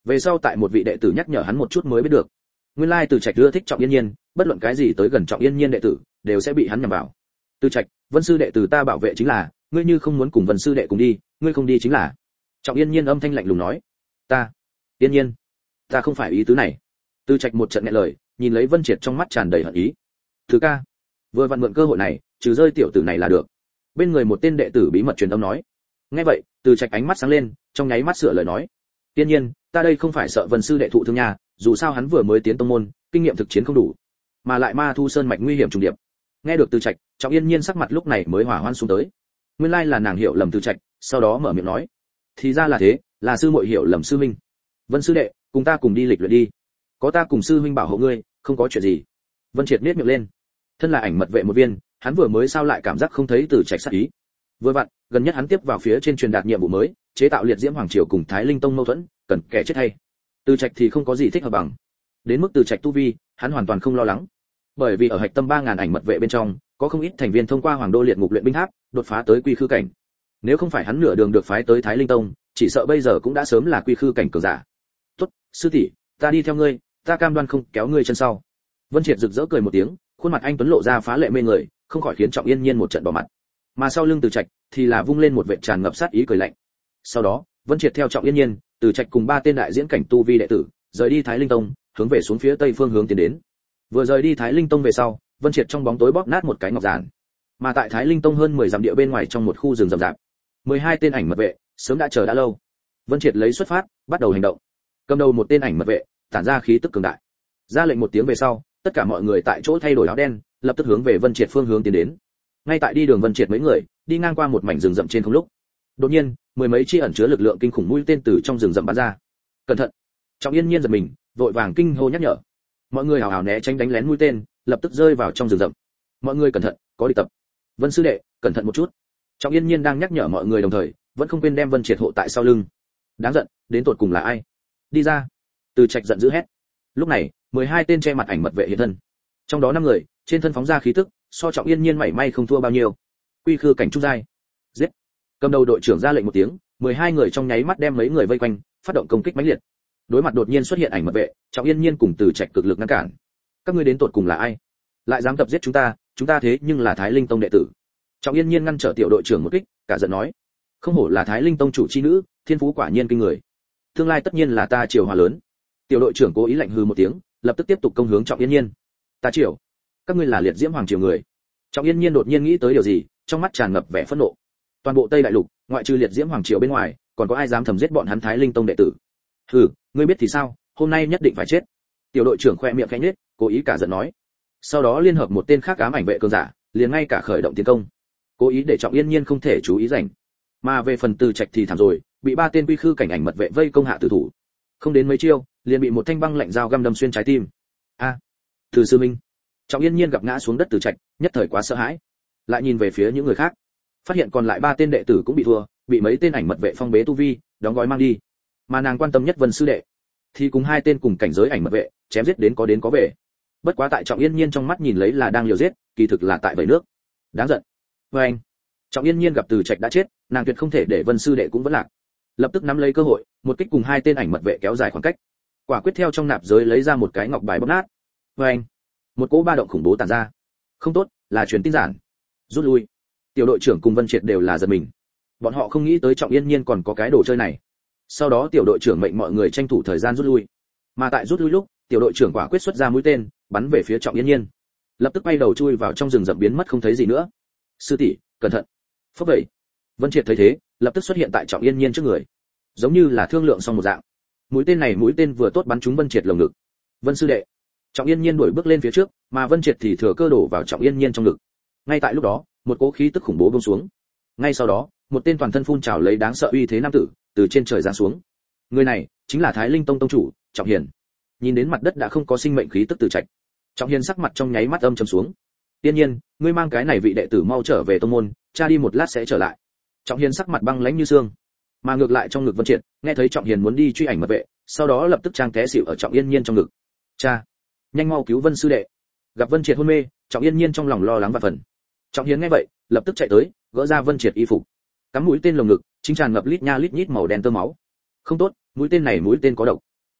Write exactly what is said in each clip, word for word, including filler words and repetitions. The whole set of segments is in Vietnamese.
Về sau tại một vị đệ tử nhắc nhở hắn một chút mới biết được, nguyên lai Từ Trạch ưa thích Trọng Yên Nhiên, bất luận cái gì tới gần Trọng Yên Nhiên đệ tử đều sẽ bị hắn nhằm vào. Từ Trạch, Vân sư đệ từ ta bảo vệ chính là, ngươi như không muốn cùng Vân sư đệ cùng đi, ngươi không đi chính là. Trọng Yên Nhiên âm thanh lạnh lùng nói. Ta, Yên Nhiên, ta không phải ý tứ này. Từ Trạch một trận nghẹn lời, nhìn lấy Vân Triệt trong mắt tràn đầy hận ý. Thứ ca, vừa vặn mượn cơ hội này, trừ rơi tiểu tử này là được. Bên người một tên đệ tử bí mật truyền âm nói. Nghe vậy, Từ Trạch ánh mắt sáng lên, trong nháy mắt sửa lời nói. Yên Nhiên, ta đây không phải sợ Vân sư đệ thụ thương nhà, dù sao hắn vừa mới tiến tông môn, kinh nghiệm thực chiến không đủ, mà lại Ma Thu Sơn mạch nguy hiểm trùng điệp. Nghe được Từ Trạch, Trọng Yên Nhiên sắc mặt lúc này mới hòa hoan xuống tới. Nguyên lai là nàng hiểu lầm Từ Trạch, sau đó mở miệng nói, thì ra là thế, là sư muội hiểu lầm sư huynh. Vân sư đệ, cùng ta cùng đi lịch luyện đi. Có ta cùng sư huynh bảo hộ ngươi, không có chuyện gì. Vân Triệt nhếch miệng lên. Thân là ảnh mật vệ một viên, hắn vừa mới sao lại cảm giác không thấy Từ Trạch sát ý. Vừa vặn, gần nhất hắn tiếp vào phía trên truyền đạt nhiệm vụ mới, chế tạo liệt diễm hoàng triều cùng Thái Linh tông mâu thuẫn, cần kẻ chết hay. Từ Trạch thì không có gì thích hợp bằng. Đến mức Từ Trạch tu vi, hắn hoàn toàn không lo lắng. Bởi vì ở hạch tâm ba ngàn ảnh mật vệ bên trong, có không ít thành viên thông qua Hoàng Đô Liệt Ngục luyện binh tháp, đột phá tới quy khư cảnh. Nếu không phải hắn nửa đường được phái tới Thái Linh tông, chỉ sợ bây giờ cũng đã sớm là quy khư cảnh cường giả. "Tốt, sư tỷ, ta đi theo ngươi, ta cam đoan không kéo ngươi chân sau." Vân Triệt rực rỡ cười một tiếng, khuôn mặt anh tuấn lộ ra phá lệ mê người, không khỏi khiến Trọng Yên Nhiên một trận bỏ mặt. Mà sau lưng Từ Trạch thì là vung lên một vệt tràn ngập sát ý cười lạnh. Sau đó, Vân Triệt theo Trọng Yên Nhiên, Từ Trạch cùng ba tên đại diễn cảnh tu vi đệ tử, rời đi Thái Linh tông, hướng về xuống phía tây phương hướng tiến đến. Vừa rời đi Thái Linh tông về sau, Vân Triệt trong bóng tối bóp nát một cái ngọc giản. Mà tại Thái Linh tông hơn mười dặm địa bên ngoài trong một khu rừng rậm rạp, mười hai tên ảnh mật vệ sớm đã chờ đã lâu. Vân Triệt lấy xuất phát, bắt đầu hành động. Cầm đầu một tên ảnh mật vệ, tản ra khí tức cường đại. Ra lệnh một tiếng về sau, tất cả mọi người tại chỗ thay đổi áo đen, lập tức hướng về Vân Triệt phương hướng tiến đến. Ngay tại đi đường Vân Triệt mấy người, đi ngang qua một mảnh rừng rậm trên không lúc, đột nhiên, mười mấy chi ẩn chứa lực lượng kinh khủng mũi tên từ trong rừng rậm bắn ra. Cẩn thận! Trọng Yên Nhiên giật mình, vội vàng kinh hô nhắc nhở. Mọi người hào hào né tránh đánh lén mũi tên, lập tức rơi vào trong rừng rậm. Mọi người cẩn thận, có địch tập. Vân sư đệ, cẩn thận một chút. Trọng Yên Nhiên đang nhắc nhở mọi người đồng thời, vẫn không quên đem Vân Triệt hộ tại sau lưng. Đáng giận, đến tột cùng là ai? Đi ra! Từ Trạch giận dữ hét. Lúc này, mười hai tên che mặt ảnh mật vệ hiện thân. Trong đó năm người, trên thân phóng ra khí tức, so Trọng Yên Nhiên mảy may không thua bao nhiêu. Quy khư cảnh trung giai. Giết! Cầm đầu đội trưởng ra lệnh một tiếng, mười hai người trong nháy mắt đem mấy người vây quanh, phát động công kích mãnh liệt. Đối mặt đột nhiên xuất hiện ảnh mật vệ, Trọng Yên Nhiên cùng Từ Trạch cực lực ngăn cản. Các ngươi đến tột cùng là ai? Lại dám tập giết chúng ta, chúng ta thế nhưng là Thái Linh tông đệ tử. Trọng Yên Nhiên ngăn trở tiểu đội trưởng một kích, cả giận nói: không hổ là Thái Linh tông chủ chi nữ, thiên phú quả nhiên kinh người. Tương lai tất nhiên là ta triều hòa lớn. Tiểu đội trưởng cố ý lạnh hừ một tiếng, lập tức tiếp tục công hướng Trọng Yên Nhiên. Ta triều? Các ngươi là liệt diễm hoàng triều người? Trọng Yên Nhiên đột nhiên nghĩ tới điều gì, trong mắt tràn ngập vẻ phẫn nộ. Toàn bộ Tây Đại Lục, ngoại trừ liệt diễm hoàng triều bên ngoài, còn có ai dám thầm giết bọn hắn Thái Linh tông đệ tử? Hừ, ngươi biết thì sao, hôm nay nhất định phải chết. Tiểu đội trưởng khoe miệng khẽ nhếch, cố ý cả giận nói. Sau đó liên hợp một tên khác ám ảnh vệ cường giả, liền ngay cả khởi động tiến công, cố ý để Trọng Yên Nhiên không thể chú ý rảnh. Mà về phần Từ Trạch thì thảm rồi, bị ba tên quy khư cảnh ảnh mật vệ vây công hạ tử thủ. Không đến mấy chiêu, liền bị một thanh băng lạnh dao găm đâm xuyên trái tim. A, Từ sư minh. Trọng Yên Nhiên gặp ngã xuống đất Từ Trạch, nhất thời quá sợ hãi, lại nhìn về phía những người khác, phát hiện còn lại ba tên đệ tử cũng bị thua, bị mấy tên ảnh mật vệ phong bế tu vi, đóng gói mang đi. Mà nàng quan tâm nhất Vân sư đệ, thì cùng hai tên cùng cảnh giới ảnh mật vệ, chém giết đến có đến có về. Bất quá tại Trọng Yên Nhiên trong mắt nhìn lấy là đang liều giết, kỳ thực là tại vẩy nước. Đáng giận. Và anh, Trọng Yên Nhiên gặp Từ Trạch đã chết, nàng tuyệt không thể để Vân sư đệ cũng vẫn lạc. Lập tức nắm lấy cơ hội, một kích cùng hai tên ảnh mật vệ kéo dài khoảng cách. Quả quyết theo trong nạp giới lấy ra một cái ngọc bài bóp nát. Và anh, một cỗ ba động khủng bố tản ra. Không tốt, là truyền tin giản. Rút lui. Tiểu đội trưởng cùng Vân Triệt đều là giật mình. Bọn họ không nghĩ tới Trọng Yên Nhiên còn có cái đồ chơi này. Sau đó tiểu đội trưởng mệnh mọi người tranh thủ thời gian rút lui. Mà tại rút lui lúc, tiểu đội trưởng quả quyết xuất ra mũi tên, bắn về phía Trọng Yên Nhiên. Lập tức bay đầu chui vào trong rừng rậm biến mất không thấy gì nữa. Sư tỷ, cẩn thận. Phốc vậy. Vân Triệt thấy thế, lập tức xuất hiện tại Trọng Yên Nhiên trước người, giống như là thương lượng xong một dạng. Mũi tên này mũi tên vừa tốt bắn trúng Vân Triệt lồng ngực. Vân sư đệ. Trọng Yên Nhiên đuổi bước lên phía trước, mà Vân Triệt thì thừa cơ đổ vào Trọng Yên Nhiên trong ngực. Ngay tại lúc đó, một cỗ khí tức khủng bố buông xuống. Ngay sau đó, một tên toàn thân phun trào lấy đáng sợ uy thế nam tử từ trên trời giáng xuống. Người này chính là Thái Linh tông tông chủ Trọng Hiền. Nhìn đến mặt đất đã không có sinh mệnh khí tức Từ Trạch, Trọng Hiền sắc mặt trong nháy mắt âm trầm xuống. Tiên nhiên, ngươi mang cái này vị đệ tử mau trở về tông môn, cha đi một lát sẽ trở lại. Trọng Hiền sắc mặt băng lãnh như xương. Mà ngược lại trong ngực Vân Triệt, nghe thấy Trọng Hiền muốn đi truy ảnh mật vệ, sau đó lập tức trang té xỉu ở Trọng Yên Nhiên trong ngực. Cha, nhanh mau cứu Vân sư đệ. Gặp Vân Triệt hôn mê, Trọng Yên Nhiên trong lòng lo lắng và phần. Trọng Hiền nghe vậy, lập tức chạy tới, gỡ ra Vân Triệt y phục, cắm mũi tên lồng ngực, chính tràn ngập lít nha lít nhít màu đen tơ máu. Không tốt, mũi tên này mũi tên có độc.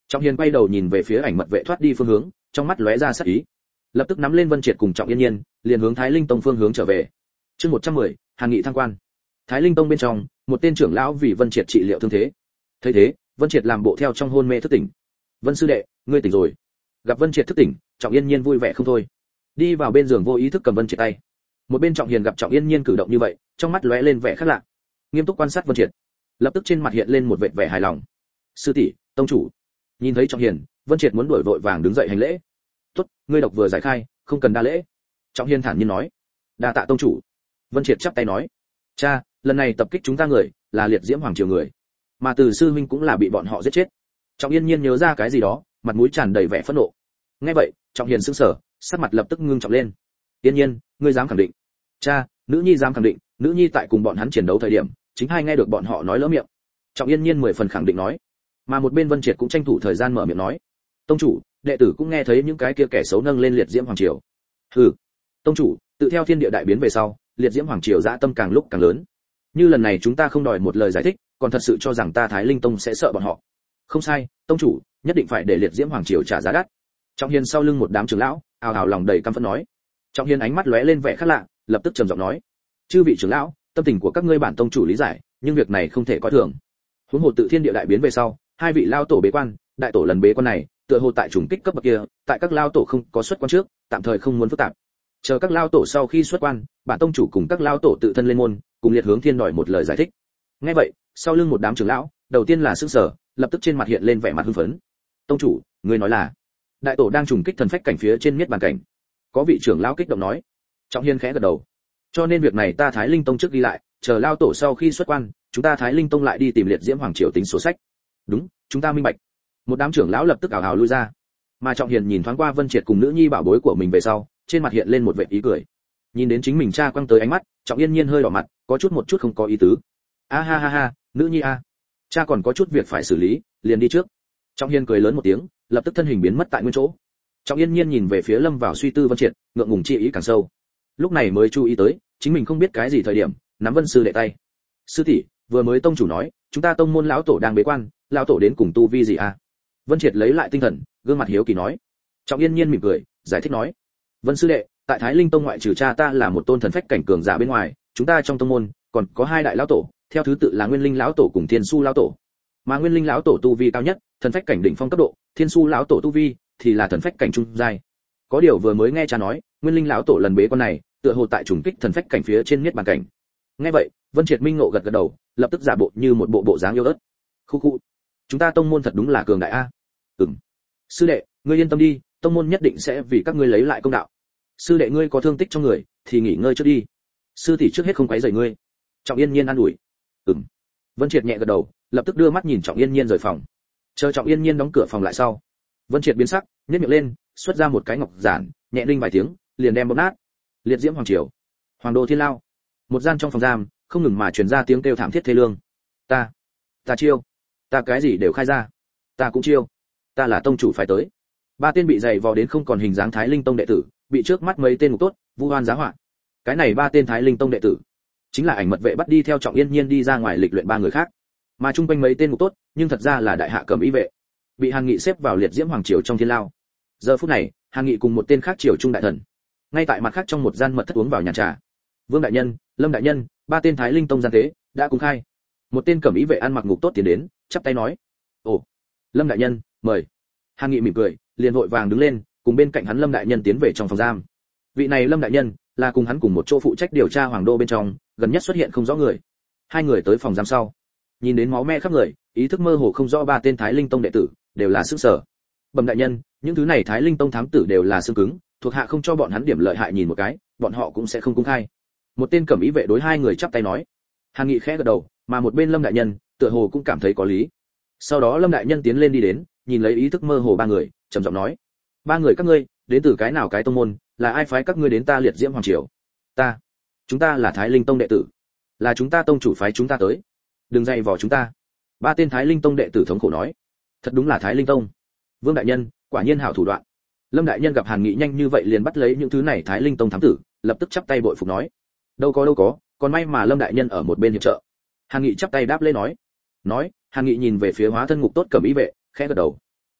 Trọng Hiền quay đầu nhìn về phía ảnh mật vệ thoát đi phương hướng, trong mắt lóe ra sát ý, lập tức nắm lên Vân Triệt cùng Trọng Yên Nhiên, liền hướng Thái Linh Tông phương hướng trở về. Chương một trăm mười, Hàn Nghị thăng quan. Thái Linh Tông bên trong, một tên trưởng lão vì Vân Triệt trị liệu thương thế. Thấy thế, Vân Triệt làm bộ theo trong hôn mê thức tỉnh. "Vân sư đệ, ngươi tỉnh rồi." Gặp Vân Triệt thức tỉnh, Trọng Yên Nhiên vui vẻ không thôi, đi vào bên giường vô ý thức cầm Vân Triệt tay. Một bên Trọng Hiền gặp Trọng Yên Nhiên cử động như vậy, trong mắt lóe lên vẻ khác lạ, nghiêm túc quan sát Vân Triệt, lập tức trên mặt hiện lên một vẻ vẻ hài lòng. "Sư tỷ, tông chủ." Nhìn thấy Trọng Hiền, Vân Triệt muốn đuổi vội vàng đứng dậy hành lễ. "Tốt, ngươi độc vừa giải khai, không cần đa lễ." Trọng Hiền thản nhiên nói. "Đa tạ tông chủ." Vân Triệt chắp tay nói. "Cha, lần này tập kích chúng ta người, là liệt diễm hoàng triều người, mà Từ sư huynh cũng là bị bọn họ giết chết." Trọng Yên Nhiên nhớ ra cái gì đó, mặt mũi tràn đầy vẻ phẫn nộ. Nghe vậy, Trọng Hiền sững sờ, sắc mặt lập tức ngưng trọng lên. "Yên Nhiên, ngươi dám khẳng định?" "Cha, nữ nhi dám khẳng định, nữ nhi tại cùng bọn hắn chiến đấu thời điểm, chính hai nghe được bọn họ nói lỡ miệng." Trọng Yên Nhiên mười phần khẳng định nói. Mà một bên Vân Triệt cũng tranh thủ thời gian mở miệng nói. "Tông chủ, đệ tử cũng nghe thấy những cái kia kẻ xấu nâng lên liệt diễm hoàng triều." "Hừ, tông chủ, tự theo thiên địa đại biến về sau, liệt diễm hoàng triều dã tâm càng lúc càng lớn. Như lần này chúng ta không đòi một lời giải thích, còn thật sự cho rằng ta Thái Linh Tông sẽ sợ bọn họ?" "Không sai, tông chủ, nhất định phải để liệt diễm hoàng triều trả giá đắt." Trọng Hiền sau lưng một đám trưởng lão, ào ào lòng đầy căm phẫn nói. Trọng Hiền ánh mắt lóe lên vẻ khác lạ, lập tức trầm giọng nói: "Chư vị trưởng lão, tâm tình của các ngươi bản tông chủ lý giải, nhưng việc này không thể coi thường. Huống hồ tự thiên địa đại biến về sau, hai vị lao tổ bế quan, đại tổ lần bế quan này, tựa hồ tại trùng kích cấp bậc kia, tại các lao tổ không có xuất quan trước, tạm thời không muốn phức tạp. Chờ các lao tổ sau khi xuất quan, bản tông chủ cùng các lao tổ tự thân lên môn, cùng liệt hướng thiên đòi một lời giải thích." Nghe vậy, sau lưng một đám trưởng lão, đầu tiên là sững sờ, lập tức trên mặt hiện lên vẻ mặt hưng phấn. "Tông chủ, ngươi nói là đại tổ đang trùng kích thần phách cảnh phía trên miết bàn cảnh?" Có vị trưởng lão kích động nói. Trọng Hiên khẽ gật đầu. "Cho nên việc này ta Thái Linh Tông trước ghi lại, chờ lao tổ sau khi xuất quan, chúng ta Thái Linh Tông lại đi tìm liệt diễm hoàng triều tính sổ sách." "Đúng, chúng ta minh bạch." Một đám trưởng lão lập tức ảo ảo lui ra. Mà Trọng Hiền nhìn thoáng qua Vân Triệt cùng nữ nhi bảo bối của mình về sau, trên mặt hiện lên một vệt ý cười. Nhìn đến chính mình cha quăng tới ánh mắt, Trọng Yên Nhiên hơi đỏ mặt, có chút một chút không có ý tứ. "A ha ha ha, nữ nhi a, cha còn có chút việc phải xử lý, liền đi trước." Trọng Hiền cười lớn một tiếng, lập tức thân hình biến mất tại nguyên chỗ. Trọng Yên Nhiên nhìn về phía lâm vào suy tư Vân Triệt, ngượng ngùng chi ý càng sâu. Lúc này mới chú ý tới, chính mình không biết cái gì thời điểm, nắm Vân sư đệ tay. "Sư tỷ, vừa mới tông chủ nói, chúng ta tông môn lão tổ đang bế quan, lão tổ đến cùng tu vi gì a?" Vân Triệt lấy lại tinh thần, gương mặt hiếu kỳ nói. Trọng Yên Nhiên mỉm cười, giải thích nói: "Vân sư đệ, tại Thái Linh Tông ngoại trừ cha ta là một tôn thần phách cảnh cường giả bên ngoài, chúng ta trong tông môn còn có hai đại lão tổ, theo thứ tự là Nguyên Linh lão tổ cùng Thiên Su lão tổ. Mà Nguyên Linh lão tổ tu vi cao nhất, thần phách cảnh đỉnh phong cấp độ, Thiên Su lão tổ tu vi thì là thần phách cảnh trung giai. Có điều vừa mới nghe cha nói, Nguyên Linh lão tổ lần bế quan này, tựa hồ tại trùng kích thần phách cảnh phía trên miết bàn cảnh." Nghe vậy, Vân Triệt minh ngộ gật gật đầu, lập tức giả bộ như một bộ bộ dáng yêu ớt. "Khu khu, chúng ta tông môn thật đúng là cường đại a." "Ừm. Sư đệ, ngươi yên tâm đi, tông môn nhất định sẽ vì các ngươi lấy lại công đạo. Sư đệ ngươi có thương tích trong người, thì nghỉ ngơi trước đi. Sư tỷ trước hết không quấy rầy ngươi." Trọng Yên Nhiên an ủi. "Ừm." Vân Triệt nhẹ gật đầu, lập tức đưa mắt nhìn Trọng Yên Nhiên rời phòng. Chờ Trọng Yên Nhiên đóng cửa phòng lại sau, Vân Triệt biến sắc, nhếch miệng lên, xuất ra một cái ngọc giản, nhẹ linh vài tiếng, liền đem bóp nát. Liệt diễm hoàng triều, hoàng đô thiên lao. Một gian trong phòng giam, không ngừng mà truyền ra tiếng kêu thảm thiết thê lương. "Ta, ta chiêu, ta cái gì đều khai ra, ta cũng chiêu, ta là tông chủ phải tới." Ba tên bị dày vò đến không còn hình dáng Thái Linh Tông đệ tử, bị trước mắt mấy tên ngục tốt vu oan giá họa. Cái này ba tên Thái Linh Tông đệ tử, chính là ảnh mật vệ bắt đi theo Trọng Yên Nhiên đi ra ngoài lịch luyện ba người khác. Mà chung quanh mấy tên ngục tốt, nhưng thật ra là đại hạ cẩm y vệ, bị Hàn Nghị xếp vào liệt diễm hoàng triều trong thiên lao. Giờ phút này, Hàn Nghị cùng một tên khác triều trung đại thần, ngay tại mặt khác trong một gian mật thất uống vào nhàn trà. Vương đại nhân, Lâm đại nhân, ba tên Thái Linh Tông gian tế đã cung khai. Một tên cẩm y vệ ăn mặc ngục tốt tiến đến, chắp tay nói: "Ồ, Lâm đại nhân, mời." Hàn Nghị mỉm cười, liền vội vàng đứng lên, cùng bên cạnh hắn Lâm đại nhân tiến về trong phòng giam. Vị này Lâm đại nhân là cùng hắn cùng một chỗ phụ trách điều tra hoàng đô bên trong, gần nhất xuất hiện không rõ người. Hai người tới phòng giam sau, nhìn đến máu me khắp người, ý thức mơ hồ không rõ ba tên Thái Linh Tông đệ tử, đều là sức sở. "Bẩm đại nhân, những thứ này Thái Linh Tông thám tử đều là xương cứng, thuộc hạ không cho bọn hắn điểm lợi hại nhìn một cái, bọn họ cũng sẽ không công khai." Một tên cẩm y vệ đối hai người chắp tay nói. Hàn Nghị khẽ gật đầu, mà một bên Lâm đại nhân, tựa hồ cũng cảm thấy có lý. Sau đó Lâm đại nhân tiến lên đi đến, nhìn lấy ý thức mơ hồ ba người, trầm giọng nói: "Ba người các ngươi, đến từ cái nào cái tông môn, là ai phái các ngươi đến ta liệt diễm hoàng triều?" "Ta, chúng ta là Thái Linh Tông đệ tử, là chúng ta tông chủ phái chúng ta tới, đừng dày vò chúng ta." Ba tên Thái Linh Tông đệ tử thống khổ nói. "Thật đúng là Thái Linh Tông. Vương đại nhân, quả nhiên hảo thủ đoạn." Lâm đại nhân gặp Hàn Nghị nhanh như vậy liền bắt lấy những thứ này Thái Linh Tông thám tử, lập tức chắp tay bội phục nói: "Đâu có đâu có, còn may mà Lâm đại nhân ở một bên hiệp trợ." Hàn Nghị chắp tay đáp lễ nói. Nói, Hàn Nghị nhìn về phía hóa thân ngục tốt cẩm y vệ, khẽ gật đầu.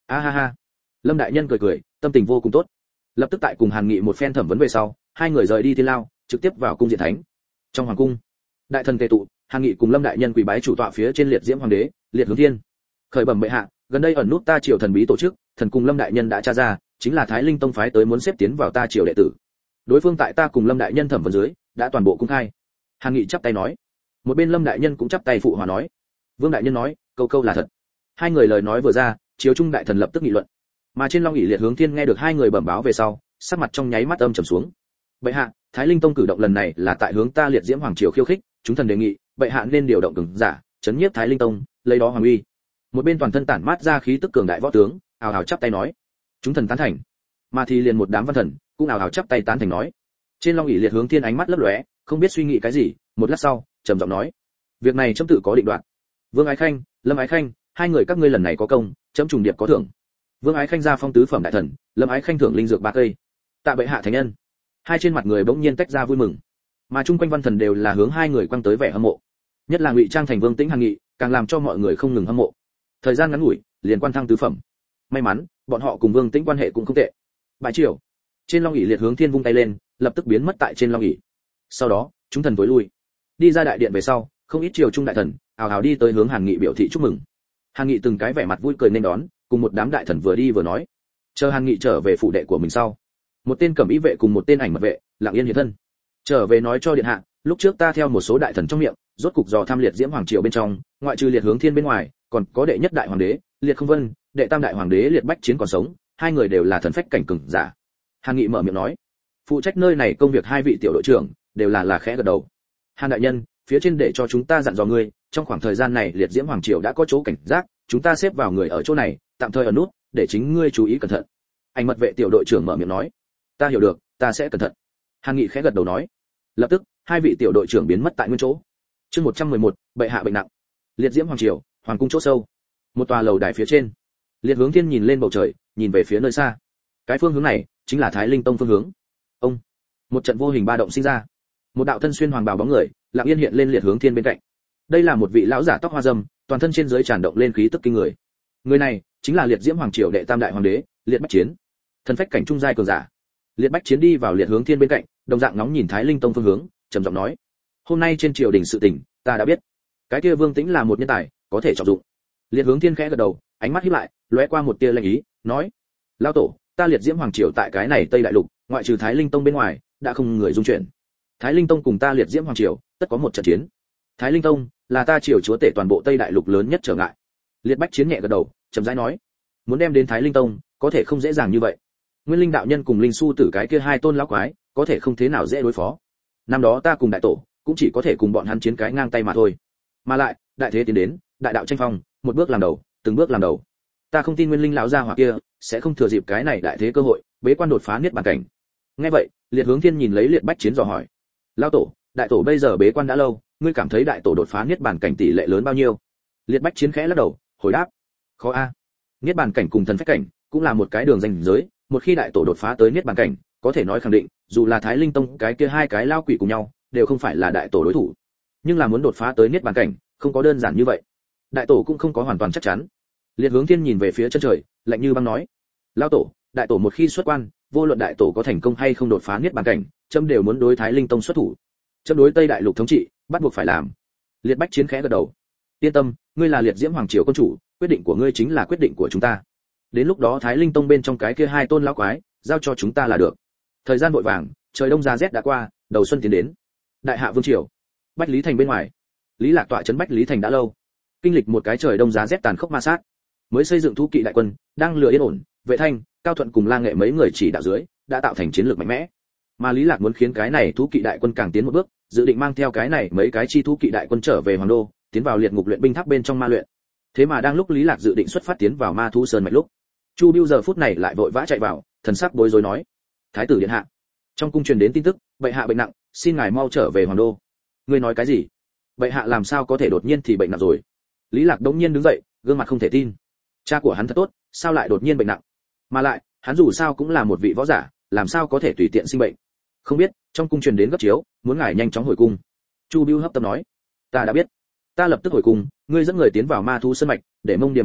a ha ha. Lâm đại nhân cười cười, tâm tình vô cùng tốt. Lập tức tại cùng Hàn Nghị một phen thẩm vấn về sau, hai người rời đi Thiên Lao, trực tiếp vào cung diện thánh. Trong hoàng cung, đại thần tề tụ, Hàn Nghị cùng Lâm đại nhân quỳ bái chủ tọa phía trên liệt diễm hoàng đế, liệt hướng thiên. Khởi bẩm bệ hạ, gần đây ẩn nút ta triều thần bí tổ chức, thần cùng Lâm đại nhân đã tra ra, chính là Thái Linh tông phái tới muốn xếp tiến vào ta triều đệ tử. Đối phương tại ta cùng Lâm đại nhân thẩm vấn dưới, đã toàn bộ công khai. Hàn Nghị chắp tay nói. Một bên Lâm đại nhân cũng chắp tay phụ hòa nói. Vương đại nhân nói, câu câu là thật. Hai người lời nói vừa ra, triều trung đại thần lập tức nghị luận. Mà trên Long ỷ liệt hướng thiên nghe được hai người bẩm báo về sau, sắc mặt trong nháy mắt âm trầm xuống. Bệ hạ, Thái Linh tông cử động lần này là tại hướng ta liệt diễm hoàng triều khiêu khích, chúng thần đề nghị, bệ hạ nên điều động cường giả, chấn nhiếp Thái Linh tông, lấy đó hoàng uy. Một bên toàn thân tản mát ra khí tức cường đại võ tướng, ào ào chắp tay nói. Chúng thần tán thành. Mà thì liền một đám văn thần, cũng ào ào chắp tay tán thành nói. Trên Long ỷ liệt hướng thiên ánh mắt lấp lóe, không biết suy nghĩ cái gì, một lát sau, trầm giọng nói: "Việc này chấm tự có định đoạt. Vương Ái Khanh, Lâm Ái Khanh, hai người các ngươi lần này có công, chấm trùng điệp có thưởng." Vương Ái Khanh ra phong tứ phẩm đại thần, Lâm Ái Khanh thưởng linh dược ba cây. Tạ bệ hạ thánh nhân. Hai trên mặt người bỗng nhiên tách ra vui mừng, mà chung quanh văn thần đều là hướng hai người quăng tới vẻ hâm mộ. Nhất là ngụy trang thành Vương Tĩnh Hàn Nghị, càng làm cho mọi người không ngừng hâm mộ. Thời gian ngắn ngủi, liền quan thăng tứ phẩm. May mắn, bọn họ cùng Vương Tĩnh quan hệ cũng không tệ. Bãi triều. Trên Long ỷ liệt hướng thiên vung tay lên, lập tức biến mất tại trên Long ỷ. Sau đó, chúng thần tối lui. Đi ra đại điện về sau, không ít triều trung đại thần, ào ào đi tới hướng Hàn Nghị biểu thị chúc mừng. Hàn Nghị từng cái vẻ mặt vui cười nên đón, cùng một đám đại thần vừa đi vừa nói. Chờ Hàn Nghị trở về phủ đệ của mình sau, một tên cẩm y vệ cùng một tên ảnh mật vệ lặng yên hiện thân, trở về nói cho điện hạ, lúc trước ta theo một số đại thần trong miệng, rốt cục dò tham liệt diễm hoàng triều bên trong, ngoại trừ liệt hướng thiên bên ngoài, còn có đệ nhất đại hoàng đế liệt không vân, đệ tam đại hoàng đế liệt bách chiến còn sống, hai người đều là thần phách cảnh cường giả. Hàn Nghị mở miệng nói, phụ trách nơi này công việc hai vị tiểu đội trưởng đều là là khẽ gật đầu. Hàn đại nhân, phía trên để cho chúng ta dặn dò ngươi, trong khoảng thời gian này liệt diễm hoàng triều đã có chỗ cảnh giác, chúng ta xếp vào người ở chỗ này, tạm thời ở nút, để chính ngươi chú ý cẩn thận. Anh mật vệ tiểu đội trưởng mở miệng nói, ta hiểu được, ta sẽ cẩn thận. Hàn Nghị khẽ gật đầu nói. Lập tức, hai vị tiểu đội trưởng biến mất tại nguyên chỗ. Chương một trăm mười một, bệ hạ bệnh nặng. Liệt diễm hoàng triều, hoàng cung chỗ sâu. Một tòa lầu đài phía trên. Liệt hướng thiên nhìn lên bầu trời, nhìn về phía nơi xa. Cái phương hướng này chính là Thái Linh tông phương hướng. Ông, một trận vô hình ba động sinh ra. Một đạo thân xuyên hoàng bào bóng người, lặng yên hiện lên liệt hướng thiên bên cạnh. Đây là một vị lão giả tóc hoa râm, toàn thân trên dưới tràn động lên khí tức kinh người. Người này chính là liệt diễm hoàng triều đệ tam đại hoàng đế, liệt bách chiến. Thần phách cảnh trung giai cường giả. Liệt bách chiến đi vào liệt hướng thiên bên cạnh, đồng dạng ngóng nhìn Thái Linh tông phương hướng, trầm giọng nói: "Hôm nay trên triều đình sự tình, ta đã biết. Cái kia Vương Tĩnh là một nhân tài, có thể trọng dụng." Liệt hướng thiên khẽ gật đầu, ánh mắt híp lại, lóe qua một tia lanh ý, nói: "Lão tổ, ta liệt diễm hoàng triều tại cái này Tây Đại Lục, ngoại trừ Thái Linh tông bên ngoài, đã không người dung chuyển. Thái Linh tông cùng ta liệt diễm hoàng triều, tất có một trận chiến. Thái Linh tông là ta triều chúa tể toàn bộ Tây Đại Lục lớn nhất trở ngại." Liệt bách chiến nhẹ gật đầu, chậm rãi nói: "Muốn đem đến Thái Linh tông, có thể không dễ dàng như vậy. Nguyên Linh đạo nhân cùng Linh Su tử cái kia hai tôn lão quái, có thể không thế nào dễ đối phó. Năm đó ta cùng đại tổ, cũng chỉ có thể cùng bọn hắn chiến cái ngang tay mà thôi. Mà lại, đại thế tiến đến, đại đạo tranh phong, một bước làm đầu, từng bước làm đầu. Ta không tin Nguyên Linh lão gia hỏa kia sẽ không thừa dịp cái này đại thế cơ hội, bế quan đột phá niết bàn cảnh." Nghe vậy, Liệt hướng thiên nhìn lấy Liệt bách chiến dò hỏi: "Lão tổ, đại tổ bây giờ bế quan đã lâu, ngươi cảm thấy đại tổ đột phá niết bàn cảnh tỷ lệ lớn bao nhiêu?" Liệt bách chiến khẽ lắc đầu, hồi đáp: "Khó a. Niết bàn cảnh cùng thần phách cảnh cũng là một cái đường ranh giới, một khi đại tổ đột phá tới niết bàn cảnh, có thể nói khẳng định, dù là Thái Linh tông cái kia hai cái lao quỷ cùng nhau, đều không phải là đại tổ đối thủ. Nhưng là muốn đột phá tới niết bàn cảnh, không có đơn giản như vậy. Đại tổ cũng không có hoàn toàn chắc chắn." Liệt hướng thiên nhìn về phía chân trời, lạnh như băng nói: "Lão tổ, đại tổ một khi xuất quan, vô luận đại tổ có thành công hay không đột phá niết bàn cảnh, chấm đều muốn đối Thái Linh tông xuất thủ. Chấm đối Tây Đại Lục thống trị, bắt buộc phải làm." Liệt bách chiến khẽ gật đầu: "Yên tâm, ngươi là liệt diễm hoàng triều quân chủ, quyết định của ngươi chính là quyết định của chúng ta. Đến lúc đó Thái Linh tông bên trong cái kia hai tôn lão quái, giao cho chúng ta là được." Thời gian vội vàng, trời đông giá rét đã qua, đầu xuân tiến đến. Đại hạ vương triều, Bách Lý thành bên ngoài, Lý Lạc tọa trấn Bách Lý thành đã lâu, kinh lịch một cái trời đông giá rét tàn khốc ma sát, mới xây dựng thú kỵ đại quân, đang lừa yên ổn, Vệ Thanh, Cao Thuận cùng La Nghệ mấy người chỉ đạo dưới, đã tạo thành chiến lược mạnh mẽ. Mà Lý Lạc muốn khiến cái này thú kỵ đại quân càng tiến một bước, dự định mang theo cái này mấy cái chi thú kỵ đại quân trở về hoàng đô, tiến vào liệt ngục luyện binh tháp bên trong ma luyện. Thế mà đang lúc Lý Lạc dự định xuất phát tiến vào ma thú sơn mạch lúc, Chu Bưu giờ phút này lại vội vã chạy vào, thần sắc bối rối nói: "Thái tử điện hạ." Trong cung truyền đến tin tức, bệ hạ bệnh nặng, xin ngài mau trở về hoàng đô. Ngươi nói cái gì? Bệ hạ làm sao có thể đột nhiên thì bệnh nặng rồi? Lý Lạc đống nhiên đứng dậy, gương mặt không thể tin. Cha của hắn thật tốt, sao lại đột nhiên bệnh nặng? Mà lại, hắn dù sao cũng là một vị võ giả, làm sao có thể tùy tiện sinh bệnh? Không biết, trong cung truyền đến gấp chiếu, muốn ngài nhanh chóng hồi cung. Chu Bưu hấp tấp nói: "Ta đã biết, ta lập tức hồi cung, ngươi dẫn người tiến vào ma thú sơn mạch, để Mông Điềm bọn người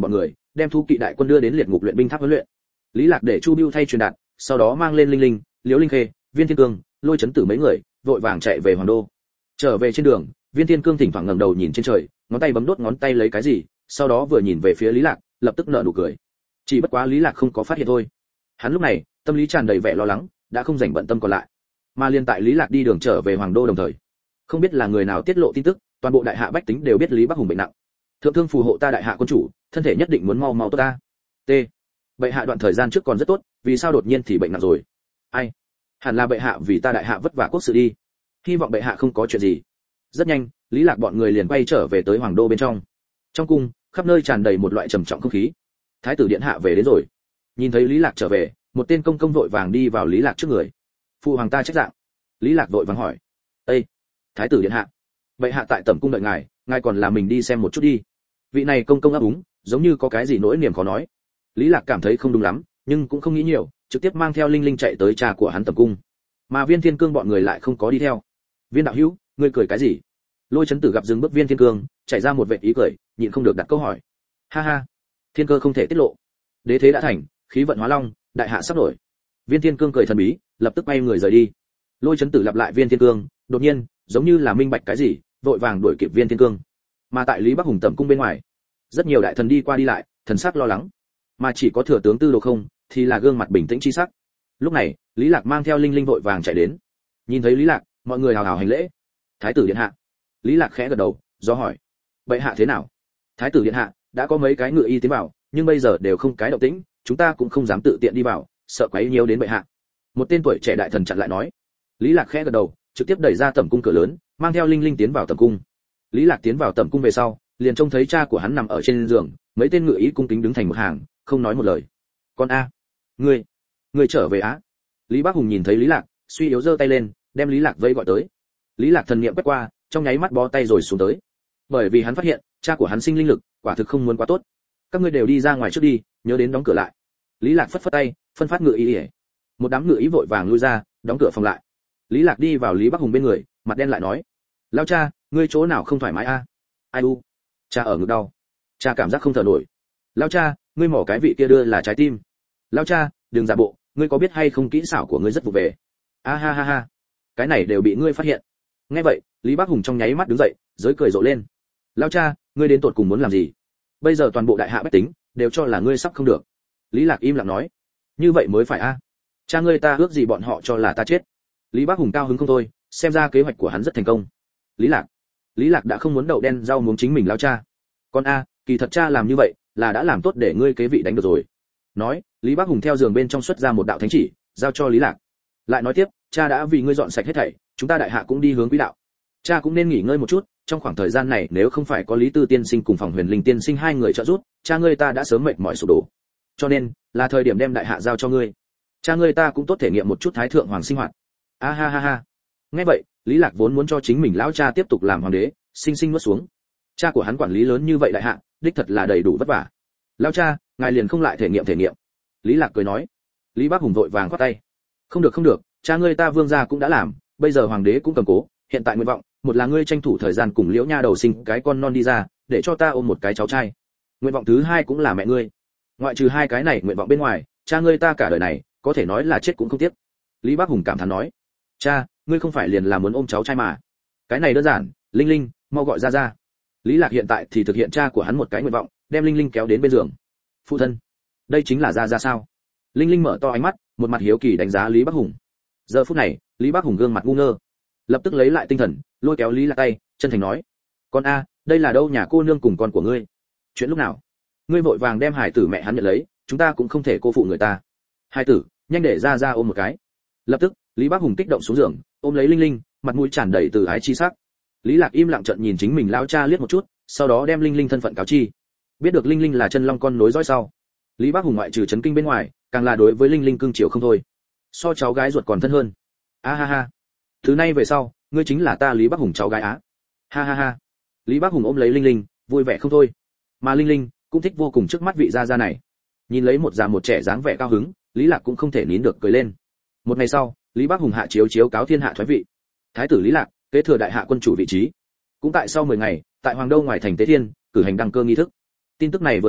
đem thu kỵ đại quân đưa đến liệt ngục luyện binh tháp huấn luyện. Lý Lạc để Chu Bưu thay truyền đạt, sau đó mang lên Linh Linh, Liễu Linh Khê, Viên Thiên Cương, Lôi Chấn Tử mấy người, vội vàng chạy về Hoàng Đô. Trở về trên đường, Viên Thiên Cương thỉnh thoảng ngẩng đầu nhìn trên trời, ngón tay bấm đốt ngón tay lấy cái gì, sau đó vừa nhìn về phía Lý Lạc, lập tức nở nụ cười. Chỉ bất quá Lý Lạc không có phát hiện thôi. Hắn lúc này, tâm lý tràn đầy vẻ lo lắng, đã không rảnh bận tâm còn lại. Mà liên tại Lý Lạc đi đường trở về Hoàng Đô đồng thời, không biết là người nào tiết lộ tin tức, toàn bộ đại hạ bách tính đều biết Lý Bắc Hùng bệnh nặng. Thượng thương phù hộ ta đại hạ quân chủ, thân thể nhất định muốn mau mau tốt ta. T. Bệ hạ đoạn thời gian trước còn rất tốt, vì sao đột nhiên thì bệnh nặng rồi? Ai? Hẳn là bệ hạ vì ta đại hạ vất vả quốc sự đi. Hy vọng bệ hạ không có chuyện gì. Rất nhanh, Lý Lạc bọn người liền quay trở về tới Hoàng Đô bên trong. Trong cung, khắp nơi tràn đầy một loại trầm trọng không khí. Thái tử điện hạ về đến rồi. Nhìn thấy Lý Lạc trở về, một tên công công vội vàng đi vào Lý Lạc trước người. Phụ hoàng ta trách dạng. Lý Lạc vội vàng hỏi. Ê, Thái tử điện hạ, bệ hạ tại tẩm cung đợi ngài, ngài còn là mình đi xem một chút đi. Vị này công công ấp úng, giống như có cái gì nỗi niềm khó nói. Lý Lạc cảm thấy không đúng lắm, nhưng cũng không nghĩ nhiều, trực tiếp mang theo Linh Linh chạy tới cha của hắn tẩm cung. Mà Viên Thiên Cương bọn người lại không có đi theo. Viên đạo hữu, ngươi cười cái gì? Lôi Chấn Tử gặp dừng bước Viên Thiên Cương, chạy ra một vệt ý cười, nhịn không được đặt câu hỏi. Ha ha, thiên cơ không thể tiết lộ. Đế thế đã thành, khí vận hóa long, đại hạ sắp nổi. Viên Thiên Cương cười thần bí, lập tức bay người rời đi. Lôi Chấn Tử lặp lại Viên Thiên Cương, đột nhiên, giống như là minh bạch cái gì, vội vàng đuổi kịp Viên Thiên Cương. Mà tại Lý Bắc Hùng tẩm cung bên ngoài, rất nhiều đại thần đi qua đi lại, thần sắc lo lắng. Mà chỉ có thừa tướng Tư Đồ Không, thì là gương mặt bình tĩnh chi sắc. Lúc này, Lý Lạc mang theo Linh Linh vội vàng chạy đến. Nhìn thấy Lý Lạc, mọi người hào hào hành lễ. Thái tử điện hạ. Lý Lạc khẽ gật đầu, do hỏi: "Bệ hạ thế nào?" Thái tử điện hạ, đã có mấy cái ngựa y tiến vào, nhưng bây giờ đều không cái động tĩnh, chúng ta cũng không dám tự tiện đi vào, sợ quấy nhiễu đến bệ hạ. Một tên tuổi trẻ đại thần chặn lại nói. Lý Lạc khẽ gật đầu, trực tiếp đẩy ra tẩm cung cửa lớn, mang theo Linh Linh tiến vào tẩm cung. Lý Lạc tiến vào tẩm cung về sau, liền trông thấy cha của hắn nằm ở trên giường, mấy tên ngựa y cung kính đứng thành một hàng, không nói một lời. "Con a, ngươi, ngươi trở về á?" Lý Bắc Hùng nhìn thấy Lý Lạc, suy yếu giơ tay lên, đem Lý Lạc vây gọi tới. Lý Lạc thần niệm quét qua, trong nháy mắt bó tay rồi xuống tới. Bởi vì hắn phát hiện, cha của hắn sinh linh lực, quả thực không muốn quá tốt. "Các ngươi đều đi ra ngoài trước đi, nhớ đến đóng cửa lại." Lý Lạc phất phất tay, phân phát ngựa y. Một đám ngựa y vội vàng lui ra, đóng cửa phòng lại. Lý Lạc đi vào Lý Bắc Hùng bên người, mặt đen lại nói: "Lão cha, ngươi chỗ nào không thoải mái a?" "Ai u, cha ở ngực đau, cha cảm giác không thở nổi." "Lão cha, ngươi mỏ cái vị kia đưa là trái tim." "Lão cha, đừng giả bộ, ngươi có biết hay không kỹ xảo của ngươi rất vụ về." "A ha ha ha, cái này đều bị ngươi phát hiện." Nghe vậy, Lý Bắc Hùng trong nháy mắt đứng dậy, giới cười rộ lên. "Lão cha, ngươi đến tột cùng muốn làm gì? Bây giờ toàn bộ đại hạ bách tính đều cho là ngươi sắp không được." Lý Lạc im lặng nói. "Như vậy mới phải a. Cha ngươi ta ước gì bọn họ cho là ta chết." Lý Bắc Hùng cao hứng không thôi, xem ra kế hoạch của hắn rất thành công. Lý Lạc, Lý Lạc đã không muốn đậu đen rau muống chính mình lão cha. "Con a, kỳ thật cha làm như vậy là đã làm tốt để ngươi kế vị đánh được rồi." Nói, Lý Bắc Hùng theo giường bên trong xuất ra một đạo thánh chỉ, giao cho Lý Lạc. Lại nói tiếp, "Cha đã vì ngươi dọn sạch hết thảy, chúng ta đại hạ cũng đi hướng quỹ đạo. Cha cũng nên nghỉ ngơi một chút, trong khoảng thời gian này nếu không phải có Lý Tư tiên sinh cùng Phòng Huyền Linh tiên sinh hai người trợ giúp, cha ngươi ta đã sớm mệt mỏi sụp đổ. Cho nên, là thời điểm đem đại hạ giao cho ngươi. Cha ngươi ta cũng tốt thể nghiệm một chút thái thượng hoàng sinh hoạt." A ha ha ha. Nghe vậy, Lý Lạc vốn muốn cho chính mình lão cha tiếp tục làm hoàng đế, sinh sinh nuốt xuống. Cha của hắn quản lý lớn như vậy đại hạ, đích thật là đầy đủ vất vả. "Lão cha, ngài liền không lại thể nghiệm thể nghiệm." Lý Lạc cười nói. Lý Bắc Hùng vội vàng khoát tay. "Không được không được, cha ngươi ta vương gia cũng đã làm, bây giờ hoàng đế cũng cầm cố, hiện tại nguyện vọng, một là ngươi tranh thủ thời gian cùng Liễu Nha đầu sinh cái con non đi ra, để cho ta ôm một cái cháu trai. Nguyện vọng thứ hai cũng là mẹ ngươi. Ngoại trừ hai cái này nguyện vọng bên ngoài, cha ngươi ta cả đời này, có thể nói là chết cũng không tiếc." Lý Bắc Hùng cảm thán nói. "Cha, ngươi không phải liền là muốn ôm cháu trai mà? Cái này đơn giản, Linh Linh, mau gọi ra ra." Lý Lạc hiện tại thì thực hiện cha của hắn một cái nguyện vọng, đem Linh Linh kéo đến bên giường. "Phụ thân, đây chính là ra ra sao?" Linh Linh mở to ánh mắt, một mặt hiếu kỳ đánh giá Lý Bắc Hùng. Giờ phút này, Lý Bắc Hùng gương mặt ngu ngơ, lập tức lấy lại tinh thần, lôi kéo Lý Lạc tay, chân thành nói: "Con a, đây là đâu nhà cô nương cùng con của ngươi? Chuyện lúc nào? Ngươi vội vàng đem hải tử mẹ hắn nhận lấy, chúng ta cũng không thể cô phụ người ta. Hải tử, nhanh để ra ra ôm một cái." Lập tức, Lý Bắc Hùng kích động xuống giường, ôm lấy Linh Linh, mặt mũi tràn đầy từ ái chi sắc. Lý Lạc im lặng trợn nhìn chính mình lão cha liếc một chút, sau đó đem Linh Linh thân phận cáo chi. Biết được Linh Linh là chân long con nối dõi sau, Lý Bắc Hùng ngoại trừ chấn kinh bên ngoài, càng là đối với Linh Linh cưng chiều không thôi. So cháu gái ruột còn thân hơn. A ha ha. Từ nay về sau, ngươi chính là ta Lý Bắc Hùng cháu gái á. Ha ha ha. Lý Bắc Hùng ôm lấy Linh Linh, vui vẻ không thôi. Mà Linh Linh cũng thích vô cùng trước mắt vị gia gia này. Nhìn lấy một già một trẻ dáng vẻ cao hứng, Lý Lạc cũng không thể nín được cười lên. Một ngày sau, Lý Bắc Hùng hạ chiếu chiếu cáo thiên hạ thoái vị. Thái tử Lý Lạc kế thừa đại hạ quân chủ vị trí. Cũng tại sau mười ngày, tại Hoàng Đô ngoài thành Tế Thiên, cử hành đăng cơ nghi thức. Tin tức này vừa ra,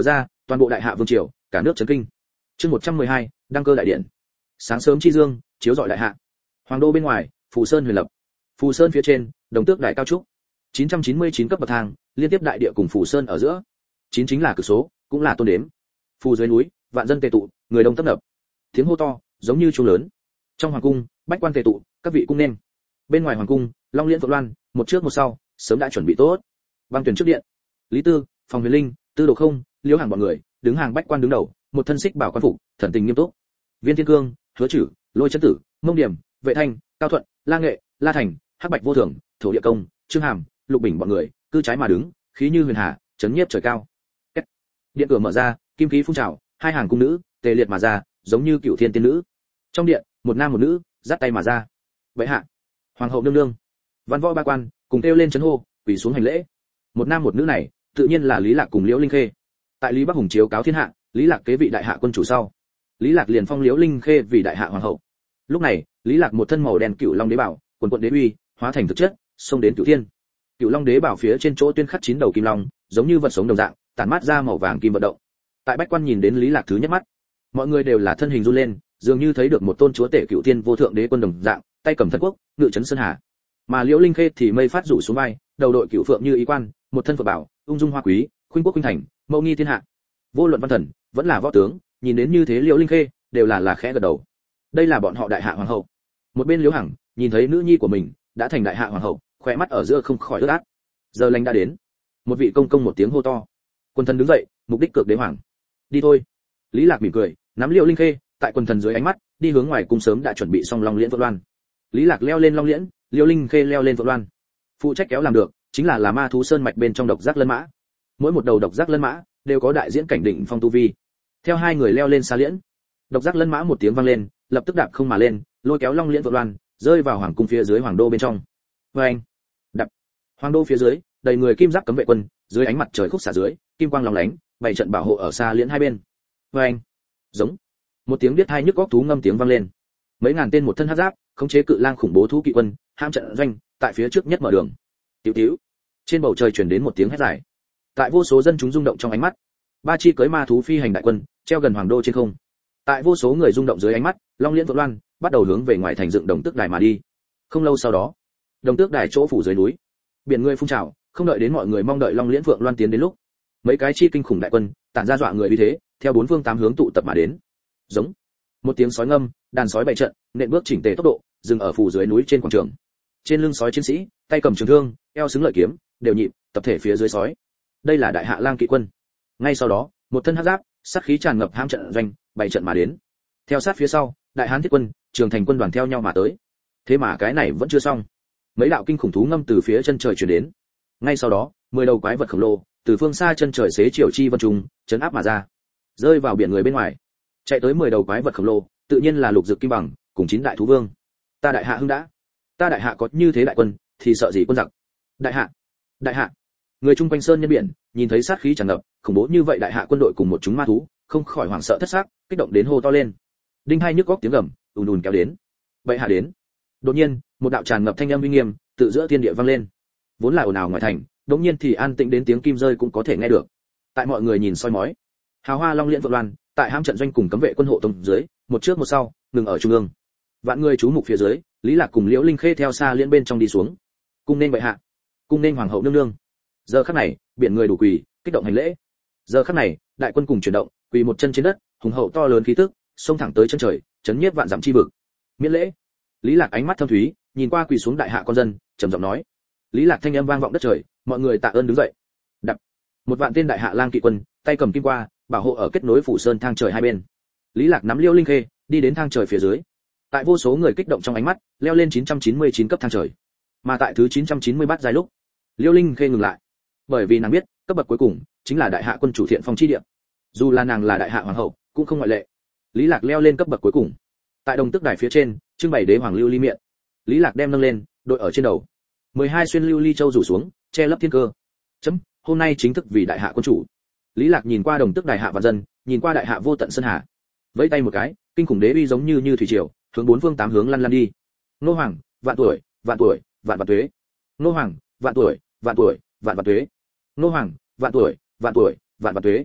toàn bộ đại hạ vương triều cả nước chấn kinh. Chương một trăm mười hai, đăng cơ đại điện. Sáng sớm chi dương chiếu rọi đại hạ. Hoàng đô bên ngoài, Phù Sơn huyền lập. Phù Sơn phía trên, Đồng Tước Đài cao trúc. chín trăm chín mươi chín cấp bậc thang, liên tiếp đại địa cùng Phù Sơn ở giữa. Chín chính là cực số, cũng là tôn đếm. Phù dưới núi, vạn dân tề tụ, người đông tấp nập. Tiếng hô to, giống như chuông lớn. Trong hoàng cung, bách quan tề tụ, các vị cung nên. Bên ngoài hoàng cung, Long Liễn Phượng Loan, một trước một sau, sớm đã chuẩn bị tốt. Băng tuyển trước điện. Lý Tư, Phòng Huyền Linh, Tư Đồ Không, Liễu Hàng bọn người, đứng hàng bách quan đứng đầu, một thân xích bảo quan phục, thần tình nghiêm túc. Viên Thiên Cương, Hứa Chử, Lôi Chấn Tử, Mông Điểm, Vệ Thanh, Cao Thuận, La Nghệ, La Thành, Hắc Bạch Vô Thường, Thổ Địa Công, Trương Hàm, Lục Bình bọn người, cứ trái mà đứng, khí như huyền hà, chấn nhiếp trời cao. Kết. Điện cửa mở ra, kim khí phun trào, hai hàng cung nữ tề liệt mà ra, giống như cựu thiên tiên nữ. Trong điện, một nam một nữ, giắt tay mà ra. Vậy hạ, hoàng hậu nương nương, văn võ ba quan cùng kêu lên chấn hô, quỳ xuống hành lễ. Một nam một nữ này, tự nhiên là Lý Lạc cùng Liễu Linh Khê. Tại Lý Bắc Hùng chiếu cáo thiên hạ, Lý Lạc kế vị đại hạ quân chủ sau, Lý Lạc liền phong Liễu Linh Khê vì đại hạ hoàng hậu. Lúc này, Lý Lạc một thân màu đen cựu long đế bảo, quần quận đế uy, hóa thành thực chất, xông đến cửu thiên. Cựu long đế bảo phía trên chỗ tuyên khắc chín đầu kim long, giống như vật sống đồng dạng, tản mát ra màu vàng kim vận động. Tại bách quan nhìn đến Lý Lạc thứ nhất mắt, mọi người đều là thân hình run lên, dường như thấy được một tôn chúa tể cựu thiên vô thượng đế quân đồng dạng, tay cầm thần quốc, ngự trấn sơn hà. Mà Liễu Linh Khê thì mây phát rủ xuống vai, đầu đội cựu phượng như ý quan, một thân phượng bảo, ung dung hoa quý, khuynh quốc khuynh thành, mẫu nghi thiên hạ. Vô luận văn thần, vẫn là võ tướng, nhìn đến như thế Liễu Linh Khê, đều là là khẽ gật đầu. Đây là bọn họ đại hạ hoàng hậu. Một bên Liễu Hằng, nhìn thấy nữ nhi của mình đã thành đại hạ hoàng hậu, khóe mắt ở giữa không khỏi ướt át. Giờ lành đã đến. Một vị công công một tiếng hô to. Quân thần đứng dậy, mục đích cực đế hoàng. Đi thôi. Lý Lạc mỉm cười, nắm Liễu Linh Khê, tại quân thần dưới ánh mắt, đi hướng ngoài cung sớm đã chuẩn bị xong Long Liễn Phượng Loan. Lý Lạc leo lên Long Liễn, Liễu Linh Khê leo lên Phượng Loan. Phụ trách kéo làm được, chính là là ma thú sơn mạch bên trong độc giác lân mã. Mỗi một đầu độc giác lân mã đều có đại diễn cảnh định phong tu vi. Theo hai người leo lên xa liễn, độc giác lân mã một tiếng vang lên, lập tức đạp không mà lên, lôi kéo Long Liễn Phượng Loan, rơi vào hoàng cung phía dưới hoàng đô bên trong. Oeng! Đập! Hoàng đô phía dưới, đầy người kim giáp cấm vệ quân, dưới ánh mặt trời khúc xạ dưới, kim quang lóng lánh, bày trận bảo hộ ở xa liễn hai bên. Oeng! Giống! Một tiếng biết hai nhức góc thú ngâm tiếng vang lên. Mấy ngàn tên một thân hắc giáp, khống chế cự lang khủng bố thú kỵ quân, ham trận doanh, tại phía trước nhất mở đường. Tiểu tiểu. Trên bầu trời truyền đến một tiếng hét dài. Tại vô số dân chúng rung động trong ánh mắt, ba chi cưỡi ma thú phi hành đại quân, treo gần hoàng đô trên không. Tại vô số người rung động dưới ánh mắt, Long Liễn Phượng Loan bắt đầu hướng về ngoài thành dựng Đồng Tước Đài mà đi. Không lâu sau đó, Đồng Tước Đài chỗ phủ dưới núi, biển người phun trào, không đợi đến mọi người mong đợi Long Liễn Phượng Loan tiến đến lúc, mấy cái chi kinh khủng đại quân tản ra dọa người uy thế, theo bốn phương tám hướng tụ tập mà đến. Giống. Một tiếng sói ngâm, đàn sói bày trận, nện bước chỉnh tề tốc độ, dừng ở phủ dưới núi trên quảng trường. Trên lưng sói chiến sĩ, tay cầm trường thương, eo xứng lợi kiếm, đều nhịp, tập thể phía dưới sói. Đây là đại hạ lang kỵ quân. Ngay sau đó, một thân hắc giáp, sát khí tràn ngập ham trận doanh, bày trận mà đến. Theo sát phía sau, đại hán thiết quân, trường thành quân đoàn theo nhau mà tới. Thế mà cái này vẫn chưa xong. Mấy đạo kinh khủng thú ngâm từ phía chân trời truyền đến. Ngay sau đó, mười đầu quái vật khổng lồ từ phương xa chân trời xế chiều chi vân trùng, chấn áp mà ra, rơi vào biển người bên ngoài. Chạy tới mười đầu quái vật khổng lồ, tự nhiên là lục dực kim bằng, cùng chín đại thú vương. Ta đại hạ hưng đã. Ta đại hạ có như thế đại quân, thì sợ gì quân giặc. Đại hạ, đại hạ. Người chung quanh sơn nhân biển, nhìn thấy sát khí tràn ngập, khủng bố như vậy đại hạ quân đội cùng một chúng ma thú, không khỏi hoảng sợ thất xác, kích động đến hô to lên. Đinh hai nhức góc tiếng gầm, ùn ùn kéo đến. Vậy hạ đến. Đột nhiên, một đạo tràn ngập thanh âm uy nghiêm, tự giữa thiên địa vang lên. Vốn là ồn ào ngoài thành, đột nhiên thì an tĩnh đến tiếng kim rơi cũng có thể nghe được. Tại mọi người nhìn soi mói, hào hoa Long Liễn Phượng Loan, tại ham trận doanh cùng cấm vệ quân hộ tông dưới, một trước một sau, ngừng ở trung ương. Vạn người chú mục phía dưới, Lý Lạc cùng Liễu Linh Khê theo xa liễn bên trong đi xuống. Cung nên bệ hạ, cung nên hoàng hậu nương nương. Giờ khắc này, biển người đủ quỳ, kích động hành lễ. Giờ khắc này, đại quân cùng chuyển động, quỳ một chân trên đất, hùng hậu to lớn khí tức, xông thẳng tới chân trời, chấn nhiếp vạn dặm chi vực. Miễn lễ. Lý Lạc ánh mắt thâm thúy, nhìn qua quỳ xuống đại hạ con dân, trầm giọng nói. Lý Lạc thanh âm vang vọng đất trời, mọi người tạ ơn đứng dậy. Đập. Một vạn tên đại hạ lang kỵ quân, tay cầm kim qua, bảo hộ ở kết nối phủ sơn thang trời hai bên. Lý Lạc nắm Liễu Linh Khê, đi đến thang trời phía dưới. Tại vô số người kích động trong ánh mắt, leo lên chín trăm chín mươi chín cấp thang trời. Mà tại thứ chín trăm chín mươi bát giai lúc, Liễu Linh Khê ngừng lại. Bởi vì nàng biết, cấp bậc cuối cùng chính là đại hạ quân chủ thiện phong chi địa. Dù là nàng là đại hạ hoàng hậu, cũng không ngoại lệ. Lý Lạc leo lên cấp bậc cuối cùng. Tại Đồng Tước Đài phía trên, trưng bày đế hoàng lưu ly miệng. Lý Lạc đem nâng lên, đội ở trên đầu. mười hai xuyên lưu ly châu rủ xuống, che lấp thiên cơ. Chấm, hôm nay chính thức vì đại hạ quân chủ. Lý Lạc nhìn qua Đồng Tước Đài hạ vạn dân, nhìn qua đại hạ vô tận sơn hà. Vẫy tay một cái, kinh khủng đế uy giống như như thủy triều, hướng bốn phương tám hướng lăn lăn đi. Nô hoàng, vạn tuổi, vạn tuổi, vạn vạn tuế. Nô hoàng, vạn tuổi, vạn tuổi, vạn vạn tuế. Nô hoàng, vạn tuổi, vạn tuổi, vạn vạn tuế.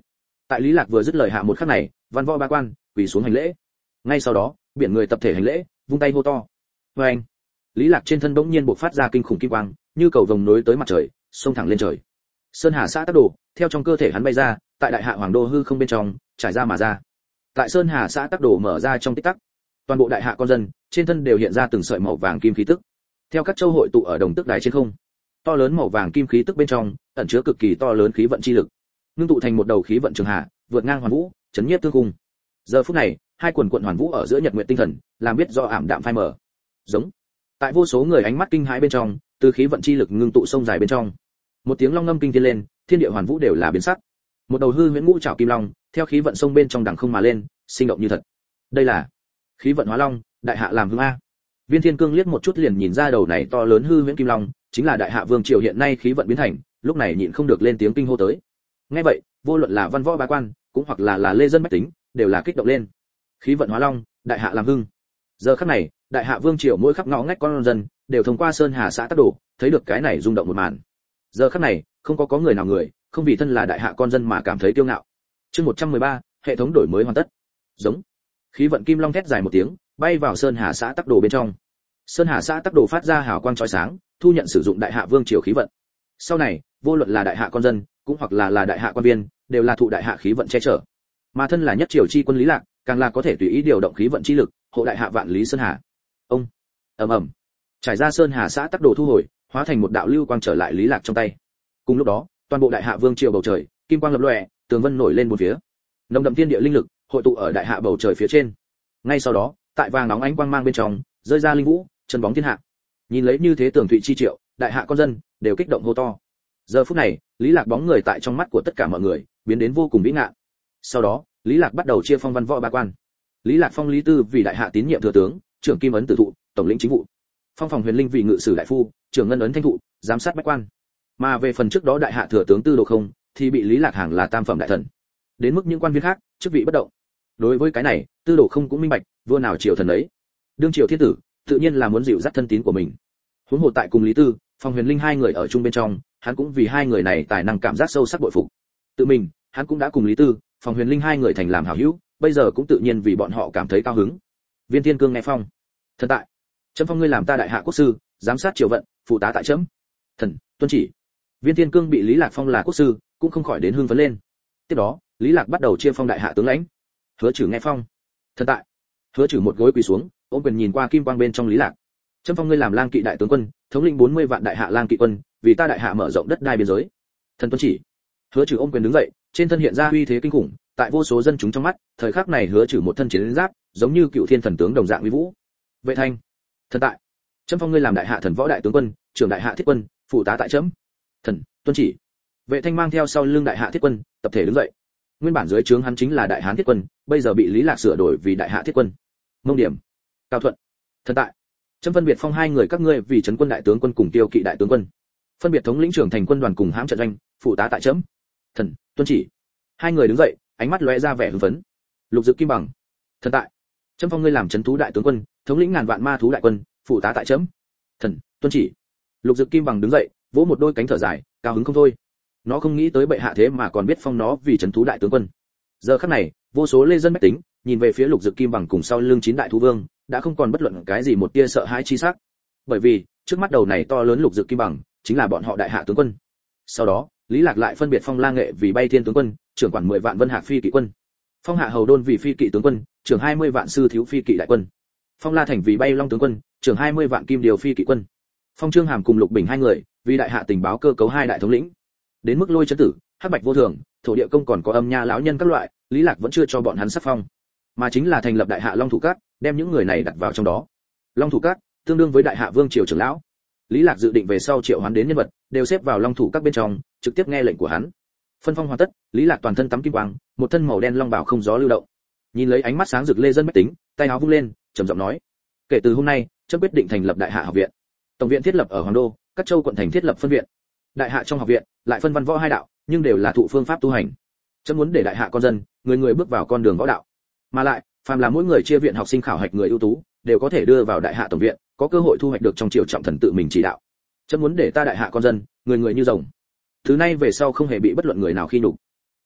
Tại Lý Lạc vừa dứt lời hạ một khắc này, văn võ ba quan quỳ xuống hành lễ. Ngay sau đó, biển người tập thể hành lễ, vung tay hô to. Oeng! Lý Lạc trên thân bỗng nhiên bộc phát ra kinh khủng kim quang, như cầu vồng nối tới mặt trời, xông thẳng lên trời. Sơn Hà xã tác đồ, theo trong cơ thể hắn bay ra, tại đại hạ hoàng đô hư không bên trong, trải ra mà ra. Tại Sơn Hà xã tác đồ mở ra trong tích tắc, toàn bộ đại hạ con dân, trên thân đều hiện ra từng sợi màu vàng kim khí tức. Theo các châu hội tụ ở đồng tức đài trên không, to lớn màu vàng kim khí tức bên trong, ẩn chứa cực kỳ to lớn khí vận chi lực, ngưng tụ thành một đầu khí vận trường hạ, vượt ngang hoàn vũ, chấn nhiếp tương cung. Giờ phút này, hai quần quần hoàn vũ ở giữa nhật nguyện tinh thần, làm biết do ảm đạm phai mờ. Giống. Tại vô số người ánh mắt kinh hãi bên trong, từ khí vận chi lực ngưng tụ sông dài bên trong, một tiếng long ngâm kinh thiên lên, thiên địa hoàn vũ đều là biến sắc. Một đầu hư huyễn ngũ trảo kim long, theo khí vận sông bên trong đằng không mà lên, sinh động như thật. Đây là khí vận hóa long, đại hạ làm hương a. Viên Thiên Cương liếc một chút liền nhìn ra đầu này to lớn hư huyễn kim long, chính là đại hạ vương triều hiện nay khí vận biến thành, lúc này nhịn không được lên tiếng kinh hô tới. Nghe vậy, vô luận là văn võ bá quan, cũng hoặc là là lê dân bách tính, đều là kích động lên. Khí vận hóa long, đại hạ làm hưng. Giờ khắc này, đại hạ vương triều mỗi khắp ngõ ngách con dân, đều thông qua Sơn Hà xã tác đồ, thấy được cái này rung động một màn. Giờ khắc này, không có có người nào người, không vì thân là đại hạ con dân mà cảm thấy kiêu ngạo. Chương một trăm mười ba, hệ thống đổi mới hoàn tất. Giống. Khí vận kim long thét dài một tiếng, bay vào Sơn Hà xã tác đồ bên trong. Sơn Hà xã tác đồ phát ra hào quang chói sáng, thu nhận sử dụng đại hạ vương triều khí vận. Sau này, vô luận là đại hạ con dân, cũng hoặc là là đại hạ quan viên, đều là thụ đại hạ khí vận che chở. Mà thân là nhất triều chi quân Lý Lạc, càng là có thể tùy ý điều động khí vận chi lực, hộ đại hạ vạn lý Sơn Hà. Ông. Ầm ầm. Trải ra Sơn Hà xã tác đồ thu hồi, hóa thành một đạo lưu quang trở lại Lý Lạc trong tay. Cùng lúc đó, toàn bộ đại hạ vương triều bầu trời, kim quang lập lòe, tường vân nổi lên bốn phía. Nồng đậm thiên địa linh lực hội tụ ở đại hạ bầu trời phía trên. Ngay sau đó, tại vàng nóng ánh quang mang bên trong, rơi ra linh vũ, chân bóng thiên hạ. Nhìn lấy như thế tường thụy chi triệu, đại hạ con dân đều kích động hô to. Giờ phút này, Lý Lạc bóng người tại trong mắt của tất cả mọi người, biến đến vô cùng vĩ ngạn. Sau đó, Lý Lạc bắt đầu chia phong văn võ ba quan. Lý Lạc phong Lý Tư vì đại hạ tín nhiệm thừa tướng, trưởng kim ấn tử thụ, tổng lĩnh chính vụ. Phong phòng Huyền Linh vì ngự sử đại phu, trưởng ngân ấn thanh thụ, giám sát bách quan. Mà về phần trước đó đại hạ thừa tướng Tư Đồ Không, thì bị Lý Lạc hàng là tam phẩm đại thần. Đến mức những quan viên khác, chức vị bất động. Đối với cái này, Tư Đồ Không cũng minh bạch, vua nào triều thần ấy. Đương triều thiên tử, tự nhiên là muốn dịu dắt thân tín của mình. Huống hồ tại cùng Lý Tư, Phong Huyền Linh hai người ở chung bên trong, hắn cũng vì hai người này tài năng cảm giác sâu sắc bội phục. Tự mình, hắn cũng đã cùng Lý Tư, Phong Huyền Linh hai người thành làm hảo hữu, bây giờ cũng tự nhiên vì bọn họ cảm thấy cao hứng. Viên Thiên Cương nghe phong, thần tại, chấm phong ngươi làm ta đại hạ quốc sư, giám sát triều vận, phụ tá tại chấm. Thần, tuân chỉ. Viên Thiên Cương bị Lý Lạc phong là quốc sư, cũng không khỏi đến hưng phấn lên. Tiếp đó, Lý Lạc bắt đầu chia phong đại hạ tướng lãnh. Hứa Trử nghe phong, thần tại. Hứa Trử một gối quỳ xuống, ôm quyền nhìn qua kim quang bên trong Lý Lạc. Chấm phong ngươi làm lang kỵ đại tướng quân, thống lĩnh bốn mươi vạn đại hạ lang kỵ quân, vì ta đại hạ mở rộng đất đai biên giới. Thần tuân chỉ. Hứa Trử ôm quyền đứng dậy, trên thân hiện ra uy thế kinh khủng, tại vô số dân chúng trong mắt, thời khắc này Hứa Trử một thân chiến giáp, giống như cựu thiên thần tướng đồng dạng uy vũ. Vệ Thanh, thần tại. Chấm phong ngươi làm đại hạ thần võ đại tướng quân, trưởng đại hạ thiết quân, phụ tá tại chấm. Thần tuân chỉ. Vệ Thanh mang theo sau lưng đại hạ thiết quân, tập thể đứng dậy. Nguyên bản dưới trướng hắn chính là đại hán thiết quân, bây giờ bị Lý Lạc sửa đổi vì đại hạ thiết quân. Mông Điểm, Cao Thuận, thần tại. Chấm phân biệt phong hai người các ngươi vì trấn quân đại tướng quân cùng tiêu kỵ đại tướng quân, phân biệt thống lĩnh trưởng thành quân đoàn cùng hãm trận doanh, phụ tá tại chấm. Thần tuân chỉ. Hai người đứng dậy, ánh mắt lóe ra vẻ hưng phấn. Lục Dự Kim Bằng, thần tại. Chấm phong ngươi làm trấn thú đại tướng quân, thống lĩnh ngàn vạn ma thú đại quân, phụ tá tại chấm. Thần tuân chỉ. Lục Dự Kim Bằng đứng dậy, vỗ một đôi cánh thở dài, cao hứng không thôi. Nó không nghĩ tới bệ hạ thế mà còn biết phong nó vì trấn thú đại tướng quân. Giờ khắc này, vô số lê dân bách tính nhìn về phía Lục Dự Kim Bằng cùng sau lưng chín đại thú vương, đã không còn bất luận cái gì một tia sợ hãi chi sắc. Bởi vì, trước mắt đầu này to lớn Lục Dự Kim Bằng, chính là bọn họ đại hạ tướng quân. Sau đó, Lý Lạc lại phân biệt phong La Nghệ vì bay thiên tướng quân, trưởng quản mười vạn vân hạc phi kỵ quân. Phong Hạ Hầu Đôn vì phi kỵ tướng quân, trưởng hai mươi vạn sư thiếu phi kỵ đại quân. Phong La Thành vì bay long tướng quân, trưởng hai mươi vạn kim điều phi kỵ quân. Phong Trương Hàm cùng Lục Bình hai người, vì đại hạ tình báo cơ cấu hai đại thống lĩnh. Đến mức Lôi Chấn Tử, Hắc Bạch Vô Thường, Thổ Địa Công còn có Âm Nha lão nhân các loại, Lý Lạc vẫn chưa cho bọn hắn sắc phong, mà chính là thành lập đại hạ Long Thủ Các, đem những người này đặt vào trong đó. Long Thủ Các tương đương với đại hạ vương triều trưởng lão. Lý Lạc dự định về sau triệu hoán đến nhân vật, đều xếp vào Long Thủ Các bên trong, trực tiếp nghe lệnh của hắn. Phân phong hoàn tất, Lý Lạc toàn thân tắm kim quang, một thân màu đen long bào không gió lưu động. Nhìn lấy ánh mắt sáng rực lê dân bách tính, tay áo vung lên, trầm giọng nói: "Kể từ hôm nay, chấm quyết định thành lập đại hạ học viện. Tổng viện thiết lập ở Hoàng Đô, các châu quận thành thiết lập phân viện. Đại hạ trong học viện lại phân văn võ hai đạo, nhưng đều là thụ phương pháp tu hành. Chấm muốn để đại hạ con dân, người người bước vào con đường võ đạo. Mà lại, phàm là mỗi người chia viện học sinh khảo hạch người ưu tú, đều có thể đưa vào đại hạ tổng viện, có cơ hội thu hoạch được trong triều trọng thần tự mình chỉ đạo. Chấm muốn để ta đại hạ con dân, người người như rồng. Thứ nay về sau không hề bị bất luận người nào khi nhục." Lý Lạc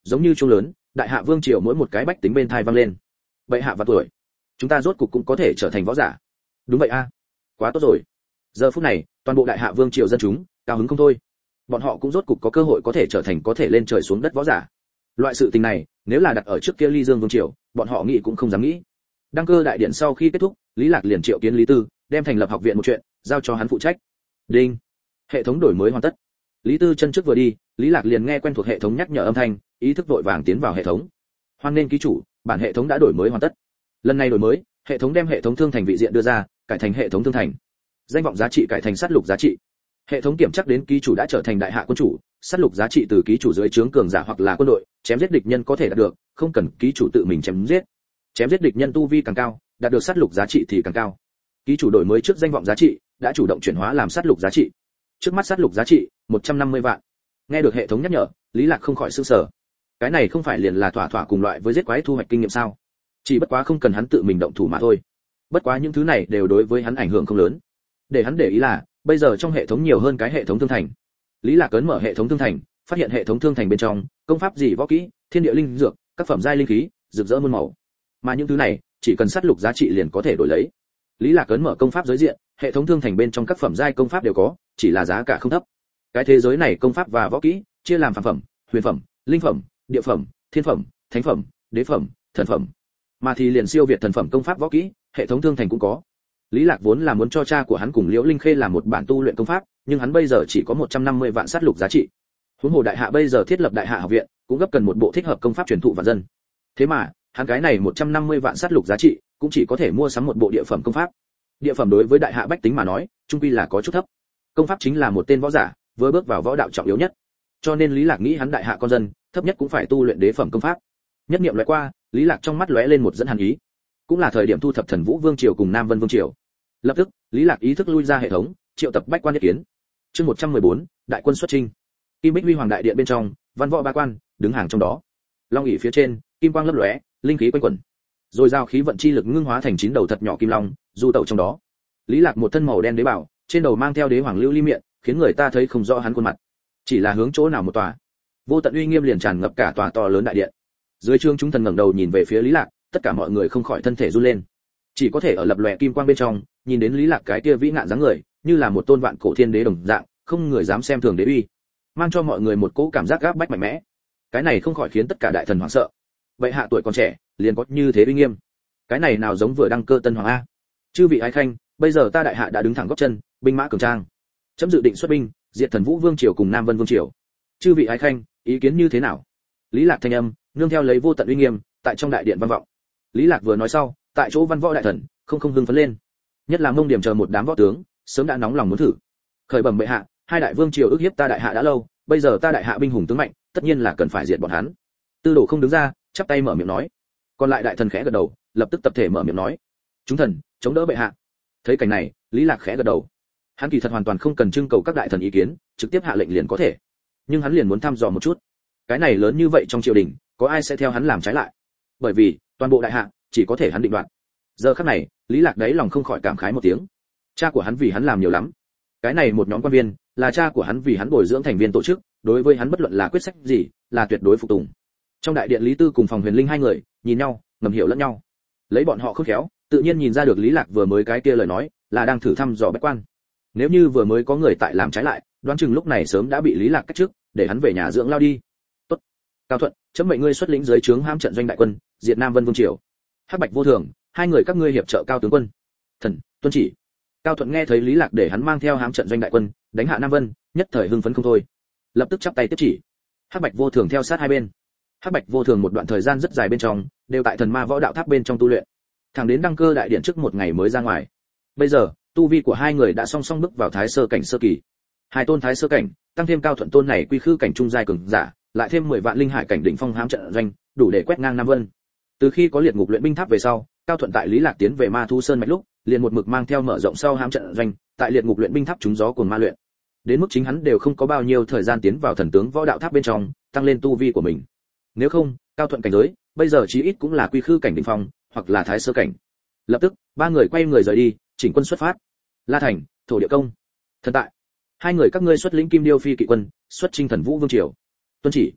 giống như chuông lớn, đại hạ vương triều mỗi một cái bách tính bên thai vang lên. Bệ hạ và tuổi, chúng ta rốt cục cũng có thể trở thành võ giả. Đúng vậy a, quá tốt rồi. Giờ phút này, toàn bộ đại hạ vương triều dân chúng cao hứng không thôi. Bọn họ cũng rốt cục có cơ hội có thể trở thành có thể lên trời xuống đất võ giả. Loại sự tình này, nếu là đặt ở trước kia Ly Dương vương triều, bọn họ nghĩ cũng không dám nghĩ. Đăng cơ đại điện sau khi kết thúc, Lý Lạc liền triệu kiến Lý Tư, đem thành lập học viện một chuyện giao cho hắn phụ trách. Đinh, hệ thống đổi mới hoàn tất. Lý Tư chân trước vừa đi, Lý Lạc liền nghe quen thuộc hệ thống nhắc nhở âm thanh, ý thức vội vàng tiến vào hệ thống. Hoan nên ký chủ, bản hệ thống đã đổi mới hoàn tất. Lần này đổi mới, hệ thống đem hệ thống thương thành vị diện đưa ra, cải thành hệ thống thương thành. Danh vọng giá trị cải thành sát lục giá trị. Hệ thống kiểm chắc đến ký chủ đã trở thành đại hạ quân chủ, sát lục giá trị từ ký chủ dưới trướng cường giả hoặc là quân đội, chém giết địch nhân có thể đạt được, không cần ký chủ tự mình chém giết. Chém giết địch nhân tu vi càng cao, đạt được sát lục giá trị thì càng cao. Ký chủ đổi mới trước danh vọng giá trị, đã chủ động chuyển hóa làm sát lục giá trị. Trước mắt sát lục giá trị một trăm năm mươi vạn. Nghe được hệ thống nhắc nhở, Lý Lạc không khỏi sửng sở. Cái này không phải liền là thỏa thỏa cùng loại với giết quái thu hoạch kinh nghiệm sao? Chỉ bất quá không cần hắn tự mình động thủ mà thôi. Bất quá những thứ này đều đối với hắn ảnh hưởng không lớn. Để hắn để ý là, bây giờ trong hệ thống nhiều hơn cái hệ thống thương thành. Lý Lạc ấn mở hệ thống thương thành, phát hiện hệ thống thương thành bên trong, công pháp gì võ kỹ, thiên địa linh dược, các phẩm giai linh khí, rực rỡ muôn màu. Mà những thứ này, chỉ cần sát lục giá trị liền có thể đổi lấy. Lý Lạc ấn mở công pháp giới diện, hệ thống thương thành bên trong các phẩm giai công pháp đều có, chỉ là giá cả không thấp. Cái thế giới này công pháp và võ kỹ chia làm phàm phẩm, huyền phẩm, linh phẩm, địa phẩm, thiên phẩm, thánh phẩm, đế phẩm, thần phẩm. Mà thì liền siêu việt thần phẩm công pháp võ kỹ, hệ thống thương thành cũng có. Lý Lạc vốn là muốn cho cha của hắn cùng Liễu Linh Khê làm một bản tu luyện công pháp, nhưng hắn bây giờ chỉ có một trăm năm mươi vạn sát lục giá trị. Huống hồ đại hạ bây giờ thiết lập đại hạ học viện, cũng gấp cần một bộ thích hợp công pháp truyền thụ vạn dân. Thế mà, hắn cái này một trăm năm mươi vạn sát lục giá trị, cũng chỉ có thể mua sắm một bộ địa phẩm công pháp. Địa phẩm đối với đại hạ bách tính mà nói, chung quy là có chút thấp. Công pháp chính là một tên võ giả, vừa bước vào võ đạo trọng yếu nhất. Cho nên Lý Lạc nghĩ hắn đại hạ con dân, thấp nhất cũng phải tu luyện đế phẩm công pháp. Nhất niệm lóe qua, Lý Lạc trong mắt lóe lên một dẫn hàn ý. Cũng là thời điểm thu thập Thần Vũ Vương triều cùng Nam Vân Vương triều. Lập tức, Lý Lạc ý thức lui ra hệ thống, triệu tập bách quan ý kiến. Chương một trăm mười bốn, đại quân xuất chinh. Kim Bích Huy Hoàng đại điện bên trong, văn võ ba quan đứng hàng trong đó. Long ỷ phía trên, kim quang lấp lóe, linh khí quanh quẩn. Rồi giao khí vận chi lực ngưng hóa thành chín đầu thật nhỏ kim long, du tẩu trong đó. Lý Lạc một thân màu đen đế bảo, trên đầu mang theo đế hoàng lưu ly miệng, khiến người ta thấy không rõ hắn khuôn mặt. Chỉ là hướng chỗ nào một tòa, vô tận uy nghiêm liền tràn ngập cả tòa to lớn đại điện. Dưới trướng chúng thần ngẩng đầu nhìn về phía Lý Lạc, tất cả mọi người không khỏi thân thể run lên. Chỉ có thể ở lập lòe kim quang bên trong, nhìn đến Lý Lạc cái kia vĩ ngạn dáng người, như là một tôn vạn cổ thiên đế đồng dạng, không người dám xem thường đế uy, mang cho mọi người một cỗ cảm giác gáp bách mạnh mẽ. Cái này không khỏi khiến tất cả đại thần hoảng sợ. Vậy hạ tuổi còn trẻ, liền có như thế uy nghiêm. Cái này nào giống vừa đăng cơ tân hoàng a. Chư vị ái khanh, bây giờ ta đại hạ đã đứng thẳng gót chân, binh mã cường trang. Chấm dự định xuất binh, diệt Thần Vũ Vương triều cùng Nam Vân Vương triều. Chư vị ái khanh, ý kiến như thế nào? Lý Lạc thanh âm, nương theo lấy vô tận uy nghiêm, tại trong đại điện vang vọng. Lý Lạc vừa nói sau, tại chỗ văn võ đại thần không không hưng phấn lên. Nhất là Mông Điểm chờ một đám võ tướng, sớm đã nóng lòng muốn thử. Khởi bẩm bệ hạ, hai đại vương triều ức hiếp ta đại hạ đã lâu, bây giờ ta đại hạ binh hùng tướng mạnh, tất nhiên là cần phải diệt bọn hắn. Tư Đồ không đứng ra, chắp tay mở miệng nói. Còn lại đại thần khẽ gật đầu, lập tức tập thể mở miệng nói. Chúng thần, chống đỡ bệ hạ. Thấy cảnh này, Lý Lạc khẽ gật đầu. Hắn kỳ thật hoàn toàn không cần trưng cầu các đại thần ý kiến, trực tiếp hạ lệnh liền có thể. Nhưng hắn liền muốn thăm dò một chút, cái này lớn như vậy trong triều đình, có ai sẽ theo hắn làm trái lại? Bởi vì, toàn bộ đại hạ chỉ có thể hắn định đoạt. Giờ khắc này, Lý Lạc đấy lòng không khỏi cảm khái một tiếng. Cha của hắn vì hắn làm nhiều lắm. Cái này một nhóm quan viên, là cha của hắn vì hắn bồi dưỡng thành viên tổ chức, đối với hắn bất luận là quyết sách gì, là tuyệt đối phục tùng. Trong đại điện Lý Tư cùng Phòng Huyền Linh hai người, nhìn nhau, ngầm hiểu lẫn nhau. Lấy bọn họ khôn khéo, tự nhiên nhìn ra được Lý Lạc vừa mới cái kia lời nói, là đang thử thăm dò bách quan. Nếu như vừa mới có người tại làm trái lại, đoán chừng lúc này sớm đã bị Lý Lạc cách trước, để hắn về nhà dưỡng lao đi. Tốt. Cao Thuận, chấm mệnh ngươi xuất lĩnh dưới trướng hãm trận doanh đại quân, diệt Nam Vân Vương triều. Hắc Bạch Vô Thường, hai người các ngươi hiệp trợ Cao tướng quân. Thần, tuân chỉ. Cao Thuận nghe thấy Lý Lạc để hắn mang theo hãm trận doanh đại quân, đánh hạ Nam Vân, nhất thời hưng phấn không thôi. Lập tức chắp tay tiếp chỉ. Hắc Bạch Vô Thường theo sát hai bên. Hắc Bạch Vô Thường một đoạn thời gian rất dài bên trong, đều tại Thần Ma Võ Đạo Tháp bên trong tu luyện. Thẳng đến đăng cơ đại điện trước một ngày mới ra ngoài. Bây giờ, tu vi của hai người đã song song bước vào Thái Sơ cảnh sơ kỳ. Hai tôn Thái Sơ cảnh, tăng thêm Cao Thuận tôn này quy khư cảnh trung giai cường giả, lại thêm mười vạn linh hải cảnh đỉnh phong hãm trận doanh, đủ để quét ngang Nam Vân. Từ khi có liệt ngục luyện binh tháp về sau, Cao Thuận tại Lý Lạc tiến về Ma Thu Sơn mạch lúc, liền một mực mang theo mở rộng sau hãm trận doanh, tại liệt ngục luyện binh tháp trúng gió cuồng ma luyện. Đến mức chính hắn đều không có bao nhiêu thời gian tiến vào thần tướng võ đạo tháp bên trong, tăng lên tu vi của mình. Nếu không, Cao Thuận cảnh giới, bây giờ chí ít cũng là quy khư cảnh đỉnh phong, hoặc là Thái Sơ cảnh. Lập tức, ba người quay người rời đi, chỉnh quân xuất phát. La Thành, Thổ Địa Công, Thần tại, hai người các ngươi xuất lĩnh Kim Điêu Phi kỵ quân, xuất chinh Thần Vũ Vương triều. Tuân chỉ.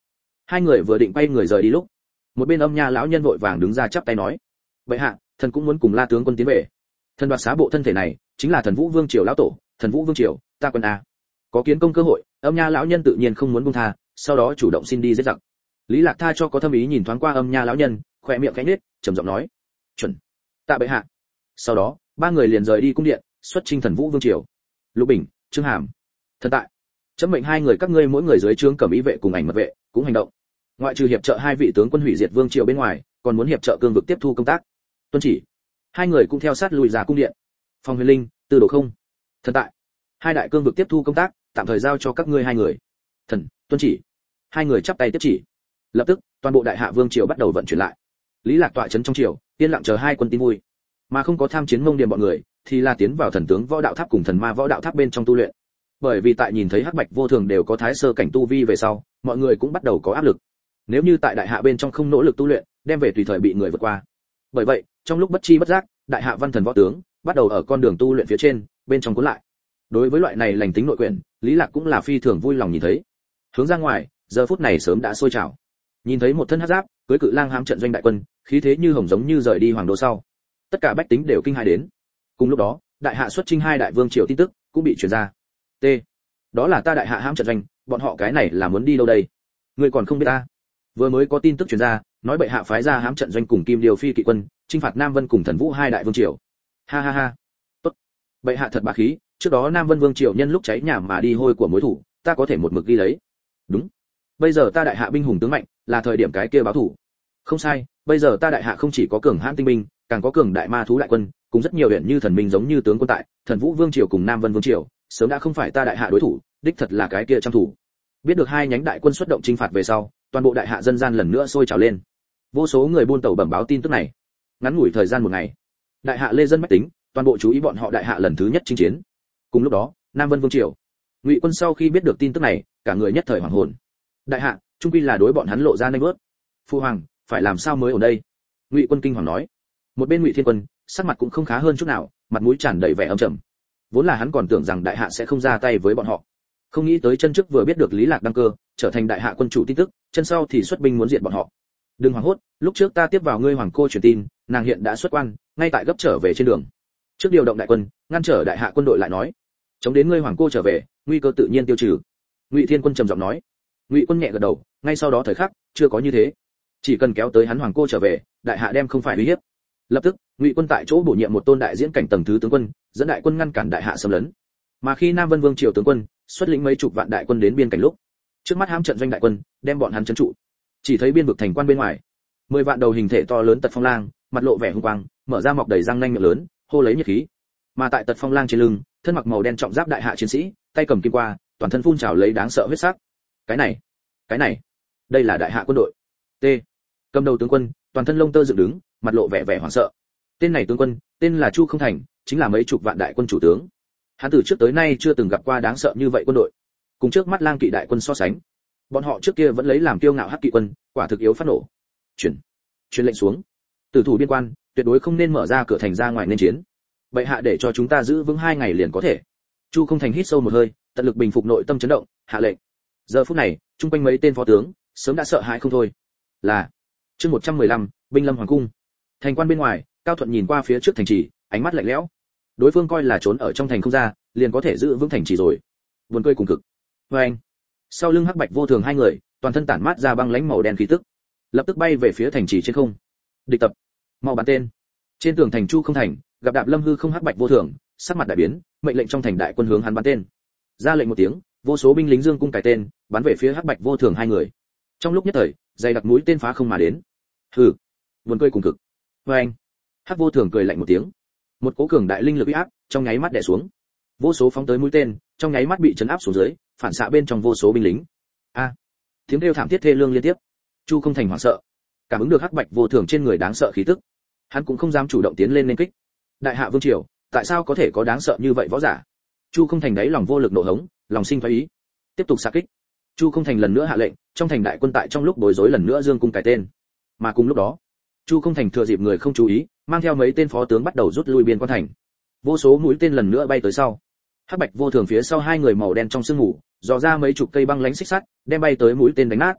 Hai người vừa định quay người rời đi lúc, một bên Âm Nha lão nhân vội vàng đứng ra chắp tay nói: "Bệ hạ, thần cũng muốn cùng La tướng quân tiến về. Thần đoạt xá bộ thân thể này, chính là Thần Vũ Vương triều lão tổ, Thần Vũ Vương triều, ta quân a." Có kiến công cơ hội, Âm Nha lão nhân tự nhiên không muốn buông tha, sau đó chủ động xin đi giết giặc. Lý Lạc tha cho có thâm ý nhìn thoáng qua Âm Nha lão nhân, khóe miệng khẽ nhếch, trầm giọng nói: "Chuẩn, tạ bệ hạ." Sau đó, ba người liền rời đi cung điện, xuất chinh Thần Vũ Vương triều. Lục Bình, Trương Hàm, thần tại, chấm mệnh hai người các ngươi mỗi người dưới trướng cẩm ý vệ cùng ảnh mật vệ cũng hành động. Ngoại trừ hiệp trợ hai vị tướng quân hủy diệt vương triều bên ngoài, còn muốn hiệp trợ cương vực tiếp thu công tác. Tuân chỉ. Hai người cũng theo sát lùi ra cung điện. Phong Huyền Linh, Tư Đồ Không, thần tại, hai đại cương vực tiếp thu công tác, tạm thời giao cho các ngươi hai người. Thần, tuân chỉ. Hai người chắp tay tiếp chỉ. Lập tức, toàn bộ đại hạ vương triều bắt đầu vận chuyển lại. Lý Lạc tọa trấn trong triều, yên lặng chờ hai quân tin vui, mà không có tham chiến Mông Điềm bọn người, thì là tiến vào thần tướng võ đạo tháp cùng thần ma võ đạo tháp bên trong tu luyện. Bởi vì tại nhìn thấy Hắc Bạch Vô Thường đều có thái sơ cảnh tu vi về sau, mọi người cũng bắt đầu có áp lực. Nếu như tại đại hạ bên trong không nỗ lực tu luyện, đem về tùy thời bị người vượt qua. Bởi vậy, trong lúc bất chi bất giác, đại hạ văn thần võ tướng bắt đầu ở con đường tu luyện phía trên, bên trong cuốn lại. Đối với loại này lành tính nội quyền, Lý Lạc cũng là phi thường vui lòng nhìn thấy. Hướng ra ngoài, giờ phút này sớm đã sôi trào. Nhìn thấy một thân hắc giáp, cưỡi cự lang hám trận doanh đại quân, khí thế như hồng giống như rời đi hoàng đô sau. Tất cả bách tính đều kinh hãi đến. Cùng lúc đó, đại hạ xuất chinh hai đại vương triều tin tức cũng bị truyền ra. T. Đó là ta đại hạ hãm trận doanh, bọn họ cái này là muốn đi đâu đây? Ngươi còn không biết ta? Vừa mới có tin tức truyền ra, nói bệ hạ phái ra hãm trận doanh cùng Kim Điều Phi kỵ quân, chinh phạt Nam Vân cùng Thần Vũ hai đại vương triều. Ha ha ha. Tốt. Bệ hạ thật bá khí, trước đó Nam Vân vương triều nhân lúc cháy nhà mà đi hôi của mối thủ, ta có thể một mực ghi lấy. Đúng. Bây giờ ta đại hạ binh hùng tướng mạnh, là thời điểm cái kia báo thủ. Không sai, bây giờ ta đại hạ không chỉ có cường hãn tinh binh, càng có cường đại ma thú đại quân, cùng rất nhiều huyện như thần minh giống như tướng quân tại, Thần Vũ vương triều cùng Nam Vân vương triều, sớm đã không phải ta đại hạ đối thủ, đích thật là cái kia trăm thủ. Biết được hai nhánh đại quân xuất động chinh phạt về sau, toàn bộ đại hạ dân gian lần nữa sôi trào lên. Vô số người buôn tàu bẩm báo tin tức này. Ngắn ngủi thời gian một ngày, đại hạ lê dân bách tính, toàn bộ chú ý bọn họ đại hạ lần thứ nhất chinh chiến. Cùng lúc đó, Nam Vân vương triều, Ngụy quân sau khi biết được tin tức này, cả người nhất thời hoảng hồn. Đại hạ, trung quy là đối bọn hắn lộ ra nanh vớt. Phu hoàng, phải làm sao mới ở đây? Ngụy quân kinh hoàng nói. Một bên Ngụy Thiên Quân, sắc mặt cũng không khá hơn chút nào, mặt mũi tràn đầy vẻ âm trầm. Vốn là hắn còn tưởng rằng đại hạ sẽ không ra tay với bọn họ, không nghĩ tới chân trước vừa biết được Lý Lạc đăng cơ, trở thành đại hạ quân chủ tin tức, chân sau thì xuất binh muốn diệt bọn họ. Đừng hoảng hốt, lúc trước ta tiếp vào ngươi hoàng cô truyền tin, nàng hiện đã xuất quan, ngay tại gấp trở về trên đường. Trước điều động đại quân, ngăn trở đại hạ quân đội lại nói, chống đến ngươi hoàng cô trở về, nguy cơ tự nhiên tiêu trừ. Ngụy Thiên Quân trầm giọng nói. Ngụy quân nhẹ gật đầu, ngay sau đó thời khắc, chưa có như thế. Chỉ cần kéo tới hắn hoàng cô trở về, đại hạ đem không phải uy hiếp. Lập tức, Ngụy quân tại chỗ bổ nhiệm một tôn đại diễn cảnh tầng thứ tướng quân, dẫn đại quân ngăn cản đại hạ xâm lấn. Mà khi Nam Vân Vương triều tướng quân xuất lĩnh mấy chục vạn đại quân đến biên cảnh lúc, trước mắt hãm trận doanh đại quân, đem bọn hắn trấn trụ. Chỉ thấy biên vực thành quan bên ngoài, mười vạn đầu hình thể to lớn tật phong lang, mặt lộ vẻ hung quang, mở ra mọc đầy răng nanh miệng lớn, hô lấy nhiệt khí. Mà tại tật phong lang trên lưng, thân mặc màu đen trọng giáp đại hạ chiến sĩ, tay cầm kim qua, toàn thân phun trào lấy đáng sợ huyết sắc. Cái này, cái này, đây là đại hạ quân đội. T. Cầm đầu tướng quân, toàn thân lông tơ dựng đứng, mặt lộ vẻ vẻ hoảng sợ. Tên này tướng quân, tên là Chu Không Thành, chính là mấy chục vạn đại quân chủ tướng. Hắn từ trước tới nay chưa từng gặp qua đáng sợ như vậy quân đội. Cùng trước mắt lang kỵ đại quân so sánh, bọn họ trước kia vẫn lấy làm kiêu ngạo hắc kỵ quân, quả thực yếu phát nổ. Chuyển, truyền lệnh xuống. Tử thủ biên quan, tuyệt đối không nên mở ra cửa thành ra ngoài nên chiến. Bệ hạ để cho chúng ta giữ vững hai ngày liền có thể. Chu Không Thành hít sâu một hơi, tận lực bình phục nội tâm chấn động, hạ lệnh. Giờ phút này, trung quanh mấy tên phó tướng sớm đã sợ hãi không thôi. Là chương một trăm mười lăm, binh lâm hoàng cung. Thành quan bên ngoài, Cao Thuận nhìn qua phía trước thành trì, ánh mắt lạnh lẽo. Đối phương coi là trốn ở trong thành không ra, liền có thể giữ vững thành trì rồi. Buồn cười cùng cực. Và anh, sau lưng Hắc Bạch Vô Thường hai người, toàn thân tản mát ra băng lãnh màu đen khí tức, lập tức bay về phía thành trì trên không. Địch tập, mau bắn tên. Trên tường thành Chu Không Thành, gặp Đạp Lâm Hư không Hắc Bạch Vô Thường, sắc mặt đại biến, mệnh lệnh trong thành đại quân hướng hắn bắn tên. Ra lệnh một tiếng, vô số binh lính dương cung cài tên, bắn về phía Hắc Bạch Vô Thường hai người. Trong lúc nhất thời, dày đặc mũi tên phá không mà đến. Hừ, buồn cười cùng cực. Và anh, Hắc Vô Thường cười lạnh một tiếng, một cỗ cường đại linh lực uy áp trong nháy mắt đè xuống, vô số phóng tới mũi tên trong nháy mắt bị chấn áp xuống dưới, phản xạ bên trong vô số binh lính. A, tiếng kêu thảm thiết thê lương liên tiếp. Chu Không Thành hoảng sợ, cảm ứng được Hắc Bạch Vô Thường trên người đáng sợ khí tức, hắn cũng không dám chủ động tiến lên nên kích. Đại hạ vương triều, tại sao có thể có đáng sợ như vậy võ giả? Chu Không Thành đáy lòng vô lực nộ hống, lòng sinh phái ý, tiếp tục xạ kích. Chu Không Thành lần nữa hạ lệnh, trong thành đại quân tại trong lúc bối rối lần nữa dương cung cài tên. Mà cùng lúc đó, Chu Không Thành thừa dịp người không chú ý, mang theo mấy tên phó tướng bắt đầu rút lui biên quan thành. Vô số mũi tên lần nữa bay tới sau. Hắc Bạch Vô Thường phía sau hai người màu đen trong sương mù, dò ra mấy chục cây băng lãnh xích sắt, đem bay tới mũi tên đánh nát.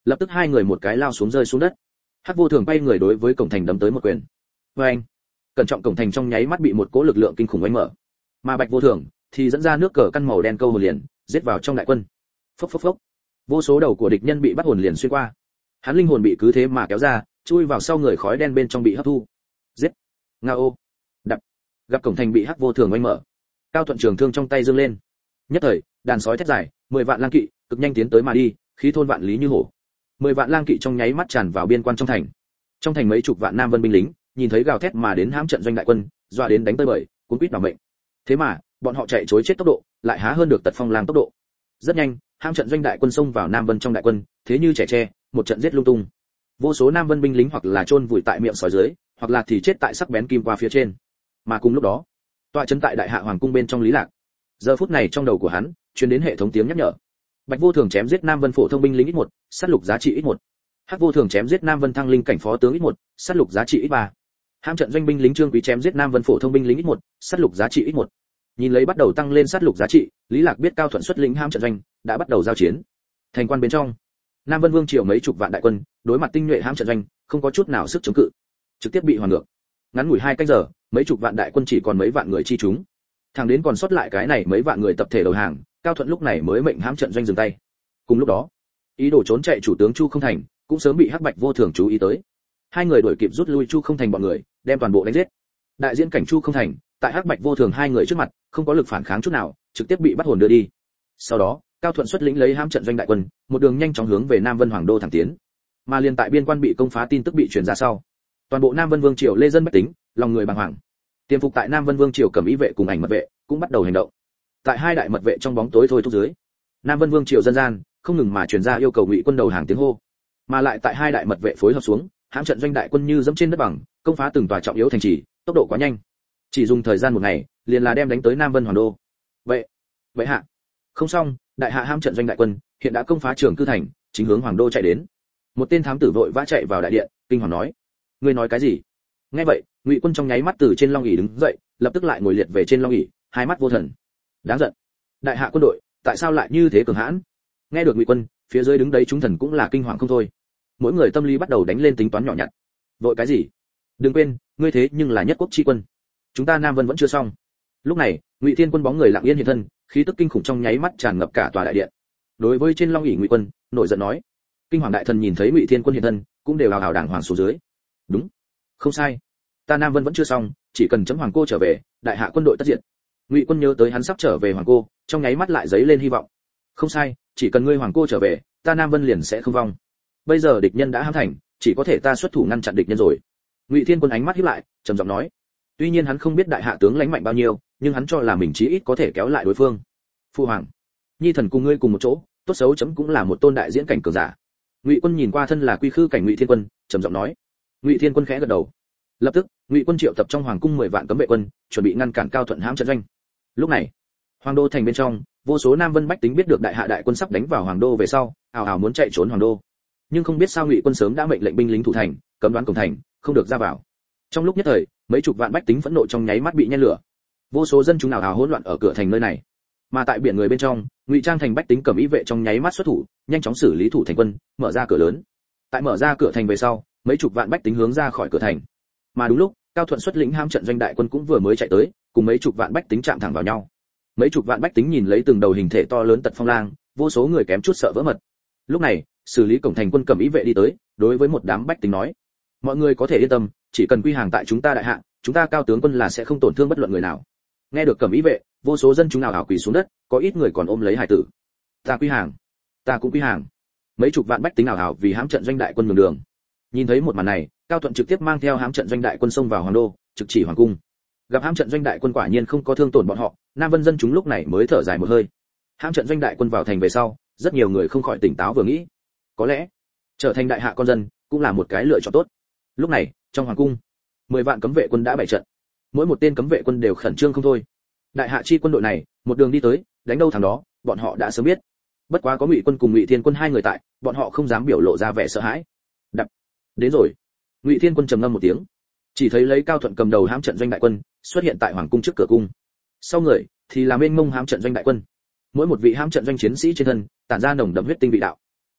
Lập tức hai người một cái lao xuống rơi xuống đất. Hắc Vô Thường bay người đối với cổng thành đấm tới một quyền. Oeng! Cẩn trọng cổng thành trong nháy mắt bị một cỗ lực lượng kinh khủng đánh mở. Mà Bạch Vô Thường thì dẫn ra nước cờ căn màu đen câu hồn liền, giết vào trong đại quân. Phốc phốc phốc. Vô số đầu của địch nhân bị bắt hồn liền xuyên qua. Hắn linh hồn bị cứ thế mà kéo ra, chui vào sau người khói đen bên trong bị hấp thu. Giết! Ngao! Đập! Gặp cổng thành bị Hắc Vô Thường đánh mở. Cao Thuận trường thương trong tay giương lên. Nhất thời, đàn sói thét dài, mười vạn lang kỵ cực nhanh tiến tới mà đi, khí thôn vạn lý như hổ. Mười vạn lang kỵ trong nháy mắt tràn vào biên quan trong thành. Trong thành mấy chục vạn Nam Vân binh lính, nhìn thấy gào thét mà đến hãm trận doanh đại quân, dọa đến đánh tơi bời, cuốn quýt bảo mệnh. Thế mà, bọn họ chạy trối chết tốc độ, lại há hơn được Tật Phong Lang tốc độ. Rất nhanh, hãm trận doanh đại quân xông vào Nam Vân trong đại quân, thế như trẻ tre, một trận giết lung tung. Vô số Nam Vân binh lính hoặc là chôn vùi tại miệng sói dưới, hoặc là thì chết tại sắc bén kim qua phía trên. Mà cùng lúc đó, tọa trấn tại Đại Hạ Hoàng cung bên trong Lý Lạc, giờ phút này trong đầu của hắn truyền đến hệ thống tiếng nhắc nhở. Bạch Vô Thường chém giết Nam Vân phổ thông binh lính ít một, sát lục giá trị ít một. Hắc Vô Thường chém giết Nam Vân thăng linh cảnh phó tướng ít một, sát lục giá trị ít ba. Hãm trận doanh binh lính Trương Quý chém giết Nam Vân phổ thông binh lính ít một, sát lục giá trị ít một. Nhìn lấy bắt đầu tăng lên sát lục giá trị, Lý Lạc biết Cao Thuận xuất lĩnh hãm trận doanh đã bắt đầu giao chiến. Thành quan bên trong, Nam Vân Vương triều mấy chục vạn đại quân, đối mặt tinh nhuệ hãm trận doanh, không có chút nào sức chống cự, trực tiếp bị hoàn ngược. Ngắn ngủi hai canh giờ, mấy chục vạn đại quân chỉ còn mấy vạn người chi chúng. Thằng đến còn sót lại cái này mấy vạn người tập thể đầu hàng, Cao Thuận lúc này mới mệnh hãm trận doanh dừng tay. Cùng lúc đó, ý đồ trốn chạy chủ tướng Chu Không Thành cũng sớm bị Hắc Bạch Vô Thường chú ý tới. Hai người đuổi kịp rút lui Chu Không Thành bọn người, đem toàn bộ đánh giết. Đại diễn cảnh Chu Không Thành, tại Hắc Bạch Vô Thường hai người trước mặt, không có lực phản kháng chút nào, trực tiếp bị bắt hồn đưa đi. Sau đó, Cao Thuận xuất lĩnh lấy hãm trận doanh đại quân, một đường nhanh chóng hướng về Nam Vân Hoàng đô thẳng tiến. Mà liền tại biên quan bị công phá tin tức bị truyền ra sau, toàn bộ Nam Vân Vương triều lê dân bách tính, lòng người bàng hoàng. Tiềm phục tại Nam Vân Vương triều Cẩm Ý vệ cùng Ảnh Mật vệ cũng bắt đầu hành động. Tại hai đại mật vệ trong bóng tối thôi thúc dưới, Nam Vân Vương triều dân gian không ngừng mà truyền ra yêu cầu Ngụy quân đầu hàng tiếng hô. Mà lại tại hai đại mật vệ phối hợp xuống, hãm trận doanh đại quân như dẫm trên đất bằng, công phá từng tòa trọng yếu thành trì, tốc độ quá nhanh. Chỉ dùng thời gian một ngày, liền là đem đánh tới Nam Vân Hoàng đô. Vậy, vậy hạ. Không xong, đại hạ hãm trận doanh đại quân hiện đã công phá Trường Cư thành, chính hướng Hoàng đô chạy đến. Một tên thám tử vội vã chạy vào đại điện, kinh hoàng nói: "Ngươi nói cái gì?" Nghe vậy, Ngụy quân trong nháy mắt từ trên long ỷ đứng dậy, lập tức lại ngồi liệt về trên long ỷ, hai mắt vô thần. Đáng giận. Đại hạ quân đội, tại sao lại như thế cường hãn? Nghe được Ngụy quân, phía dưới đứng đấy chúng thần cũng là kinh hoàng không thôi. Mỗi người tâm lý bắt đầu đánh lên tính toán nhỏ nhặt. Vội cái gì? Đừng quên, ngươi thế nhưng là nhất quốc chi quân. Chúng ta Nam Vân vẫn chưa xong. Lúc này, Ngụy Thiên quân bóng người lặng yên hiện thân, khí tức kinh khủng trong nháy mắt tràn ngập cả tòa đại điện. Đối với trên long ỷ Ngụy quân, nổi giận nói. Kinh hoàng đại thần nhìn thấy Ngụy Thiên quân hiện thân, cũng đều hào hào đàng hoàng xuống dưới. Đúng, không sai. Ta Nam Vân vẫn chưa xong, chỉ cần chấm hoàng cô trở về, đại hạ quân đội tất diệt. Ngụy quân nhớ tới hắn sắp trở về hoàng cô, trong nháy mắt lại giấy lên hy vọng. Không sai, chỉ cần ngươi hoàng cô trở về, ta Nam Vân liền sẽ không vong. Bây giờ địch nhân đã hãm thành, chỉ có thể ta xuất thủ ngăn chặn địch nhân rồi. Ngụy Thiên quân ánh mắt híp lại, trầm giọng nói. Tuy nhiên hắn không biết đại hạ tướng lãnh mạnh bao nhiêu, nhưng hắn cho là mình chí ít có thể kéo lại đối phương. Phu hoàng, nhi thần cùng ngươi cùng một chỗ, tốt xấu chấm cũng là một tôn đại diễn cảnh cường giả. Ngụy quân nhìn qua thân là quy khư cảnh Ngụy Thiên quân, trầm giọng nói. Ngụy Thiên quân khẽ gật đầu. Lập tức, Ngụy quân triệu tập trong hoàng cung mười vạn cấm vệ quân, chuẩn bị ngăn cản Cao Thuận hãm trận doanh. Lúc này, Hoàng đô thành bên trong, vô số Nam Vân bách tính biết được đại hạ đại quân sắp đánh vào Hoàng đô về sau, ào ào muốn chạy trốn Hoàng đô. Nhưng không biết sao Ngụy quân sớm đã mệnh lệnh binh lính thủ thành, cấm đoán cổng thành, không được ra vào. Trong lúc nhất thời, mấy chục vạn bách tính phẫn nộ trong nháy mắt bị nhen lửa. Vô số dân chúng ào ào hỗn loạn ở cửa thành nơi này. Mà tại biển người bên trong, Ngụy Trang thành bách tính Cẩm Ý vệ trong nháy mắt xuất thủ, nhanh chóng xử lý thủ thành quân, mở ra cửa lớn. Tại mở ra cửa thành về sau, mấy chục vạn bách tính hướng ra khỏi cửa thành. Mà đúng lúc, Cao Thuận xuất lĩnh hãm trận doanh đại quân cũng vừa mới chạy tới, cùng mấy chục vạn bách tính chạm thẳng vào nhau. Mấy chục vạn bách tính nhìn lấy từng đầu hình thể to lớn Tật Phong Lang, vô số người kém chút sợ vỡ mật. Lúc này, xử lý cổng thành quân Cẩm Ý vệ đi tới, đối với một đám bách tính nói: mọi người có thể yên tâm, chỉ cần quy hàng tại chúng ta đại hạ, chúng ta Cao tướng quân là sẽ không tổn thương bất luận người nào. Nghe được Cẩm Ý vệ, vô số dân chúng nào hào quỳ xuống đất, có ít người còn ôm lấy hài tử. Ta quy hàng, ta cũng quy hàng. Mấy chục vạn bách tính nào hào vì hãm trận doanh đại quân nhường đường. Nhìn thấy một màn này, Cao Thuận trực tiếp mang theo hãm trận doanh đại quân xông vào hoàng đô, trực chỉ hoàng cung. Gặp hãm trận doanh đại quân quả nhiên không có thương tổn bọn họ, Nam Vân dân chúng lúc này mới thở dài một hơi. Hãm trận doanh đại quân vào thành về sau, rất nhiều người không khỏi tỉnh táo vừa nghĩ, có lẽ trở thành đại hạ con dân cũng là một cái lựa chọn tốt. Lúc này, trong hoàng cung, mười vạn cấm vệ quân đã bày trận, mỗi một tên cấm vệ quân đều khẩn trương không thôi. Đại hạ chi quân đội này, một đường đi tới, đánh đâu thằng đó, bọn họ đã sớm biết. Bất quá có Ngụy quân cùng Ngụy Thiên quân hai người tại, bọn họ không dám biểu lộ ra vẻ sợ hãi. Đập, đến rồi. Ngụy Thiên quân trầm ngâm một tiếng, chỉ thấy lấy Cao Thuận cầm đầu hãm trận doanh đại quân xuất hiện tại hoàng cung trước cửa cung. Sau người thì là mênh mông hãm trận doanh đại quân, mỗi một vị hãm trận doanh chiến sĩ trên thân tản ra nồng đậm huyết tinh vị đạo.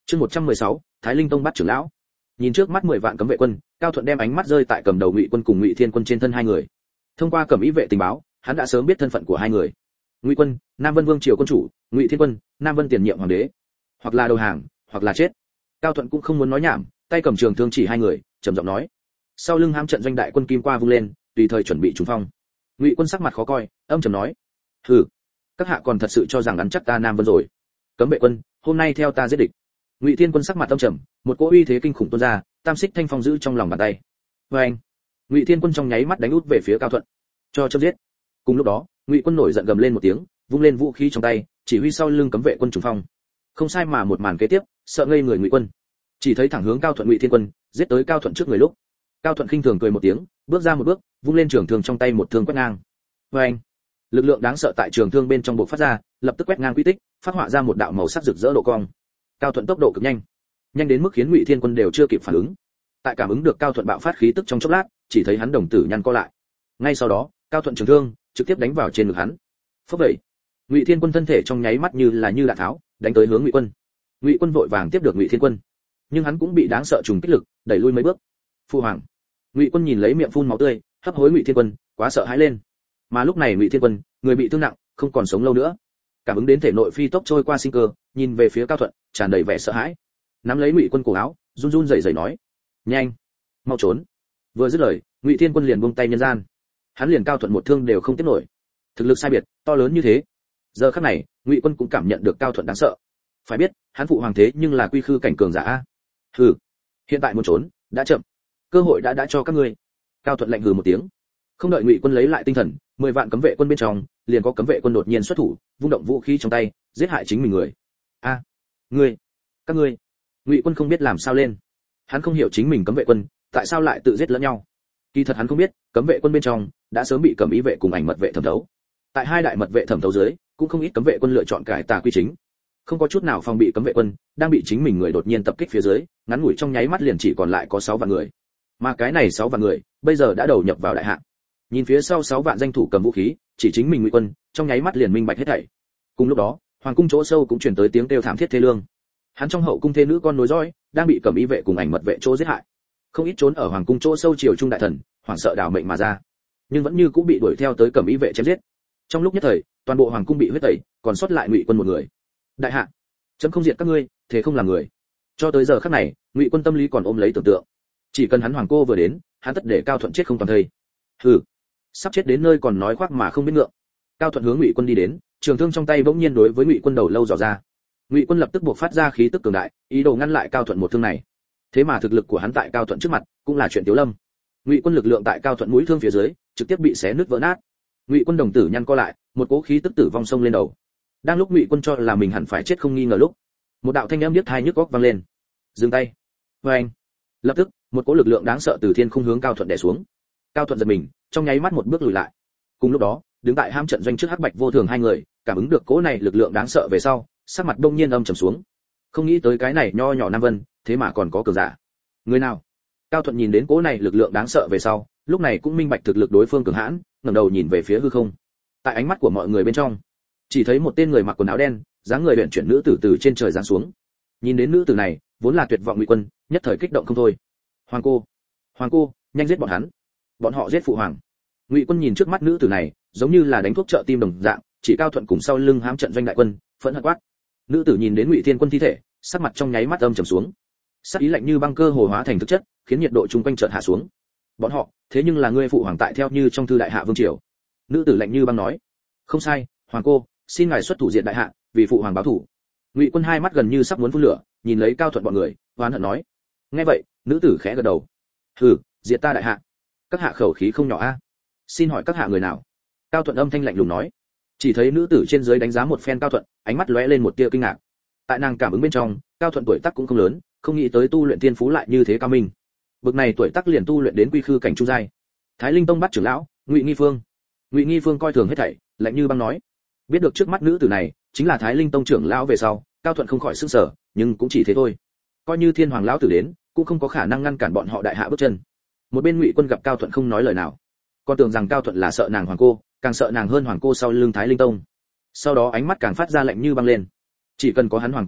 Chương một trăm mười sáu, Thái Linh Tông bắt trưởng lão. Nhìn trước mắt mười vạn cấm vệ quân, Cao Thuận đem ánh mắt rơi tại cầm đầu Ngụy Quân cùng Ngụy Thiên Quân trên thân hai người. Thông qua cẩm ý vệ tình báo, hắn đã sớm biết thân phận của hai người. Ngụy Quân, Nam Vân Vương triều quân chủ, Ngụy Thiên Quân, Nam Vân tiền nhiệm hoàng đế. Hoặc là đầu hàng, hoặc là chết. Cao Thuận cũng không muốn nói nhảm, tay cầm trường thương chỉ hai người, trầm giọng nói. Sau lưng hám trận doanh đại quân kim qua vung lên, tùy thời chuẩn bị trùng phong. Ngụy Quân sắc mặt khó coi, âm trầm nói: "Hừ, các hạ còn thật sự cho rằng ăn chắc ta Nam Vân rồi. Cấm vệ quân, hôm nay theo ta giết địch." Ngụy Thiên Quân sắc mặt âm trầm, một cỗ uy thế kinh khủng tuôn ra, tam xích thanh phong giữ trong lòng bàn tay. Và anh, Ngụy Thiên Quân trong nháy mắt đánh út về phía Cao Thuận, cho chấm giết. Cùng lúc đó, Ngụy Quân nổi giận gầm lên một tiếng, vung lên vũ khí trong tay, chỉ huy sau lưng cấm vệ quân trùng phong. Không sai mà một màn kế tiếp, sợ ngây người Ngụy Quân. Chỉ thấy thẳng hướng Cao Thuận Ngụy Thiên Quân, giết tới Cao Thuận trước người lúc. Cao Thuận khinh thường cười một tiếng, bước ra một bước, vung lên trường thương trong tay một thương quét ngang. Và anh, lực lượng đáng sợ tại trường thương bên trong bộc phát ra, lập tức quét ngang quy tích, phát họa ra một đạo màu sắc rực rỡ độ cong. Cao Thuận tốc độ cực nhanh, nhanh đến mức khiến Ngụy Thiên Quân đều chưa kịp phản ứng. Tại cảm ứng được Cao Thuận bạo phát khí tức trong chốc lát, chỉ thấy hắn đồng tử nhăn co lại. Ngay sau đó, Cao Thuận trường thương trực tiếp đánh vào trên ngực hắn. Phốc vậy, Ngụy Thiên Quân thân thể trong nháy mắt như là như đạn tháo, đánh tới hướng Ngụy Quân. Ngụy Quân vội vàng tiếp được Ngụy Thiên Quân, nhưng hắn cũng bị đáng sợ trùng kích lực đẩy lui mấy bước. Phu hoàng. Ngụy Quân nhìn lấy miệng phun máu tươi, hấp hối Ngụy Thiên Quân, quá sợ hãi lên. Mà lúc này Ngụy Thiên Quân, người bị thương nặng, không còn sống lâu nữa. Cảm ứng đến thể nội phi tốc trôi qua sinh cơ, nhìn về phía Cao Thuận, tràn đầy vẻ sợ hãi. Nắm lấy Ngụy Quân cổ áo, run run rẩy rẩy nói: "Nhanh, mau trốn." Vừa dứt lời, Ngụy Thiên Quân liền buông tay nhân gian. Hắn liền Cao Thuận một thương đều không tiếp nổi. Thực lực sai biệt to lớn như thế. Giờ khắc này, Ngụy Quân cũng cảm nhận được Cao Thuận đáng sợ. Phải biết, hắn phụ hoàng thế nhưng là quy khư cảnh cường giả a. Hừ, hiện tại muốn trốn, đã chậm. Cơ hội đã đã cho các ngươi. Cao Thuận lạnh hừ một tiếng. Không đợi Ngụy Quân lấy lại tinh thần, mười vạn cấm vệ quân bên trong, liền có cấm vệ quân đột nhiên xuất thủ, vung động vũ khí trong tay, giết hại chính mình người. A, ngươi, các ngươi. Ngụy Quân không biết làm sao lên. Hắn không hiểu chính mình cấm vệ quân, tại sao lại tự giết lẫn nhau. Kỳ thật hắn không biết, cấm vệ quân bên trong đã sớm bị cẩm ý vệ cùng ảnh mật vệ thẩm thấu. Tại hai đại mật vệ thẩm thấu dưới, cũng không ít cấm vệ quân lựa chọn cải tà quy chính. Không có chút nào phòng bị cấm vệ quân, đang bị chính mình người đột nhiên tập kích phía dưới, ngắn ngủi trong nháy mắt liền chỉ còn lại có sáu vạn người. Mà cái này sáu vạn người, bây giờ đã đầu nhập vào đại hạ. Nhìn phía sau sáu vạn danh thủ cầm vũ khí, chỉ chính mình Ngụy Quân, trong nháy mắt liền minh bạch hết thảy. Cùng lúc đó, hoàng cung chỗ sâu cũng truyền tới tiếng kêu thảm thiết thê lương. Hắn trong hậu cung thê nữ con nối dõi, đang bị cẩm ý vệ cùng ảnh mật vệ chỗ giết hại. Không ít trốn ở hoàng cung chỗ sâu triều trung đại thần, hoảng sợ đảo mệnh mà ra, nhưng vẫn như cũng bị đuổi theo tới cẩm ý vệ chém giết. Trong lúc nhất thời, toàn bộ hoàng cung bị huyết tẩy, còn sót lại Ngụy Quân một người. Đại hạ, chấm không diệt các ngươi, thế không làm người. Cho tới giờ khắc này, Ngụy Quân tâm lý còn ôm lấy tưởng tượng, chỉ cần hắn hoàng cô vừa đến, hắn tất để Cao Thuận chết không toàn thây. Hừ, sắp chết đến nơi còn nói khoác mà không biết ngượng. Cao Thuận hướng Ngụy Quân đi đến, trường thương trong tay bỗng nhiên đối với Ngụy Quân đầu lâu dò ra. Ngụy Quân lập tức buộc phát ra khí tức cường đại, ý đồ ngăn lại Cao Thuận một thương này. Thế mà thực lực của hắn tại Cao Thuận trước mặt, cũng là chuyện tiểu lâm. Ngụy Quân lực lượng tại Cao Thuận mũi thương phía dưới, trực tiếp bị xé nứt vỡ nát. Ngụy Quân đồng tử nhăn co lại, một cỗ khí tức tử vong xông lên đầu. Đang lúc Ngụy Quân cho là mình hẳn phải chết không nghi ngờ lúc, một đạo thanh âm điếc tai nhức óc vang lên. Dừng tay. Và anh. Lập tức, một cỗ lực lượng đáng sợ từ thiên không hướng Cao Thuận đè xuống. Cao Thuận giật mình, trong nháy mắt một bước lùi lại. Cùng lúc đó, đứng tại ham trận doanh trước hắc bạch vô thường hai người, cảm ứng được cỗ này lực lượng đáng sợ về sau, sắc mặt đông nhiên âm trầm xuống. Không nghĩ tới cái này nho nhỏ Nam Vân, thế mà còn có cường giả. Người nào? Cao Thuận nhìn đến cỗ này lực lượng đáng sợ về sau, lúc này cũng minh bạch thực lực đối phương cường hãn, ngẩng đầu nhìn về phía hư không. Tại ánh mắt của mọi người bên trong, chỉ thấy một tên người mặc quần áo đen, dáng người luyện chuyển nữ tử từ trên trời giáng xuống. Nhìn đến nữ tử này, vốn là tuyệt vọng Ngụy Quân, nhất thời kích động không thôi. Hoàng cô, hoàng cô, nhanh giết bọn hắn, bọn họ giết phụ hoàng. Ngụy Quân nhìn trước mắt nữ tử này, giống như là đánh thuốc trợ tim đồng dạng, chỉ Cao Thuận cùng sau lưng hám trận doanh đại quân, phẫn hận quát. Nữ tử nhìn đến Ngụy Thiên Quân thi thể, sắc mặt trong nháy mắt âm trầm xuống. Sắc ý lạnh như băng cơ hồ hóa thành thực chất, khiến nhiệt độ chung quanh chợt hạ xuống. Bọn họ, thế nhưng là ngươi phụ hoàng tại theo như trong thư đại hạ vương triều. Nữ tử lạnh như băng nói. Không sai, hoàng cô, xin ngài xuất thủ diện đại hạ, vì phụ hoàng báo thù. Ngụy Quân hai mắt gần như sắp muốn phun lửa, nhìn lấy Cao Thuận bọn người, oán hận nói. Nghe vậy, nữ tử khẽ gật đầu. Hừ, diệt ta đại hạ. Các hạ khẩu khí không nhỏ a. Xin hỏi các hạ người nào? Cao Thuận âm thanh lạnh lùng nói. Chỉ thấy nữ tử trên dưới đánh giá một phen Cao Thuận, ánh mắt lóe lên một tia kinh ngạc. Tại nàng cảm ứng bên trong, Cao Thuận tuổi tác cũng không lớn, không nghĩ tới tu luyện tiên phú lại như thế cao minh. Bực này tuổi tác liền tu luyện đến quy khư cảnh trung giai. Thái Linh Tông bắt trưởng lão, Ngụy Nghi Phương. Ngụy Nghi Phương coi thường hết thảy, lạnh như băng nói. Biết được trước mắt nữ tử này chính là Thái Linh Tông trưởng lão về sau, Cao Thuận không khỏi sửng sở, nhưng cũng chỉ thế thôi. Coi như Thiên Hoàng lão tử đến, cũng không có khả năng ngăn cản bọn họ đại hạ bước chân. Một bên Ngụy Quân gặp Cao Thuận không nói lời nào, còn tưởng rằng Cao Thuận là sợ nàng hoàng cô, càng sợ nàng hơn hoàng cô sau lưng Thái Linh Tông. Sau đó ánh mắt càng phát ra lạnh như băng lên. Chỉ cần có hắn hoàng cô tại,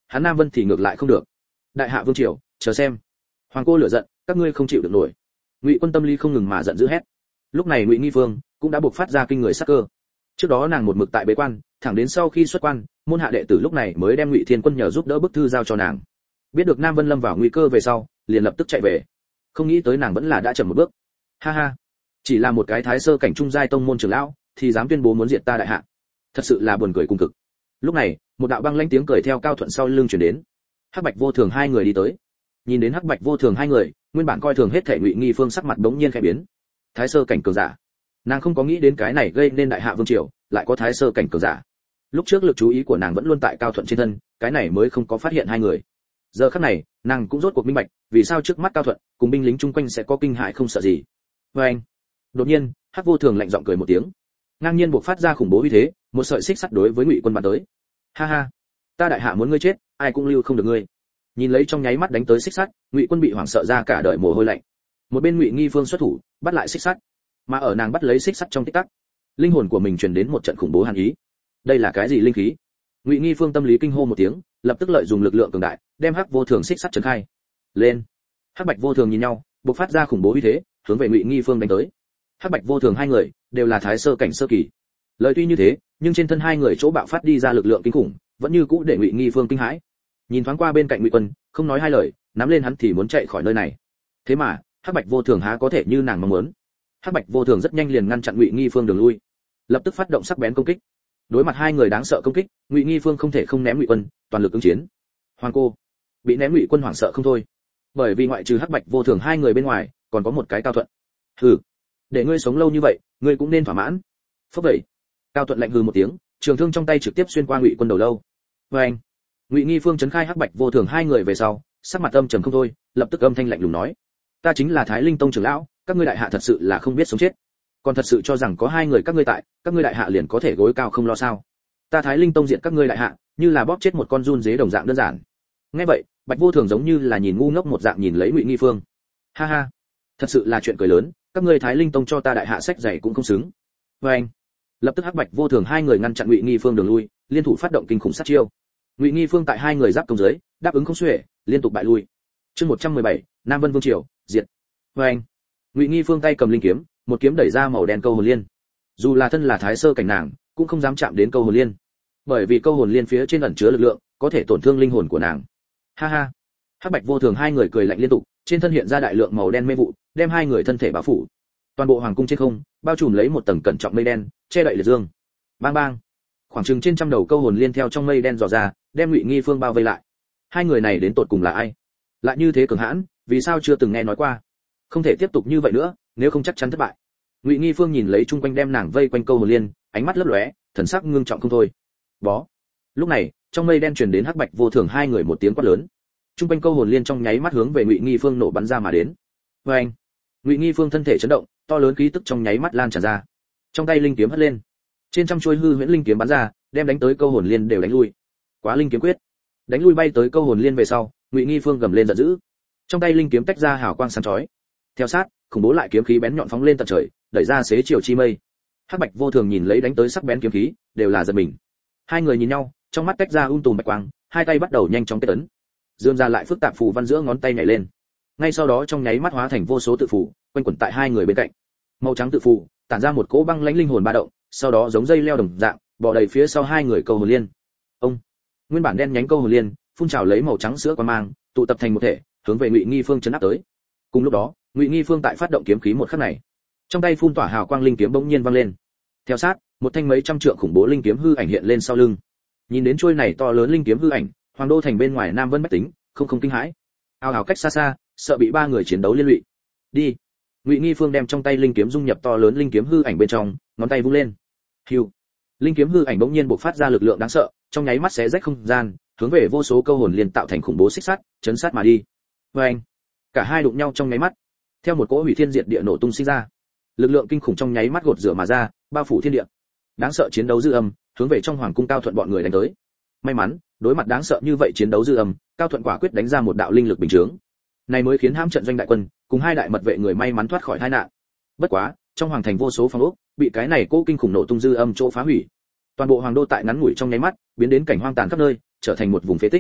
hắn Nam Vân thì ngược lại không được. Đại hạ vương triều, chờ xem. Hoàng cô lửa giận, các ngươi không chịu được nổi. Ngụy Quân tâm lý không ngừng mà giận dữ hét. Lúc này Ngụy Nghi Phương cũng đã buộc phát ra kinh người sát cơ. Trước đó nàng một mực tại bế quan, thẳng đến sau khi xuất quan, môn hạ đệ tử lúc này mới đem Ngụy Thiên Quân nhờ giúp đỡ bức thư giao cho nàng. Biết được Nam Vân lâm vào nguy cơ về sau, liền lập tức chạy về. Không nghĩ tới nàng vẫn là đã chậm một bước. Ha ha, chỉ là một cái thái sơ cảnh trung giai tông môn trưởng lão, thì dám tuyên bố muốn diệt ta đại hạ. Thật sự là buồn cười cùng cực. Lúc này, một đạo băng lãnh tiếng cười theo Cao Thuận sau lưng truyền đến. Hắc Bạch Vô Thường hai người đi tới. Nhìn đến Hắc Bạch Vô Thường hai người, nguyên bản coi thường hết thể Ngụy Nghi Phương sắc mặt bỗng nhiên khẽ biến. Thái sơ cảnh cường giả. Nàng không có nghĩ đến cái này gây nên đại hạ vương triều, lại có thái sơ cảnh cường giả. Lúc trước lực chú ý của nàng vẫn luôn tại Cao Thuận trên thân, cái này mới không có phát hiện hai người. Giờ khắc này, nàng cũng rốt cuộc minh bạch, vì sao trước mắt Cao Thuận cùng binh lính chung quanh sẽ có kinh hại không sợ gì. Và anh, đột nhiên, Hắc Vô Thường lạnh giọng cười một tiếng, ngang nhiên buộc phát ra khủng bố uy thế, một sợi xích sắt đối với Ngụy Quân bắn tới. Ha ha, ta đại hạ muốn ngươi chết, ai cũng lưu không được ngươi. Nhìn lấy trong nháy mắt đánh tới xích sắt, Ngụy Quân bị hoảng sợ ra cả đời mồ hôi lạnh. Một bên Ngụy Nghi Phương xuất thủ, bắt lại xích sắt, mà ở nàng bắt lấy xích sắt trong tích tắc, linh hồn của mình truyền đến một trận khủng bố hàn ý. Đây là cái gì linh khí? Ngụy Nghi Phương tâm lý kinh hô một tiếng, lập tức lợi dụng lực lượng cường đại, đem Hắc Vô Thường xích sắt trấn khai. Lên! Hắc Bạch Vô Thường nhìn nhau, bộc phát ra khủng bố uy thế, hướng về Ngụy Nghi Phương đánh tới. Hắc Bạch Vô Thường hai người đều là thái sơ cảnh sơ kỳ. Lời tuy như thế, nhưng trên thân hai người chỗ bạo phát đi ra lực lượng kinh khủng, vẫn như cũ để Ngụy Nghi Phương kinh hãi. Nhìn thoáng qua bên cạnh Ngụy Quân, không nói hai lời, nắm lên hắn thì muốn chạy khỏi nơi này. Thế mà, Hắc Bạch Vô Thường há có thể như nàng mong muốn. Hắc Bạch Vô Thường rất nhanh liền ngăn chặn Ngụy Nghi Phương đường lui, lập tức phát động sắc bén công kích. Đối mặt hai người đáng sợ công kích, Ngụy Nghi Phương không thể không ném Ngụy Quân, toàn lực ứng chiến. Hoàng cô bị ném, Ngụy Quân hoảng sợ không thôi, bởi vì ngoại trừ Hắc Bạch Vô Thường hai người bên ngoài, còn có một cái Cao Thuận. Hừ, để ngươi sống lâu như vậy, ngươi cũng nên thỏa mãn. Phốc vậy. Cao Thuận lạnh hừ một tiếng, trường thương trong tay trực tiếp xuyên qua Ngụy Quân đầu lâu. Và anh, Ngụy Nghi Phương chấn khai Hắc Bạch Vô Thường hai người về sau, sắc mặt âm trầm không thôi, lập tức âm thanh lạnh lùng nói: ta chính là Thái Linh Tông trưởng lão, các ngươi đại hạ thật sự là không biết sống chết, còn thật sự cho rằng có hai người các ngươi tại, các ngươi đại hạ liền có thể gối cao không lo sao? Ta Thái Linh Tông diện các ngươi đại hạ, như là bóp chết một con giun dế đồng dạng đơn giản. Nghe vậy, Bạch Vô Thường giống như là nhìn ngu ngốc một dạng nhìn lấy Ngụy Nghi Phương. Ha ha, thật sự là chuyện cười lớn, các ngươi Thái Linh Tông cho ta đại hạ sách dạy cũng không xứng. Và anh, lập tức Hắc Bạch Vô Thường hai người ngăn chặn Ngụy Nghi Phương đường lui, liên thủ phát động kinh khủng sát chiêu. Ngụy Nghi Phương tại hai người giáp công dưới, đáp ứng không xuể, liên tục bại lui. Chương một trăm mười bảy, Nam Vân Vương triều, diệt. Và anh, Ngụy Nghi Phương tay cầm linh kiếm, một kiếm đẩy ra màu đen câu hồn liên. Dù là thân là thái sơ cảnh nàng, cũng không dám chạm đến câu hồn liên, bởi vì câu hồn liên phía trên ẩn chứa lực lượng, có thể tổn thương linh hồn của nàng. Ha ha. Hắc Bạch Vô Thường hai người cười lạnh liên tục, trên thân hiện ra đại lượng màu đen mê vụ, đem hai người thân thể bao phủ. Toàn bộ hoàng cung trên không, bao trùm lấy một tầng cẩn trọng mây đen, che đậy liệt dương. Bang bang. Khoảng chừng trên trăm đầu câu hồn liên theo trong mây đen dò ra, đem Ngụy Nghi Phương bao vây lại. Hai người này đến tột cùng là ai? Lại như thế cường hãn, vì sao chưa từng nghe nói qua? Không thể tiếp tục như vậy nữa, nếu không chắc chắn thất bại. Ngụy Nghi Phương nhìn lấy chung quanh đem nàng vây quanh câu hồn liên, ánh mắt lấp lóe, thần sắc ngưng trọng không thôi. Bó. Lúc này, trong mây đen truyền đến Hắc Bạch Vô Thường hai người một tiếng quát lớn. Chung quanh câu hồn liên trong nháy mắt hướng về Ngụy Nghi Phương nổ bắn ra mà đến. Và anh, Ngụy Nghi Phương thân thể chấn động, to lớn khí tức trong nháy mắt lan tràn ra. Trong tay linh kiếm hất lên, trên trăm chuôi hư huyễn linh kiếm bắn ra, đem đánh tới câu hồn liên đều đánh lui. Quá linh kiếm quyết. Đánh lui bay tới câu hồn liên về sau, Ngụy Nghi Phương gầm lên giận dữ. Trong tay linh kiếm tách ra hào quang sáng chói. Theo sát, khủng bố lại kiếm khí bén nhọn phóng lên tận trời, đẩy ra xế chiều chi mây. Hắc Bạch Vô Thường nhìn lấy đánh tới sắc bén kiếm khí, đều là giật mình. Hai người nhìn nhau, trong mắt tách ra um tùm bạch quang, hai tay bắt đầu nhanh chóng kết ấn. Dương ra lại phức tạp phù văn giữa ngón tay nhảy lên. Ngay sau đó trong nháy mắt hóa thành vô số tự phù, quanh quẩn tại hai người bên cạnh. Màu trắng tự phù, tản ra một cỗ băng lãnh linh hồn ba động, sau đó giống dây leo đồng dạng, bò đầy phía sau hai người câu hồn liên. Ông, nguyên bản đen nhánh câu hồn liên, phun trào lấy màu trắng sữa quang mang, tụ tập thành một thể, hướng về Ngụy Nghi Phương chấn áp tới. Cùng lúc đó, Ngụy Nghi Phương tại phát động kiếm khí một khắc này, trong tay phun tỏa hào quang linh kiếm bỗng nhiên vang lên. Theo sát, một thanh mấy trăm trượng khủng bố linh kiếm hư ảnh hiện lên sau lưng. Nhìn đến chuôi này to lớn linh kiếm hư ảnh, Hoàng đô thành bên ngoài Nam Vân bách tính, không không kinh hãi. Ao ào cách xa xa, sợ bị ba người chiến đấu liên lụy. Đi. Ngụy Nghi Phương đem trong tay linh kiếm dung nhập to lớn linh kiếm hư ảnh bên trong, ngón tay vung lên. Hưu. Linh kiếm hư ảnh bỗng nhiên bộc phát ra lực lượng đáng sợ, trong nháy mắt xé rách không gian, hướng về vô số câu hồn liên tạo thành khủng bố xích sắt, chấn sát mà đi. Và anh, cả hai đụng nhau trong nháy mắt, theo một cỗ hủy thiên diệt địa nổ tung sinh ra, lực lượng kinh khủng trong nháy mắt gột rửa mà ra, bao phủ thiên địa. Đáng sợ chiến đấu dư âm, hướng về trong hoàng cung Cao Thuận bọn người đánh tới. May mắn, đối mặt đáng sợ như vậy chiến đấu dư âm, Cao Thuận quả quyết đánh ra một đạo linh lực bình chướng. Này mới khiến hãm trận doanh đại quân, cùng hai đại mật vệ người may mắn thoát khỏi tai nạn. Bất quá, trong hoàng thành vô số phòng ốc, bị cái này cỗ kinh khủng nổ tung dư âm chỗ phá hủy. Toàn bộ hoàng đô tại ngắn ngủi trong nháy mắt, biến đến cảnh hoang tàn khắp nơi, trở thành một vùng phế tích.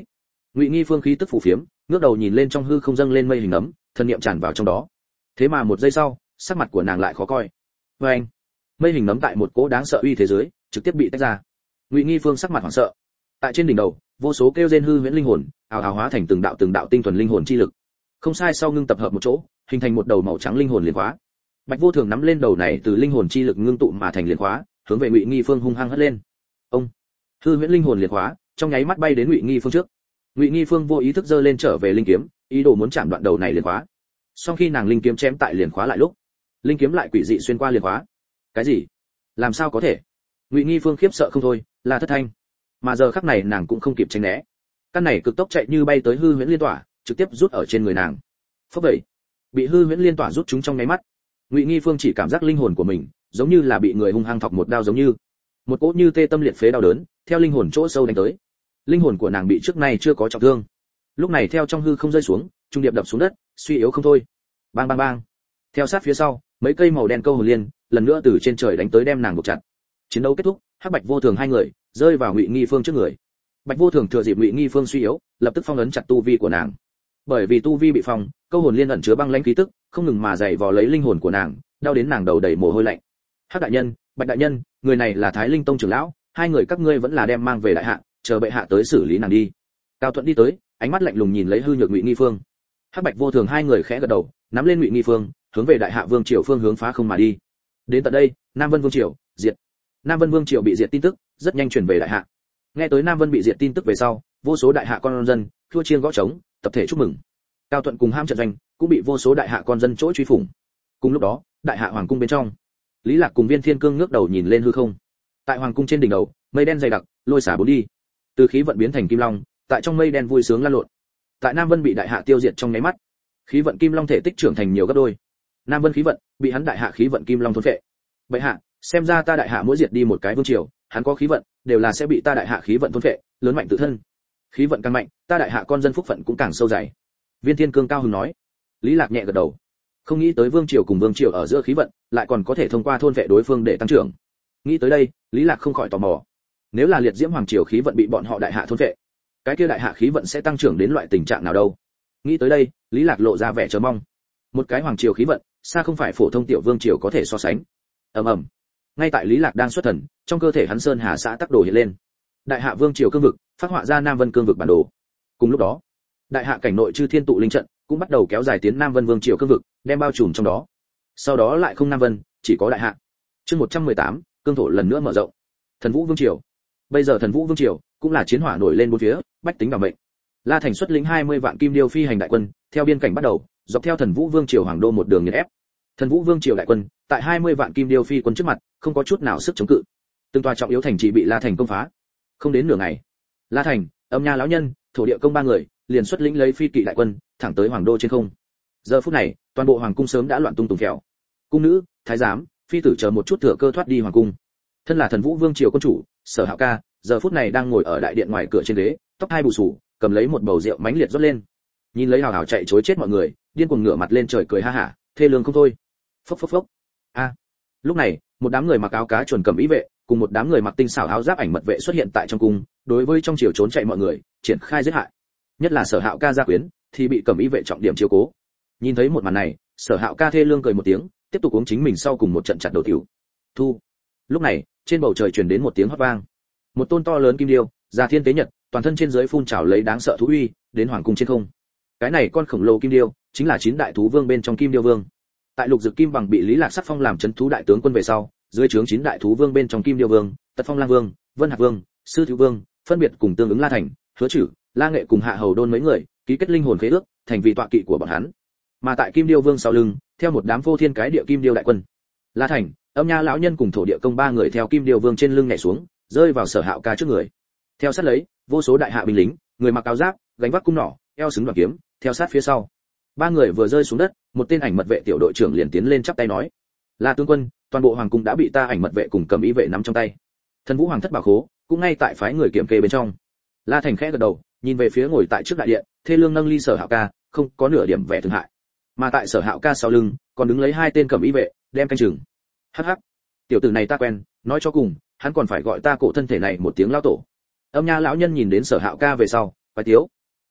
Ngụy Nghi Phương khí tức phủ phiếm, ngước đầu nhìn lên trong hư không dâng lên mây hình ấm, thân niệm tràn vào trong đó. Thế mà một giây sau, sắc mặt của nàng lại khó coi. Với anh, mây hình nấm tại một cỗ đáng sợ uy thế giới, trực tiếp bị tách ra. Ngụy Nghi Phương sắc mặt hoảng sợ. Tại trên đỉnh đầu, vô số kêu rên hư huyễn linh hồn, ào ào hóa thành từng đạo từng đạo tinh thuần linh hồn chi lực. Không sai, sau ngưng tập hợp một chỗ, hình thành một đầu màu trắng linh hồn liền khóa. Bạch Vô Thường nắm lên đầu này từ linh hồn chi lực ngưng tụ mà thành liền khóa, hướng về Ngụy Nghi Phương hung hăng hất lên. Ông, hư huyễn linh hồn liền khóa, trong nháy mắt bay đến Ngụy Nghi Phương trước. Ngụy Nghi Phương vô ý thức giơ lên trở về linh kiếm, ý đồ muốn chạm đoạn đầu này liền khóa. Sau khi nàng linh kiếm chém tại liền khóa lại lúc, linh kiếm lại quỷ dị xuyên qua liền khóa. Cái gì? Làm sao có thể? Ngụy Nghi Phương khiếp sợ không thôi, là thất thanh. Mà giờ khắc này nàng cũng không kịp tránh né. Căn này cực tốc chạy như bay tới hư huyễn liên tỏa, trực tiếp rút ở trên người nàng. Phốc vậy, bị hư huyễn liên tỏa rút chúng trong nháy mắt. Ngụy Nghi Phương chỉ cảm giác linh hồn của mình giống như là bị người hung hăng thọc một đao, giống như một cỗ như tê tâm liệt phế đau đớn theo linh hồn chỗ sâu đánh tới. Linh hồn của nàng bị trước nay chưa có trọng thương, lúc này theo trong hư không rơi xuống, trung điệp đập xuống đất, suy yếu không thôi. Bang bang bang. Theo sát phía sau, mấy cây màu đen câu hồn liên lần nữa từ trên trời đánh tới đem nàng buộc chặt. Chiến đấu kết thúc, Hắc Bạch Vô Thường hai người rơi vào Ngụy Nghi Phương trước người. Bạch Vô Thường thừa dịp Ngụy Nghi Phương suy yếu, lập tức phong ấn chặt tu vi của nàng. Bởi vì tu vi bị phong, câu hồn liên ẩn chứa băng lãnh khí tức, không ngừng mà dày vò lấy linh hồn của nàng, đau đến nàng đầu đầy mồ hôi lạnh. Hắc đại nhân, Bạch đại nhân, người này là Thái Linh Tông trưởng lão, hai người các ngươi vẫn là đem mang về đại hạ, chờ bệ hạ tới xử lý nàng đi. Cao Thuận đi tới, ánh mắt lạnh lùng nhìn lấy hư nhược Ngụy Nghi Phương. Hắc Bạch Vô Thường hai người khẽ gật đầu, nắm lên Ngụy Nghi Phương, hướng về đại hạ vương triều phương hướng phá không mà đi. Đến tận đây, Nam Vân vương triều diệt. Nam Vân vương triều bị diệt tin tức rất nhanh truyền về đại hạ. Nghe tới Nam Vân bị diệt tin tức về sau, vô số đại hạ con dân thua chiên gõ trống, tập thể chúc mừng. Cao Thuận cùng Ham trận doanh cũng bị vô số đại hạ con dân chỗ truy phủng. Cùng lúc đó, đại hạ hoàng cung bên trong, Lý Lạc cùng Viên Thiên Cương ngước đầu nhìn lên hư không. Tại hoàng cung trên đỉnh đầu, mây đen dày đặc, lôi xả bốn đi. Từ khí vận biến thành kim long, tại trong mây đen vui sướng lan lộn. Tại Nam Vân bị đại hạ tiêu diệt trong nháy mắt, khí vận kim long thể tích trưởng thành nhiều gấp đôi. Nam Vân khí vận bị hắn đại hạ khí vận kim long thôn phệ. Bệ hạ, xem ra ta đại hạ mỗi diệt đi một cái vương triều, hắn có khí vận, đều là sẽ bị ta đại hạ khí vận thôn phệ, lớn mạnh tự thân. Khí vận càng mạnh, ta đại hạ con dân phúc phận cũng càng sâu dày. Viên Thiên Cương cao hứng nói. Lý Lạc nhẹ gật đầu. Không nghĩ tới vương triều cùng vương triều ở giữa khí vận, lại còn có thể thông qua thôn phệ đối phương để tăng trưởng. Nghĩ tới đây, Lý Lạc không khỏi tò mò. Nếu là liệt diễm hoàng triều khí vận bị bọn họ đại hạ thôn phệ, cái kia đại hạ khí vận sẽ tăng trưởng đến loại tình trạng nào đâu? Nghĩ tới đây, Lý Lạc lộ ra vẻ chờ mong. Một cái hoàng triều khí vận, xa không phải phổ thông tiểu vương triều có thể so sánh. Ầm ầm. Ngay tại Lý Lạc đang xuất thần, trong cơ thể hắn sơn hà xã tắc đồ hiện lên. Đại hạ vương triều cương vực, phát họa ra Nam Vân cương vực bản đồ. Cùng lúc đó, đại hạ cảnh nội chư thiên tụ linh trận cũng bắt đầu kéo dài tiến Nam Vân vương triều cương vực, đem bao trùm trong đó. Sau đó lại không Nam Vân, chỉ có đại hạ. Chương một trăm mười tám, cương thổ lần nữa mở rộng. Thần Vũ vương triều. Bây giờ Thần Vũ vương triều cũng là chiến hỏa nổi lên bốn phía, bách tính bảo mệnh. La Thành xuất lĩnh hai mươi vạn kim điêu phi hành đại quân, theo biên cảnh bắt đầu, dọc theo Thần Vũ vương triều hoàng đô một đường nghiền ép. Thần Vũ vương triều đại quân, tại hai mươi vạn kim điêu phi quân trước mặt, không có chút nào sức chống cự. Từng tòa trọng yếu thành trì bị La Thành công phá. Không đến nửa ngày, La Thành, Âm Nha lão nhân, Thổ Địa công ba người, liền xuất lĩnh lấy phi kỵ đại quân, thẳng tới hoàng đô trên không. Giờ phút này, toàn bộ hoàng cung sớm đã loạn tung tùng phèo. Cung nữ, thái giám, phi tử chờ một chút thừa cơ thoát đi hoàng cung. Thân là Thần Vũ vương triều quân chủ, Sở Hạo Ca, giờ phút này đang ngồi ở đại điện ngoài cửa trên ghế, tóc hai bù xù, cầm lấy một bầu rượu mãnh liệt rót lên. Nhìn lấy hào hào chạy trối chết mọi người, điên cuồng ngửa mặt lên trời cười ha hả, thê lương không thôi. Phốc phốc phốc. A. Lúc này, một đám người mặc áo cá chuẩn cầm ý vệ, cùng một đám người mặc tinh xảo áo giáp ảnh mật vệ xuất hiện tại trong cung, đối với trong triều trốn chạy mọi người, triển khai giết hại. Nhất là Sở Hạo Ca gia quyến, thì bị cầm ý vệ trọng điểm chiếu cố. Nhìn thấy một màn này, Sở Hạo Ca thê lương cười một tiếng, tiếp tục uống chính mình sau cùng một trận chặt đầu tiểu. Thu. Lúc này, trên bầu trời truyền đến một tiếng hót vang. Một tôn to lớn kim điêu, già thiên tế nhật, toàn thân trên dưới phun trào lấy đáng sợ thú uy, đến hoàng cung trên không. Cái này con khổng lồ kim điêu, chính là chín đại thú vương bên trong Kim Điêu Vương. Tại Lục Dực Kim Bằng bị Lý Lạc sắc phong làm trấn thú đại tướng quân về sau, dưới trướng chín đại thú vương bên trong Kim Điêu Vương, Tật Phong Lang Vương, Vân Hạc Vương, Sư Thiếu Vương, phân biệt cùng tương ứng La Thành, Hứa Trử, La Nghệ cùng Hạ Hầu Đôn mấy người, ký kết linh hồn khế ước, thành vị tọa kỵ của bọn hắn. Mà tại Kim Điêu Vương sau lưng, theo một đám vô thiên cái địa Kim Điêu đại quân. La Thành, Âm Nha lão nhân cùng Thổ Địa công ba người theo Kim Điêu Vương trên lưng nhảy xuống, rơi vào Sở Hạo Ca trước người. Theo sát lấy, vô số đại hạ binh lính, người mặc áo giáp, gánh vác cung nỏ, eo xứng đoản kiếm, theo sát phía sau. Ba người vừa rơi xuống đất, một tên ảnh mật vệ tiểu đội trưởng liền tiến lên chắp tay nói: "La tướng quân, toàn bộ hoàng cung đã bị ta ảnh mật vệ cùng cầm ý vệ nắm trong tay. Thần Vũ hoàng thất bảo khố cũng ngay tại phái người kiểm kê bên trong." La Thành khẽ gật đầu, nhìn về phía ngồi tại trước đại điện, thê lương nâng ly Sở Hạo Ca, không có nửa điểm vẻ thương hại. Mà tại Sở Hạo Ca sau lưng, còn đứng lấy hai tên cầm ý vệ, đem canh chừng. Hắc hắc, tiểu tử này ta quen, nói cho cùng, hắn còn phải gọi ta cổ thân thể này một tiếng lão tổ. Âm Nha lão nhân nhìn đến Sở Hạo Ca về sau, phải tiếu.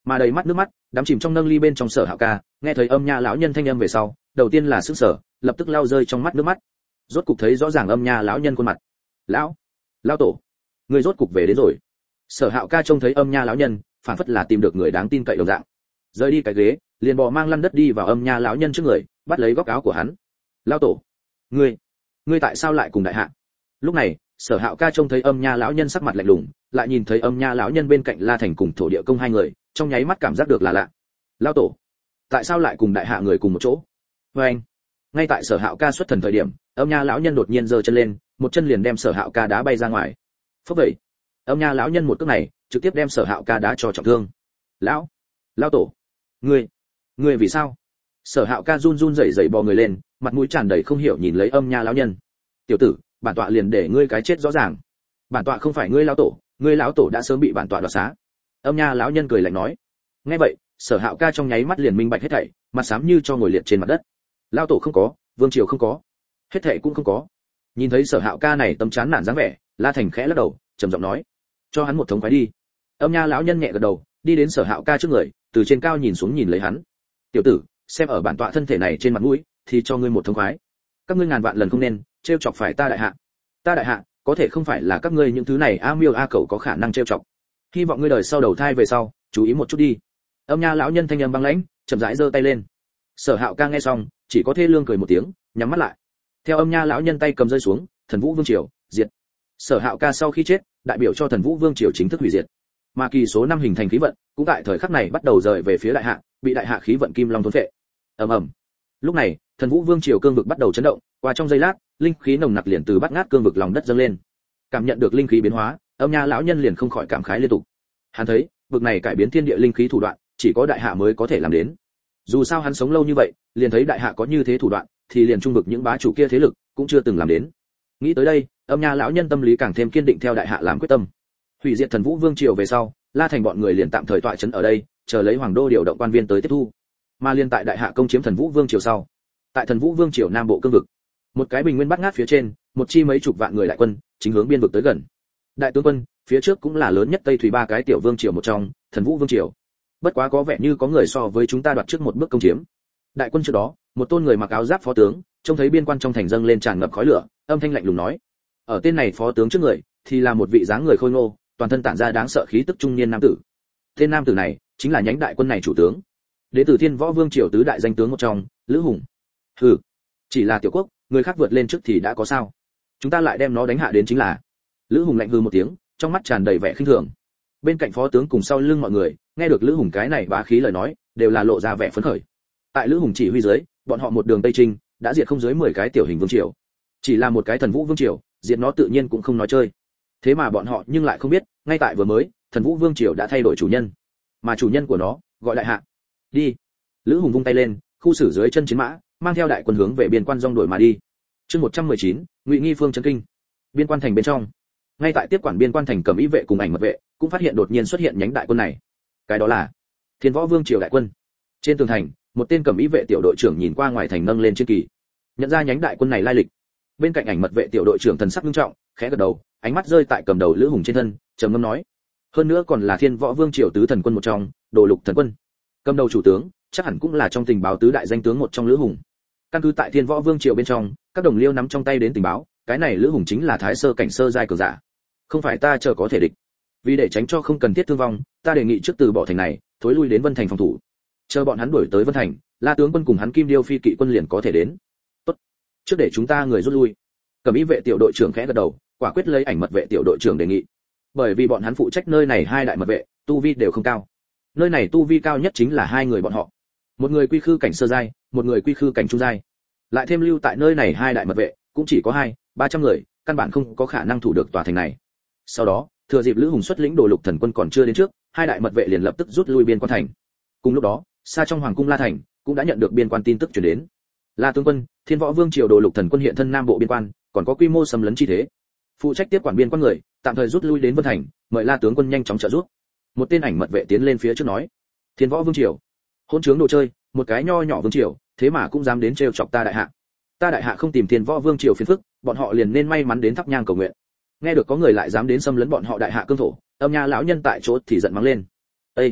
Mà đầy mắt nước mắt, đắm chìm trong nâng ly bên trong Sở Hạo ca, nghe thấy Âm Nha lão nhân thanh âm về sau, đầu tiên là sửng sở, lập tức lau rơi trong mắt nước mắt. Rốt cục thấy rõ ràng Âm Nha lão nhân khuôn mặt. "Lão, lão tổ, ngươi rốt cục về đến rồi." Sở Hạo ca trông thấy Âm Nha lão nhân, phản phất là tìm được người đáng tin cậy đồng dạng. Rời đi cái ghế, liền bò mang lăn đất đi vào Âm Nha lão nhân trước người, bắt lấy góc áo của hắn. "Lão tổ, ngươi, ngươi tại sao lại cùng đại hạ?" Lúc này, Sở Hạo ca trông thấy Âm Nha lão nhân sắc mặt lạnh lùng, lại nhìn thấy Âm Nha lão nhân bên cạnh La Thành cùng Thổ Địa Công hai người, trong nháy mắt cảm giác được là lạ. "Lão tổ, tại sao lại cùng đại hạ người cùng một chỗ?" Và anh, ngay tại Sở Hạo ca xuất thần thời điểm, Âm Nha lão nhân đột nhiên giơ chân lên, một chân liền đem Sở Hạo ca đá bay ra ngoài. Phốc vậy, Âm Nha lão nhân một cước này, trực tiếp đem Sở Hạo ca đá cho trọng thương. "Lão, lão tổ, ngươi, ngươi vì sao?" Sở Hạo ca run run rẩy rẩy bò người lên, mặt mũi tràn đầy không hiểu nhìn lấy Âm Nha lão nhân. "Tiểu tử, bản tọa liền để ngươi cái chết rõ ràng. Bản tọa không phải ngươi lão tổ, ngươi lão tổ đã sớm bị bản tọa đoạt xá." Âm Nha lão nhân cười lạnh nói. Nghe vậy, Sở Hạo ca trong nháy mắt liền minh bạch hết thảy, mặt xám như cho ngồi liệt trên mặt đất. Lão tổ không có, vương triều không có, hết thảy cũng không có. Nhìn thấy Sở Hạo ca này tâm chán nản dáng vẻ, La Thành khẽ lắc đầu, trầm giọng nói: "Cho hắn một thống khoái đi." Âm Nha lão nhân nhẹ gật đầu, đi đến Sở Hạo ca trước người, từ trên cao nhìn xuống nhìn lấy hắn. "Tiểu tử, xem ở bản tọa thân thể này trên mặt mũi, thì cho ngươi một thống khoái. Các ngươi ngàn vạn lần không nên trêu chọc phải ta đại hạ. Ta đại hạ, có thể không phải là các ngươi những thứ này a miêu a cẩu có khả năng trêu chọc. Hy vọng ngươi đời sau đầu thai về sau, chú ý một chút đi." Âm Nha lão nhân thanh âm băng lãnh, chậm rãi giơ tay lên. Sở Hạo ca nghe xong, chỉ có thê lương cười một tiếng, nhắm mắt lại. Theo Âm Nha lão nhân tay cầm rơi xuống, Thần Vũ Vương triều diệt. Sở Hạo ca sau khi chết, đại biểu cho Thần Vũ Vương triều chính thức hủy diệt. Mà kỳ số năm hình thành khí vận, cũng tại thời khắc này bắt đầu rời về phía đại hạ, bị đại hạ khí vận kim long thôn phệ. Ầm ầm. Lúc này, Thần Vũ Vương triều cương vực bắt đầu chấn động, qua trong giây lát, linh khí nồng nặc liền từ bắt ngát cương vực lòng đất dâng lên. Cảm nhận được linh khí biến hóa, Âm Nha lão nhân liền không khỏi cảm khái liên tục. Hắn thấy, vực này cải biến thiên địa linh khí thủ đoạn, chỉ có đại hạ mới có thể làm đến. Dù sao hắn sống lâu như vậy, liền thấy đại hạ có như thế thủ đoạn, thì liền trung vực những bá chủ kia thế lực cũng chưa từng làm đến. Nghĩ tới đây, Âm Nha lão nhân tâm lý càng thêm kiên định theo đại hạ làm quyết tâm. Hủy diệt Thần Vũ Vương triều về sau, La Thành bọn người liền tạm thời tọa trấn ở đây, chờ lấy hoàng đô điều động quan viên tới tiếp thu. Mà liên tại đại hạ công chiếm Thần Vũ Vương triều sau, tại Thần Vũ Vương triều nam bộ cương vực, một cái bình nguyên bắt ngát phía trên, một chi mấy chục vạn người đại quân chính hướng biên vực tới gần. Đại tướng quân, phía trước cũng là lớn nhất Tây Thủy ba cái tiểu vương triều một trong, Thần Vũ Vương triều. Bất quá có vẻ như có người so với chúng ta đoạt trước một bước công chiếm. Đại quân trước đó, một tôn người mặc áo giáp phó tướng, trông thấy biên quan trong thành dâng lên tràn ngập khói lửa, âm thanh lạnh lùng nói. Ở tên này phó tướng trước người, thì là một vị dáng người khôi ngô, toàn thân tản ra đáng sợ khí tức trung niên nam tử. Tên nam tử này chính là nhánh đại quân này chủ tướng, đệ tử Thiên Võ Vương triều tứ đại danh tướng một trong, Lữ Hùng. Hừ, chỉ là tiểu quốc, người khác vượt lên trước thì đã có sao? Chúng ta lại đem nó đánh hạ đến chính là. Lữ Hùng lạnh hừ một tiếng, trong mắt tràn đầy vẻ khinh thường. Bên cạnh phó tướng cùng sau lưng mọi người, nghe được Lữ Hùng cái này bá khí lời nói, đều là lộ ra vẻ phấn khởi. Tại Lữ Hùng chỉ huy dưới, bọn họ một đường tây trinh, đã diệt không dưới mười cái tiểu hình vương triều. Chỉ là một cái Thần Vũ Vương triều, diệt nó tự nhiên cũng không nói chơi. Thế mà bọn họ nhưng lại không biết, ngay tại vừa mới, Thần Vũ Vương triều đã thay đổi chủ nhân, mà chủ nhân của nó gọi đại hạ. Đi. Lữ Hùng vung tay lên, khu xử dưới chân chiến mã, mang theo đại quân hướng về biên quan rong đổi mà đi. Chương một trăm mười chín, Ngụy Nghi Phương chấn kinh. Biên quan thành bên trong, ngay tại tiếp quản biên quan thành Cẩm Ý vệ cùng Ảnh Mật vệ, cũng phát hiện đột nhiên xuất hiện nhánh đại quân này. Cái đó là Thiên Võ Vương triều đại quân. Trên tường thành, một tên Cẩm Ý vệ tiểu đội trưởng nhìn qua ngoài thành nâng lên chiến kỳ, nhận ra nhánh đại quân này lai lịch. Bên cạnh Ảnh Mật vệ tiểu đội trưởng thần sắc nghiêm trọng, khẽ gật đầu, ánh mắt rơi tại cầm đầu Lữ Hùng trên thân, trầm ngâm nói: hơn nữa còn là Thiên Võ Vương triều tứ thần quân một trong, Đồ Lục thần quân. Cầm đầu chủ tướng, chắc hẳn cũng là trong tình báo tứ đại danh tướng một trong Lữ Hùng. Căn cứ tại Thiên Võ Vương triều bên trong, các đồng liêu nắm trong tay đến tình báo, cái này Lữ Hùng chính là thái sơ cảnh sơ giai cường giả. Không phải ta chờ có thể địch. Vì để tránh cho không cần thiết thương vong, ta đề nghị trước từ bỏ thành này, thối lui đến Vân Thành phòng thủ. Chờ bọn hắn đuổi tới Vân Thành, La tướng quân cùng hắn Kim Điêu phi kỵ quân liền có thể đến. Tốt, trước để chúng ta người rút lui. Cẩm Ý vệ tiểu đội trưởng khẽ gật đầu, quả quyết lấy Ảnh Mật vệ tiểu đội trưởng đề nghị. Bởi vì bọn hắn phụ trách nơi này hai đại mật vệ, tu vi đều không cao. Nơi này tu vi cao nhất chính là hai người bọn họ. Một người quy khư cảnh sơ giai, một người quy khư cảnh trung giai. Lại thêm lưu tại nơi này hai đại mật vệ, cũng chỉ có hai, ba trăm người, căn bản không có khả năng thủ được tòa thành này. Sau đó, thừa dịp Lữ Hùng xuất lĩnh Đồ Lục thần quân còn chưa đến trước, hai đại mật vệ liền lập tức rút lui biên quan thành. Cùng lúc đó, xa trong hoàng cung La Thành cũng đã nhận được biên quan tin tức truyền đến. La tướng quân, Thiên Võ Vương triều Đồ Lục thần quân hiện thân nam bộ biên quan, còn có quy mô xâm lấn chi thế. Phụ trách tiếp quản biên quan người, tạm thời rút lui đến Vân Thành, mời La tướng quân nhanh chóng trợ giúp. Một tên Ảnh Mật vệ tiến lên phía trước nói: Thiên Võ Vương triều, hỗn trướng đồ chơi, một cái nho nhỏ vương triều, thế mà cũng dám đến trêu chọc ta đại hạ. Ta đại hạ không tìm Thiên Võ Vương triều phiền phức, bọn họ liền nên may mắn đến thắp nhang cầu nguyện. Nghe được có người lại dám đến xâm lấn bọn họ đại hạ cương thổ, Âm Nha lão nhân tại chỗ thì giận mắng lên. Ê,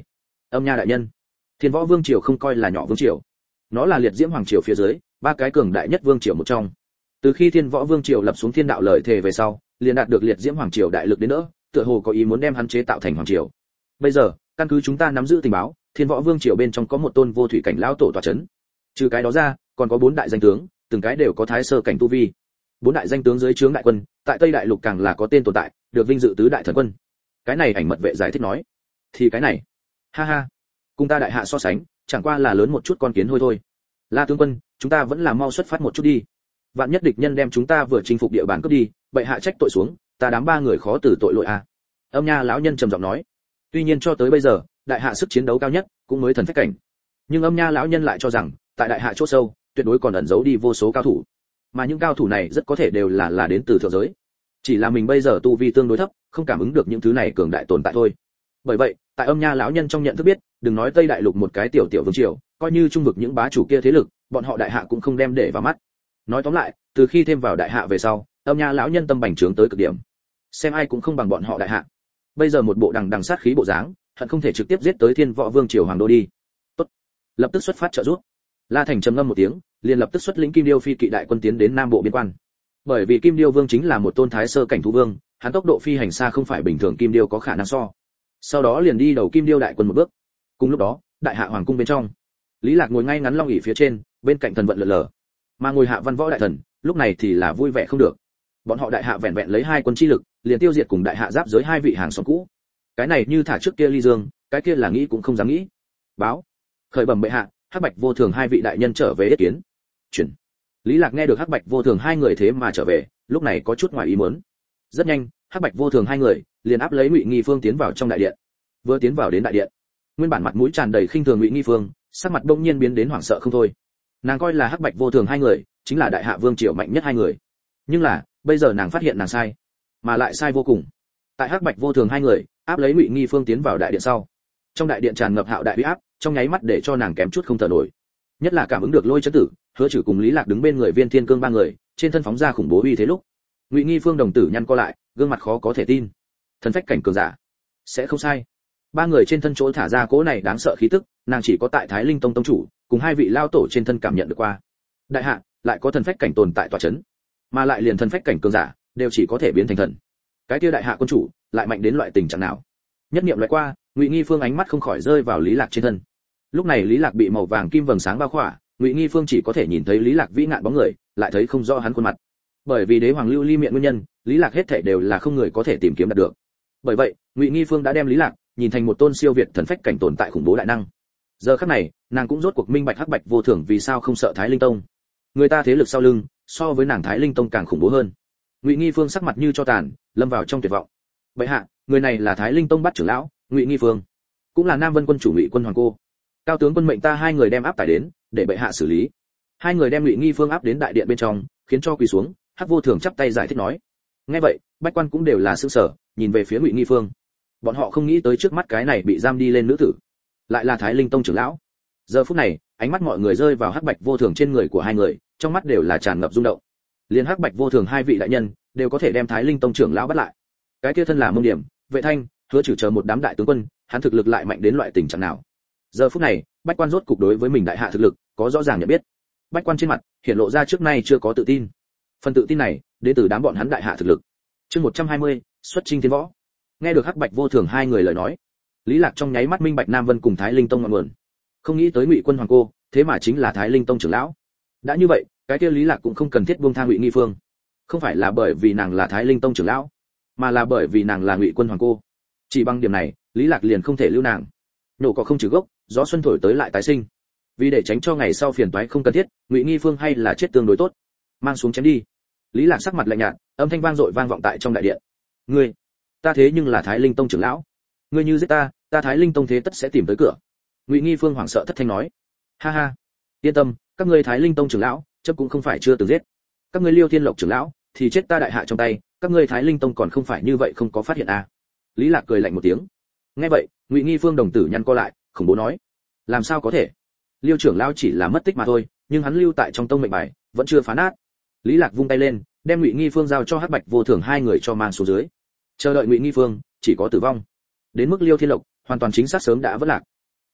Âm Nha đại nhân, Thiên Võ Vương triều không coi là nhỏ vương triều, nó là liệt diễm hoàng triều phía dưới ba cái cường đại nhất vương triều một trong. Từ khi Thiên Võ Vương triều lập xuống thiên đạo lời thề về sau, liền đạt được liệt diễm hoàng triều đại lực đến nữa, tựa hồ có ý muốn đem hắn chế tạo thành hoàng triều. Bây giờ, căn cứ chúng ta nắm giữ tình báo, Thiên Võ Vương triều bên trong có một tôn vô thủy cảnh lão tổ tọa chấn. Trừ cái đó ra, còn có bốn đại danh tướng, từng cái đều có thái sơ cảnh tu vi. Bốn đại danh tướng dưới trướng đại quân, tại Tây Đại Lục càng là có tên tồn tại, được vinh dự tứ đại thần quân. Cái này ảnh mật vệ giải thích nói. Thì cái này, ha ha, cùng ta đại hạ so sánh, chẳng qua là lớn một chút con kiến hôi thôi. La tướng quân, chúng ta vẫn là mau xuất phát một chút đi. Vạn nhất địch nhân đem chúng ta vừa chinh phục địa bàn cướp đi, bệ hạ trách tội xuống, ta đám ba người khó từ tội lỗi a. Âm Nha lão nhân trầm giọng nói. Tuy nhiên cho tới bây giờ, đại hạ sức chiến đấu cao nhất cũng mới thần phách cảnh, nhưng Âm Nha lão nhân lại cho rằng, tại đại hạ chỗ sâu, tuyệt đối còn ẩn giấu đi vô số cao thủ, mà những cao thủ này rất có thể đều là là đến từ thượng giới. Chỉ là mình bây giờ tu vi tương đối thấp, không cảm ứng được những thứ này cường đại tồn tại thôi. Bởi vậy, tại Âm Nha lão nhân trong nhận thức biết, đừng nói Tây Đại Lục một cái tiểu tiểu vương triều, coi như trung vực những bá chủ kia thế lực, bọn họ đại hạ cũng không đem để vào mắt. Nói tóm lại, từ khi thêm vào đại hạ về sau, Âm Nha lão nhân tâm bành trướng tới cực điểm. Xem ai cũng không bằng bọn họ đại hạ. Bây giờ một bộ đằng đằng sát khí bộ dáng, hận không thể trực tiếp giết tới Thiên Võ Vương triều hoàng đô đi. Tốt, lập tức xuất phát trợ giúp. La Thành trầm ngâm một tiếng, liền lập tức xuất lĩnh Kim Điêu phi kỵ đại quân tiến đến Nam Bộ biên quan. Bởi vì Kim Điêu Vương chính là một tôn thái sơ cảnh thú vương, hắn tốc độ phi hành xa không phải bình thường Kim Điêu có khả năng so. Sau đó liền đi đầu Kim Điêu đại quân một bước. Cùng lúc đó, đại hạ hoàng cung bên trong, Lý Lạc ngồi ngay ngắn long ỷ phía trên, bên cạnh thần vận lượn lờ. Mà ngồi hạ văn võ đại thần, lúc này thì là vui vẻ không được. Bọn họ đại hạ vẹn vẹn lấy hai quân chi lực, liền tiêu diệt cùng đại hạ giáp giới hai vị hàng xóm cũ. Cái này như thả trước kia Ly Dương, cái kia là nghĩ cũng không dám nghĩ. Báo, khởi bẩm bệ hạ, Hắc Bạch Vô Thường hai vị đại nhân trở về yết kiến. Chuyển. Lý Lạc nghe được Hắc Bạch Vô Thường hai người thế mà trở về, lúc này có chút ngoài ý muốn. Rất nhanh, Hắc Bạch Vô Thường hai người liền áp lấy Ngụy Nghi Phương tiến vào trong đại điện. Vừa tiến vào đến đại điện, nguyên bản mặt mũi tràn đầy khinh thường Ngụy Nghi Phương, sắc mặt bỗng nhiên biến đến hoảng sợ không thôi. Nàng coi là Hắc Bạch Vô Thường hai người chính là đại hạ vương triều mạnh nhất hai người. Nhưng là, bây giờ nàng phát hiện nàng sai, mà lại sai vô cùng. Tại Hắc Bạch Vô Thường hai người áp lấy Ngụy Nghi Phương tiến vào đại điện sau, trong đại điện tràn ngập hạo đại uy áp, trong nháy mắt để cho nàng kém chút không thở nổi. Nhất là cảm ứng được Lôi Chấn Tử, Hứa Trử cùng Lý Lạc đứng bên người Viên Thiên Cương ba người, trên thân phóng ra khủng bố uy thế lúc, Ngụy Nghi Phương đồng tử nhăn co lại, gương mặt khó có thể tin. Thần phách cảnh cường giả, sẽ không sai. Ba người trên thân chỗ thả ra cỗ này đáng sợ khí tức, nàng chỉ có tại Thái Linh Tông tông chủ, cùng hai vị lao tổ trên thân cảm nhận được qua. Đại hạ lại có thần phách cảnh tồn tại tọa chấn, mà lại liền thần phách cảnh cường giả đều chỉ có thể biến thành thần. Cái kia đại hạ quân chủ lại mạnh đến loại tình trạng nào? Nhất niệm loại qua, Ngụy Nghi Phương ánh mắt không khỏi rơi vào Lý Lạc trên thân. Lúc này Lý Lạc bị màu vàng kim vầng sáng bao khỏa, Ngụy Nghi Phương chỉ có thể nhìn thấy Lý Lạc vĩ ngạn bóng người, lại thấy không rõ hắn khuôn mặt. Bởi vì đế hoàng lưu ly miệng nguyên nhân, Lý Lạc hết thảy đều là không người có thể tìm kiếm đạt được. Bởi vậy, Ngụy Nghi Phương đã đem Lý Lạc nhìn thành một tôn siêu việt thần phách cảnh tồn tại khủng bố đại năng. Giờ khắc này, nàng cũng rốt cuộc minh bạch Hắc Bạch Vô Thường vì sao không sợ Thái Linh Tông. Người ta thế lực sau lưng, so với nàng Thái Linh Tông càng khủng bố hơn. Ngụy Nghi Phương sắc mặt như cho tàn, lâm vào trong tuyệt vọng. Bệ hạ, người này là Thái Linh Tông bát trưởng lão, Ngụy Nghi Phương, cũng là Nam Vân quân chủ Ngụy Quân Hoàng cô. Cao tướng quân mệnh ta hai người đem áp tải đến, để bệ hạ xử lý. Hai người đem Ngụy Nghi Phương áp đến đại điện bên trong, khiến cho quỳ xuống. Hắc Vô Thường chắp tay giải thích nói. Nghe vậy, bách quan cũng đều là sửng sở, nhìn về phía Ngụy Nghi Phương. Bọn họ không nghĩ tới trước mắt cái này bị giam đi lên nữ tử, lại là Thái Linh Tông trưởng lão. Giờ phút này, ánh mắt mọi người rơi vào Hắc Bạch Vô Thường trên người của hai người, trong mắt đều là tràn ngập rung động. Liên Hắc Bạch Vô Thường hai vị đại nhân đều có thể đem Thái Linh Tông trưởng lão bắt lại. Cái kia thân là Mông Điểm, Vệ Thanh, Hứa Trử chờ một đám đại tướng quân, hắn thực lực lại mạnh đến loại tình trạng nào? Giờ phút này, bách quan rốt cục đối với mình đại hạ thực lực có rõ ràng nhận biết. Bách quan trên mặt hiện lộ ra trước nay chưa có tự tin. Phần tự tin này đến từ đám bọn hắn đại hạ thực lực. Chương một trăm hai mươi, xuất chinh thiên võ. Nghe được Hắc Bạch Vô Thường hai người lời nói, Lý Lạc trong nháy mắt minh bạch Nam Vân cùng Thái Linh Tông ngọn nguồn. Không nghĩ tới Ngụy Quân Hoàng cô, thế mà chính là Thái Linh Tông trưởng lão. Đã như vậy, cái kia Lý Lạc cũng không cần thiết buông tha Ngụy Nghi Phương. Không phải là bởi vì nàng là Thái Linh Tông trưởng lão, mà là bởi vì nàng là Ngụy Quân Hoàng cô. Chỉ bằng điểm này, Lý Lạc liền không thể lưu nàng. Nổ cỏ không trừ gốc, gió xuân thổi tới lại tái sinh. Vì để tránh cho ngày sau phiền toái không cần thiết, Ngụy Nghi Phương hay là chết tương đối tốt. Mang xuống chém đi. Lý Lạc sắc mặt lạnh nhạt, âm thanh vang dội vang vọng tại trong đại điện. Ngươi, ta thế nhưng là Thái Linh Tông trưởng lão, ngươi như giết ta, ta Thái Linh Tông thế tất sẽ tìm tới cửa. Ngụy Nghi Phương hoảng sợ thất thanh nói. Ha ha, yên tâm, các ngươi Thái Linh Tông trưởng lão, chấp cũng không phải chưa từng giết. Các ngươi Liêu Thiên Lộc trưởng lão, thì chết ta đại hạ trong tay, các ngươi Thái Linh Tông còn không phải như vậy không có phát hiện à? Lý Lạc cười lạnh một tiếng. Nghe vậy, Ngụy Nghi Phương đồng tử nhăn co lại, khủng bố nói: làm sao có thể? Liêu trưởng lão chỉ là mất tích mà thôi, nhưng hắn lưu tại trong tông mệnh bài vẫn chưa phá nát. Lý Lạc vung tay lên, đem Ngụy Nghi Phương giao cho Hắc Bạch Vô Thường hai người cho mang xuống dưới. Chờ đợi Ngụy Nghi Phương, chỉ có tử vong. Đến mức Liêu Thiên Lộc, hoàn toàn chính xác sớm đã vỡ lạc.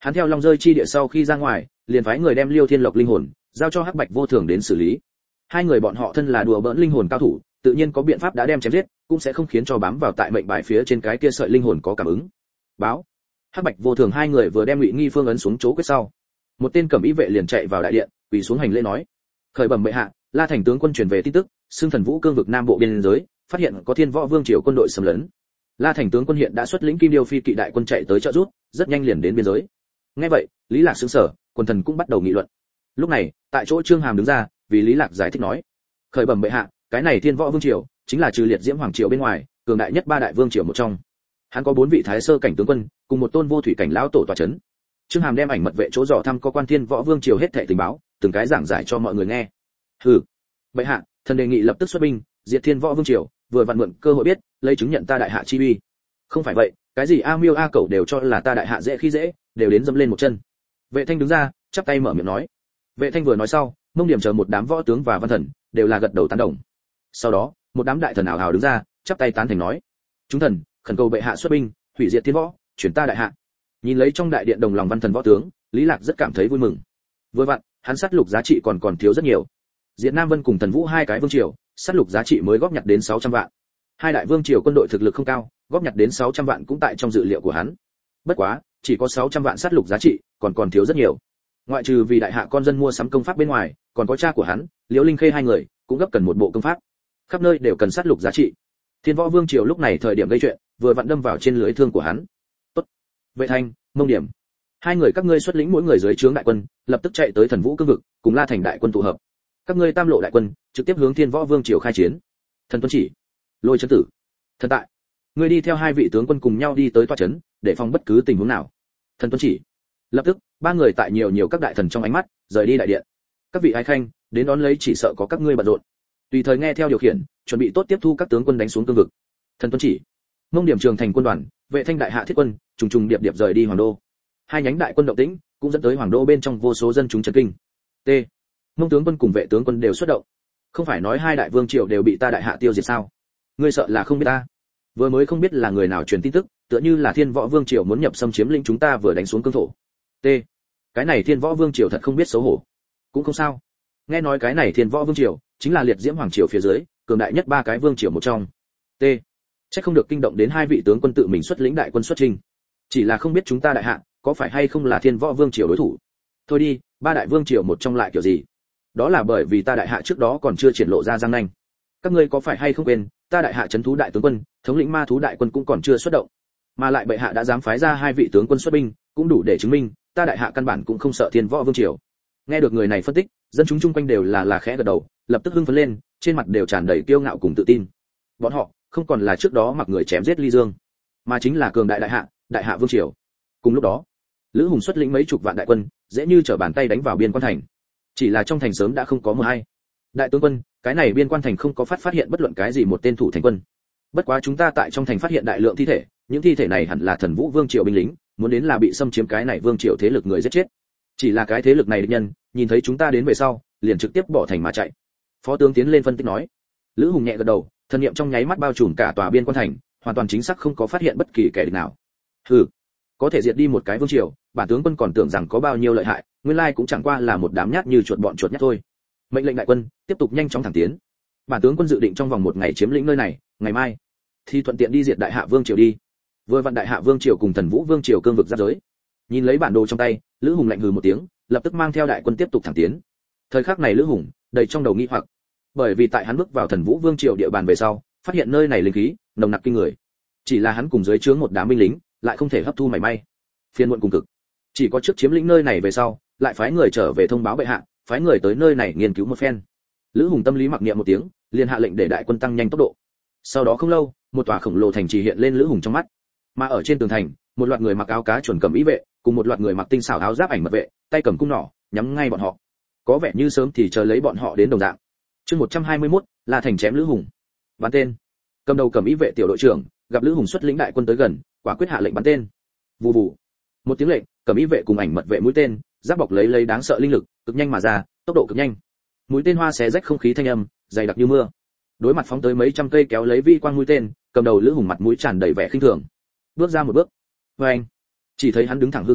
Hắn theo long rơi chi địa sau khi ra ngoài, liền phái người đem Liêu Thiên Lộc linh hồn giao cho Hắc Bạch Vô Thường đến xử lý. Hai người bọn họ thân là đùa bỡn linh hồn cao thủ, tự nhiên có biện pháp đã đem chém giết, cũng sẽ không khiến cho bám vào tại mệnh bài phía trên cái kia sợi linh hồn có cảm ứng. Báo. Hắc Bạch Vô Thường hai người vừa đem Ngụy Nghi Phương ấn xuống chỗ quyết sau, một tên cẩm y vệ liền chạy vào đại điện, quỳ xuống hành lễ nói: "Khởi bẩm bệ hạ, La Thành tướng quân truyền về tin tức, xương Thần Vũ cương vực nam bộ biên giới, phát hiện có Thiên Võ Vương triều quân đội xâm lấn. La Thành tướng quân hiện đã xuất lĩnh Kim Điêu Phi kỵ đại quân chạy tới trợ giúp, rất nhanh liền đến biên giới." Nghe vậy, Lý Lạc sững sờ, quần thần cũng bắt đầu nghị luận. Lúc này, tại chỗ Trương Hàm đứng ra, vì Lý Lạc giải thích nói: "Khởi bẩm bệ hạ, cái này Thiên Võ Vương triều chính là trừ liệt diễm hoàng triều bên ngoài, cường đại nhất ba đại vương triều một trong. Hắn có bốn vị thái sơ cảnh tướng quân, cùng một tôn vô thủy cảnh lão tổ tọa chấn." Trương Hàm đem ảnh mật vệ chỗ dò thăm có quan Thiên Võ Vương triều hết thảy tình báo, từng cái giảng giải cho mọi người nghe. "Hừ, bệ hạ, thần đề nghị lập tức xuất binh, diệt Thiên Võ Vương triều, vừa vặn mượn cơ hội biết, lấy chứng nhận ta đại hạ chi uy. Không phải vậy, cái gì A Miêu A Cẩu đều cho là ta đại hạ dễ khi dễ, đều đến dẫm lên một chân." Vệ Thanh đứng ra, chắp tay mở miệng nói. Vệ Thanh vừa nói sau, Mông Điểm chờ một đám võ tướng và văn thần đều là gật đầu tán đồng. Sau đó, một đám đại thần ảo hào đứng ra, chắp tay tán thành nói: "Chúng thần, khẩn cầu bệ hạ xuất binh, hủy diệt Thiên Võ, chuyển ta đại hạ." Nhìn lấy trong đại điện đồng lòng văn thần võ tướng, Lý Lạc rất cảm thấy vui mừng. Vừa vặn, hắn sát lục giá trị còn còn thiếu rất nhiều. Diệt Nam Vân cùng Thần Vũ hai cái vương triều, sát lục giá trị mới góp nhặt đến sáu trăm vạn. Hai đại vương triều quân đội thực lực không cao, góp nhặt đến sáu trăm vạn cũng tại trong dự liệu của hắn. Bất quá, chỉ có sáu trăm vạn sát lục giá trị, còn còn thiếu rất nhiều. Ngoại trừ vì đại hạ con dân mua sắm công pháp bên ngoài, còn có cha của hắn, Liễu Linh Khê hai người, cũng gấp cần một bộ công pháp. Khắp nơi đều cần sát lục giá trị. Thiên Võ Vương triều lúc này thời điểm gây chuyện, vừa vặn đâm vào trên lưới thương của hắn. Tốt. Vệ Thanh, Mông Điểm, hai người các ngươi xuất lĩnh mỗi người dưới trướng đại quân, lập tức chạy tới Thần Vũ cương vực, cùng La Thành đại quân tụ hợp. Các ngươi tam lộ đại quân, trực tiếp hướng Thiên Võ Vương triều khai chiến. Thần tuân chỉ. Lôi Chấn Tử. Thần tại. Ngươi đi theo hai vị tướng quân cùng nhau đi tới tọa trấn, để phòng bất cứ tình huống nào. Thần tuân chỉ. Lập tức, ba người tại nhiều nhiều các đại thần trong ánh mắt, rời đi đại điện. Các vị ái khanh, đến đón lấy chỉ sợ có các ngươi bận rộn. Tùy thời nghe theo điều khiển, chuẩn bị tốt tiếp thu các tướng quân đánh xuống cương vực. Thần tuân chỉ. Mông Điểm trường thành quân đoàn, Vệ Thanh đại hạ thiết quân, trùng trùng điệp điệp rời đi hoàng đô. Hai nhánh đại quân động tĩnh, cũng dẫn tới hoàng đô bên trong vô số dân chúng chấn kinh. T. Mông tướng quân cùng Vệ tướng quân đều xuất động. Không phải nói hai đại vương triều đều bị ta đại hạ tiêu diệt sao? Ngươi sợ là không biết ta. Vừa mới không biết là người nào truyền tin tức, tựa như là Thiên Võ Vương triều muốn nhập xâm chiếm lĩnh chúng ta vừa đánh xuống cương thổ. T. Cái này Thiên Võ Vương triều thật không biết xấu hổ. Cũng không sao. Nghe nói cái này Thiên Võ Vương triều chính là liệt diễm hoàng triều phía dưới, cường đại nhất ba cái vương triều một trong. T. Chắc không được kinh động đến hai vị tướng quân tự mình xuất lĩnh đại quân xuất trình. Chỉ là không biết chúng ta đại hạ có phải hay không là Thiên Võ Vương triều đối thủ. Thôi đi, ba đại vương triều một trong lại kiểu gì? Đó là bởi vì ta đại hạ trước đó còn chưa triển lộ ra răng nanh. Các ngươi có phải hay không quên, ta đại hạ trấn thú đại tướng quân, thống lĩnh ma thú đại quân cũng còn chưa xuất động, mà lại bệ hạ đã dám phái ra hai vị tướng quân xuất binh, cũng đủ để chứng minh ta đại hạ căn bản cũng không sợ Thiên Võ Vương triều. Nghe được người này phân tích, dân chúng chung quanh đều là là khẽ gật đầu, lập tức hưng phấn lên, trên mặt đều tràn đầy kiêu ngạo cùng tự tin. Bọn họ không còn là trước đó mặc người chém giết Ly Dương, mà chính là cường đại đại hạ, đại hạ vương triều. Cùng lúc đó, Lữ Hùng xuất lĩnh mấy chục vạn đại quân, dễ như trở bàn tay đánh vào biên quan thành. Chỉ là trong thành sớm đã không có mưa hay. Đại tướng quân, cái này biên quan thành không có phát phát hiện bất luận cái gì một tên thủ thành quân. Bất quá chúng ta tại trong thành phát hiện đại lượng thi thể, những thi thể này hẳn là Thần Vũ Vương triều binh lính, muốn đến là bị xâm chiếm cái này vương triều thế lực người giết chết. Chỉ là cái thế lực này địch nhân, nhìn thấy chúng ta đến về sau, liền trực tiếp bỏ thành mà chạy. Phó tướng tiến lên phân tích nói. Lữ Hùng nhẹ gật đầu, thần niệm trong nháy mắt bao trùm cả tòa biên quan thành, hoàn toàn chính xác không có phát hiện bất kỳ kẻ địch nào. Hừ, có thể diệt đi một cái vương triều, bản tướng quân còn tưởng rằng có bao nhiêu lợi hại, nguyên lai cũng chẳng qua là một đám nhát như chuột bọn chuột nhát thôi. Mệnh lệnh đại quân tiếp tục nhanh chóng thẳng tiến. Bản tướng quân dự định trong vòng một ngày chiếm lĩnh nơi này, ngày mai thì thuận tiện đi diệt đại hạ vương triều đi. Vừa vặn đại hạ vương triều cùng Thần Vũ vương triều cương vực giáp giới. Nhìn lấy bản đồ trong tay, Lữ Hùng lạnh hừ một tiếng, lập tức mang theo đại quân tiếp tục thẳng tiến. Thời khắc này Lữ Hùng đầy trong đầu nghi hoặc, bởi vì tại hắn bước vào Thần Vũ vương triều địa bàn về sau, phát hiện nơi này linh khí nồng nặc kinh người. Chỉ là hắn cùng dưới trướng một đám binh lính, lại không thể hấp thu mảy may. Phiền muộn cùng cực. Chỉ có trước chiếm lĩnh nơi này về sau, lại phái người trở về thông báo bệ hạ, phái người tới nơi này nghiên cứu một phen. Lữ Hùng tâm lý mặc niệm một tiếng, liền hạ lệnh để đại quân tăng nhanh tốc độ. Sau đó không lâu, một tòa khổng lồ thành trì hiện lên Lữ Hùng trong mắt. Mà ở trên tường thành, một loạt người mặc áo cá chuẩn cầm ý vệ, cùng một loạt người mặc tinh xảo áo giáp ảnh mật vệ, tay cầm cung nỏ, nhắm ngay bọn họ. Có vẻ như sớm thì chờ lấy bọn họ đến đồng dạng. Chương một trăm hai mươi mốt, là thành chém Lữ Hùng. Bắn tên. Cầm đầu cầm ý vệ tiểu đội trưởng, gặp Lữ Hùng xuất lĩnh đại quân tới gần, quả quyết hạ lệnh bắn tên. Vù vù. Một tiếng lệnh, cầm ý vệ cùng ảnh mật vệ mũi tên, giáp bọc lấy lấy đáng sợ linh lực, cực nhanh mà ra, tốc độ cực nhanh. Mũi tên hoa xé rách không khí thanh âm, dày đặc như mưa. Đối mặt phóng tới mấy trăm cây kéo lấy vi quang mũi tên, cầm đầu Lữ Hùng mặt mũi tràn đầy vẻ khinh thường. Bước ra một bước. Oeng. Chỉ thấy hắn đứng thẳng hư không,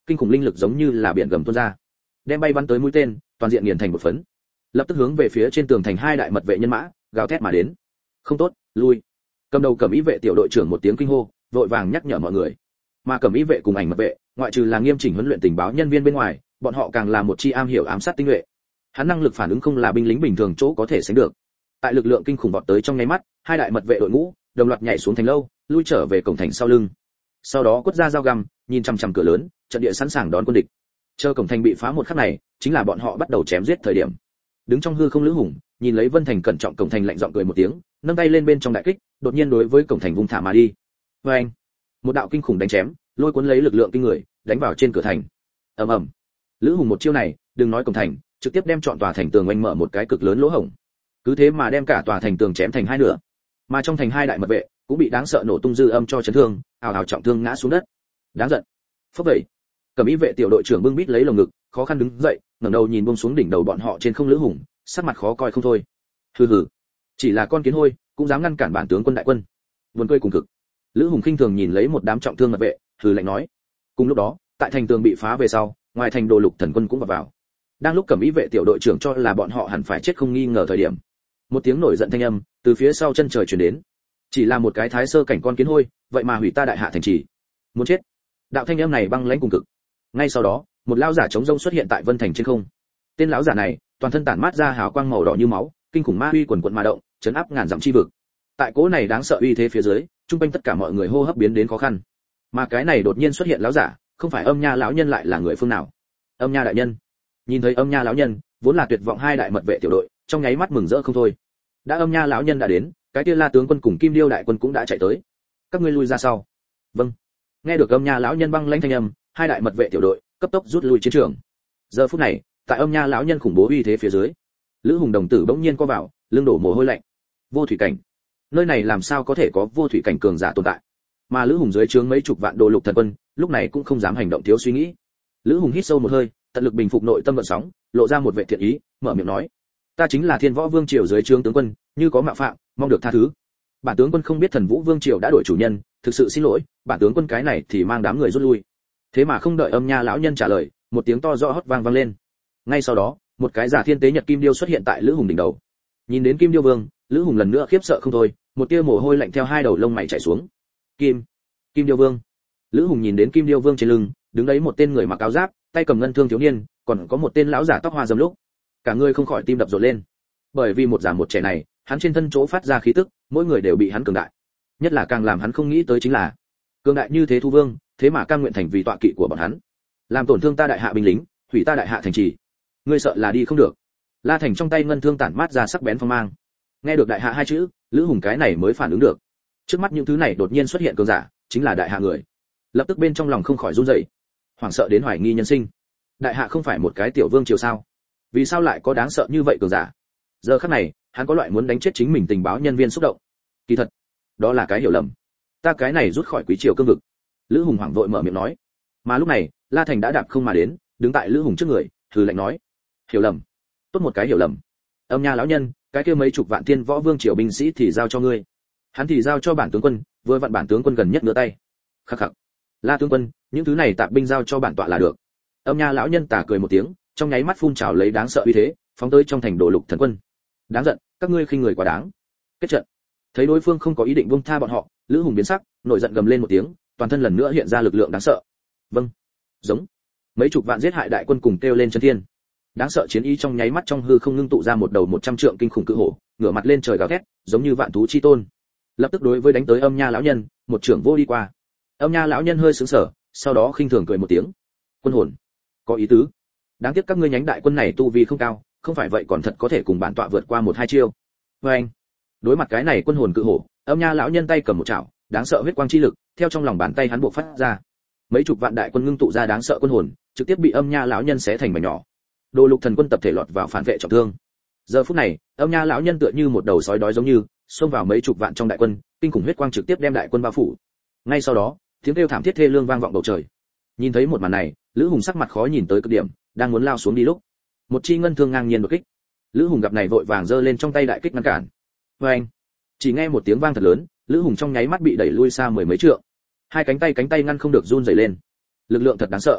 kinh khủng linh lực giống như là biển gầm tuôn ra, đem bay bắn tới mũi tên toàn diện nghiền thành một phấn, lập tức hướng về phía trên tường thành hai đại mật vệ nhân mã gào thét mà đến. Không tốt, lui. Cầm đầu Cẩm Y vệ tiểu đội trưởng một tiếng kinh hô, vội vàng nhắc nhở mọi người. Mà Cẩm Y vệ cùng ảnh mật vệ, ngoại trừ là nghiêm chỉnh huấn luyện tình báo nhân viên bên ngoài, bọn họ càng là một chi am hiểu ám sát tinh nhuệ. Hắn năng lực phản ứng không là binh lính bình thường chỗ có thể sánh được. Tại lực lượng kinh khủng vọt tới trong nháy mắt, hai đại mật vệ đội ngũ đồng loạt nhảy xuống thành lâu, lui trở về cổng thành sau lưng. Sau đó quất ra dao găm, nhìn chằm chằm cửa lớn, trận địa sẵn sàng đón quân địch. Chờ cổng thành bị phá một khắc này, chính là bọn họ bắt đầu chém giết thời điểm. Đứng trong hư không Lữ Hùng, nhìn lấy Vân Thành cẩn trọng cổng thành lạnh giọng cười một tiếng, nâng tay lên bên trong đại kích, đột nhiên đối với cổng thành vung thả mà đi. Oeng! Một đạo kinh khủng đánh chém, lôi cuốn lấy lực lượng kinh người, đánh vào trên cửa thành. Ầm ầm. Lữ Hùng một chiêu này, đừng nói cổng thành, trực tiếp đem trọn tòa thành tường oanh mở một cái cực lớn lỗ hổng. Cứ thế mà đem cả tòa thành tường chém thành hai nửa. Mà trong thành hai đại mật vệ cũng bị đáng sợ nổ tung dư âm cho chấn thương, ào ào trọng thương ngã xuống đất. Đáng giận. Phốc vậy. Cẩm Y vệ tiểu đội trưởng bưng bít lấy lồng ngực, khó khăn đứng dậy, ngẩng đầu nhìn buông xuống đỉnh đầu bọn họ trên không Lữ Hùng, sắc mặt khó coi không thôi. Hừ hừ, chỉ là con kiến hôi, cũng dám ngăn cản bản tướng quân đại quân. Buồn cười cùng cực. Lữ Hùng khinh thường nhìn lấy một đám trọng thương mật vệ, hừ lạnh nói. Cùng lúc đó, tại thành tường bị phá về sau, ngoài thành Đồ Lục thần quân cũng vào vào. Đang lúc Cẩm Y vệ tiểu đội trưởng cho là bọn họ hẳn phải chết không nghi ngờ thời điểm, một tiếng nổi giận thanh âm từ phía sau chân trời truyền đến. Chỉ là một cái thái sơ cảnh con kiến hôi, vậy mà hủy ta đại hạ thành trì, muốn chết. Đạo thanh âm này băng lãnh cùng cực. Ngay sau đó, một lão giả chống rông xuất hiện tại Vân Thành trên không. Tên lão giả này, toàn thân tản mát ra hào quang màu đỏ như máu, kinh khủng ma uy quần quần mà động, chấn áp ngàn dặm chi vực. Tại cỗ này đáng sợ uy thế phía dưới, trung quanh tất cả mọi người hô hấp biến đến khó khăn. Mà cái này đột nhiên xuất hiện lão giả, không phải Âm Nha lão nhân lại là người phương nào? Âm Nha đại nhân. Nhìn thấy Âm Nha lão nhân, vốn là tuyệt vọng hai đại mật vệ tiểu đội, trong nháy mắt mừng rỡ không thôi. Đã Âm Nha lão nhân đã đến, cái kia La tướng quân cùng Kim Điêu đại quân cũng đã chạy tới. Các ngươi lui ra sau. Vâng. Nghe được Âm Nha lão nhân băng lãnh thanh âm, hai đại mật vệ tiểu đội cấp tốc rút lui chiến trường. Giờ phút này, tại Âm Nha lão nhân khủng bố uy thế phía dưới, Lữ Hùng đồng tử bỗng nhiên co vào, lưng đổ mồ hôi lạnh. Vô thủy cảnh, nơi này làm sao có thể có vô thủy cảnh cường giả tồn tại? Mà Lữ Hùng dưới trướng mấy chục vạn Đồ Lục thần quân, lúc này cũng không dám hành động thiếu suy nghĩ. Lữ Hùng hít sâu một hơi, tận lực bình phục nội tâm gợn sóng, lộ ra một vẻ thiện ý, mở miệng nói: "Ta chính là Thiên Võ Vương triều dưới trướng tướng quân, như có mạo phạm, mong được tha thứ. Bản tướng quân không biết Thần Vũ Vương triều đã đổi chủ nhân, thực sự xin lỗi, bản tướng quân cái này thì mang đám người rút lui." Thế mà không đợi Âm Nha lão nhân trả lời, một tiếng to rõ hót vang vang lên. Ngay sau đó, một cái giả thiên tế nhật kim điêu xuất hiện tại Lữ Hùng đỉnh đầu. Nhìn đến Kim Điêu Vương, Lữ Hùng lần nữa khiếp sợ không thôi, một tia mồ hôi lạnh theo hai đầu lông mày chảy xuống. Kim, Kim Điêu Vương. Lữ Hùng nhìn đến Kim Điêu Vương trên lưng, đứng đấy một tên người mặc áo giáp, tay cầm ngân thương thiếu niên, còn có một tên lão giả tóc hoa râm lúc. Cả người không khỏi tim đập rộn lên. Bởi vì một già một trẻ này, hắn trên thân chỗ phát ra khí tức, mỗi người đều bị hắn cường đại. Nhất là càng làm hắn không nghĩ tới chính là, cường đại như thế Thu Vương, thế mà cam nguyện thành vì tọa kỵ của bọn hắn, làm tổn thương ta đại hạ binh lính, hủy ta đại hạ thành trì. Ngươi sợ là đi không được. La Thành trong tay ngân thương tản mát ra sắc bén phong mang. Nghe được đại hạ hai chữ, Lữ Hùng cái này mới phản ứng được. Trước mắt những thứ này đột nhiên xuất hiện cường giả, chính là đại hạ người. Lập tức bên trong lòng không khỏi run rẩy, hoảng sợ đến hoài nghi nhân sinh. Đại hạ không phải một cái tiểu vương triều sao? Vì sao lại có đáng sợ như vậy cường giả? Giờ khắc này, hắn có loại muốn đánh chết chính mình tình báo nhân viên xúc động. Kỳ thật, đó là cái hiểu lầm. Ta cái này rút khỏi quý triều cương vực. Lữ Hùng hoảng vội mở miệng nói. Mà lúc này, La Thành đã đạp không mà đến, đứng tại Lữ Hùng trước người, hừ lạnh nói: hiểu lầm, tốt một cái hiểu lầm. Âm Nha lão nhân, cái kia mấy chục vạn Thiên Võ Vương triều binh sĩ thì giao cho ngươi, hắn thì giao cho bản tướng quân, vừa vặn bản tướng quân gần nhất nửa tay. Khắc khắc. La tướng quân, những thứ này tạp binh giao cho bản tọa là được. Âm Nha lão nhân tà cười một tiếng, trong nháy mắt phun trào lấy đáng sợ uy thế, phóng tới trong thành Đồ Lục thần quân. Đáng giận, các ngươi khinh người quá đáng. Kết trận. Thấy đối phương không có ý định buông tha bọn họ, Lữ Hùng biến sắc, nổi giận gầm lên một tiếng, toàn thân lần nữa hiện ra lực lượng đáng sợ. Vâng. Giống. Mấy chục vạn giết hại đại quân cùng kêu lên chân thiên. Đáng sợ chiến ý trong nháy mắt trong hư không ngưng tụ ra một đầu một trăm trượng kinh khủng cự hổ, ngửa mặt lên trời gào thét, giống như vạn thú chi tôn. Lập tức đối với đánh tới Âm Nha lão nhân, một trưởng vô đi qua. Âm Nha lão nhân hơi sững sờ, sau đó khinh thường cười một tiếng. Quân hồn, có ý tứ. Đáng tiếc các ngươi nhánh đại quân này tu vi không cao, không phải vậy còn thật có thể cùng bản tọa vượt qua một hai chiêu. Và anh, đối mặt cái này quân hồn cự hổ, Âm Nha lão nhân tay cầm một chảo, đáng sợ huyết quang chi lực, theo trong lòng bàn tay hắn bộc phát ra. Mấy chục vạn đại quân ngưng tụ ra đáng sợ quân hồn, trực tiếp bị Âm Nha lão nhân xé thành mảnh nhỏ. Đồ Lục thần quân tập thể lọt vào phản vệ trọng thương. Giờ phút này, Âm Nha lão nhân tựa như một đầu sói đói giống như, xông vào mấy chục vạn trong đại quân, kinh khủng huyết quang trực tiếp đem đại quân bao phủ. Ngay sau đó, tiếng kêu thảm thiết thê lương vang vọng bầu trời. Nhìn thấy một màn này, Lữ Hùng sắc mặt khó nhìn tới cực điểm, đang muốn lao xuống đi lúc, một chi ngân thương ngang nhiên đột kích. Lữ Hùng gặp này vội vàng giơ lên trong tay đại kích ngăn cản. Oeng! Chỉ nghe một tiếng vang thật lớn, Lữ Hùng trong nháy mắt bị đẩy lui xa mười mấy trượng. Hai cánh tay cánh tay ngăn không được run rẩy lên. Lực lượng thật đáng sợ.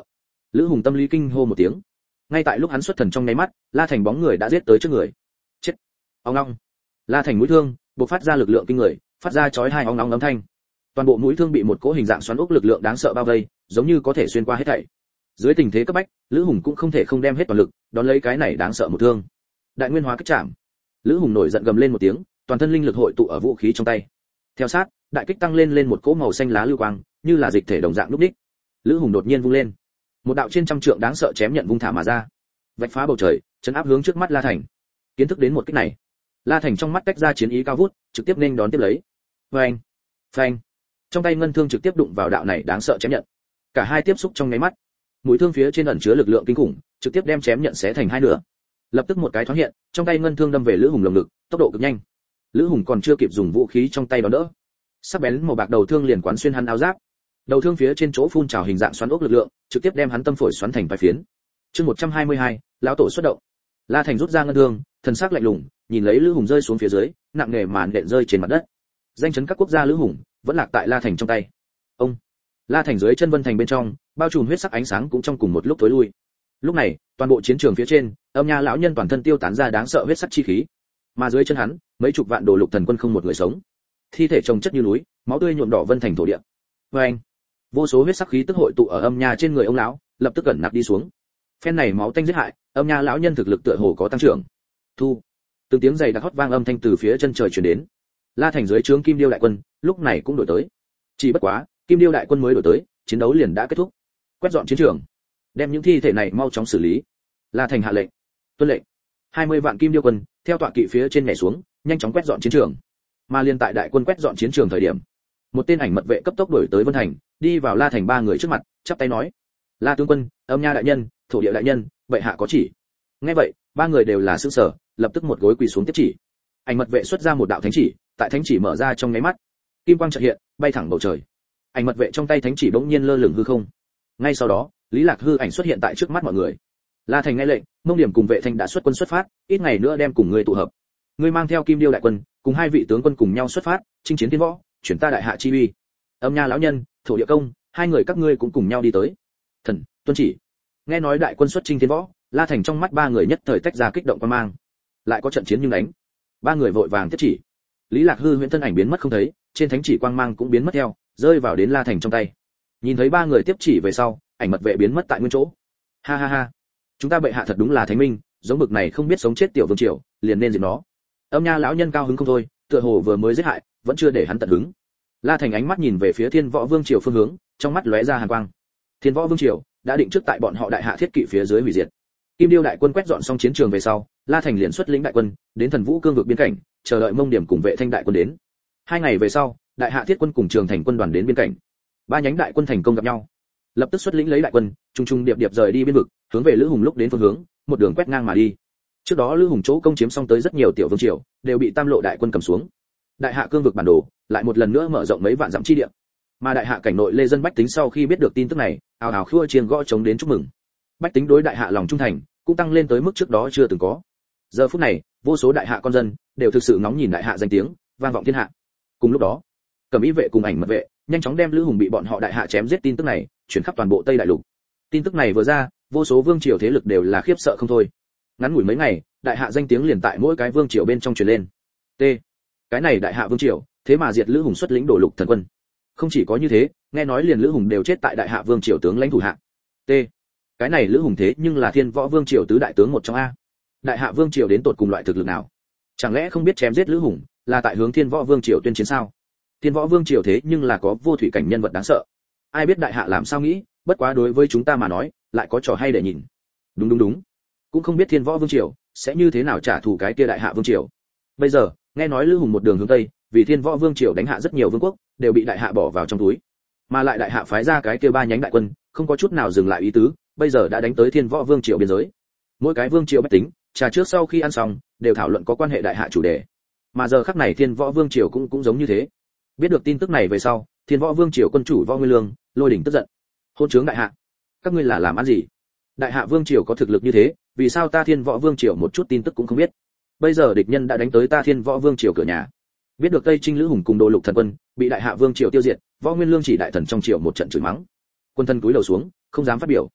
Lữ Hùng tâm lý kinh hô một tiếng. Ngay tại lúc hắn xuất thần trong nháy mắt, La Thành bóng người đã giết tới trước người. Chết. Ong ong. La Thành mũi thương bộc phát ra lực lượng kinh người, phát ra chói tai ong ong âm thanh. Toàn bộ mũi thương bị một cỗ hình dạng xoắn ốc lực lượng đáng sợ bao vây, giống như có thể xuyên qua hết thảy. Dưới tình thế cấp bách, Lữ Hùng cũng không thể không đem hết toàn lực, đón lấy cái này đáng sợ một thương. Đại nguyên hóa kích chạm. Lữ Hùng nổi giận gầm lên một tiếng, toàn thân linh lực hội tụ ở vũ khí trong tay. Theo sát, đại kích tăng lên lên một cỗ màu xanh lá lưu quang, như là dịch thể đồng dạng lúc đích. Lữ Hùng đột nhiên vung lên, một đạo trên trăm trượng đáng sợ chém nhận vung thả mà ra, vạch phá bầu trời, chấn áp hướng trước mắt La Thành. Kiến thức đến một kích này, La Thành trong mắt tách ra chiến ý cao vút, trực tiếp nên đón tiếp lấy. Phanh, phanh. Trong tay ngân thương trực tiếp đụng vào đạo này đáng sợ chém nhận. Cả hai tiếp xúc trong nháy mắt, mũi thương phía trên ẩn chứa lực lượng kinh khủng, trực tiếp đem chém nhận xé thành hai nửa. Lập tức một cái thoáng hiện, trong tay ngân thương đâm về Lữ Hùng lồng ngực, tốc độ cực nhanh. Lữ Hùng còn chưa kịp dùng vũ khí trong tay đón đỡ, sắc bén màu bạc đầu thương liền quán xuyên hắn áo giáp. Đầu thương phía trên chỗ phun trào hình dạng xoắn ốc lực lượng, trực tiếp đem hắn tâm phổi xoắn thành vài phiến. Chương một trăm hai mươi hai, lão tổ xuất động. La Thành rút ra ngân thương, thần sắc lạnh lùng, nhìn lấy Lữ Hùng rơi xuống phía dưới, nặng nề màn đện rơi trên mặt đất. Danh chấn các quốc gia Lữ Hùng, vẫn lạc tại La Thành trong tay. Ông. La Thành dưới chân Vân Thành bên trong, bao trùm huyết sắc ánh sáng cũng trong cùng một lúc tối lui. Lúc này, toàn bộ chiến trường phía trên, Âm Nha lão nhân toàn thân tiêu tán ra đáng sợ huyết sắc chi khí. Mà dưới chân hắn, mấy chục vạn đồ lục thần quân không một người sống. Thi thể chồng chất như núi, máu tươi nhuộm đỏ Vân Thành thổ địa. Oeng. Vô số huyết sắc khí tức hội tụ ở Âm Nha trên người ông lão, lập tức cẩn nặc đi xuống. Phen này máu tanh giết hại, Âm Nha lão nhân thực lực tựa hồ có tăng trưởng. Thu. Từng tiếng giày đặc hót vang âm thanh từ phía chân trời truyền đến. La Thành dưới trướng Kim Điêu đại quân, lúc này cũng đổi tới. Chỉ bất quá, Kim Điêu đại quân mới đổi tới, chiến đấu liền đã kết thúc. Quét dọn chiến trường, đem những thi thể này mau chóng xử lý. La Thành hạ lệnh. Tuân lệnh. hai mươi vạn Kim Điêu quân, theo tọa kỵ phía trên nhảy xuống, nhanh chóng quét dọn chiến trường. Mà liên tại đại quân quét dọn chiến trường thời điểm, một tên ảnh mật vệ cấp tốc đuổi tới Vân Thành, đi vào La Thành ba người trước mặt, chắp tay nói: "La tướng quân, Âm Nha đại nhân, Thổ địa đại nhân, bệ hạ có chỉ." Nghe vậy, ba người đều là sửng sở, lập tức một gối quỳ xuống tiếp chỉ. Ảnh mật vệ xuất ra một đạo thánh chỉ, tại thánh chỉ mở ra trong nháy mắt, kim quang chợt hiện, bay thẳng bầu trời. Ảnh mật vệ trong tay thánh chỉ bỗng nhiên lơ lửng hư không. Ngay sau đó, Lý Lạc hư ảnh xuất hiện tại trước mắt mọi người. La Thành nghe lệnh, Mông Điểm cùng Vệ Thanh đã xuất quân xuất phát, ít ngày nữa đem cùng ngươi tụ hợp. Ngươi mang theo Kim Điêu đại quân, cùng hai vị tướng quân cùng nhau xuất phát, chinh chiến thiên võ, chuyển ta đại hạ chi uy. Âm Nha lão nhân, Thổ địa công, hai người các ngươi cũng cùng nhau đi tới. Thần, tuân chỉ. Nghe nói đại quân xuất chinh thiên võ, La Thành trong mắt ba người nhất thời tách ra kích động quan mang. Lại có trận chiến nhưng đánh. Ba người vội vàng tiếp chỉ. Lý Lạc hư huyễn thân ảnh biến mất không thấy, trên thánh chỉ quang mang cũng biến mất theo, rơi vào đến La Thành trong tay. Nhìn thấy ba người tiếp chỉ về sau, ảnh mật vệ biến mất tại nguyên chỗ. Ha ha ha, chúng ta bệ hạ thật đúng là thánh minh, giống bực này không biết sống chết tiểu vương triều, liền nên diệt nó. Âm Nha lão nhân cao hứng không thôi, tựa hồ vừa mới giết hại, vẫn chưa để hắn tận hứng. La Thành ánh mắt nhìn về phía Thiên Võ Vương triều phương hướng, trong mắt lóe ra hàn quang. Thiên Võ Vương triều đã định trước tại bọn họ đại hạ thiết kỵ phía dưới hủy diệt. Kim Điêu đại quân quét dọn xong chiến trường về sau, La Thành liền xuất lĩnh đại quân đến Thần Vũ cương vực biên cảnh, chờ đợi Mông Điểm cùng Vệ Thanh đại quân đến. Hai ngày về sau, đại hạ thiết quân cùng Trường Thành quân đoàn đến biên cảnh. Ba nhánh đại quân thành công gặp nhau, lập tức xuất lĩnh lấy đại quân, trung trung điệp điệp rời đi biên vực, hướng về Lữ Hùng lúc đến phương hướng, một đường quét ngang mà đi. Trước đó Lữ Hùng chỗ công chiếm xong tới rất nhiều tiểu vương triều, đều bị Tam Lộ đại quân cầm xuống. Đại hạ cương vực bản đồ lại một lần nữa mở rộng mấy vạn dặm chi địa. Mà đại hạ cảnh nội lê dân bách tính sau khi biết được tin tức này, ào ào khua chiêng gõ trống đến chúc mừng. Bách tính đối đại hạ lòng trung thành cũng tăng lên tới mức trước đó chưa từng có. Giờ phút này, vô số đại hạ con dân đều thực sự ngóng nhìn đại hạ danh tiếng, vang vọng thiên hạ. Cùng lúc đó, Cẩm Ý vệ cùng ảnh mật vệ nhanh chóng đem Lữ Hùng bị bọn họ đại hạ chém giết tin tức này truyền khắp toàn bộ Tây Đại Lục. Tin tức này vừa ra, vô số vương triều thế lực đều là khiếp sợ không thôi. Ngắn ngủi mấy ngày, đại hạ danh tiếng liền tại mỗi cái vương triều bên trong truyền lên. T. Cái này đại hạ vương triều, thế mà diệt Lữ Hùng xuất lĩnh đổ lục thần quân. Không chỉ có như thế, nghe nói liền Lữ Hùng đều chết tại đại hạ vương triều tướng lãnh thủ hạ. T. Cái này Lữ Hùng thế nhưng là Thiên Võ vương triều tứ đại tướng một trong a. Đại hạ vương triều đến tột cùng loại thực lực nào? Chẳng lẽ không biết chém giết Lữ Hùng là tại hướng Thiên Võ vương triều tuyên chiến sao? Thiên Võ vương triều thế nhưng là có vô thủy cảnh nhân vật đáng sợ. Ai biết đại hạ làm sao nghĩ, bất quá đối với chúng ta mà nói, lại có trò hay để nhìn. Đúng đúng đúng. Cũng không biết Thiên Võ vương triều sẽ như thế nào trả thù cái kia đại hạ vương triều. Bây giờ, nghe nói Lữ Hùng một đường hướng tây, vì Thiên Võ vương triều đánh hạ rất nhiều vương quốc, đều bị đại hạ bỏ vào trong túi. Mà lại đại hạ phái ra cái kia ba nhánh đại quân, không có chút nào dừng lại ý tứ, bây giờ đã đánh tới Thiên Võ vương triều biên giới. Mỗi cái vương triều bách tính, trà trước sau khi ăn xong, đều thảo luận có quan hệ đại hạ chủ đề. Mà giờ khắc này Thiên Võ vương triều cũng cũng giống như thế. Biết được tin tức này về sau, Thiên Võ vương triều quân chủ Võ Nguyên Lương, lôi đỉnh tức giận. Hôn trướng đại hạ, các ngươi là làm ăn gì? Đại hạ vương triều có thực lực như thế, vì sao ta Thiên Võ vương triều một chút tin tức cũng không biết? Bây giờ địch nhân đã đánh tới ta Thiên Võ vương triều cửa nhà. Biết được Tây Trinh Lữ Hùng cùng Đồ Lục thần quân bị đại hạ vương triều tiêu diệt, Võ Nguyên Lương chỉ đại thần trong triều một trận chửi mắng. Quân thân cúi đầu xuống, không dám phát biểu.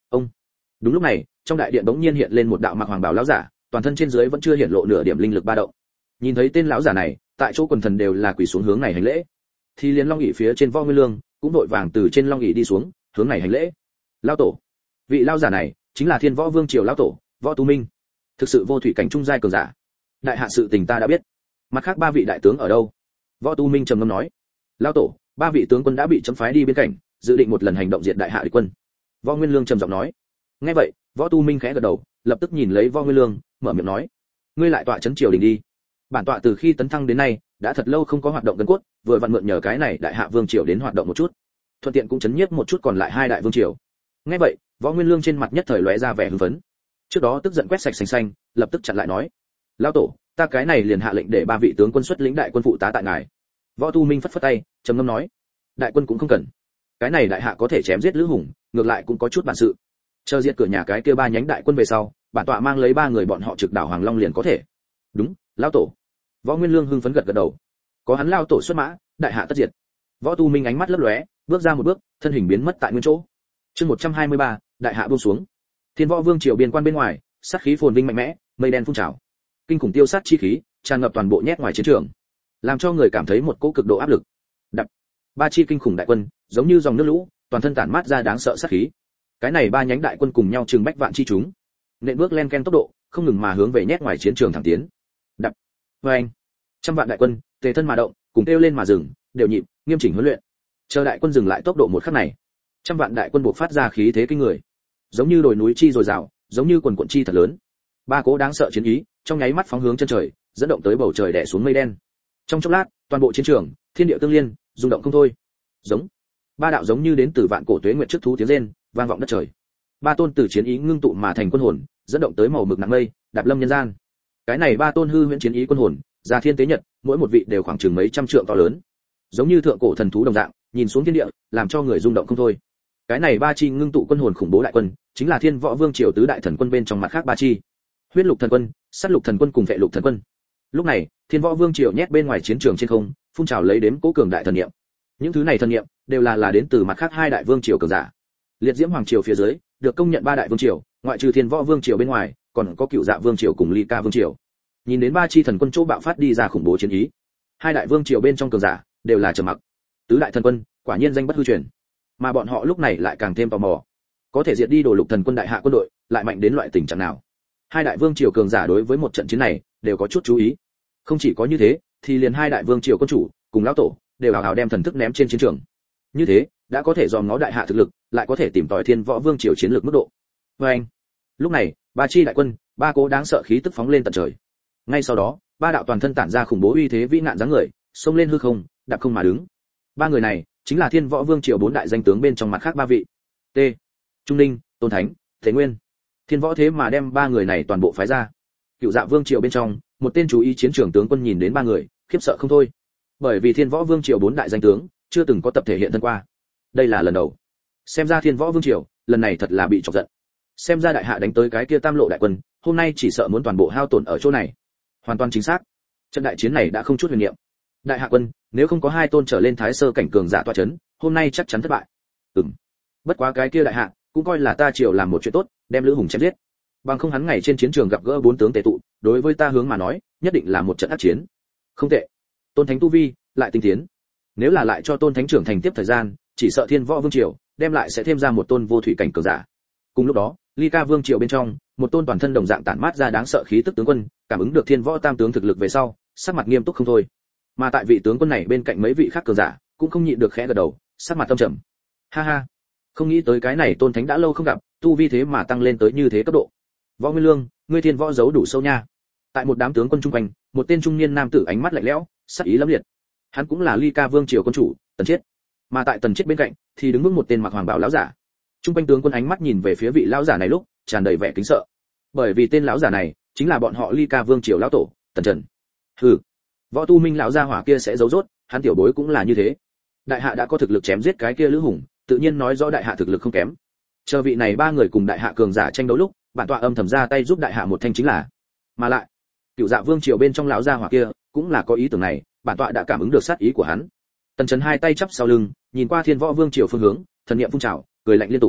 Ông. Đúng lúc này, trong đại điện bỗng nhiên hiện lên một đạo mặc hoàng bào lão giả, toàn thân trên dưới vẫn chưa hiện lộ nửa điểm linh lực ba động. Nhìn thấy tên lão giả này, tại chỗ quần thần đều là quỳ xuống hướng này hành lễ. Thì liền long ỷ phía trên Võ Nguyên Lương cũng đội vàng từ trên long ỷ đi xuống, hướng này hành lễ. Lão tổ, vị lão giả này chính là Thiên Võ Vương triều lão tổ, Võ Tu Minh. Thực sự vô thủy cảnh trung giai cường giả. Đại hạ sự tình ta đã biết. Mặt khác ba vị đại tướng ở đâu? Võ Tu Minh trầm ngâm nói. Lão tổ, ba vị tướng quân đã bị chấm phái đi bên cạnh, dự định một lần hành động diệt đại hạ địch quân. Võ Nguyên Lương trầm giọng nói. Nghe vậy, Võ Tu Minh khẽ gật đầu, lập tức nhìn lấy Võ Nguyên Lương, mở miệng nói: ngươi lại tọa trấn triều đình đi. Bản tọa từ khi tấn thăng đến nay, đã thật lâu không có hoạt động gần cốt, vừa vặn mượn nhờ cái này đại hạ vương triều đến hoạt động một chút, thuận tiện cũng chấn nhiếp một chút còn lại hai đại vương triều. Nghe vậy, Võ Nguyên Lương trên mặt nhất thời lóe ra vẻ hưng phấn. Trước đó tức giận quét sạch xanh xanh, lập tức chặn lại nói: lão tổ, ta cái này liền hạ lệnh để ba vị tướng quân xuất lĩnh đại quân phụ tá tại ngài. Võ Tu Minh phất phất tay, trầm ngâm nói: đại quân cũng không cần. Cái này đại hạ có thể chém giết lữ hùng, ngược lại cũng có chút bản sự. Chờ diệt cửa nhà cái kia ba nhánh đại quân về sau, bản tọa mang lấy ba người bọn họ trực đảo Hoàng Long liền có thể. Đúng, lão tổ. Võ Nguyên Lương hưng phấn gật gật đầu. Có hắn lão tổ xuất mã, đại hạ tất diệt. Võ Tu Minh ánh mắt lấp lóe, bước ra một bước, thân hình biến mất tại nguyên chỗ. Chương một trăm hai mươi ba, đại hạ buông xuống. Thiên Võ Vương triều biên quan bên ngoài, sát khí phồn vinh mạnh mẽ, mây đen phun trào. Kinh khủng tiêu sát chi khí tràn ngập toàn bộ nhét ngoài chiến trường, làm cho người cảm thấy một cỗ cực độ áp lực. Đập. Ba chi kinh khủng đại quân, giống như dòng nước lũ, toàn thân tản mát ra đáng sợ sát khí. Cái này ba nhánh đại quân cùng nhau trừng bách vạn chi chúng, nện bước len ken tốc độ, không ngừng mà hướng về nhét ngoài chiến trường thẳng tiến. Đập. Oeng. Trăm vạn đại quân, tề thân mà động, cùng kêu lên mà dừng, đều nhịp, nghiêm chỉnh huấn luyện. Chờ đại quân dừng lại tốc độ một khắc này, trăm vạn đại quân buộc phát ra khí thế kinh người, giống như đồi núi chi dồi dào, giống như quần quần chi thật lớn. Ba cỗ đáng sợ chiến ý, trong nháy mắt phóng hướng chân trời, dẫn động tới bầu trời đè xuống mây đen. Trong chốc lát, toàn bộ chiến trường, thiên địa tương liên, rung động không thôi. Giống. Ba đạo giống như đến từ vạn cổ tuế nguyệt trước thú tiếng rên, vang vọng đất trời. Ba tôn từ chiến ý ngưng tụ mà thành quân hồn, dẫn động tới màu mực nặng mây, đạp lâm nhân gian. Cái này ba tôn hư huyễn chiến ý quân hồn, ra thiên tế nhật, mỗi một vị đều khoảng chừng mấy trăm trượng to lớn, giống như thượng cổ thần thú đồng dạng, nhìn xuống thiên địa, làm cho người rung động không thôi. Cái này ba chi ngưng tụ quân hồn khủng bố đại quân, chính là Thiên Võ Vương triều tứ đại thần quân bên trong mặt khác ba chi. Huyết Lục thần quân, Sát Lục thần quân cùng Vệ Lục thần quân. Lúc này, Thiên Võ Vương triều nhét bên ngoài chiến trường trên không, phun trào lấy đếm cố cường đại thần niệm. Những thứ này thần niệm đều là là đến từ mặt khác hai đại vương triều cường giả. Liệt Diễm Hoàng triều phía dưới, được công nhận ba đại vương triều, ngoại trừ Thiên Võ Vương triều bên ngoài, còn có Cựu Dạ Vương triều cùng Ly Ca Vương triều. Nhìn đến ba chi thần quân chỗ bạo phát đi ra khủng bố chiến ý, hai đại vương triều bên trong cường giả đều là trầm mặc. Tứ đại thần quân, quả nhiên danh bất hư truyền. Mà bọn họ lúc này lại càng thêm tò mò, có thể diệt đi Đồ Lục thần quân đại hạ quân đội, lại mạnh đến loại tình trạng nào? Hai đại vương triều cường giả đối với một trận chiến này đều có chút chú ý. Không chỉ có như thế, thì liền hai đại vương triều quân chủ cùng lão tổ đều hào hào đem thần thức ném trên chiến trường. Như thế, đã có thể dòm ngó đại hạ thực lực, lại có thể tìm tòi Thiên Võ Vương triều chiến lược mức độ. Và anh, lúc này, ba chi đại quân, ba cố đáng sợ khí tức phóng lên tận trời. Ngay sau đó, ba đạo toàn thân tản ra khủng bố uy thế vĩ nạn dáng người, xông lên hư không, đạp không mà đứng. Ba người này chính là Thiên Võ Vương triều bốn đại danh tướng bên trong mặt khác ba vị. T. Trung Ninh, Tôn Thánh, Thế Nguyên. Thiên Võ thế mà đem ba người này toàn bộ phái ra. Cựu Dạ Vương triều bên trong, một tên chú ý chiến trường tướng quân nhìn đến ba người, khiếp sợ không thôi. Bởi vì Thiên Võ Vương triều bốn đại danh tướng chưa từng có tập thể hiện thân qua. Đây là lần đầu. Xem ra Thiên Võ Vương triều lần này thật là bị chọc giận. Xem ra đại hạ đánh tới cái kia Tam Lộ đại quân, hôm nay chỉ sợ muốn toàn bộ hao tổn ở chỗ này. Hoàn toàn chính xác. Trận đại chiến này đã không chút huyền niệm. Đại hạ quân, nếu không có hai tôn trở lên thái sơ cảnh cường giả tọa chấn, hôm nay chắc chắn thất bại. Ừm. Bất quá cái kia đại hạ, cũng coi là ta triều làm một chuyện tốt, đem Lữ Hùng chém giết. Bằng không hắn ngày trên chiến trường gặp gỡ bốn tướng tề tụ, đối với ta hướng mà nói, nhất định là một trận ác chiến. Không tệ. Tôn Thánh tu vi lại tinh tiến. Nếu là lại cho Tôn Thánh trưởng thành tiếp thời gian, chỉ sợ Thiên Võ Vương triều đem lại sẽ thêm ra một tôn vô thủy cảnh cường giả. Cùng lúc đó, Ly Ca Vương triều bên trong, một tôn toàn thân đồng dạng tản mát ra đáng sợ khí tức tướng quân, cảm ứng được Thiên Võ Tam tướng thực lực về sau, sắc mặt nghiêm túc không thôi. Mà tại vị tướng quân này bên cạnh mấy vị khác cường giả, cũng không nhịn được khẽ gật đầu, sắc mặt tâm trầm. Ha ha, không nghĩ tới cái này Tôn Thánh đã lâu không gặp, tu vi thế mà tăng lên tới như thế cấp độ. Võ Nguyên Lương, ngươi Thiên Võ giấu đủ sâu nha. Tại một đám tướng quân trung quanh, một tên trung niên nam tử ánh mắt lạnh lẽo, sắc ý lẫm liệt. Hắn cũng là Ly Ca Vương triều quân chủ, Tần Chiết. Mà tại Tần Chiết bên cạnh, thì đứng vững một tên mặc hoàng bào lão giả. Trung quanh tướng quân ánh mắt nhìn về phía vị lão giả này lúc, tràn đầy vẻ kính sợ. Bởi vì tên lão giả này chính là bọn họ Ly Ca Vương triều lão tổ, Tần Trần. Hừ, Võ Tu Minh lão gia hỏa kia sẽ giấu rốt, hắn tiểu bối cũng là như thế. Đại hạ đã có thực lực chém giết cái kia Lữ Hùng, tự nhiên nói rõ đại hạ thực lực không kém. Chờ vị này ba người cùng đại hạ cường giả tranh đấu lúc, bản tọa âm thầm ra tay giúp đại hạ một thanh chính là. Mà lại, Cựu Dạ Vương triều bên trong lão gia hỏa kia, cũng là có ý tưởng này, bản tọa đã cảm ứng được sát ý của hắn. Tần Trần hai tay chắp sau lưng, nhìn qua Thiên Võ Vương triều phương hướng, thần niệm phun trào, cười lạnh liên tục.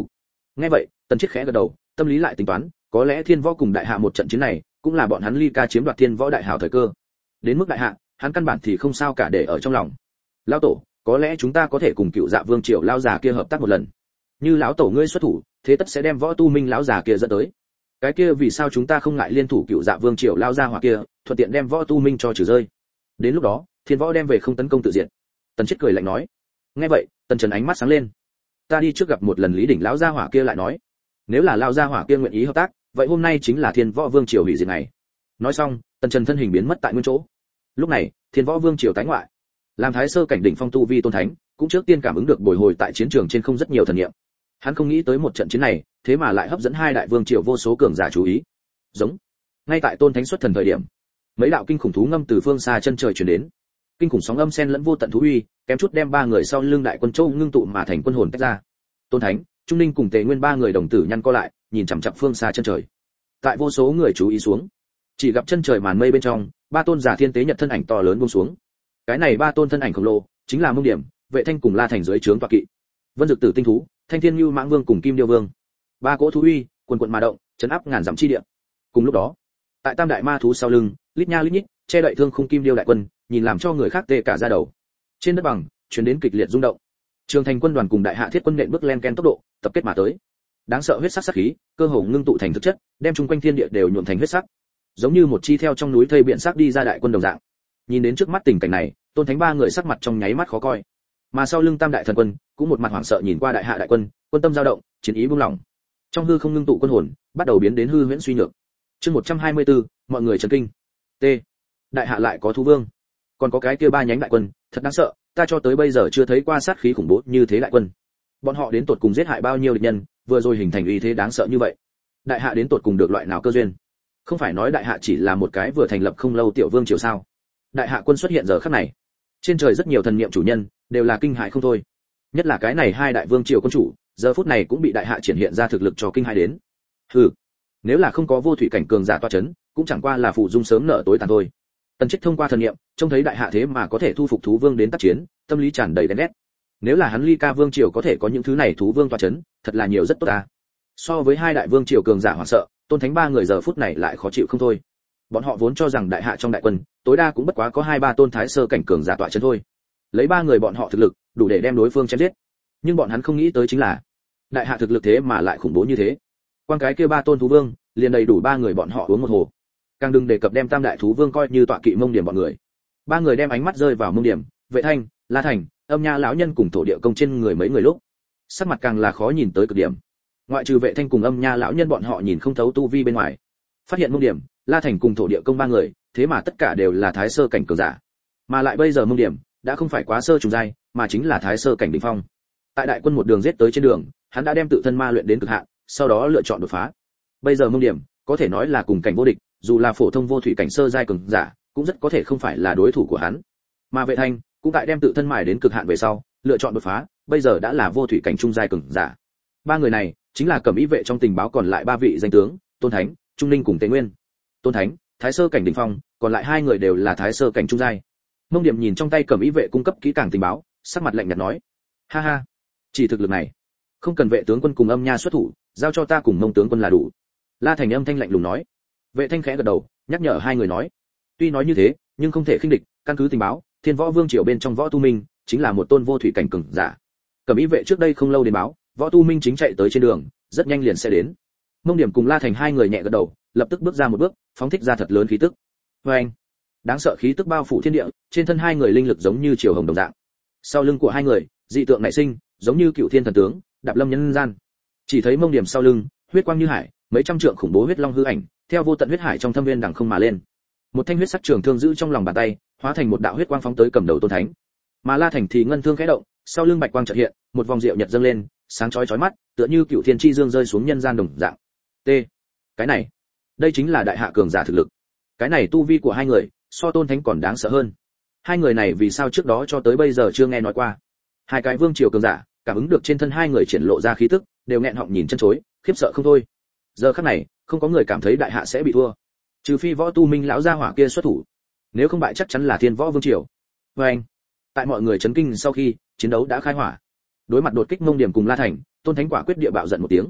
Nghe vậy, Tần Chiết khẽ gật đầu, tâm lý lại tính toán, có lẽ Thiên Võ cùng Đại Hạ một trận chiến này, cũng là bọn hắn ly ca chiếm đoạt Thiên Võ đại hảo thời cơ. Đến mức Đại Hạ, hắn căn bản thì không sao cả để ở trong lòng. Lão tổ, có lẽ chúng ta có thể cùng Cựu Dạ Vương Triều lão già kia hợp tác một lần. Như lão tổ ngươi xuất thủ, thế tất sẽ đem Võ Tu Minh lão già kia dẫn tới. Cái kia vì sao chúng ta không ngại liên thủ Cựu Dạ Vương Triều lão gia hỏa kia, thuận tiện đem Võ Tu Minh cho trừ rơi. Đến lúc đó, Thiên Võ đem về không tấn công tự diện. Tần Chiết cười lạnh nói. Nghe vậy, Tần Trần ánh mắt sáng lên. Ta đi trước gặp một lần Lý Đỉnh lão gia hỏa kia lại nói. Nếu là lão gia hỏa kia nguyện ý hợp tác, vậy hôm nay chính là Thiên Võ Vương Triều hủy diệt ngày. Nói xong, Tần Trần thân hình biến mất tại nguyên chỗ. Lúc này, Thiên Võ Vương Triều tái ngoại, làm Thái Sơ cảnh đỉnh phong tu vi tôn thánh, cũng trước tiên cảm ứng được bồi hồi tại chiến trường trên không rất nhiều thần niệm. Hắn không nghĩ tới một trận chiến này, thế mà lại hấp dẫn hai đại vương triều vô số cường giả chú ý. Giống. Ngay tại tôn thánh xuất thần thời điểm, mấy đạo kinh khủng thú ngâm từ phương xa chân trời truyền đến. Kinh khủng sóng âm xen lẫn vô tận thú uy, kém chút đem ba người sau lưng đại quân châu ngưng tụ mà thành quân hồn tách ra. Tôn thánh, Trung Ninh cùng Tề Nguyên ba người đồng tử nhăn co lại, nhìn chằm chằm phương xa chân trời. Tại vô số người chú ý xuống, chỉ gặp chân trời màn mây bên trong, ba tôn giả thiên tế nhật thân ảnh to lớn buông xuống. Cái này ba tôn thân ảnh khổng lồ, chính là Mông Điểm, Vệ Thanh cùng La Thành dưới trướng tọa kỵ. Vân Dực Tử tinh thú, Thanh Thiên Nưu Mãng Vương cùng Kim Điêu Vương. Ba cỗ thú uy, quần quần mà động, chấn áp ngàn dặm chi địa. Cùng lúc đó, tại Tam đại ma thú sau lưng, lít nha lít nhít, che đậy thương khung Kim Điêu đại quân, nhìn làm cho người khác tê cả da đầu. Trên đất bằng, truyền đến kịch liệt rung động. Trường Thành quân đoàn cùng Đại Hạ thiết quân nện bước len ken tốc độ, tập kết mà tới. Đáng sợ huyết sắc sát khí, cơ hồ ngưng tụ thành thực chất, đem chung quanh thiên địa đều nhuộm thành huyết sắc. Giống như một chi theo trong núi thây biển sắc đi ra đại quân đồng dạng. Nhìn đến trước mắt tình cảnh này, Tôn Thánh ba người sắc mặt trong nháy mắt khó coi. Mà sau lưng Tam đại thần quân, cũng một mặt hoảng sợ nhìn qua Đại Hạ đại quân, quân tâm dao động, chiến ý buông lỏng. Trong hư không ngưng tụ quân hồn, bắt đầu biến đến hư huyễn suy nhược. Chương một trăm hai mươi tư, mọi người chấn kinh. T. Đại Hạ lại có thú vương. Còn có cái kia ba nhánh đại quân, thật đáng sợ, ta cho tới bây giờ chưa thấy qua sát khí khủng bố như thế đại quân. Bọn họ đến tột cùng giết hại bao nhiêu địch nhân, vừa rồi hình thành uy thế đáng sợ như vậy. Đại Hạ đến tột cùng được loại nào cơ duyên? Không phải nói Đại Hạ chỉ là một cái vừa thành lập không lâu tiểu vương triều sao? Đại Hạ quân xuất hiện giờ khắc này, trên trời rất nhiều thần niệm chủ nhân đều là kinh hãi không thôi. Nhất là cái này hai đại vương triều quân chủ, giờ phút này cũng bị Đại Hạ triển hiện ra thực lực cho kinh hãi đến. Hừ, nếu là không có vô thủy cảnh cường giả toa chấn, cũng chẳng qua là phụ dung sớm nợ tối tàn thôi. Tần Chiết thông qua thần niệm, trông thấy Đại Hạ thế mà có thể thu phục thú vương đến tác chiến, tâm lý tràn đầy ghen ghét. Nếu là hắn Ly Ca vương triều có thể có những thứ này thú vương toa chấn, thật là nhiều rất tốt ta. So với hai đại vương triều cường giả hoảng sợ, Tôn Thánh ba người giờ phút này lại khó chịu không thôi. Bọn họ vốn cho rằng Đại Hạ trong đại quân, tối đa cũng bất quá có hai ba tôn thái sơ cảnh cường giả tọa chấn thôi. Lấy ba người bọn họ thực lực, đủ để đem đối phương chém giết. Nhưng bọn hắn không nghĩ tới chính là, Đại Hạ thực lực thế mà lại khủng bố như thế. Quan cái kia ba tôn thú vương, liền đầy đủ ba người bọn họ uống một hồ. Càng đừng đề cập đem tam đại thú vương coi như tọa kỵ Mông Điểm bọn người. Ba người đem ánh mắt rơi vào Mông Điểm, Vệ Thanh, La Thành, Âm Nha lão nhân cùng thổ địa công trên người mấy người lúc, sắc mặt càng là khó nhìn tới cực điểm. Ngoại trừ Vệ Thanh cùng Âm Nha lão nhân bọn họ nhìn không thấu tu vi bên ngoài, phát hiện Mông Điểm, La Thành cùng thổ địa công ba người, thế mà tất cả đều là thái sơ cảnh cường giả. Mà lại bây giờ Mông Điểm đã không phải quá sơ trùng giai, mà chính là thái sơ cảnh đỉnh phong. Tại đại quân một đường giết tới trên đường, hắn đã đem tự thân ma luyện đến cực hạn, sau đó lựa chọn đột phá. Bây giờ Mông Điểm có thể nói là cùng cảnh vô địch, dù là phổ thông vô thủy cảnh sơ giai cường giả, cũng rất có thể không phải là đối thủ của hắn. Mà Vệ Thanh cũng tại đem tự thân mài đến cực hạn về sau, lựa chọn đột phá, bây giờ đã là vô thủy cảnh trung giai cường giả. Ba người này chính là Cẩm Ý vệ trong tình báo còn lại ba vị danh tướng, Tôn Thánh, Trung Ninh cùng Tề Nguyên. Tôn Thánh, thái sơ cảnh đỉnh phong, còn lại hai người đều là thái sơ cảnh trung giai. Mông Điểm nhìn trong tay Cẩm Ý vệ cung cấp kỹ càng tình báo, sắc mặt lạnh nhạt nói: "Ha ha, chỉ thực lực này, không cần Vệ tướng quân cùng Âm Nha xuất thủ, giao cho ta cùng Mông tướng quân là đủ." La Thành âm thanh lạnh lùng nói. Vệ Thanh khẽ gật đầu, nhắc nhở hai người nói: "Tuy nói như thế, nhưng không thể khinh địch, căn cứ tình báo, Thiên Võ Vương triều bên trong Võ Tu Minh chính là một tôn vô thủy cảnh cường giả. Cẩm Ý vệ trước đây không lâu đến báo, Võ Tu Minh chính chạy tới trên đường, rất nhanh liền sẽ đến." Mông Điểm cùng La Thành hai người nhẹ gật đầu, lập tức bước ra một bước, phóng thích ra thật lớn khí tức. Oeng! Đáng sợ khí tức bao phủ thiên địa, trên thân hai người linh lực giống như chiều hồng đồng dạng. Sau lưng của hai người, dị tượng nảy sinh, giống như cựu thiên thần tướng, đạp lâm nhân gian. Chỉ thấy Mông Điểm sau lưng, huyết quang như hải, mấy trăm trượng khủng bố huyết long hư ảnh, theo vô tận huyết hải trong thâm viên đằng không mà lên. Một thanh huyết sắc trường thương giữ trong lòng bàn tay, hóa thành một đạo huyết quang phóng tới cầm đầu Tôn Thánh. Mà La Thành thì ngân thương khẽ động, sau lưng bạch quang chợt hiện, một vòng diệu nhật dâng lên, sáng chói chói mắt, tựa như cựu thiên chi dương rơi xuống nhân gian đồng dạng. T. Cái này, đây chính là đại hạ cường giả thực lực. Cái này tu vi của hai người, so Tôn Thánh còn đáng sợ hơn. Hai người này vì sao trước đó cho tới bây giờ chưa nghe nói qua? Hai cái vương triều cường giả, cảm ứng được trên thân hai người triển lộ ra khí tức, đều nghẹn họng nhìn chân chối, khiếp sợ không thôi. Giờ khắc này, không có người cảm thấy đại hạ sẽ bị thua, trừ phi Võ Tu Minh lão gia hỏa kia xuất thủ, nếu không bại chắc chắn là Thiên Võ Vương triều. Và anh, tại mọi người chấn kinh sau khi chiến đấu đã khai hỏa, đối mặt đột kích Mông Điểm cùng La Thành, Tôn Thánh quả quyết địa bạo giận một tiếng,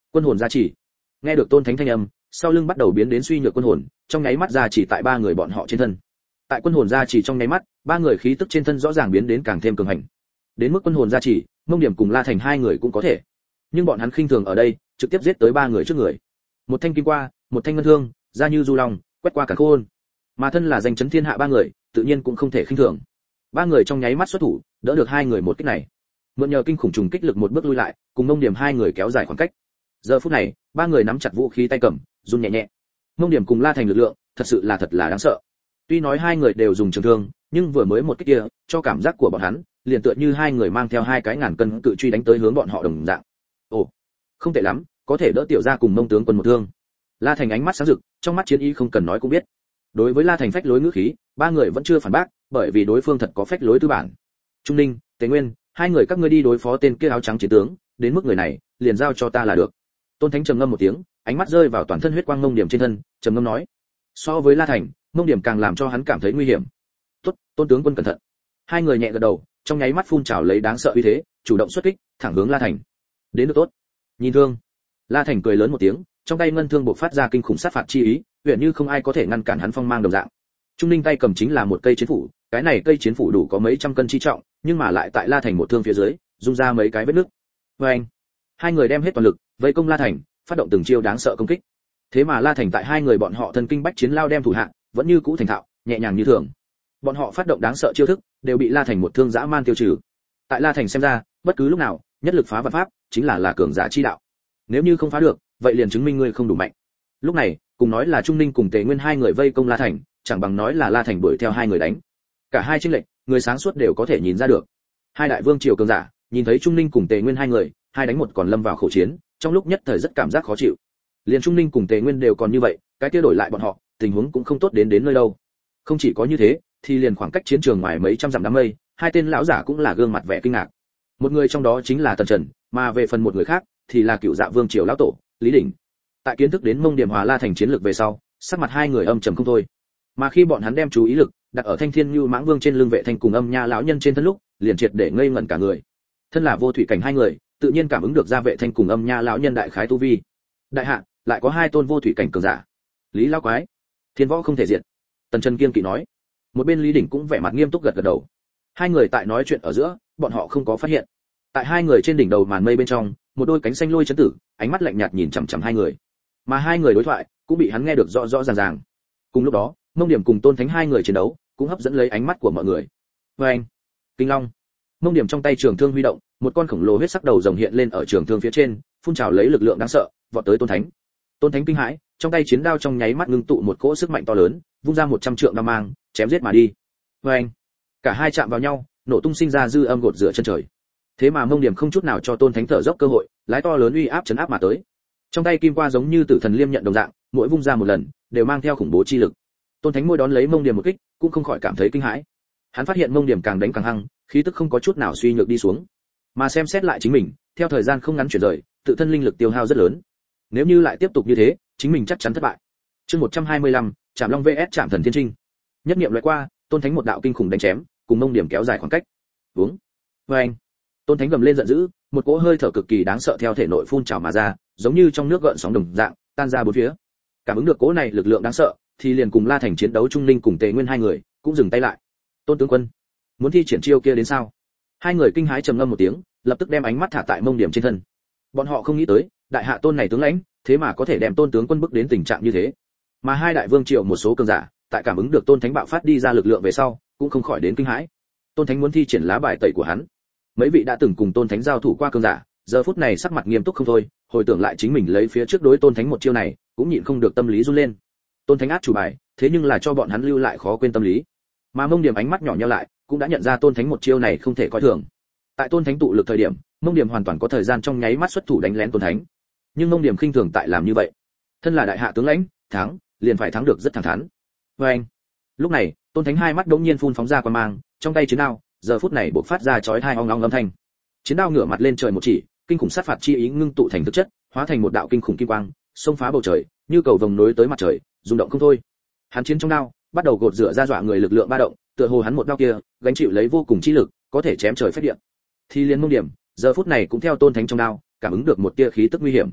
Quân hồn gia trì. Nghe được tôn thánh thanh âm, sau lưng bắt đầu biến đến suy nhược quân hồn, trong nháy mắt gia trì tại ba người bọn họ trên thân. Tại quân hồn gia trì trong nháy mắt, ba người khí tức trên thân rõ ràng biến đến càng thêm cường hành. Đến mức quân hồn gia trì, Mông Điểm cùng La Thành hai người cũng có thể. Nhưng bọn hắn khinh thường ở đây, trực tiếp giết tới ba người trước người. Một thanh kim qua, một thanh ngân thương, ra như du long, quét qua cả khôn. Mà thân là danh chấn thiên hạ ba người, tự nhiên cũng không thể khinh thường. Ba người trong nháy mắt xuất thủ, đỡ được hai người một kích này. Mượn nhờ kinh khủng trùng kích lực một bước lui lại, cùng Mông Điểm hai người kéo dài khoảng cách. Giờ phút này, ba người nắm chặt vũ khí tay cầm, run nhẹ nhẹ. Mông Điểm cùng La Thành lực lượng, thật sự là thật là đáng sợ. Tuy nói hai người đều dùng trường thương, nhưng vừa mới một kích kia, cho cảm giác của bọn hắn, liền tựa như hai người mang theo hai cái ngàn cân cự truy đánh tới hướng bọn họ đồng dạng. Ồ, không tệ lắm, có thể đỡ tiểu gia cùng Mông tướng quân một thương. La Thành ánh mắt sáng rực, trong mắt chiến ý không cần nói cũng biết. Đối với La Thành phách lối ngữ khí, ba người vẫn chưa phản bác, bởi vì đối phương thật có phách lối tư bản. Trung Ninh, Tế Nguyên, hai người các ngươi đi đối phó tên kia áo trắng chiến tướng, đến mức người này, liền giao cho ta là được. Tôn Thánh trầm ngâm một tiếng, ánh mắt rơi vào toàn thân huyết quang Mông Điểm trên thân, trầm ngâm nói: so với La Thành, Mông Điểm càng làm cho hắn cảm thấy nguy hiểm. Tốt, Tôn tướng quân cẩn thận. Hai người nhẹ gật đầu, trong nháy mắt phun trào lấy đáng sợ uy thế, chủ động xuất kích, thẳng hướng La Thành. Đến được tốt. Nhìn thương. La Thành cười lớn một tiếng, trong tay ngân thương bộc phát ra kinh khủng sát phạt chi ý, huyền như không ai có thể ngăn cản hắn phong mang đồng dạng. Trung Ninh tay cầm chính là một cây chiến phủ, cái này cây chiến phủ đủ có mấy trăm cân chi trọng, nhưng mà lại tại La Thành một thương phía dưới, rung ra mấy cái vết nứt. Oeng! Hai người đem hết toàn lực, vây công La Thành, phát động từng chiêu đáng sợ công kích. Thế mà La Thành tại hai người bọn họ thân kinh bách chiến lao đem thủ hạ, vẫn như cũ thành thạo, nhẹ nhàng như thường. Bọn họ phát động đáng sợ chiêu thức, đều bị La Thành một thương dã man tiêu trừ. Tại La Thành xem ra, bất cứ lúc nào, nhất lực phá vạn pháp, chính là là cường giả chi đạo. Nếu như không phá được, vậy liền chứng minh ngươi không đủ mạnh. Lúc này, cùng nói là Trung Ninh cùng Tề Nguyên hai người vây công La Thành, chẳng bằng nói là La Thành đuổi theo hai người đánh. Cả hai chênh lệch, người sáng suốt đều có thể nhìn ra được. Hai đại vương triều cường giả, nhìn thấy Trung Ninh cùng Tề Nguyên hai người, hai đánh một còn lâm vào khẩu chiến, trong lúc nhất thời rất cảm giác khó chịu. Liền Trung Ninh cùng Tề Nguyên đều còn như vậy, cái kia đổi lại bọn họ, tình huống cũng không tốt đến đến nơi đâu. Không chỉ có như thế, thì liền khoảng cách chiến trường ngoài mấy trăm dặm đám mây, hai tên lão giả cũng là gương mặt vẻ kinh ngạc. Một người trong đó chính là Tần Trần, mà về phần một người khác thì là Cựu Dạ Vương triều lão tổ, Lý Đỉnh. Tại kiến thức đến Mông Điểm Hòa La Thành chiến lược về sau, sắc mặt hai người âm trầm không thôi. Mà khi bọn hắn đem chú ý lực đặt ở Thanh Thiên Nưu Mãng Vương trên lưng Vệ Thanh cùng Âm Nha lão nhân trên thân lúc, liền triệt để ngây ngẩn cả người. Thân là vô thủy cảnh hai người, tự nhiên cảm ứng được ra Vệ Thanh cùng Âm Nha lão nhân đại khái tu vi. Đại hạ, lại có hai tôn vô thủy cảnh cường giả. Lý lão quái, thiên võ không thể diệt. Tần Trần kiên kỵ nói. Một bên Lý Đỉnh cũng vẻ mặt nghiêm túc gật gật đầu. Hai người tại nói chuyện ở giữa, bọn họ không có phát hiện. Tại hai người trên đỉnh đầu màn mây bên trong, một đôi cánh xanh lôi chấn tử, ánh mắt lạnh nhạt nhìn chằm chằm hai người. Mà hai người đối thoại cũng bị hắn nghe được rõ rõ ràng ràng. Cùng lúc đó, Mông Điểm cùng Tôn Thánh hai người chiến đấu, cũng hấp dẫn lấy ánh mắt của mọi người. Oeng! Kinh long! Mông Điểm trong tay trường thương huy động, một con khổng lồ huyết sắc đầu rồng hiện lên ở trường thương phía trên, phun trào lấy lực lượng đáng sợ, vọt tới Tôn Thánh. Tôn Thánh kinh hãi, trong tay chiến đao trong nháy mắt ngưng tụ một cỗ sức mạnh to lớn, vung ra một trăm trượng đao mang, chém giết mà đi. Oeng! Cả hai chạm vào nhau, nổ tung sinh ra dư âm gột rửa chân trời. Thế mà Mông Điểm không chút nào cho Tôn Thánh thở dốc cơ hội, lái to lớn uy áp chấn áp mà tới. Trong tay kim qua giống như tử thần liêm nhận đồng dạng, mỗi vung ra một lần, đều mang theo khủng bố chi lực. Tôn Thánh môi đón lấy Mông Điểm một kích, cũng không khỏi cảm thấy kinh hãi. Hắn phát hiện Mông Điểm càng đánh càng hăng, khí tức không có chút nào suy nhược đi xuống. Mà xem xét lại chính mình, theo thời gian không ngắn chuyển rời, tự thân linh lực tiêu hao rất lớn. Nếu như lại tiếp tục như thế, chính mình chắc chắn thất bại. Chương một trăm hai mươi lăm, Trảm Long vs Trảm Thần Thiên Trinh. Nhất niệm lướt qua, Tôn Thánh một đạo kinh khủng đánh chém, cùng Mông Điểm kéo dài khoảng cách. Uống. Oeng. Tôn Thánh gầm lên giận dữ, một cỗ hơi thở cực kỳ đáng sợ theo thể nội phun trào mà ra, giống như trong nước gợn sóng đồng dạng, tan ra bốn phía. Cảm ứng được cỗ này lực lượng đáng sợ, thì liền cùng La Thành chiến đấu Trung Ninh cùng Tề Nguyên hai người, cũng dừng tay lại. Tôn tướng quân, muốn thi triển chiêu kia đến sao? Hai người kinh hãi trầm ngâm một tiếng, lập tức đem ánh mắt thả tại Mông Điểm trên thân. Bọn họ không nghĩ tới, đại hạ Tôn này tướng lãnh, thế mà có thể đem Tôn tướng quân bức đến tình trạng như thế. Mà hai đại vương triều một số cường giả, tại cảm ứng được Tôn Thánh bạo phát đi ra lực lượng về sau, cũng không khỏi đến kinh hãi. Tôn Thánh muốn thi triển lá bài tẩy của hắn. Mấy vị đã từng cùng Tôn Thánh giao thủ qua cường giả, giờ phút này sắc mặt nghiêm túc không thôi, hồi tưởng lại chính mình lấy phía trước đối Tôn Thánh một chiêu này, cũng nhịn không được tâm lý run lên. Tôn Thánh át chủ bài, thế nhưng là cho bọn hắn lưu lại khó quên tâm lý. Mà Mông Điểm ánh mắt nhỏ nheo lại, cũng đã nhận ra Tôn Thánh một chiêu này không thể coi thường. Tại Tôn Thánh tụ lực thời điểm, Mông Điểm hoàn toàn có thời gian trong nháy mắt xuất thủ đánh lén Tôn Thánh. Nhưng Mông Điểm khinh thường tại làm như vậy. Thân là đại hạ tướng lãnh, thắng, liền phải thắng được rất thẳng thắn. Oeng. Lúc này, Tôn Thánh hai mắt đống nhiên phun phóng ra quang mang, trong tay chiến đao, giờ phút này bộc phát ra chói tai ong ong âm thanh. Chiến đao ngửa mặt lên trời một chỉ, kinh khủng sát phạt chi ý ngưng tụ thành thực chất, hóa thành một đạo kinh khủng kim quang, xông phá bầu trời, như cầu vồng nối tới mặt trời, rung động không thôi. Hắn chiến trong đao, bắt đầu gột rửa ra dọa người lực lượng ba động, tựa hồ hắn một đao kia, gánh chịu lấy vô cùng chi lực, có thể chém trời phách địa. Thì liên Mông Điểm, giờ phút này cũng theo Tôn Thánh trong đao, cảm ứng được một tia khí tức nguy hiểm.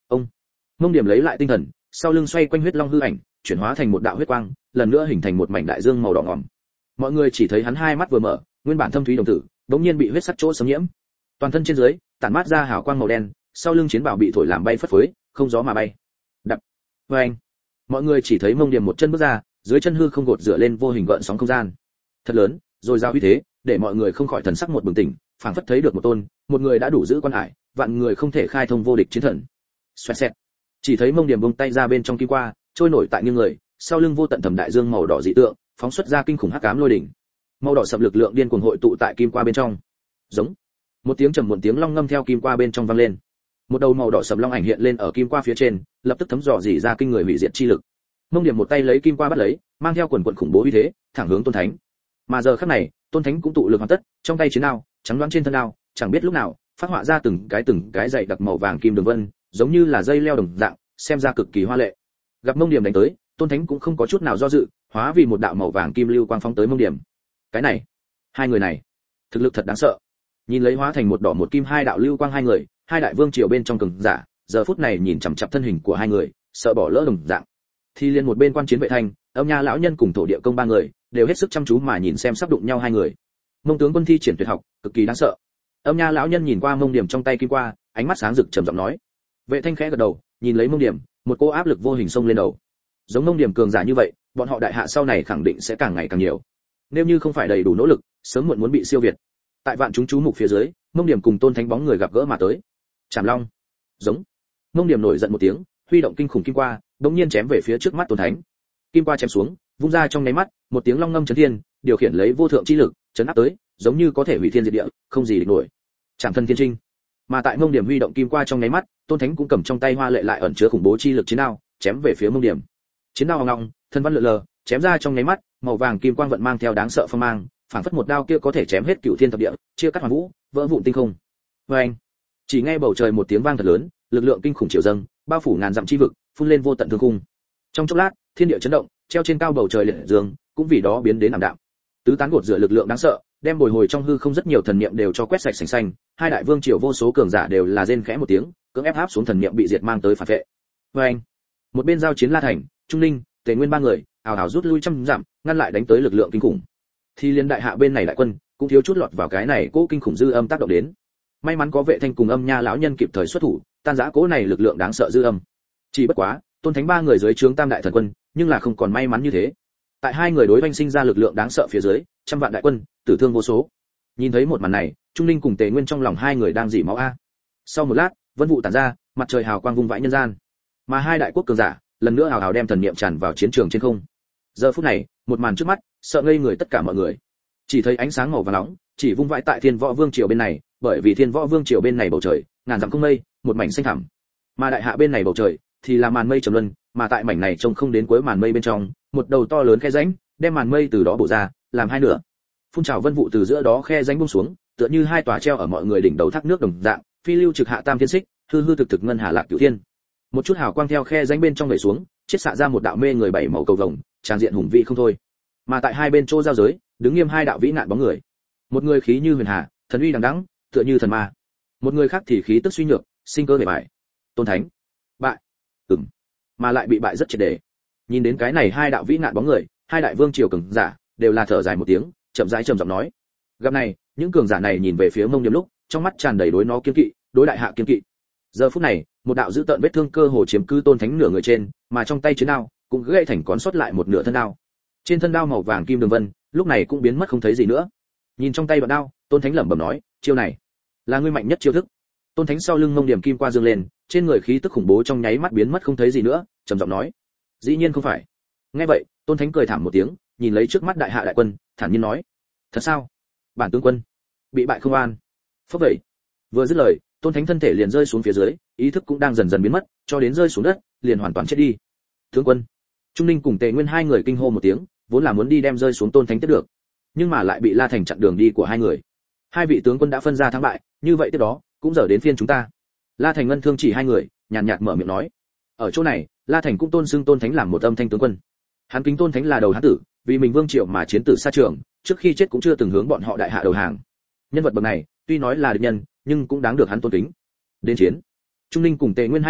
Ông Mông Điểm lấy lại tinh thần, sau lưng xoay quanh huyết long hư ảnh, chuyển hóa thành một đạo huyết quang, lần nữa hình thành một mảnh đại dương màu đỏ ngòm. Mọi người chỉ thấy hắn hai mắt vừa mở, nguyên bản thâm thúy đồng tử, đống nhiên bị huyết sắc chỗ xâm nhiễm. Toàn thân trên dưới tản mát ra hào quang màu đen, sau lưng chiến bảo bị thổi làm bay phất phới, không gió mà bay. Đập. Oeng. Mọi người chỉ thấy Mông Điểm một chân bước ra, dưới chân hư không gột rửa lên vô hình gợn sóng không gian. Thật lớn, rồi giao uy thế, để mọi người không khỏi thần sắc một bừng tỉnh, phảng phất thấy được một tôn, một người đã đủ giữ quan hải, vạn người không thể khai thông vô địch chiến thần. Xoẹt xẹt. Chỉ thấy Mông Điểm buông tay ra bên trong kim qua, trôi nổi tại nghiêng người, sau lưng vô tận thầm đại dương màu đỏ dị tượng, phóng xuất ra kinh khủng hắc ám lôi đỉnh. Màu đỏ sậm lực lượng điên cuồng hội tụ tại kim qua bên trong. Giống. Một tiếng trầm muộn tiếng long ngâm theo kim qua bên trong vang lên. Một đầu màu đỏ sậm long ảnh hiện lên ở kim qua phía trên, lập tức thấm dò dỉ ra kinh người hủy diệt chi lực. Mông Điểm một tay lấy kim qua bắt lấy, mang theo quần quần khủng bố uy thế, thẳng hướng Tôn Thánh. Mà giờ khắc này, Tôn Thánh cũng tụ lực hoàn tất, trong tay chiến đao, trắng đoán trên thân đao, chẳng biết lúc nào, phát họa ra từng cái từng cái dày đặc màu vàng kim đường vân, giống như là dây leo đồng dạng, xem ra cực kỳ hoa lệ. Gặp Mông Điểm đánh tới, Tôn Thánh cũng không có chút nào do dự, hóa vì một đạo màu vàng kim lưu quang phóng tới Mông Điểm. Cái này, hai người này, thực lực thật đáng sợ. Nhìn lấy hóa thành một đỏ một kim hai đạo lưu quang hai người, hai đại vương triều bên trong cường giả, giờ phút này nhìn chằm chằm thân hình của hai người, sợ bỏ lỡ đồng dạng. Thì liền một bên quan chiến vệ thanh, Âm Nha lão nhân cùng thổ địa công ba người, đều hết sức chăm chú mà nhìn xem sắp đụng nhau hai người. Mông tướng quân thi triển tuyệt học, cực kỳ đáng sợ. Âm Nha lão nhân nhìn qua Mông Điểm trong tay kim qua, ánh mắt sáng rực trầm giọng nói. Vệ thanh khẽ gật đầu, nhìn lấy Mông Điểm, một cô áp lực vô hình xông lên đầu. Giống Mông Điểm cường giả như vậy, bọn họ đại hạ sau này khẳng định sẽ càng ngày càng nhiều. Nếu như không phải đầy đủ nỗ lực, sớm muộn muốn bị siêu việt. Tại vạn chúng chú mục phía dưới, Mông Điểm cùng Tôn Thánh bóng người gặp gỡ mà tới. Trảm Long. Giống. Mông Điểm nổi giận một tiếng, huy động kinh khủng kim qua, đống nhiên chém về phía trước mắt Tôn Thánh. Kim qua chém xuống, vung ra trong nháy mắt, một tiếng long ngâm chấn thiên, điều khiển lấy vô thượng chi lực, chấn áp tới, giống như có thể hủy thiên diệt địa, không gì địch nổi. Trảm thân thiên trinh. Mà tại Mông Điểm huy động kim qua trong nháy mắt, Tôn Thánh cũng cầm trong tay hoa lệ lại ẩn chứa khủng bố chi lực chiến đao, chém về phía Mông Điểm. Chiến đao ngọng ngọng, thân văn lượn lờ, chém ra trong nháy mắt, màu vàng kim quang vận mang theo đáng sợ phong mang, phảng phất một đao kia có thể chém hết cửu thiên thập địa, chia cắt hoàn vũ, vỡ vụn tinh không. Oeng! Chỉ nghe bầu trời một tiếng vang thật lớn, lực lượng kinh khủng triều dâng, bao phủ ngàn dặm chi vực, phun lên vô tận thương khung. Trong chốc lát, thiên địa chấn động, treo trên cao bầu trời liệt dương, cũng vì đó biến đến ảm đạm. Tứ tán gột rửa lực lượng đáng sợ, đem bồi hồi trong hư không rất nhiều thần niệm đều cho quét sạch sành xanh, hai đại vương triều vô số cường giả đều là rên khẽ một tiếng, cưỡng ép áp xuống thần niệm bị diệt mang tới phản vệ. Oeng! Một bên giao chiến La Thành, Trung Ninh, Tề Nguyên ba người, ảo ảo rút lui trăm dặm, ngăn lại đánh tới lực lượng kinh khủng. Thì liên đại hạ bên này đại quân cũng thiếu chút lọt vào cái này cố kinh khủng dư âm tác động đến. May mắn có Vệ Thanh cùng Âm Nha lão nhân kịp thời xuất thủ, tan rã cố này lực lượng đáng sợ dư âm. Chỉ bất quá, Tôn Thánh ba người dưới trướng Tam đại thần quân, nhưng là không còn may mắn như thế. Tại hai người đối oanh sinh ra lực lượng đáng sợ phía dưới, trăm vạn đại quân, tử thương vô số. Nhìn thấy một màn này, Trung Ninh cùng Tề Nguyên trong lòng hai người đang dỉ máu a. Sau một lát, vân vụ tản ra, mặt trời hào quang vung vãi nhân gian. Mà hai đại quốc cường giả, lần nữa hào hào đem thần niệm tràn vào chiến trường trên không. Giờ phút này, một màn trước mắt, sợ ngây người tất cả mọi người. Chỉ thấy ánh sáng màu vàng nóng, chỉ vung vãi tại Thiên Võ Vương triều bên này, bởi vì Thiên Võ Vương triều bên này bầu trời, ngàn dặm không mây, một mảnh xanh thẳm. Mà đại hạ bên này bầu trời, thì là màn mây trầm luân, mà tại mảnh này trông không đến cuối màn mây bên trong, một đầu to lớn khe rãnh, đem màn mây từ đó bổ ra, làm hai nửa. Phun trào vân vụ từ giữa đó khe rãnh buông xuống, tựa như hai tòa treo ở mọi người đỉnh đầu thác nước đồng dạng, phi lưu trực hạ tam thiên xích, hư hư thực thực ngân hà lạc cửu thiên. Một chút hào quang theo khe rãnh bên trong vẩy xuống, chiết xạ ra một đạo mê người bảy màu cầu vồng, tràn diện hùng vĩ không thôi. Mà tại hai bên chỗ giao giới, đứng nghiêm hai đạo vĩ nạn bóng người. Một người khí như huyền hà, thần uy đằng đẵng, tựa như thần ma. Một người khác thì khí tức suy nhược, sinh cơ bề bại. Tôn Thánh, bại. Ừm. Mà lại bị bại rất triệt để. Nhìn đến cái này hai đạo vĩ nạn bóng người, hai đại vương triều cường giả đều là thở dài một tiếng, chậm rãi trầm giọng nói. Gặp này, những cường giả này nhìn về phía Mông Điểm lúc, trong mắt tràn đầy đối nó kiên kỵ, đối đại hạ kiên kỵ. Giờ phút này, một đạo dữ tợn vết thương cơ hồ chiếm cứ Tôn Thánh nửa người trên, mà trong tay chiến đao cũng gãy thành còn sót lại một nửa thân đao. Trên thân đao màu vàng kim đường vân, lúc này cũng biến mất không thấy gì nữa. Nhìn trong tay đoạn đao, Tôn Thánh lẩm bẩm nói, chiêu này là ngươi mạnh nhất chiêu thức. Tôn Thánh sau lưng Mông Điểm kim qua dương lên, trên người khí tức khủng bố trong nháy mắt biến mất không thấy gì nữa, trầm giọng nói, dĩ nhiên không phải. Nghe vậy, Tôn Thánh cười thảm một tiếng, nhìn lấy trước mắt đại hạ đại quân, thản nhiên nói, thật sao? Bản tướng quân bị bại không an. Phốc vậy. Vừa dứt lời, Tôn Thánh thân thể liền rơi xuống phía dưới, ý thức cũng đang dần dần biến mất, cho đến rơi xuống đất, liền hoàn toàn chết đi. Tướng quân. Trung Ninh cùng Tề Nguyên hai người kinh hô một tiếng, vốn là muốn đi đem rơi xuống Tôn Thánh tiếp được, nhưng mà lại bị La Thành chặn đường đi của hai người. Hai vị tướng quân đã phân ra thắng bại, như vậy tiếp đó cũng giờ đến phiên chúng ta. La Thành ngân thương chỉ hai người, nhàn nhạt mở miệng nói. Ở chỗ này, La Thành cũng tôn xưng Tôn Thánh làm một âm thanh tướng quân. Hắn kính Tôn Thánh là đầu hán tử, vì mình vương triệu mà chiến tử xa trường, trước khi chết cũng chưa từng hướng bọn họ đại hạ đầu hàng. Nhân vật bậc này, tuy nói là địch nhân, nhưng cũng đáng được hắn tôn kính. Đến chiến. Trung Ninh cùng Tề Nguyên hai người,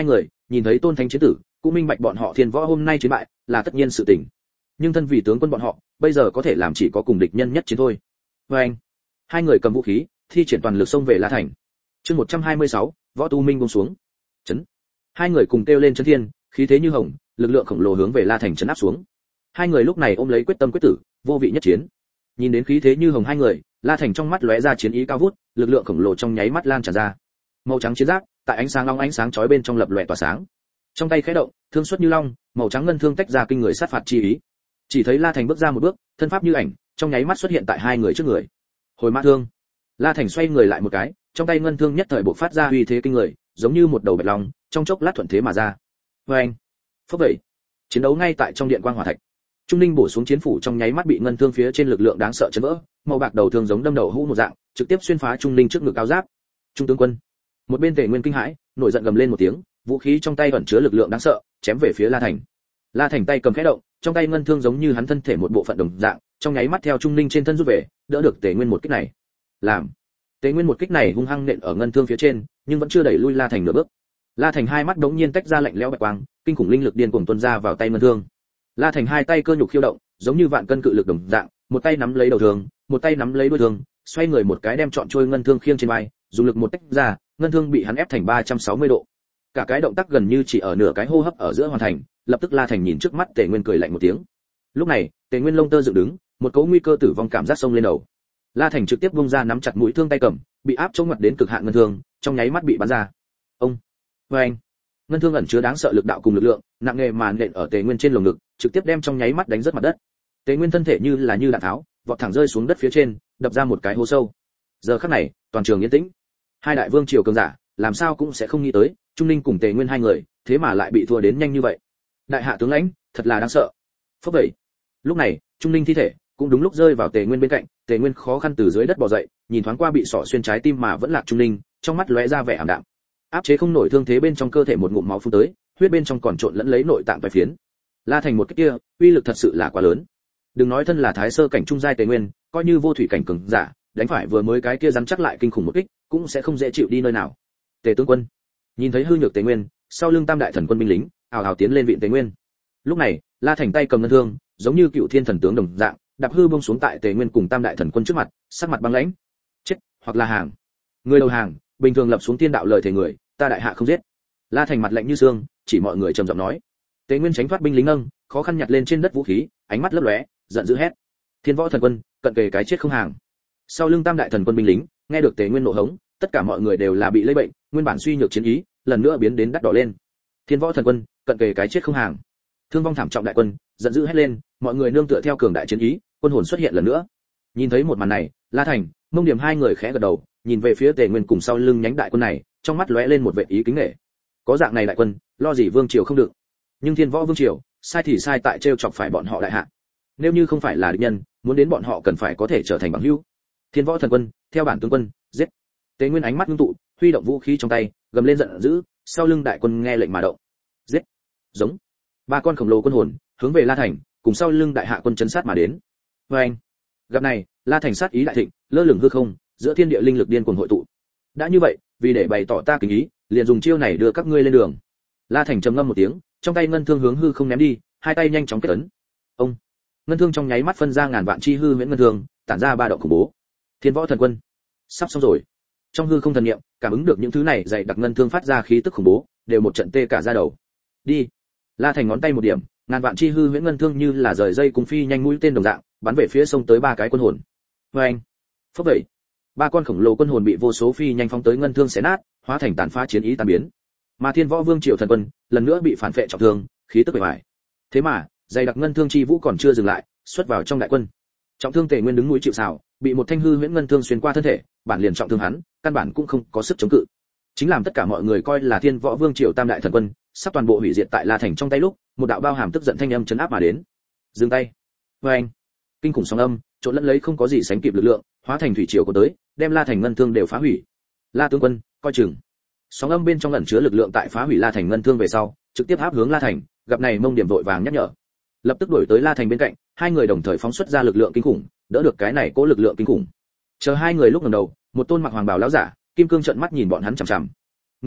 nhìn thấy tôn thánh chiến tử cũng minh bạch bọn họ thiên võ hôm nay chiến bại là tất nhiên sự tình, nhưng thân vì tướng quân bọn họ bây giờ có thể làm chỉ có cùng địch nhân nhất chiến thôi. Với anh, hai người cầm vũ khí thi triển toàn lực xông về La Thành. Chương một trăm hai mươi sáu, võ tu minh buông xuống. Chấn. Hai người cùng kêu lên chấn thiên, khí thế như hồng, lực lượng khổng lồ hướng về La Thành chấn áp xuống. Hai người lúc này ôm lấy quyết tâm quyết tử, vô vị nhất chiến. Nhìn đến khí thế như hồng hai người, La Thành trong mắt lóe ra chiến ý cao vút, lực lượng khổng lồ trong nháy mắt lan tràn ra. Màu trắng chiến giáp, tại ánh sáng long ánh sáng chói bên trong lập lòe tỏa sáng. Trong tay khẽ động, thương xuất như long, màu trắng ngân thương tách ra kinh người sát phạt chi ý. Chỉ thấy La Thành bước ra một bước, thân pháp như ảnh, trong nháy mắt xuất hiện tại hai người trước người. Hồi mã thương. La Thành xoay người lại một cái, trong tay ngân thương nhất thời bộc phát ra uy thế kinh người, giống như một đầu bạch long, trong chốc lát thuận thế mà ra. Với anh, phốc vậy, chiến đấu ngay tại trong điện quang hỏa thạch. Trung Ninh bổ xuống chiến phủ trong nháy mắt bị ngân thương phía trên lực lượng đáng sợ chấn vỡ, màu bạc đầu thương giống đâm đầu hũ một dạng, trực tiếp xuyên phá Trung Ninh trước ngực áo giáp. Trung tướng quân, một bên Tề Nguyên kinh hãi, nổi giận gầm lên một tiếng, vũ khí trong tay ẩn chứa lực lượng đáng sợ, chém về phía La Thành. La Thành tay cầm khẽ động, trong tay ngân thương giống như hắn thân thể một bộ phận đồng dạng, trong nháy mắt theo Trung Ninh trên thân rút về, đỡ được Tề Nguyên một kích này. Làm. Tề Nguyên một kích này hung hăng nện ở ngân thương phía trên, nhưng vẫn chưa đẩy lui La Thành nửa bước. La Thành hai mắt đống nhiên tách ra lạnh lẽo bạch quang, kinh khủng linh lực điên cuồng tuôn ra vào tay ngân thương. La Thành hai tay cơ nhục khiêu động, giống như vạn cân cự lực đồng dạng, một tay nắm lấy đầu thương, một tay nắm lấy đuôi thương, xoay người một cái đem trọn trôi ngân thương khiêng trên vai, dùng lực một tách ra, ngân thương bị hắn ép thành ba trăm sáu mươi độ. Cả cái động tác gần như chỉ ở nửa cái hô hấp ở giữa hoàn thành, lập tức La Thành nhìn trước mắt Tề Nguyên cười lạnh một tiếng. Lúc này, Tề Nguyên lông tơ dựng đứng, một cỗ nguy cơ tử vong cảm giác xông lên đầu. La Thành trực tiếp vung ra nắm chặt mũi thương tay cầm, bị áp chống mặt đến cực hạn ngân thương, trong nháy mắt bị bắn ra. Ông, với anh, ngân thương ẩn chứa đáng sợ lực đạo cùng lực lượng, nặng nề mà nện ở Tề Nguyên trên lồng ngực, trực tiếp đem trong nháy mắt đánh rớt mặt đất. Tề Nguyên thân thể như là như đạn tháo, vọt thẳng rơi xuống đất phía trên, đập ra một cái hố sâu. Giờ khắc này, toàn trường yên tĩnh. Hai đại vương triều cường giả, làm sao cũng sẽ không nghĩ tới, Trung Ninh cùng Tề Nguyên hai người, thế mà lại bị thua đến nhanh như vậy. Đại hạ tướng lãnh, thật là đáng sợ. Phốc vậy. Lúc này, Trung Ninh thi thể cũng đúng lúc rơi vào Tề Nguyên bên cạnh, Tề Nguyên khó khăn từ dưới đất bò dậy, nhìn thoáng qua bị sọ xuyên trái tim mà vẫn lạc Trung Ninh, trong mắt lóe ra vẻ ảm đạm. Áp chế không nổi thương thế bên trong cơ thể một ngụm máu phun tới, huyết bên trong còn trộn lẫn lấy nội tạng vài phiến. La Thành một cái kia, uy lực thật sự là quá lớn. Đừng nói thân là thái sơ cảnh trung giai Tề Nguyên, coi như vô thủy cảnh cường giả, đánh phải vừa mới cái kia rắn chắc lại kinh khủng một kích, cũng sẽ không dễ chịu đi nơi nào. Tề tướng quân, nhìn thấy hư nhược Tề Nguyên, sau lưng tam đại thần quân binh lính, ào ào tiến lên viện Tề Nguyên. Lúc này, La Thành tay cầm ngân thương, giống như cựu thiên thần tướng đồng dạng, đạp hư buông xuống tại Tề Nguyên cùng tam đại thần quân trước mặt, sắc mặt băng lãnh. Chết, hoặc là hàng. Người đầu hàng, bình thường lập xuống tiên đạo lời thề người, ta đại hạ không giết. La Thành mặt lạnh như xương, chỉ mọi người trầm giọng nói. Tề Nguyên tránh thoát binh lính nâng, khó khăn nhặt lên trên đất vũ khí, ánh mắt lấp lóe, giận dữ hét: Thiên võ thần quân, cận kề cái chết không hàng. Sau lưng tam đại thần quân binh lính, nghe được Tề Nguyên nộ hống, tất cả mọi người đều là bị lây bệnh, nguyên bản suy nhược chiến ý, lần nữa biến đến đắt đỏ lên. Thiên võ thần quân, cận kề cái chết không hàng. Thương vong thảm trọng đại quân, giận dữ hét lên, mọi người nương tựa theo cường đại chiến ý, quân hồn xuất hiện lần nữa. Nhìn thấy một màn này, La Thành, Mông Điểm hai người khẽ gật đầu, nhìn về phía Tề Nguyên cùng sau lưng nhánh đại quân này, trong mắt lóe lên một vẻ ý kính nể. Có dạng này đại quân, lo gì vương triều không được. Nhưng Thiên võ vương triều, sai thì sai tại trêu chọc phải bọn họ đại hạ. Nếu như không phải là địch nhân, muốn đến bọn họ cần phải có thể trở thành bằng hữu. Thiên võ thần quân, theo bản tướng quân, giết. Tề Nguyên ánh mắt ngưng tụ, huy động vũ khí trong tay, gầm lên giận dữ, sau lưng đại quân nghe lệnh mà động. Giết. Giống. Ba con khổng lồ quân hồn hướng về La Thành, cùng sau lưng đại hạ quân chấn sát mà đến. Và anh, gặp này, La Thành sát ý đại thịnh, lơ lửng hư không, giữa thiên địa linh lực điên cuồng hội tụ. Đã như vậy, vì để bày tỏ ta kính ý, liền dùng chiêu này đưa các ngươi lên đường. La Thành trầm ngâm một tiếng, trong tay ngân thương hướng hư không ném đi, hai tay nhanh chóng kết ấn. Ông, ngân thương trong nháy mắt phân ra ngàn vạn chi hư huyễn ngân thương, tản ra ba động khủng bố. Thiên võ thần quân, sắp xong rồi. Trong hư không thần niệm, cảm ứng được những thứ này dày đặc ngân thương phát ra khí tức khủng bố, đều một trận tê cả da đầu. Đi. La Thành ngón tay một điểm, ngàn vạn chi hư huyễn ngân thương như là rời dây cùng phi nhanh mũi tên đồng dạng, bắn về phía sông tới ba cái quân hồn. Với anh, phốc vậy, ba con khổng lồ quân hồn bị vô số phi nhanh phóng tới ngân thương xé nát, hóa thành tàn phá chiến ý tan biến. Mà Thiên võ vương triều thần quân lần nữa bị phản phệ trọng thương, khí tức bề ngoài. Thế mà, dày đặc ngân thương chi vũ còn chưa dừng lại, xuất vào trong đại quân. Trọng thương Tề Nguyên đứng núi chịu sào, bị một thanh hư huyễn ngân thương xuyên qua thân thể, bản liền trọng thương hắn, căn bản cũng không có sức chống cự. Chính làm tất cả mọi người coi là Thiên võ vương triều tam đại thần quân sắp toàn bộ hủy diệt tại La Thành trong tay lúc, một đạo bao hàm tức giận thanh âm chấn áp mà đến. Dừng tay. Với anh, kinh khủng sóng âm, trộn lẫn lấy không có gì sánh kịp lực lượng, hóa thành thủy triều của tới, đem La Thành ngân thương đều phá hủy. La tướng quân, coi chừng. Sóng âm bên trong ẩn chứa lực lượng tại phá hủy La Thành ngân thương về sau, trực tiếp áp hướng La Thành, gặp này Mông Điểm vội vàng nhắc nhở. Lập tức đuổi tới La Thành bên cạnh, hai người đồng thời phóng xuất ra lực lượng kinh khủng, đỡ được cái này cố lực lượng kinh khủng. Chờ hai người lúc ngẩng đầu, một tôn mặc hoàng bào lão giả, kim cương trợn mắt nhìn bọn hắn chằm chằm. Người này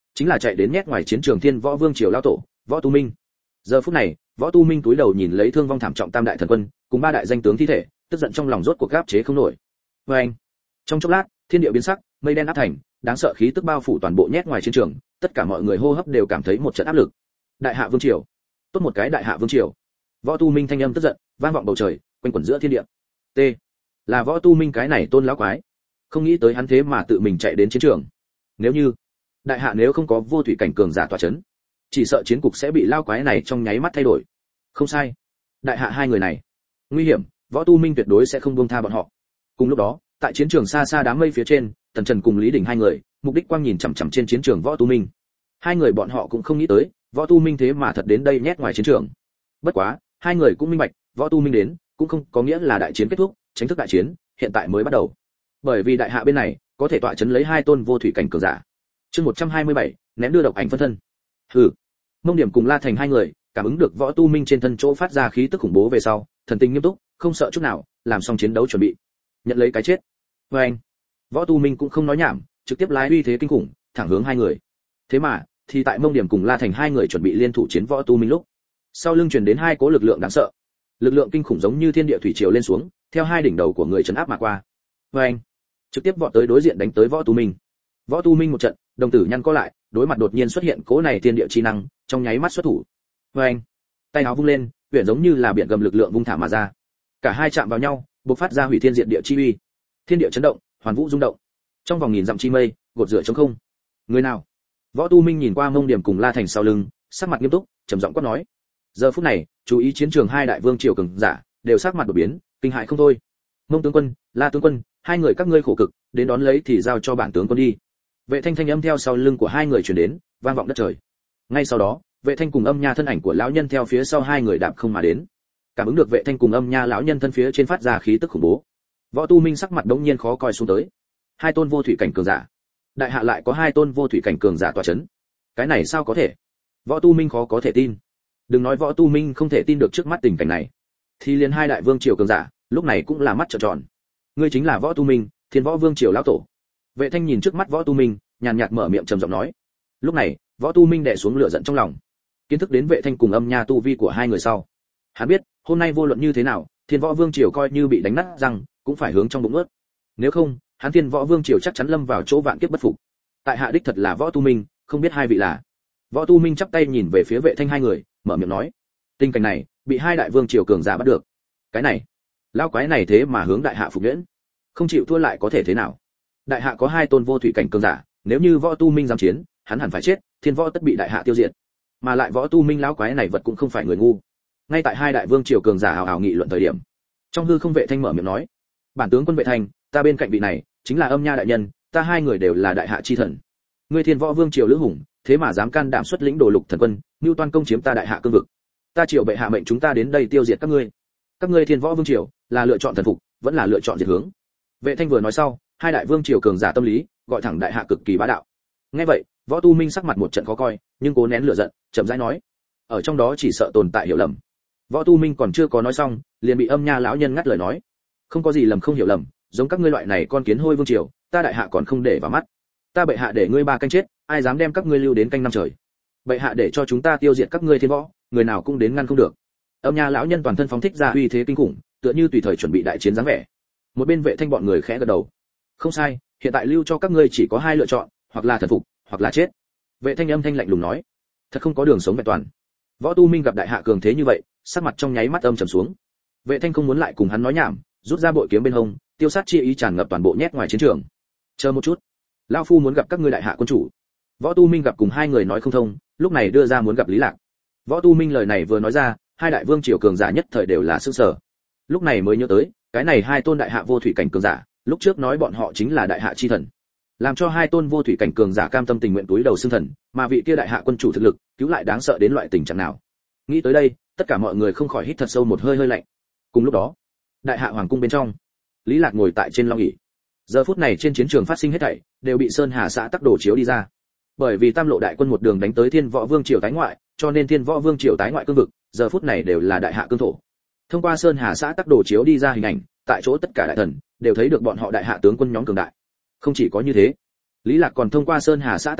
chính là chạy đến nhét ngoài chiến trường Thiên Võ Vương triều lão tổ, Võ Tu Minh. Giờ phút này, Võ Tu Minh túi đầu nhìn lấy thương vong thảm trọng tam đại thần quân, cùng ba đại danh tướng thi thể, tức giận trong lòng rốt cuộc gáp chế không nổi. Oeng! Trong chốc lát, thiên địa biến sắc, mây đen áp thành, đáng sợ khí tức bao phủ toàn bộ nhét ngoài chiến trường, tất cả mọi người hô hấp đều cảm thấy một trận áp lực. Đại hạ vương triều, tốt một cái đại hạ vương triều. Võ Tu Minh thanh âm tức giận, vang vọng bầu trời, quanh quẩn giữa thiên địa. T. Là Võ Tu Minh cái này tôn lão quái, không nghĩ tới hắn thế mà tự mình chạy đến chiến trường. Nếu như đại hạ nếu không có vô thủy cảnh cường giả tọa chấn, chỉ sợ chiến cục sẽ bị lao quái này trong nháy mắt thay đổi. Không sai, đại hạ hai người này nguy hiểm, Võ Tu Minh tuyệt đối sẽ không buông tha bọn họ. Cùng lúc đó, tại chiến trường xa xa đám mây phía trên, Tần Trần cùng Lý Đình hai người, mục đích quang nhìn chằm chằm trên chiến trường Võ Tu Minh. Hai người bọn họ cũng không nghĩ tới, Võ Tu Minh thế mà thật đến đây nhét ngoài chiến trường. Bất quá, hai người cũng minh bạch, Võ Tu Minh đến, cũng không có nghĩa là đại chiến kết thúc, chính thức đại chiến hiện tại mới bắt đầu. Bởi vì đại hạ bên này có thể tọa chấn lấy hai tôn vô thủy cảnh cường giả. Chương một trăm hai mươi bảy, ném đưa độc ảnh phân thân. Hừ. Mông Điểm cùng La Thành hai người, cảm ứng được Võ Tu Minh trên thân chỗ phát ra khí tức khủng bố về sau, thần tình nghiêm túc, không sợ chút nào, làm xong chiến đấu chuẩn bị, nhận lấy cái chết. Và anh, Võ Tu Minh cũng không nói nhảm, trực tiếp lái uy thế kinh khủng, thẳng hướng hai người. Thế mà, thì tại Mông Điểm cùng La Thành hai người chuẩn bị liên thủ chiến Võ Tu Minh lúc, sau lưng truyền đến hai cỗ lực lượng đáng sợ. Lực lượng kinh khủng giống như thiên địa thủy triều lên xuống, theo hai đỉnh đầu của người trấn áp mà qua. Và anh, trực tiếp vọt tới đối diện đánh tới Võ Tu Minh. Võ Tu Minh một trận, đồng tử nhăn co lại, đối mặt đột nhiên xuất hiện cỗ này thiên địa chi năng, trong nháy mắt xuất thủ. Và anh, tay áo vung lên, huyền giống như là biển gầm lực lượng vung thả mà ra. Cả hai chạm vào nhau, bộc phát ra hủy thiên diệt địa chi uy. Thiên địa chấn động, hoàn vũ rung động. Trong vòng nghìn dặm chi mây, gột rửa trống không. Người nào? Võ Tu Minh nhìn qua Mông Điểm cùng La Thành sau lưng, sắc mặt nghiêm túc, trầm giọng quát nói. Giờ phút này, chú ý chiến trường hai đại vương triều cường giả, đều sắc mặt đổi biến, kinh hại không thôi. Mông tướng quân, La tướng quân, hai người các ngươi khổ cực, đến đón lấy thì giao cho bản tướng quân đi. Vệ Thanh thanh âm theo sau lưng của hai người truyền đến, vang vọng đất trời. Ngay sau đó, Vệ Thanh cùng Âm Nha thân ảnh của lão nhân theo phía sau hai người đạp không mà đến. Cảm ứng được Vệ Thanh cùng Âm Nha lão nhân thân phía trên phát ra khí tức khủng bố. Võ Tu Minh sắc mặt đống nhiên khó coi xuống tới. Hai tôn vô thủy cảnh cường giả, đại hạ lại có hai tôn vô thủy cảnh cường giả tọa chấn. Cái này sao có thể? Võ Tu Minh khó có thể tin. Đừng nói Võ Tu Minh không thể tin được trước mắt tình cảnh này, thì liền hai đại vương triều cường giả, lúc này cũng là mắt trợn tròn. Ngươi chính là Võ Tu Minh, Thiên Võ Vương triều lão tổ. Vệ Thanh nhìn trước mắt Võ Tu Minh, nhàn nhạt mở miệng trầm giọng nói. Lúc này, Võ Tu Minh đè xuống lửa giận trong lòng. Kiến thức đến Vệ Thanh cùng Âm Nha tu vi của hai người sau, hắn biết, hôm nay vô luận như thế nào, Thiên Võ Vương triều coi như bị đánh nát răng, cũng phải hướng trong bụng ướt. Nếu không, hắn Thiên Võ Vương triều chắc chắn lâm vào chỗ vạn kiếp bất phục. Tại hạ đích thật là Võ Tu Minh, không biết hai vị là. Võ Tu Minh chắp tay nhìn về phía Vệ Thanh hai người, mở miệng nói. Tình cảnh này, bị hai đại vương triều cường giả bắt được. Cái này, lão quái này thế mà hướng đại hạ phục nhuyễn, không chịu thua lại có thể thế nào? Đại hạ có hai tôn vô thủy cảnh cường giả, nếu như Võ Tu Minh dám chiến, hắn hẳn phải chết, Thiên Võ tất bị đại hạ tiêu diệt. Mà lại Võ Tu Minh lão quái này vật cũng không phải người ngu. Ngay tại hai đại vương triều cường giả hào hào nghị luận thời điểm, trong hư không Vệ Thanh mở miệng nói. Bản tướng quân Vệ Thanh, ta bên cạnh vị này chính là Âm Nha đại nhân, ta hai người đều là đại hạ chi thần. Ngươi Thiên Võ Vương triều lữ hùng, thế mà dám can đảm xuất lĩnh đồ lục thần quân, mưu toan công chiếm ta đại hạ cương vực. Ta triều bệ hạ mệnh chúng ta đến đây tiêu diệt các ngươi. Các ngươi Thiên Võ Vương triều là lựa chọn thần phục, vẫn là lựa chọn diệt hướng? Vệ Thanh vừa nói sau, hai đại vương triều cường giả tâm lý, gọi thẳng đại hạ cực kỳ bá đạo. Nghe vậy, Võ Tu Minh sắc mặt một trận khó coi, nhưng cố nén lửa giận, chậm rãi nói. Ở trong đó chỉ sợ tồn tại hiểu lầm. Võ Tu Minh còn chưa có nói xong, liền bị Âm Nha lão nhân ngắt lời nói. Không có gì lầm không hiểu lầm, giống các ngươi loại này con kiến hôi vương triều, ta đại hạ còn không để vào mắt. Ta bệ hạ để ngươi ba canh chết, ai dám đem các ngươi lưu đến canh năm trời? Bệ hạ để cho chúng ta tiêu diệt các ngươi Thiên Võ, người nào cũng đến ngăn không được. Âm Nha lão nhân toàn thân phóng thích ra uy thế kinh khủng, tựa như tùy thời chuẩn bị đại chiến dáng vẻ. Một bên Vệ Thanh bọn người khẽ gật đầu. Không sai, hiện tại lưu cho các ngươi chỉ có hai lựa chọn, hoặc là thần phục, hoặc là chết. Vệ Thanh âm thanh lạnh lùng nói. Thật không có đường sống vẹn toàn. Võ Tu Minh gặp đại hạ cường thế như vậy, sắc mặt trong nháy mắt âm trầm xuống. Vệ Thanh không muốn lại cùng hắn nói nhảm, rút ra bội kiếm bên hông, tiêu sát chi ý tràn ngập toàn bộ nhét ngoài chiến trường. Chờ một chút, lão phu muốn gặp các ngươi đại hạ quân chủ. Võ Tu Minh gặp cùng hai người nói không thông, lúc này đưa ra muốn gặp Lý Lạc. Võ Tu Minh lời này vừa nói ra, hai đại vương triều cường giả nhất thời đều là sửng sở. Lúc này mới nhớ tới, cái này hai tôn đại hạ vô thủy cảnh cường giả, lúc trước nói bọn họ chính là đại hạ chi thần, làm cho hai tôn vô thủy cảnh cường giả cam tâm tình nguyện túi đầu xưng thần, mà vị kia đại hạ quân chủ thực lực, cứu lại đáng sợ đến loại tình trạng nào. Nghĩ tới đây, tất cả mọi người không khỏi hít thật sâu một hơi hơi lạnh. Cùng lúc đó, đại hạ hoàng cung bên trong, Lý Lạc ngồi tại trên long ỷ. Giờ phút này trên chiến trường phát sinh hết thảy, đều bị Sơn Hà xã tắc đồ chiếu đi ra. Bởi vì Tam Lộ đại quân một đường đánh tới Thiên Võ Vương triều tái ngoại, cho nên Thiên Võ Vương triều tái ngoại cương vực, giờ phút này đều là đại hạ cương thổ. Thông qua Sơn Hà xã tắc đồ chiếu đi ra hình ảnh, tại chỗ tất cả đại thần đều thấy được bọn họ đại hạ tướng quân nhóm cường đại. Không chỉ có như thế, Lý Lạc còn thông qua Sơn Hà xã tắc đồ,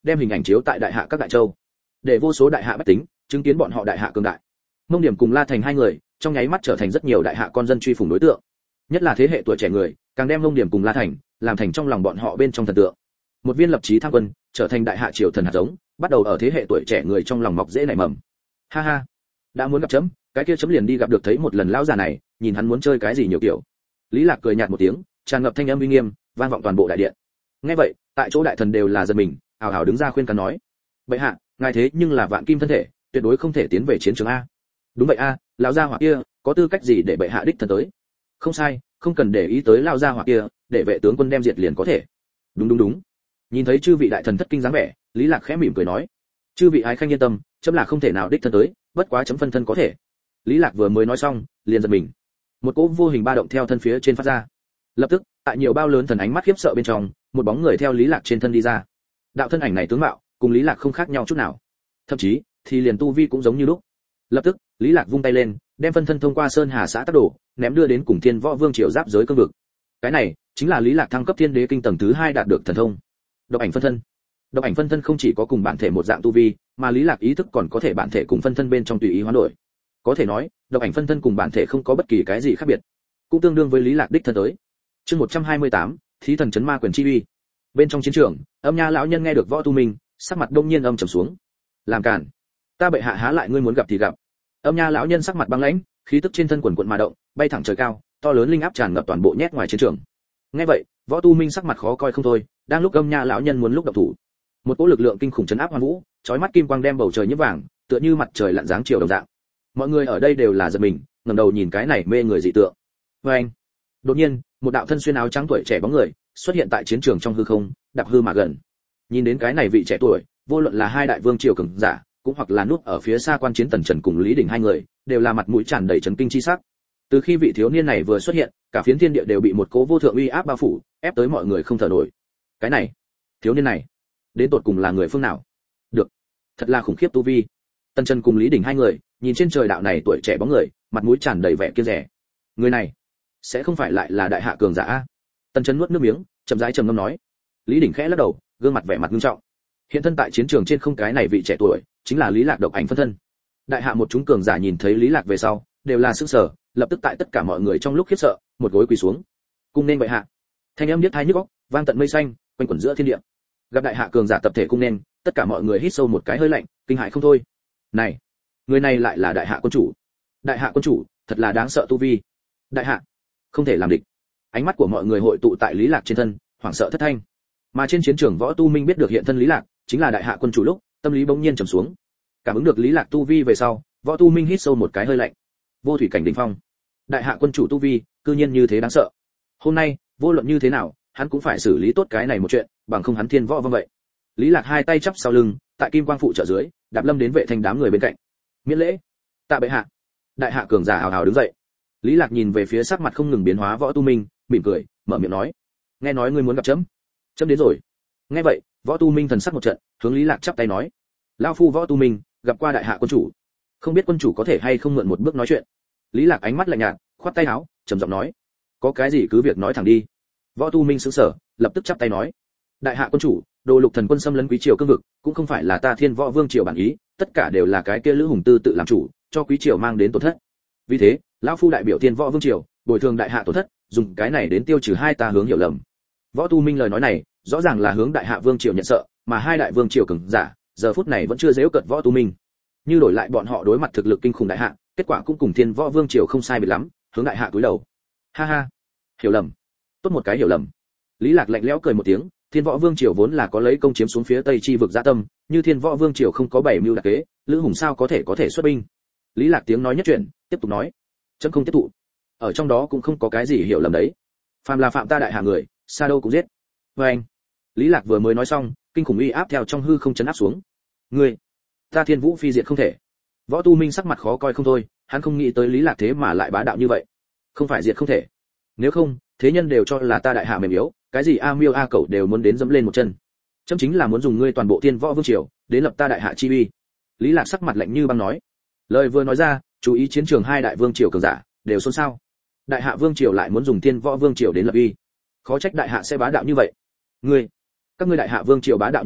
đem hình ảnh chiếu tại đại hạ các đại châu, để vô số đại hạ bách tính chứng kiến bọn họ đại hạ cường đại. Mông Điểm cùng La Thành hai người trong nháy mắt trở thành rất nhiều đại hạ con dân truy phủng đối tượng, nhất là thế hệ tuổi trẻ người càng đem Mông Điểm cùng La Thành làm thành trong lòng bọn họ bên trong thần tượng. Một viên lập chí tham quân trở thành đại hạ triều thần hạt giống, bắt đầu ở thế hệ tuổi trẻ người trong lòng mọc rễ nảy mầm. Ha ha, đã muốn gặp chấm, cái kia chấm liền đi gặp được thấy một lần lão già này, nhìn hắn muốn chơi cái gì nhiều kiểu. Lý Lạc cười nhạt một tiếng, tràn ngập thanh âm uy nghiêm, vang vọng toàn bộ đại điện. Nghe vậy, tại chỗ đại thần đều là giật mình, hào hào đứng ra khuyên can nói: "Bệ hạ, ngài thế nhưng là vạn kim thân thể, tuyệt đối không thể tiến về chiến trường a." "Đúng vậy a, lão gia hỏa kia, có tư cách gì để bệ hạ đích thân tới?" "Không sai, không cần để ý tới lão gia hỏa kia, để vệ tướng quân đem diệt liền có thể." "Đúng đúng đúng." Nhìn thấy chư vị đại thần thất kinh dáng vẻ, Lý Lạc khẽ mỉm cười nói: "Chư vị ái khanh yên tâm, chấm là không thể nào đích thân tới, bất quá chấm phân thân có thể." Lý Lạc vừa mới nói xong, liền giật mình. Một cỗ vô hình ba động theo thân phía trên phát ra. Lập tức, tại nhiều bao lớn thần ánh mắt khiếp sợ bên trong, một bóng người theo Lý Lạc trên thân đi ra. Đạo thân ảnh này tướng mạo cùng Lý Lạc không khác nhau chút nào, thậm chí thì liền tu vi cũng giống như lúc. Lập tức, Lý Lạc vung tay lên, đem phân thân thông qua sơn hà xã tác đổ, ném đưa đến cùng Thiên Võ Vương triều giáp giới cương vực. Cái này chính là Lý Lạc thăng cấp Thiên Đế kinh tầng thứ hai đạt được thần thông. Độc ảnh phân thân. Độc ảnh phân thân không chỉ có cùng bản thể một dạng tu vi, mà Lý Lạc ý thức còn có thể bản thể cùng phân thân bên trong tùy ý hoán đổi. Có thể nói, độc ảnh phân thân cùng bản thể không có bất kỳ cái gì khác biệt, cũng tương đương với Lý Lạc đích thân tới. Chương một trăm hai mươi tám, Thí thần chấn ma quyền chi uy. Bên trong chiến trường, Âm Nha lão nhân nghe được Võ Tu Minh, sắc mặt đông nhiên âm trầm xuống. Làm cản, ta bệ hạ há lại ngươi muốn gặp thì gặp. Âm Nha lão nhân sắc mặt băng lãnh, khí tức trên thân quần quần mà động, bay thẳng trời cao, to lớn linh áp tràn ngập toàn bộ nhét ngoài chiến trường. Nghe vậy, Võ Tu Minh sắc mặt khó coi không thôi, đang lúc Âm Nha lão nhân muốn lúc động thủ, một cỗ lực lượng kinh khủng chấn áp hoàn vũ, chói mắt kim quang đem bầu trời nhiễm vàng, tựa như mặt trời lặn dáng chiều đồng dạng. Mọi người ở đây đều là giật mình, ngẩng đầu nhìn cái này mê người dị tượng. Oeng! Đột nhiên, một đạo thân xuyên áo trắng tuổi trẻ bóng người xuất hiện tại chiến trường trong hư không, đạp hư mà gần. Nhìn đến cái này vị trẻ tuổi, vô luận là hai đại vương triều cường giả, cũng hoặc là núp ở phía xa quan chiến Tần Trần cùng Lý Đình hai người, đều là mặt mũi tràn đầy chấn kinh chi sắc. Từ khi vị thiếu niên này vừa xuất hiện, cả phiến thiên địa đều bị một cỗ vô thượng uy áp bao phủ, ép tới mọi người không thở nổi. Cái này, thiếu niên này, đến tột cùng là người phương nào? Được, thật là khủng khiếp tu vi. Tần Trần cùng Lý Đình hai người, nhìn trên trời đạo này tuổi trẻ bóng người, mặt mũi tràn đầy vẻ kiêng dè. Người này, sẽ không phải lại là đại hạ cường giả a? Tần Trần nuốt nước miếng, chậm rãi trầm ngâm nói. Lý Đình khẽ lắc đầu, gương mặt vẻ mặt nghiêm trọng. Hiện thân tại chiến trường trên không cái này vị trẻ tuổi, chính là Lý Lạc độc ảnh phân thân. Đại hạ một chúng cường giả nhìn thấy Lý Lạc về sau, đều là sửng sở, lập tức tại tất cả mọi người trong lúc khiếp sợ, một gối quỳ xuống. Cung nên bệ hạ. Thanh âm điếc tai nhức óc, vang tận mây xanh, quanh quẩn giữa thiên địa. Gặp đại hạ cường giả tập thể cung nên, tất cả mọi người hít sâu một cái hơi lạnh, kinh hãi không thôi. Này, người này lại là đại hạ quân chủ. Đại hạ quân chủ, thật là đáng sợ tu vi. Đại hạ, không thể làm địch. Ánh mắt của mọi người hội tụ tại Lý Lạc trên thân, hoảng sợ thất thanh. Mà trên chiến trường Võ Tu Minh biết được hiện thân Lý Lạc chính là đại hạ quân chủ lúc, tâm lý bỗng nhiên trầm xuống. Cảm ứng được Lý Lạc tu vi về sau, Võ Tu Minh hít sâu một cái hơi lạnh. Vô thủy cảnh đỉnh phong, đại hạ quân chủ tu vi, cư nhiên như thế đáng sợ. Hôm nay, vô luận như thế nào, hắn cũng phải xử lý tốt cái này một chuyện, bằng không hắn thiên võ vâng vậy. Lý Lạc hai tay chắp sau lưng, tại kim quang phụ trợ dưới, đạp lâm đến vệ thành đám người bên cạnh. Miễn lễ. Tạ bệ hạ. Đại hạ cường giả hào hào đứng dậy. Lý Lạc nhìn về phía sắc mặt không ngừng biến hóa Võ Tu Minh, mỉm cười, mở miệng nói: "Nghe nói ngươi muốn gặp chấm." "Chấm đến rồi." Nghe vậy, Võ Tu Minh thần sắc một trận, hướng Lý Lạc chắp tay nói: "Lão phu Võ Tu Minh, gặp qua đại hạ quân chủ, không biết quân chủ có thể hay không mượn một bước nói chuyện." Lý Lạc ánh mắt lạnh nhạt, khoát tay áo, trầm giọng nói: "Có cái gì cứ việc nói thẳng đi." Võ Tu Minh sững sờ, lập tức chắp tay nói: "Đại hạ quân chủ, Đồ Lục Thần quân xâm lấn Quý triều cương vực, cũng không phải là ta Thiên Võ Vương triều bản ý, tất cả đều là cái kia Lữ Hùng Tư tự làm chủ, cho Quý triều mang đến tổn thất. Vì thế, lão phu đại biểu Thiên Võ Vương triều, bồi thường đại hạ tổn thất, dùng cái này đến tiêu trừ hai ta hướng hiểu lầm." Võ Tu Minh lời nói này, rõ ràng là hướng đại hạ vương triều nhận sợ, mà hai đại vương triều cường giả, giờ phút này vẫn chưa giễu cợt Võ Tu Minh. Như đổi lại bọn họ đối mặt thực lực kinh khủng đại hạ, kết quả cũng cùng Thiên Võ Vương triều không sai biệt lắm, hướng đại hạ cúi đầu. Ha ha, hiểu lầm. Tốt một cái hiểu lầm. Lý Lạc lạnh lẽo cười một tiếng, Thiên Võ Vương triều vốn là có lấy công chiếm xuống phía Tây chi vực dạ tâm, như Thiên Võ Vương triều không có bảy mưu đặc kế, Lữ Hùng sao có thể có thể xuất binh. Lý Lạc tiếng nói nhất chuyển, tiếp tục nói: "Chấm không tiếp thụ. Ở trong đó cũng không có cái gì hiểu lầm đấy. Phàm là phạm ta đại hạ người, xa đâu cũng giết." Và anh. Lý Lạc vừa mới nói xong, kinh khủng uy áp theo trong hư không chấn áp xuống. "Ngươi, ta Thiên Vũ phi diệt không thể." Võ Tu Minh sắc mặt khó coi không thôi, hắn không nghĩ tới Lý Lạc thế mà lại bá đạo như vậy. "Không phải diệt không thể. Nếu không, thế nhân đều cho là ta đại hạ mềm yếu, cái gì a miêu a cẩu đều muốn đến dẫm lên một chân. Chấm chính là muốn dùng ngươi toàn bộ Thiên Võ Vương triều, đến lập ta đại hạ chi uy." Lý Lạc sắc mặt lạnh như băng nói. Lời vừa nói ra, chú ý chiến trường hai đại vương triều cường giả đều xôn xao. Đại hạ vương triều lại muốn dùng Thiên Võ Vương triều đến lập uy, khó trách đại hạ sẽ bá đạo như vậy. Ngươi, các ngươi đại hạ vương triều bá đạo như vậy,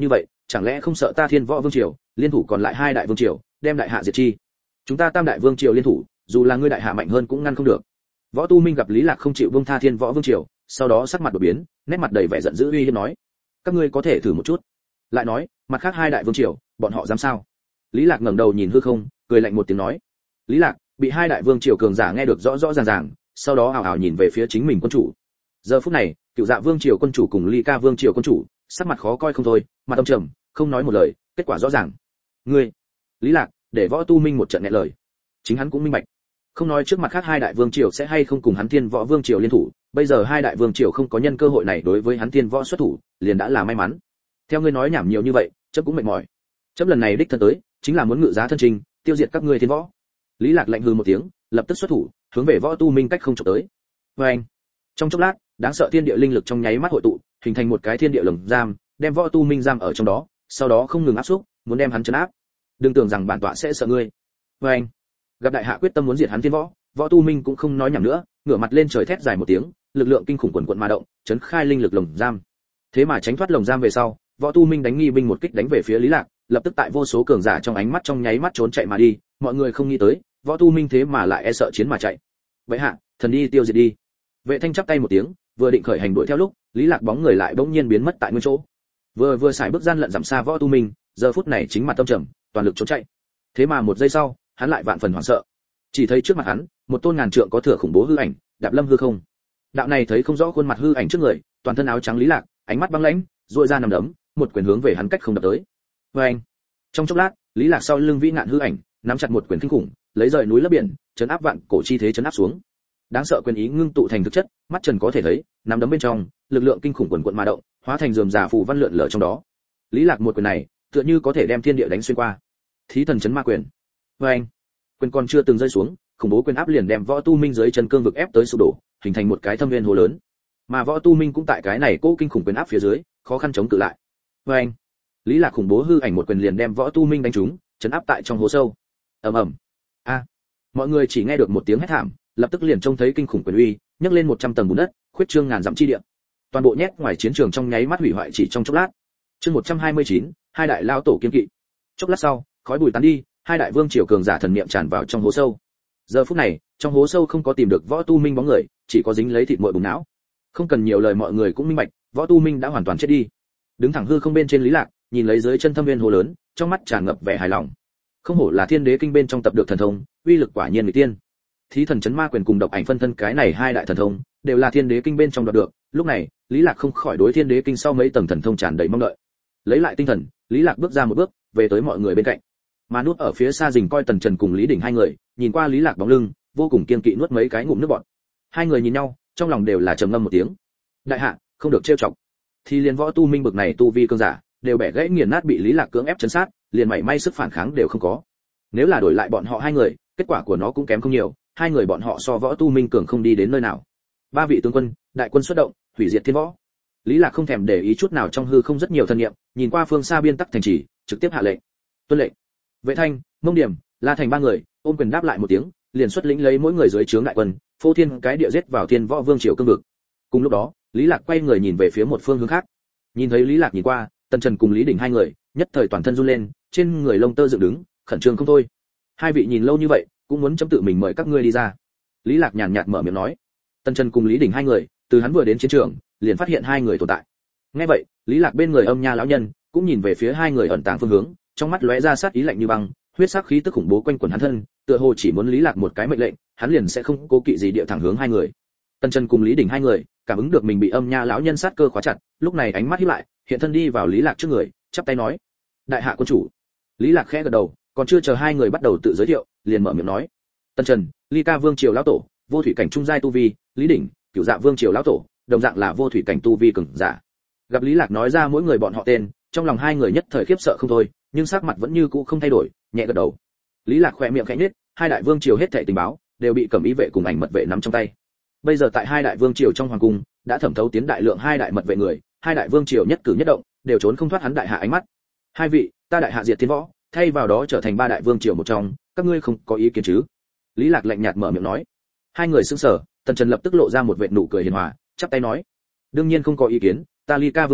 chẳng lẽ không sợ ta Thiên Võ Vương triều liên thủ còn lại hai đại vương triều, đem đại hạ diệt chi? Chúng ta Tam đại vương triều liên thủ, dù là ngươi đại hạ mạnh hơn cũng ngăn không được. Võ Tu Minh gặp Lý Lạc không chịu buông tha Thiên Võ Vương triều, sau đó sắc mặt đổi biến, nét mặt đầy vẻ giận dữ uy hiếp nói: các ngươi có thể thử một chút. Lại nói, mặt khác hai đại vương triều, bọn họ dám sao? Lý Lạc ngẩng đầu nhìn hư không, cười lạnh một tiếng nói: Lý Lạc, bị hai đại vương triều cường giả nghe được rõ rõ ràng ràng, sau đó ảo ảo nhìn về phía chính mình quân chủ. Giờ phút này, Cựu Dạ Vương triều quân chủ cùng Ly Ca Vương triều quân chủ, sắc mặt khó coi không thôi, mặt âm trầm, không nói một lời, kết quả rõ ràng. Ngươi, Lý Lạc, để Võ Tu Minh một trận nghẹn lời. Chính hắn cũng minh bạch, không nói trước mặt khác hai đại vương triều sẽ hay không cùng hắn Thiên Võ Vương triều liên thủ, bây giờ hai đại vương triều không có nhân cơ hội này đối với hắn Thiên Võ xuất thủ, liền đã là may mắn. Theo ngươi nói nhảm nhiều như vậy, chấm cũng mệt mỏi. Chấm lần này đích thân tới, chính là muốn ngự giá thân trình, tiêu diệt các ngươi Thiên Võ. Lý Lạc lạnh hừ một tiếng, lập tức xuất thủ, hướng về Võ Tu Minh cách không chụp tới. Oeng! Trong chốc lát, đáng sợ thiên địa linh lực trong nháy mắt hội tụ, hình thành một cái thiên địa lồng giam, đem Võ Tu Minh giam ở trong đó, sau đó không ngừng áp xúc, muốn đem hắn trấn áp. Đừng tưởng rằng bản tọa sẽ sợ ngươi. Oeng! Gặp đại hạ quyết tâm muốn diệt hắn Thiên Võ, Võ Tu Minh cũng không nói nhảm nữa, ngửa mặt lên trời thét dài một tiếng, lực lượng kinh khủng quần quần mà động, chấn khai linh lực lồng giam. Thế mà tránh thoát lồng giam về sau, Võ Tu Minh đánh nghi binh một kích đánh về phía Lý Lạc, lập tức tại vô số cường giả trong ánh mắt trong nháy mắt trốn chạy mà đi, mọi người không nghĩ tới, Võ Tu Minh thế mà lại e sợ chiến mà chạy. Vậy hạ, thần đi tiêu diệt đi. Vệ Thanh chắp tay một tiếng, vừa định khởi hành đuổi theo lúc, Lý Lạc bóng người lại bỗng nhiên biến mất tại nguyên chỗ. Vừa vừa xài bước gian lận giảm xa Võ Tu Minh, giờ phút này chính mặt tâm trầm, toàn lực trốn chạy. Thế mà một giây sau, hắn lại vạn phần hoảng sợ. Chỉ thấy trước mặt hắn, một tôn ngàn trượng có thừa khủng bố hư ảnh, đạp lâm hư không. Đạo này thấy không rõ khuôn mặt hư ảnh trước người, toàn thân áo trắng Lý Lạc, ánh mắt băng lãnh, duỗi ra nằm đấm, một quyền hướng về hắn cách không đập tới. Oeng! Trong chốc lát, Lý Lạc sau lưng vĩ nạn hư ảnh, nắm chặt một quyền kinh khủng, lấy rời núi lấp biển, chấn áp vạn cổ chi thế chấn áp xuống. Đáng sợ quyền ý ngưng tụ thành thực chất, mắt trần có thể thấy, nắm đấm bên trong, lực lượng kinh khủng quần quần mà động, hóa thành rườm rà phù văn lượn lờ trong đó. Lý Lạc một quyền này, tựa như có thể đem thiên địa đánh xuyên qua. Thí thần chấn ma quyền. Oeng! Quyền còn chưa từng rơi xuống, khủng bố quyền áp liền đem Võ Tu Minh dưới chân cương vực ép tới sụp đổ, hình thành một cái thâm viên hồ lớn. Mà Võ Tu Minh cũng tại cái này cố kinh khủng quyền áp phía dưới, khó khăn chống cự lại. Oeng! Lý Lạc khủng bố hư ảnh một quyền liền đem Võ Tu Minh đánh trúng, chấn áp tại trong hố sâu. Ầm ầm. A! Mọi người chỉ nghe được một tiếng hét thảm, lập tức liền trông thấy kinh khủng quyền uy, nhấc lên một trăm tầng bùn đất, khuyết trương ngàn dặm chi địa. Toàn bộ nhét ngoài chiến trường trong nháy mắt hủy hoại chỉ trong chốc lát. Chương một trăm hai mươi chín, hai đại lao tổ kiên kỵ. Chốc lát sau, khói bụi tán đi, hai đại vương triều cường giả thần niệm tràn vào trong hố sâu. Giờ phút này, trong hố sâu không có tìm được Võ Tu Minh bóng người, chỉ có dính lấy thịt muội bùng não. Không cần nhiều lời mọi người cũng minh bạch, Võ Tu Minh đã hoàn toàn chết đi. Đứng thẳng hư không bên trên Lý Lạc, nhìn lấy dưới chân thâm viên hồ lớn, trong mắt tràn ngập vẻ hài lòng. Không hổ là Thiên Đế Kinh bên trong tập được thần thông, uy lực quả nhiên người tiên. Thí thần chấn ma quyền cùng độc ảnh phân thân cái này hai đại thần thông, đều là Thiên Đế Kinh bên trong đoạt được. Lúc này, Lý Lạc không khỏi đối Thiên Đế Kinh sau mấy tầng thần thông tràn đầy mong đợi. Lấy lại tinh thần, Lý Lạc bước ra một bước, về tới mọi người bên cạnh. Mà nuốt ở phía xa rình coi Tần Trần cùng Lý Đỉnh hai người, nhìn qua Lý Lạc bóng lưng, vô cùng kiên kỵ nuốt mấy cái ngụm nước bọt. Hai người nhìn nhau, trong lòng đều là trầm ngâm một tiếng. Đại hạ, không được trêu chọc. Thì liền Võ Tu Minh bực này tu vi cương giả, đều bẻ gãy nghiền nát bị Lý Lạc cưỡng ép chấn sát, liền mảy may sức phản kháng đều không có. Nếu là đổi lại bọn họ hai người, kết quả của nó cũng kém không nhiều, hai người bọn họ so Võ Tu Minh cường không đi đến nơi nào. Ba vị tướng quân, đại quân xuất động, hủy diệt Thiên Võ. Lý Lạc không thèm để ý chút nào trong hư không rất nhiều thân niệm, nhìn qua phương xa biên tắc thành trì, trực tiếp hạ lệnh. Tuân lệnh. Vệ Thanh, Mông Điểm, La Thành ba người, ôm quyền đáp lại một tiếng, liền xuất lĩnh lấy mỗi người dưới trướng đại quân, phô thiên cái địa giết vào Thiên Võ Vương triều cương vực. Cùng lúc đó, Lý Lạc quay người nhìn về phía một phương hướng khác. Nhìn thấy Lý Lạc nhìn qua, Tần Trần cùng Lý Đỉnh hai người, nhất thời toàn thân run lên, trên người lông tơ dựng đứng, khẩn trương không thôi. Hai vị nhìn lâu như vậy, cũng muốn chấm tự mình mời các ngươi đi ra. Lý Lạc nhàn nhạt mở miệng nói. Tần Trần cùng Lý Đỉnh hai người, từ hắn vừa đến chiến trường, liền phát hiện hai người tồn tại. Nghe vậy, Lý Lạc bên người Âm Nha lão nhân, cũng nhìn về phía hai người ẩn tàng phương hướng, trong mắt lóe ra sát ý lạnh như băng, huyết sắc khí tức khủng bố quanh quẩn hắn thân, tựa hồ chỉ muốn Lý Lạc một cái mệnh lệnh, hắn liền sẽ không cố kỵ gì địa thẳng hướng hai người. Tần Trần cùng Lý Đỉnh hai người, cảm ứng được mình bị Âm Nha lão nhân sát cơ khóa chặt, lúc này ánh mắt híp lại, hiện thân đi vào Lý Lạc trước người, chắp tay nói: "Đại hạ quân chủ." Lý Lạc khẽ gật đầu, còn chưa chờ hai người bắt đầu tự giới thiệu, liền mở miệng nói: "Tần Trần, Ly Ca Vương triều lão tổ, vô thủy cảnh trung giai tu vi, Lý Đỉnh, Cửu Dạ Vương triều lão tổ, đồng dạng là vô thủy cảnh tu vi cường giả." Gặp Lý Lạc nói ra mỗi người bọn họ tên, trong lòng hai người nhất thời khiếp sợ không thôi, nhưng sắc mặt vẫn như cũ không thay đổi, nhẹ gật đầu. Lý Lạc khẽ miệng khẽ nhếch, hai đại vương triều hết thảy tình báo đều bị Cẩm Ý vệ cùng Ảnh mật vệ nắm trong tay. Bây giờ tại hai đại vương triều trong hoàng cung, đã thẩm thấu tiến đại lượng hai đại mật vệ người, hai đại vương triều nhất cử nhất động đều trốn không thoát hắn đại hạ ánh mắt. Hai vị, ta đại hạ diệt Thiên Võ, thay vào đó trở thành ba đại vương triều một trong, các ngươi không có ý kiến chứ? Lý Lạc lạnh nhạt mở miệng nói. Hai người sững sờ, Tần Trần lập tức lộ ra một vệt nụ cười hiền hòa, chắp tay nói: "Đương nhiên không có ý kiến, ta Ly Ca Vương triều,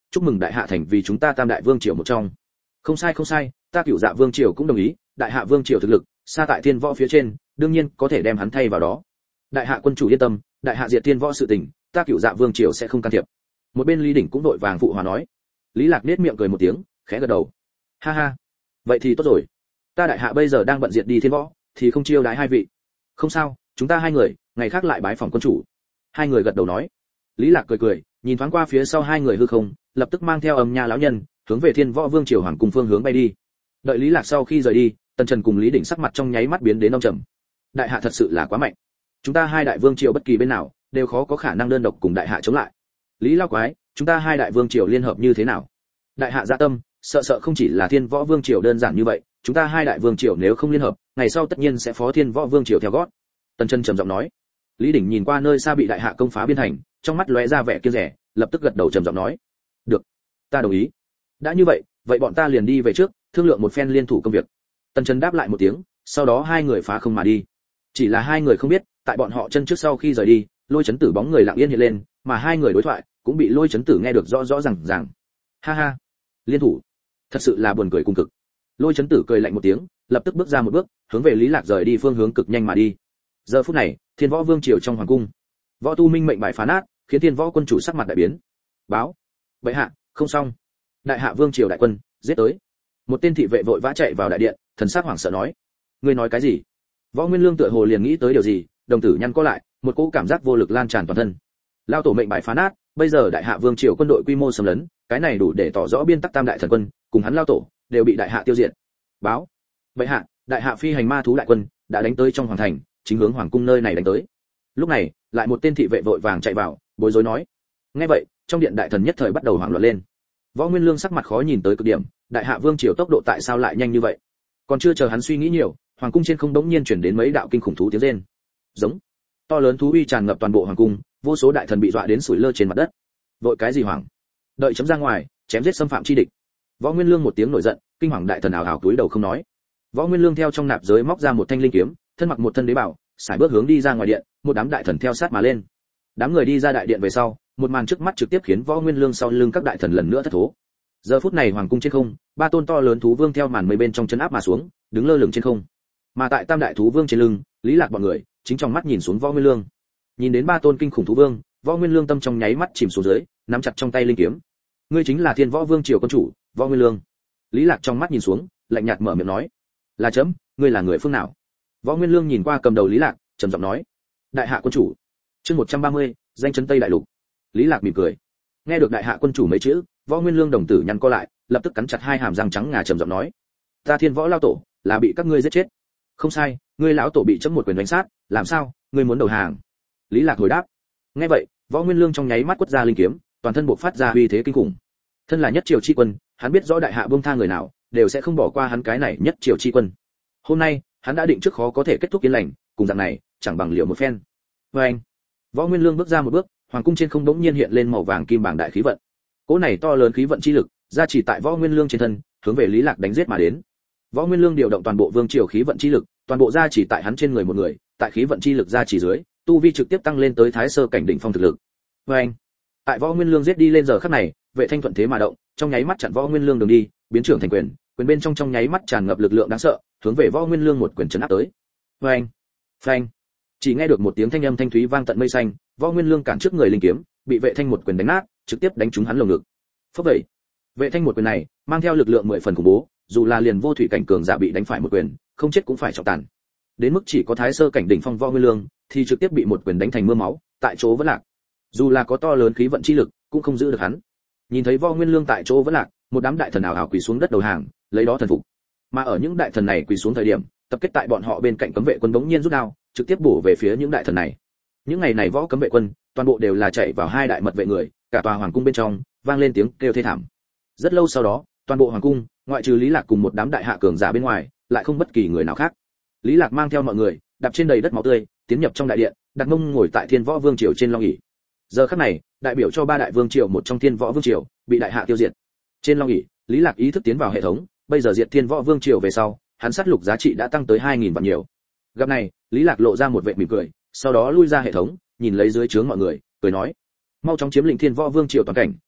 chúc mừng đại hạ thành vì chúng ta tam đại vương triều một trong. Không sai không sai, ta Cửu Dạ vương triều cũng đồng ý, đại hạ vương triều thực lực xa tại thiên võ phía trên, đương nhiên có thể đem hắn thay vào đó. Đại hạ quân chủ yên tâm, đại hạ diệt thiên võ sự tình, ta Cửu Dạ vương triều sẽ không can thiệp. Một bên Lý Đỉnh cũng đội vàng phụ hòa nói. Lý Lạc nét miệng cười một tiếng, khẽ gật đầu. Ha ha, vậy thì tốt rồi. Ta đại hạ bây giờ đang bận diệt đi thiên võ, thì không chiêu đãi hai vị. Không sao, chúng ta hai người, ngày khác lại bái phòng quân chủ. Hai người gật đầu nói. Lý Lạc cười cười, nhìn thoáng qua phía sau hai người hư không, lập tức mang theo Âm Nha lão nhân, hướng về Thiên Võ Vương triều hoàng cung phương hướng bay đi. Đợi Lý Lạc sau khi rời đi, Tần Trần cùng Lý Đỉnh sắc mặt trong nháy mắt biến đến âm trầm. Đại hạ thật sự là quá mạnh. Chúng ta hai đại vương triều bất kỳ bên nào, đều khó có khả năng đơn độc cùng đại hạ chống lại. Lý Lao quái, chúng ta hai đại vương triều liên hợp như thế nào? Đại hạ dạ tâm, sợ sợ không chỉ là Thiên Võ Vương triều đơn giản như vậy, chúng ta hai đại vương triều nếu không liên hợp, ngày sau tất nhiên sẽ phó Thiên Võ Vương triều theo gót. Tần Trần trầm giọng nói. Lý Đỉnh nhìn qua nơi xa bị đại hạ công phá biên thành, trong mắt lóe ra vẻ kiêng dè, lập tức gật đầu trầm giọng nói: "Được, ta đồng ý. Đã như vậy, vậy bọn ta liền đi về trước, thương lượng một phen liên thủ công việc." Tần Trần đáp lại một tiếng, sau đó hai người phá không mà đi. Chỉ là hai người không biết, tại bọn họ chân trước sau khi rời đi, Lôi Chấn Tử bóng người lặng yên hiện lên, mà hai người đối thoại cũng bị Lôi Chấn Tử nghe được rõ rõ ràng ràng. Ha ha, liên thủ, thật sự là buồn cười cùng cực. Lôi Chấn Tử cười lạnh một tiếng, lập tức bước ra một bước, hướng về Lý Lạc rời đi phương hướng cực nhanh mà đi. Giờ phút này, Thiên Võ Vương triều trong hoàng cung, Võ Tu Minh mệnh bài phá nát, khiến Thiên Võ quân chủ sắc mặt đại biến. Báo, bệ hạ, không xong. Đại hạ vương triều đại quân giết tới. Một tên thị vệ vội vã chạy vào đại điện, thần sắc hoảng sợ nói: "Ngươi nói cái gì?" Võ Nguyên Lương tựa hồ liền nghĩ tới điều gì, đồng tử nhăn co lại, một cỗ cảm giác vô lực lan tràn toàn thân. Lao tổ mệnh bài phá nát, bây giờ đại hạ vương triều quân đội quy mô xâm lấn, cái này đủ để tỏ rõ biên tắc tam đại thần quân, cùng hắn lao tổ đều bị đại hạ tiêu diệt. Báo, bệ hạ, đại hạ phi hành ma thú đại quân đã đánh tới trong hoàng thành, chính hướng hoàng cung nơi này đánh tới. Lúc này, lại một tên thị vệ vội vàng chạy vào, bối rối nói. Nghe vậy, trong điện đại thần nhất thời bắt đầu hoảng loạn lên. Võ Nguyên Lương sắc mặt khó nhìn tới cực điểm, đại hạ vương triều tốc độ tại sao lại nhanh như vậy? Còn chưa chờ hắn suy nghĩ nhiều, hoàng cung trên không đống nhiên chuyển đến mấy đạo kinh khủng thú tiếng rên. Giống, to lớn thú uy tràn ngập toàn bộ hoàng cung, vô số đại thần bị dọa đến sủi lơ trên mặt đất. Vội cái gì hoảng? Đợi chấm ra ngoài, chém giết xâm phạm chi địch. Võ Nguyên Lương một tiếng nổi giận, kinh hoàng đại thần ảo ảo túi đầu không nói. Võ Nguyên Lương theo trong nạp giới móc ra một thanh linh kiếm, thân mặc một thân đế bảo, sải bước hướng đi ra ngoài điện, một đám đại thần theo sát mà lên. Đám người đi ra đại điện về sau, một màn trước mắt trực tiếp khiến Võ Nguyên Lương sau lưng các đại thần lần nữa thất thố. Giờ phút này hoàng cung trên không, ba tôn to lớn thú vương theo màn mây bên trong chân áp mà xuống, đứng lơ lửng trên không. Mà tại tam đại thú vương trên lưng, Lý Lạc bọn người chính trong mắt nhìn xuống Võ Nguyên Lương. Nhìn đến ba tôn kinh khủng thú vương, Võ Nguyên Lương tâm trong nháy mắt chìm xuống dưới, nắm chặt trong tay linh kiếm. Ngươi chính là Thiên Võ Vương triều quân chủ, Võ Nguyên Lương. Lý Lạc trong mắt nhìn xuống, lạnh nhạt mở miệng nói: "Là chấm, ngươi là người phương nào?" Võ Nguyên Lương nhìn qua cầm đầu Lý Lạc, trầm giọng nói: "Đại hạ quân chủ." Chương một trăm ba mươi, danh chấn Tây đại lục. Lý Lạc mỉm cười. Nghe được đại hạ quân chủ mấy chữ, Võ Nguyên Lương đồng tử nhăn co lại, lập tức cắn chặt hai hàm răng trắng ngà trầm giọng nói: "Ta Thiên Võ lao tổ, là bị các ngươi giết chết." "Không sai, ngươi lão tổ bị chấm một quyền đánh sát, làm sao, ngươi muốn đầu hàng?" Lý Lạc hồi đáp. Nghe vậy, Võ Nguyên Lương trong nháy mắt quất ra linh kiếm, toàn thân bộc phát ra uy thế kinh khủng. Thân là nhất triều chi quân, hắn biết rõ đại hạ buông tha người nào, đều sẽ không bỏ qua hắn cái này nhất triều chi quân. Hôm nay, hắn đã định trước khó có thể kết thúc yên lành, cùng dạng này, chẳng bằng liều một phen. Và anh, Võ Nguyên Lương bước ra một bước, hoàng cung trên không đống nhiên hiện lên màu vàng kim bảng đại khí vận. Cỗ này to lớn khí vận chi lực, gia trì tại Võ Nguyên Lương trên thân, hướng về Lý Lạc đánh giết mà đến. Võ Nguyên Lương điều động toàn bộ vương triều khí vận chi lực, toàn bộ gia trì tại hắn trên người một người, tại khí vận chi lực gia trì dưới, tu vi trực tiếp tăng lên tới thái sơ cảnh đỉnh phong thực lực. Và anh, tại Võ Nguyên Lương giết đi lên giờ khắc này, Vệ Thanh thuận thế mà động, trong nháy mắt chặn Võ Nguyên Lương đường đi, biến trưởng thành quyền, quyền bên trong trong nháy mắt tràn ngập lực lượng đáng sợ, hướng về Võ Nguyên Lương một quyền chấn áp tới. Phanh, phanh. Chỉ nghe được một tiếng thanh âm thanh thúy vang tận mây xanh, Võ Nguyên Lương cản trước người linh kiếm, bị Vệ Thanh một quyền đánh nát, trực tiếp đánh trúng hắn lồng ngực. Phốc vậy. Vệ Thanh một quyền này, mang theo lực lượng mười phần khủng bố, dù là liền vô thủy cảnh cường giả bị đánh phải một quyền, không chết cũng phải trọng tàn. Đến mức chỉ có thái sơ cảnh đỉnh phong Võ Nguyên Lương, thì trực tiếp bị một quyền đánh thành mưa máu, tại chỗ vẫn lạc. Dù là có to lớn khí vận chi lực, cũng không giữ được hắn. Nhìn thấy Võ Nguyên Lương tại chỗ vẫn lạc, một đám đại thần ảo ảo quỳ xuống đất đầu hàng, lấy đó thần phục. Mà ở những đại thần này quỳ xuống thời điểm, tập kết tại bọn họ bên cạnh cấm vệ quân bỗng nhiên rút đao, trực tiếp bổ về phía những đại thần này. Những ngày này võ cấm vệ quân, toàn bộ đều là chạy vào hai đại mật vệ người, cả tòa hoàng cung bên trong vang lên tiếng kêu thê thảm. Rất lâu sau đó, toàn bộ hoàng cung, ngoại trừ Lý Lạc cùng một đám đại hạ cường giả bên ngoài, lại không bất kỳ người nào khác. Lý Lạc mang theo mọi người, đạp trên đầy đất máu tươi, tiến nhập trong đại điện, đặt mông ngồi tại Thiên Võ Vương triều trên long ỷ. Giờ khắc này, đại biểu cho ba đại vương triều một trong Thiên Võ Vương triều, bị đại hạ tiêu diệt. Trên long ỷ, Lý Lạc ý thức tiến vào hệ thống, bây giờ diệt Thiên Võ Vương triều về sau, hắn sát lục giá trị đã tăng tới hai nghìn vạn nhiều. Gặp này, Lý Lạc lộ ra một vẻ mỉm cười, sau đó lui ra hệ thống, nhìn lấy dưới trướng mọi người, cười nói: "Mau chóng chiếm lĩnh Thiên Võ Vương triều toàn cảnh,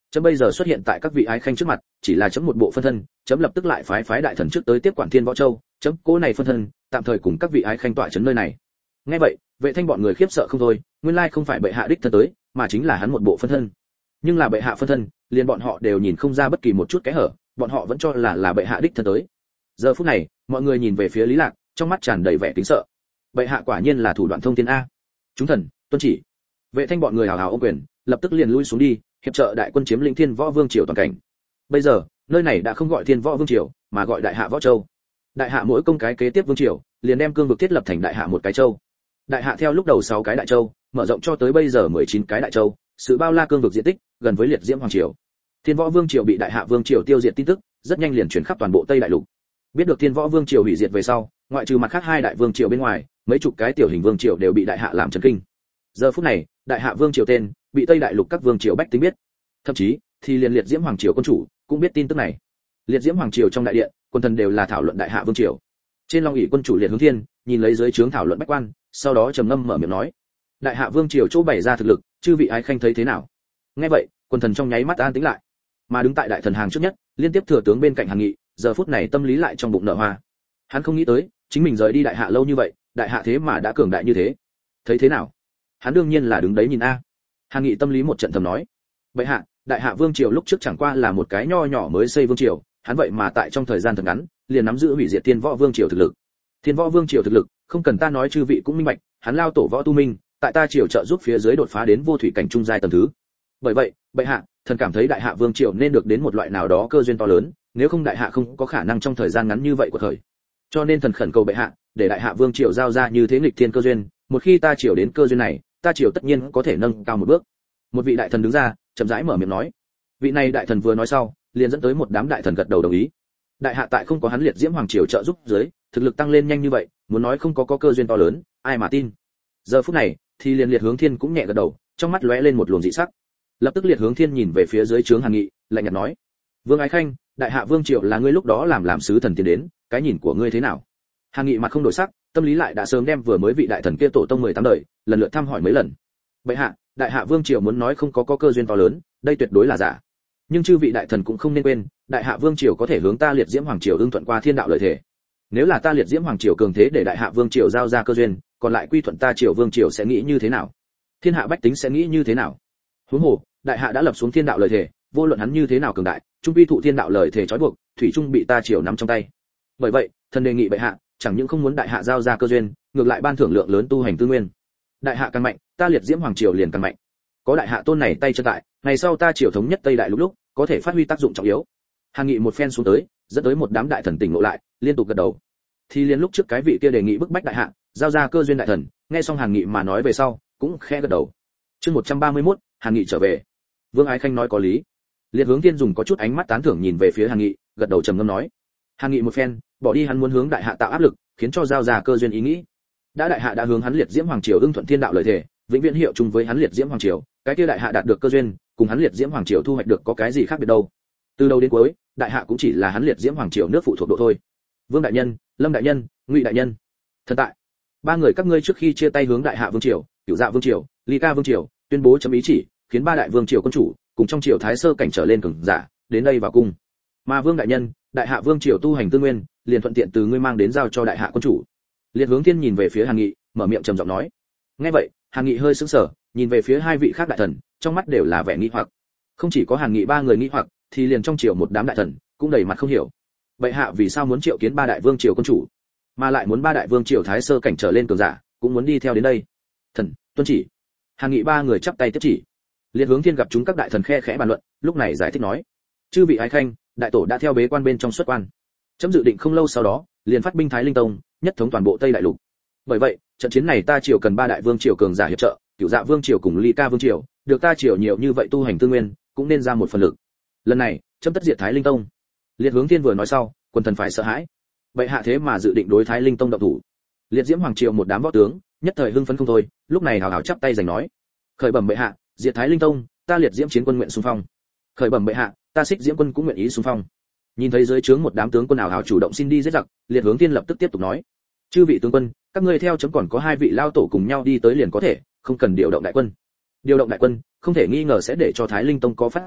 chấm bây giờ xuất hiện tại các vị ái khanh trước mặt chỉ là chấm một bộ phân thân, chấm lập tức lại phái phái đại thần trước tới tiếp quản Thiên Võ Châu, chấm cố này phân thân tạm thời cùng các vị ái khanh tọa chấn nơi này. Nghe vậy, Vệ Thanh bọn người khiếp sợ không thôi, nguyên lai không phải bệ hạ đích thân tới, mà chính là hắn một bộ phân thân. Nhưng là bệ hạ phân thân, liền bọn họ đều nhìn không ra bất kỳ một chút kẽ hở, bọn họ vẫn cho là là bệ hạ đích thân tới. Giờ phút này, mọi người nhìn về phía Lý Lạc, trong mắt tràn đầy vẻ kính sợ. Bệ hạ quả nhiên là thủ đoạn thông thiên a. Chúng thần, tuân chỉ. Vệ Thanh bọn người hào hào ôm quyền, lập tức liền lui xuống đi, hiệp trợ đại quân chiếm lĩnh Thiên Võ Vương triều toàn cảnh. Bây giờ, nơi này đã không gọi Thiên Võ Vương triều, mà gọi Đại Hạ Võ Châu. Đại Hạ mỗi công cái kế tiếp vương triều, liền đem cương vực thiết lập thành Đại Hạ một cái châu. Đại Hạ theo lúc đầu sáu cái đại châu, mở rộng cho tới bây giờ mười chín cái đại châu, sự bao la cương vực diện tích gần với liệt diễm hoàng triều. Thiên Võ Vương triều bị Đại Hạ Vương triều tiêu diệt tin tức, rất nhanh liền truyền khắp toàn bộ Tây Đại Lục. Biết được Thiên Võ Vương triều hủy diệt về sau, ngoại trừ mặt khác hai đại vương triều bên ngoài, mấy chục cái tiểu hình vương triều đều bị Đại Hạ làm chấn kinh. Giờ phút này, Đại Hạ Vương triều tên bị Tây Đại Lục các vương triều bách tính biết. Thậm chí, thì liền liệt diễm hoàng triều quân chủ cũng biết tin tức này. Liệt diễm hoàng triều trong đại điện, quân thần đều là thảo luận Đại Hạ Vương triều. Trên Long ỷ quân chủ Liệt Hướng Thiên nhìn lấy dưới trướng thảo luận bách quan, sau đó trầm ngâm mở miệng nói: Đại Hạ Vương triều chỗ bày ra thực lực, chư vị ái khanh thấy thế nào? Nghe vậy, quân thần trong nháy mắt an tĩnh lại, mà đứng tại đại thần hàng trước nhất, liên tiếp thừa tướng bên cạnh Hàn Nghị, giờ phút này tâm lý lại trong bụng nở hoa. Hắn không nghĩ tới, chính mình rời đi Đại Hạ lâu như vậy, Đại Hạ thế mà đã cường đại như thế. Thấy thế nào? Hắn đương nhiên là đứng đấy nhìn a. Hàn Nghị tâm lý một trận thầm nói: Vậy hạ, Đại Hạ Vương triều lúc trước chẳng qua là một cái nho nhỏ mới xây vương triều, hắn vậy mà tại trong thời gian thật ngắn, liền nắm giữ hủy diệt Thiên Võ Vương triều thực lực. Thiên Võ Vương triều thực lực, không cần ta nói chư vị cũng minh bạch, hắn lao tổ võ tu minh, tại ta triều trợ giúp phía dưới đột phá đến vô thủy cảnh trung giai tầng thứ. Bởi vậy, bệ hạ, thần cảm thấy Đại Hạ Vương triều nên được đến một loại nào đó cơ duyên to lớn, nếu không Đại Hạ không có khả năng trong thời gian ngắn như vậy của thời. Cho nên thần khẩn cầu bệ hạ, để Đại Hạ Vương triều giao ra như thế nghịch thiên cơ duyên, một khi ta triều đến cơ duyên này, ta triều tất nhiên có thể nâng cao một bước. Một vị đại thần đứng ra, chậm rãi mở miệng nói. Vị này đại thần vừa nói sau, liền dẫn tới một đám đại thần gật đầu đồng ý. Đại Hạ tại không có hắn liệt diễm hoàng triều trợ giúp dưới, thực lực tăng lên nhanh như vậy, muốn nói không có có cơ duyên to lớn, ai mà tin. Giờ phút này, thì liền Liệt Hướng Thiên cũng nhẹ gật đầu, trong mắt lóe lên một luồng dị sắc. Lập tức Liệt Hướng Thiên nhìn về phía dưới trướng Hàn Nghị, lạnh nhạt nói: Vương Ái Khanh, Đại Hạ Vương triều là ngươi lúc đó làm làm sứ thần tiến đến, cái nhìn của ngươi thế nào? Hàn Nghị mặt không đổi sắc, tâm lý lại đã sớm đem vừa mới vị đại thần kia tổ tông mười tám đời, lần lượt thăm hỏi mấy lần. Bệ hạ, Đại Hạ Vương triều muốn nói không có có cơ duyên to lớn, đây tuyệt đối là giả. Nhưng chư vị đại thần cũng không nên quên, Đại Hạ Vương triều có thể hướng ta liệt diễm hoàng triều ưng thuận qua thiên đạo lợi thể. Nếu là ta liệt diễm hoàng triều cường thế để Đại Hạ Vương triều giao ra cơ duyên, còn lại quy thuận ta triều vương triều sẽ nghĩ như thế nào? Thiên hạ bách tính sẽ nghĩ như thế nào? Huống hồ, Đại Hạ đã lập xuống thiên đạo lợi thể, vô luận hắn như thế nào cường đại, trung quy thụ thiên đạo lợi thể trói buộc, thủy trung bị ta triều nắm trong tay. Bởi vậy, thần đề nghị bệ hạ, chẳng những không muốn Đại Hạ giao ra cơ duyên, ngược lại ban thưởng lượng lớn tu hành tư nguyên. Đại Hạ càng mạnh, ta liệt diễm hoàng triều liền càng mạnh. Có Đại Hạ tôn này tay chân tại, ngày sau ta triều thống nhất Tây Đại lúc lúc, có thể phát huy tác dụng trọng yếu. Hàn Nghị một phen xuống tới, dẫn tới một đám đại thần tỉnh ngộ lại, liên tục gật đầu. Thì liền lúc trước cái vị kia đề nghị bức bách Đại Hạ, giao ra cơ duyên đại thần, nghe xong Hàn Nghị mà nói về sau, cũng khẽ gật đầu. Chương một trăm ba mươi mốt, Hàn Nghị trở về. Vương Ái Khanh nói có lý. Liệt Hướng Thiên dùng có chút ánh mắt tán thưởng nhìn về phía Hàn Nghị, gật đầu trầm ngâm nói. Hàn Nghị một phen, bỏ đi hắn muốn hướng Đại Hạ tạo áp lực, khiến cho giao ra cơ duyên ý nghĩ. Đã Đại Hạ đã hướng hắn liệt diễm hoàng triều ưng thuận thiên đạo lợi thể, vĩnh viễn hiệu chung với hắn liệt diễm hoàng triều, cái kia Đại Hạ đạt được cơ duyên, cùng hắn liệt diễm hoàng triều thu hoạch được có cái gì khác biệt đâu? Từ đầu đến cuối, Đại Hạ cũng chỉ là hắn liệt diễm hoàng triều nước phụ thuộc độ thôi. Vương đại nhân, Lâm đại nhân, Ngụy đại nhân, thần tại. Ba người các ngươi trước khi chia tay hướng Đại Hạ Vương triều, Cửu Dạ Vương triều, Ly Ca Vương triều, tuyên bố chấm ý chỉ, khiến ba đại vương triều quân chủ cùng trong triều thái sơ cảnh trở lên cường giả đến đây vào cung. Mà Vương đại nhân, Đại Hạ Vương triều tu hành tư nguyên, liền thuận tiện từ ngươi mang đến giao cho Đại Hạ quân chủ. Liệt Hướng Thiên nhìn về phía Hàn Nghị, mở miệng trầm giọng nói. Nghe vậy, Hàn Nghị hơi sững sờ, nhìn về phía hai vị khác đại thần, trong mắt đều là vẻ nghi hoặc. Không chỉ có Hàn Nghị ba người nghi hoặc, thì liền trong triều một đám đại thần cũng đầy mặt không hiểu. Bệ hạ vì sao muốn triệu kiến ba đại vương triều quân chủ, mà lại muốn ba đại vương triều thái sơ cảnh trở lên cường giả cũng muốn đi theo đến đây? Thần, tuân chỉ. Hàn Nghị ba người chắp tay tiếp chỉ. Liệt Hướng Thiên gặp chúng các đại thần khe khẽ bàn luận, lúc này giải thích nói: chư vị ái khanh, đại tổ đã theo bế quan bên trong xuất quan. Chấm dự định không lâu sau đó, liền phát binh Thái Linh Tông, nhất thống toàn bộ Tây Đại Lục. Bởi vậy, trận chiến này ta triều cần ba đại vương triều cường giả hiệp trợ, Cửu Dạ Vương triều cùng Ly Ca Vương triều, được ta triều nhiều như vậy tu hành tư nguyên, cũng nên ra một phần lực. Lần này, chấm tất diệt Thái Linh Tông. Liệt Hướng Thiên vừa nói sau, quần thần phải sợ hãi. Vậy hạ thế mà dự định đối Thái Linh Tông động thủ. Liệt Diễm Hoàng triều một đám võ tướng, nhất thời hưng phấn không thôi, lúc này hào hào chắp tay giành nói: khởi bẩm bệ hạ, diệt Thái Linh Tông, ta Liệt Diễm chiến quân nguyện xung phong. Khởi bẩm bệ hạ, ta Xích Diễm quân cũng nguyện ý xung phong. Nhìn thấy dưới trướng một đám tướng quân ảo hào chủ động xin đi giết giặc, Liệt Hướng Thiên lập tức tiếp tục nói: chư vị tướng quân, các ngươi theo chấm còn có hai vị lao tổ cùng nhau đi tới liền có thể, không cần điều động đại quân. Điều động đại quân, không thể nghi ngờ sẽ để cho Thái Linh Tông có phát giác,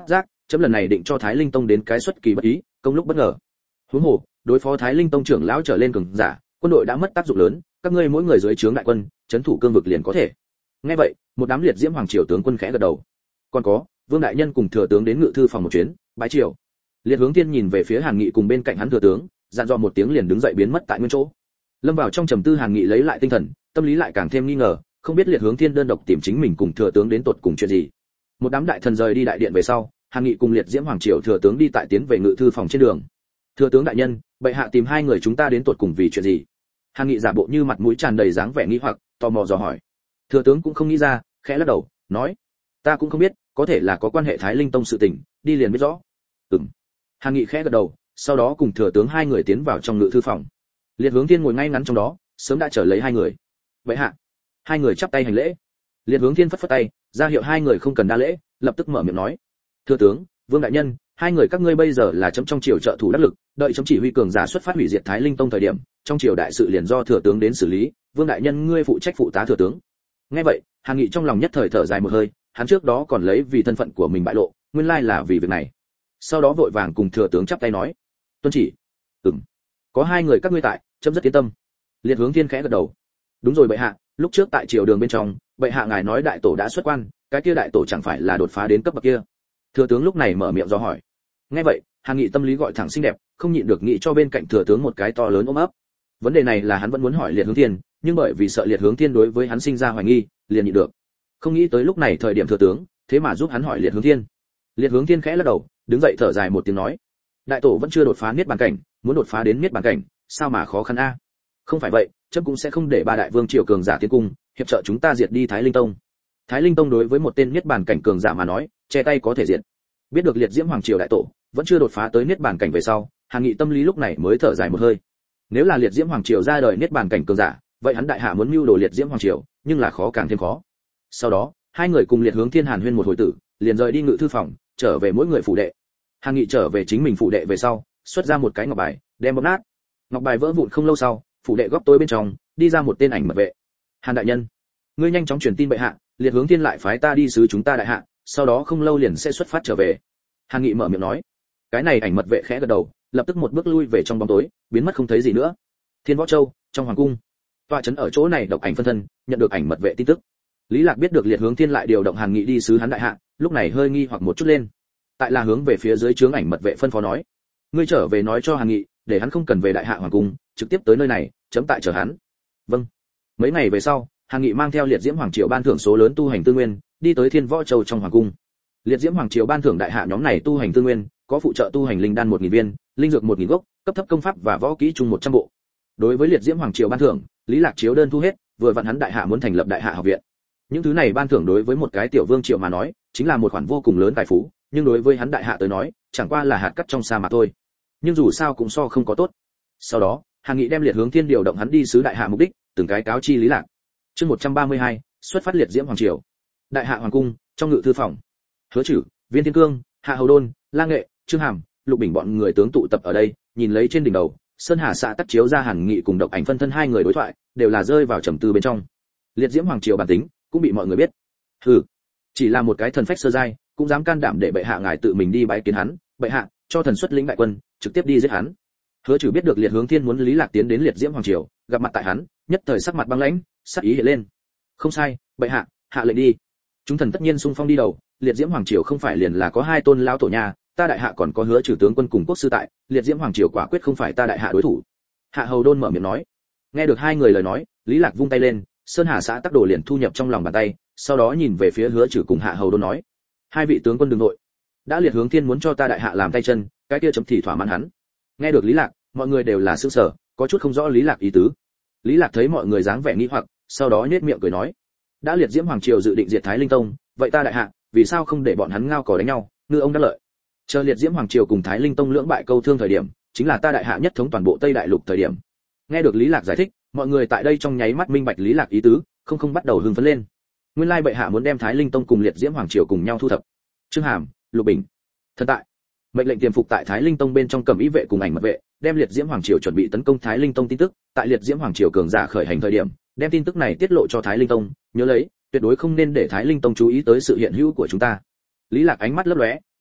chấm lần này định cho Thái Linh Tông đến cái xuất kỳ bất ý, công lúc bất ngờ. Huống hồ, đối phó Thái Linh Tông trưởng lão trở lên cường giả, quân đội đã mất tác dụng lớn, các ngươi mỗi người dưới trướng đại quân, trấn thủ cương vực liền có thể. Nghe vậy, một đám liệt diễm hoàng triều tướng quân khẽ gật đầu. Còn có, Vương đại nhân cùng thừa tướng đến ngự thư phòng một chuyến, bái triều. Liệt Hướng Thiên nhìn về phía Hàn Nghị cùng bên cạnh hắn thừa tướng, dặn dò một tiếng liền đứng dậy biến mất tại nguyên chỗ. Lâm vào trong trầm tư Hàn Nghị lấy lại tinh thần, tâm lý lại càng thêm nghi ngờ, không biết Liệt Hướng Thiên đơn độc tìm chính mình cùng thừa tướng đến tột cùng chuyện gì. Một đám đại thần rời đi đại điện về sau, Hàn Nghị cùng liệt diễm hoàng triều thừa tướng đi tại tiến về ngự thư phòng trên đường. Thừa tướng đại nhân, bệ hạ tìm hai người chúng ta đến tột cùng vì chuyện gì? Hàn Nghị giả bộ như mặt mũi tràn đầy dáng vẻ nghi hoặc, tò mò dò hỏi. Thừa tướng cũng không nghĩ ra, khẽ lắc đầu, nói: ta cũng không biết, có thể là có quan hệ Thái Linh Tông sự tình, đi liền biết rõ. Ừm. Hàn Nghị khẽ gật đầu, sau đó cùng thừa tướng hai người tiến vào trong ngự thư phòng. Liệt Hướng Thiên ngồi ngay ngắn trong đó, sớm đã chờ lấy hai người. Bệ hạ. Hai người chắp tay hành lễ. Liệt Hướng Thiên phất phất tay, ra hiệu hai người không cần đa lễ, lập tức mở miệng nói: thừa tướng, Vương đại nhân, hai người các ngươi bây giờ là chấm trong triều trợ thủ đắc lực, đợi chấm chỉ huy cường giả xuất phát hủy diệt Thái Linh Tông thời điểm, trong triều đại sự liền do thừa tướng đến xử lý, Vương đại nhân ngươi phụ trách phụ tá thừa tướng. Nghe vậy, Hàn Nghị trong lòng nhất thời thở dài một hơi, hắn trước đó còn lấy vì thân phận của mình bại lộ, nguyên lai là vì việc này. Sau đó vội vàng cùng thừa tướng chắp tay nói: tuân chỉ. Ừm. Có hai người các ngươi tại, chấm rất yên tâm. Liệt Hướng Thiên khẽ gật đầu. Đúng rồi bệ hạ, lúc trước tại triều đường bên trong, bệ hạ ngài nói đại tổ đã xuất quan, cái kia đại tổ chẳng phải là đột phá đến cấp bậc kia? Thừa tướng lúc này mở miệng do hỏi. Nghe vậy, Hàn Nghị tâm lý gọi thẳng xinh đẹp, không nhịn được nghĩ cho bên cạnh thừa tướng một cái to lớn ôm ấp. Vấn đề này là hắn vẫn muốn hỏi Liệt Hướng Thiên, nhưng bởi vì sợ Liệt Hướng Thiên đối với hắn sinh ra hoài nghi, liền nhịn được. Không nghĩ tới lúc này thời điểm thừa tướng, thế mà giúp hắn hỏi Liệt Hướng Thiên. Liệt Hướng Thiên khẽ lắc đầu, đứng dậy thở dài một tiếng nói: đại tổ vẫn chưa đột phá niết bàn cảnh, muốn đột phá đến niết bàn cảnh, sao mà khó khăn a? Không phải vậy, chấm cũng sẽ không để ba đại vương triều cường giả tiến cung, hiệp trợ chúng ta diệt đi Thái Linh Tông. Thái Linh Tông đối với một tên niết bàn cảnh cường giả mà nói, che tay có thể diệt. Biết được liệt diễm hoàng triều đại tổ vẫn chưa đột phá tới niết bàn cảnh về sau, Hàn Nghị tâm lý lúc này mới thở dài một hơi. Nếu là liệt diễm hoàng triều ra đời niết bàn cảnh cường giả, vậy hắn đại hạ muốn mưu đồ liệt diễm hoàng triều, nhưng là khó càng thêm khó. Sau đó, hai người cùng Liệt Hướng Thiên hàn huyên một hồi tử, liền rời đi ngự thư phòng, trở về mỗi người phủ đệ. Hàn Nghị trở về chính mình phủ đệ về sau, xuất ra một cái ngọc bài, đem bóp nát. Ngọc bài vỡ vụn không lâu sau, phủ đệ góc tối bên trong đi ra một tên ảnh mật vệ. Hàn đại nhân, ngươi nhanh chóng truyền tin bệ hạ, Liệt Hướng Thiên lại phái ta đi sứ chúng ta đại hạ, sau đó không lâu liền sẽ xuất phát trở về. Hàn Nghị mở miệng nói. Cái này ảnh mật vệ khẽ gật đầu, lập tức một bước lui về trong bóng tối, biến mất không thấy gì nữa. Thiên Võ Châu, trong hoàng cung, tọa trấn ở chỗ này độc ảnh phân thân, nhận được ảnh mật vệ tin tức. Lý Lạc biết được Liệt Hướng Thiên lại điều động Hàn Nghị đi sứ hắn đại hạ, lúc này hơi nghi hoặc một chút lên. Tại là hướng về phía dưới trướng ảnh mật vệ phân phó nói: ngươi trở về nói cho Hàn Nghị, để hắn không cần về đại hạ hoàng cung, trực tiếp tới nơi này, chấm tại chờ hắn. Vâng. Mấy ngày về sau, Hàn Nghị mang theo Liệt Diễm Hoàng triều ban thưởng số lớn tu hành tư nguyên, đi tới Thiên Võ Châu trong hoàng cung. Liệt Diễm Hoàng triều ban thưởng đại hạ nhóm này tu hành tư nguyên, có phụ trợ tu hành linh đan một nghìn viên, linh dược một nghìn gốc, cấp thấp công pháp và võ kỹ chung một trăm bộ. Đối với Liệt Diễm Hoàng triều ban thưởng, Lý Lạc chiếu đơn thu hết, vừa vặn hắn đại hạ muốn thành lập đại hạ học viện. Những thứ này ban thưởng đối với một cái tiểu vương triều mà nói, chính là một khoản vô cùng lớn tài phú, nhưng đối với hắn đại hạ tới nói, chẳng qua là hạt cát trong sa mạc thôi. Nhưng dù sao cũng so không có tốt. Sau đó, Hàn Nghị đem Liệt Hướng Thiên điều động hắn đi sứ đại hạ mục đích, từng cái cáo chi Lý Lạc. Chương một trăm ba mươi hai, xuất phát Liệt Diễm Hoàng triều. Đại hạ hoàng cung, trong ngự thư phòng. Hứa Trử, Viên Thiên Cương, Hạ Hầu Đôn, La Nghệ, Trương Hàm, Lục Bình bọn người tướng tụ tập ở đây, nhìn lấy trên đỉnh đầu, Sơn Hà xạ tắt chiếu ra Hàn Nghị cùng độc ảnh phân thân hai người đối thoại, đều là rơi vào trầm tư bên trong. Liệt Diễm Hoàng triều bản tính, cũng bị mọi người biết. Hừ, chỉ là một cái thần phách sơ giai, cũng dám can đảm để bệ hạ ngài tự mình đi bái kiến hắn, bệ hạ cho thần xuất lĩnh đại quân, trực tiếp đi giết hắn. Hứa Trử biết được Liệt Hướng Thiên muốn Lý Lạc tiến đến Liệt Diễm Hoàng triều, gặp mặt tại hắn, nhất thời sắc mặt băng lãnh, sắc ý hiện lên. Không sai, bệ hạ, hạ lệnh đi. Chúng thần tất nhiên xung phong đi đầu, Liệt Diễm Hoàng triều không phải liền là có hai tôn lão tổ nhà, ta đại hạ còn có Hứa Trử tướng quân cùng quốc sư tại, Liệt Diễm Hoàng triều quả quyết không phải ta đại hạ đối thủ. Hạ Hầu Đôn mở miệng nói. Nghe được hai người lời nói, Lý Lạc vung tay lên, Sơn Hà xã tắc đồ liền thu nhập trong lòng bàn tay, sau đó nhìn về phía Hứa Trử cùng Hạ Hầu Đôn nói: hai vị tướng quân đừng nội, đã Liệt Hướng Thiên muốn cho ta đại hạ làm tay chân, cái kia chấm thì thỏa mãn hắn. Nghe được Lý Lạc, mọi người đều là sửng sở, có chút không rõ Lý Lạc ý tứ. Lý Lạc thấy mọi người dáng vẻ nghi hoặc, sau đó nhếch miệng cười nói: đã Liệt Diễm Hoàng triều dự định diệt Thái Linh Tông, vậy ta đại hạ, vì sao không để bọn hắn ngao cò đánh nhau, ngư ông đắc lợi. Chờ Liệt Diễm Hoàng triều cùng Thái Linh Tông lưỡng bại câu thương thời điểm, chính là ta đại hạ nhất thống toàn bộ Tây Đại Lục thời điểm. Nghe được Lý Lạc giải thích, mọi người tại đây trong nháy mắt minh bạch Lý Lạc ý tứ, không không bắt đầu hưng phấn lên. Nguyên lai bệ hạ muốn đem Thái Linh Tông cùng Liệt Diễm Hoàng triều cùng nhau thu thập. Trương Hàm, Lục Bình, thần tại, mệnh lệnh tiềm phục tại Thái Linh Tông bên trong Cẩm Ý vệ cùng ảnh mật vệ, đem Liệt Diễm Hoàng triều chuẩn bị tấn công Thái Linh Tông tin tức, tại Liệt Diễm Hoàng triều cường giả khởi hành thời điểm, đem tin tức này tiết lộ cho Thái Linh Tông, nhớ lấy, tuyệt đối không nên để Thái Linh Tông chú ý tới sự hiện hữu của chúng ta. Lý Lạc ánh mắt lấp lóe,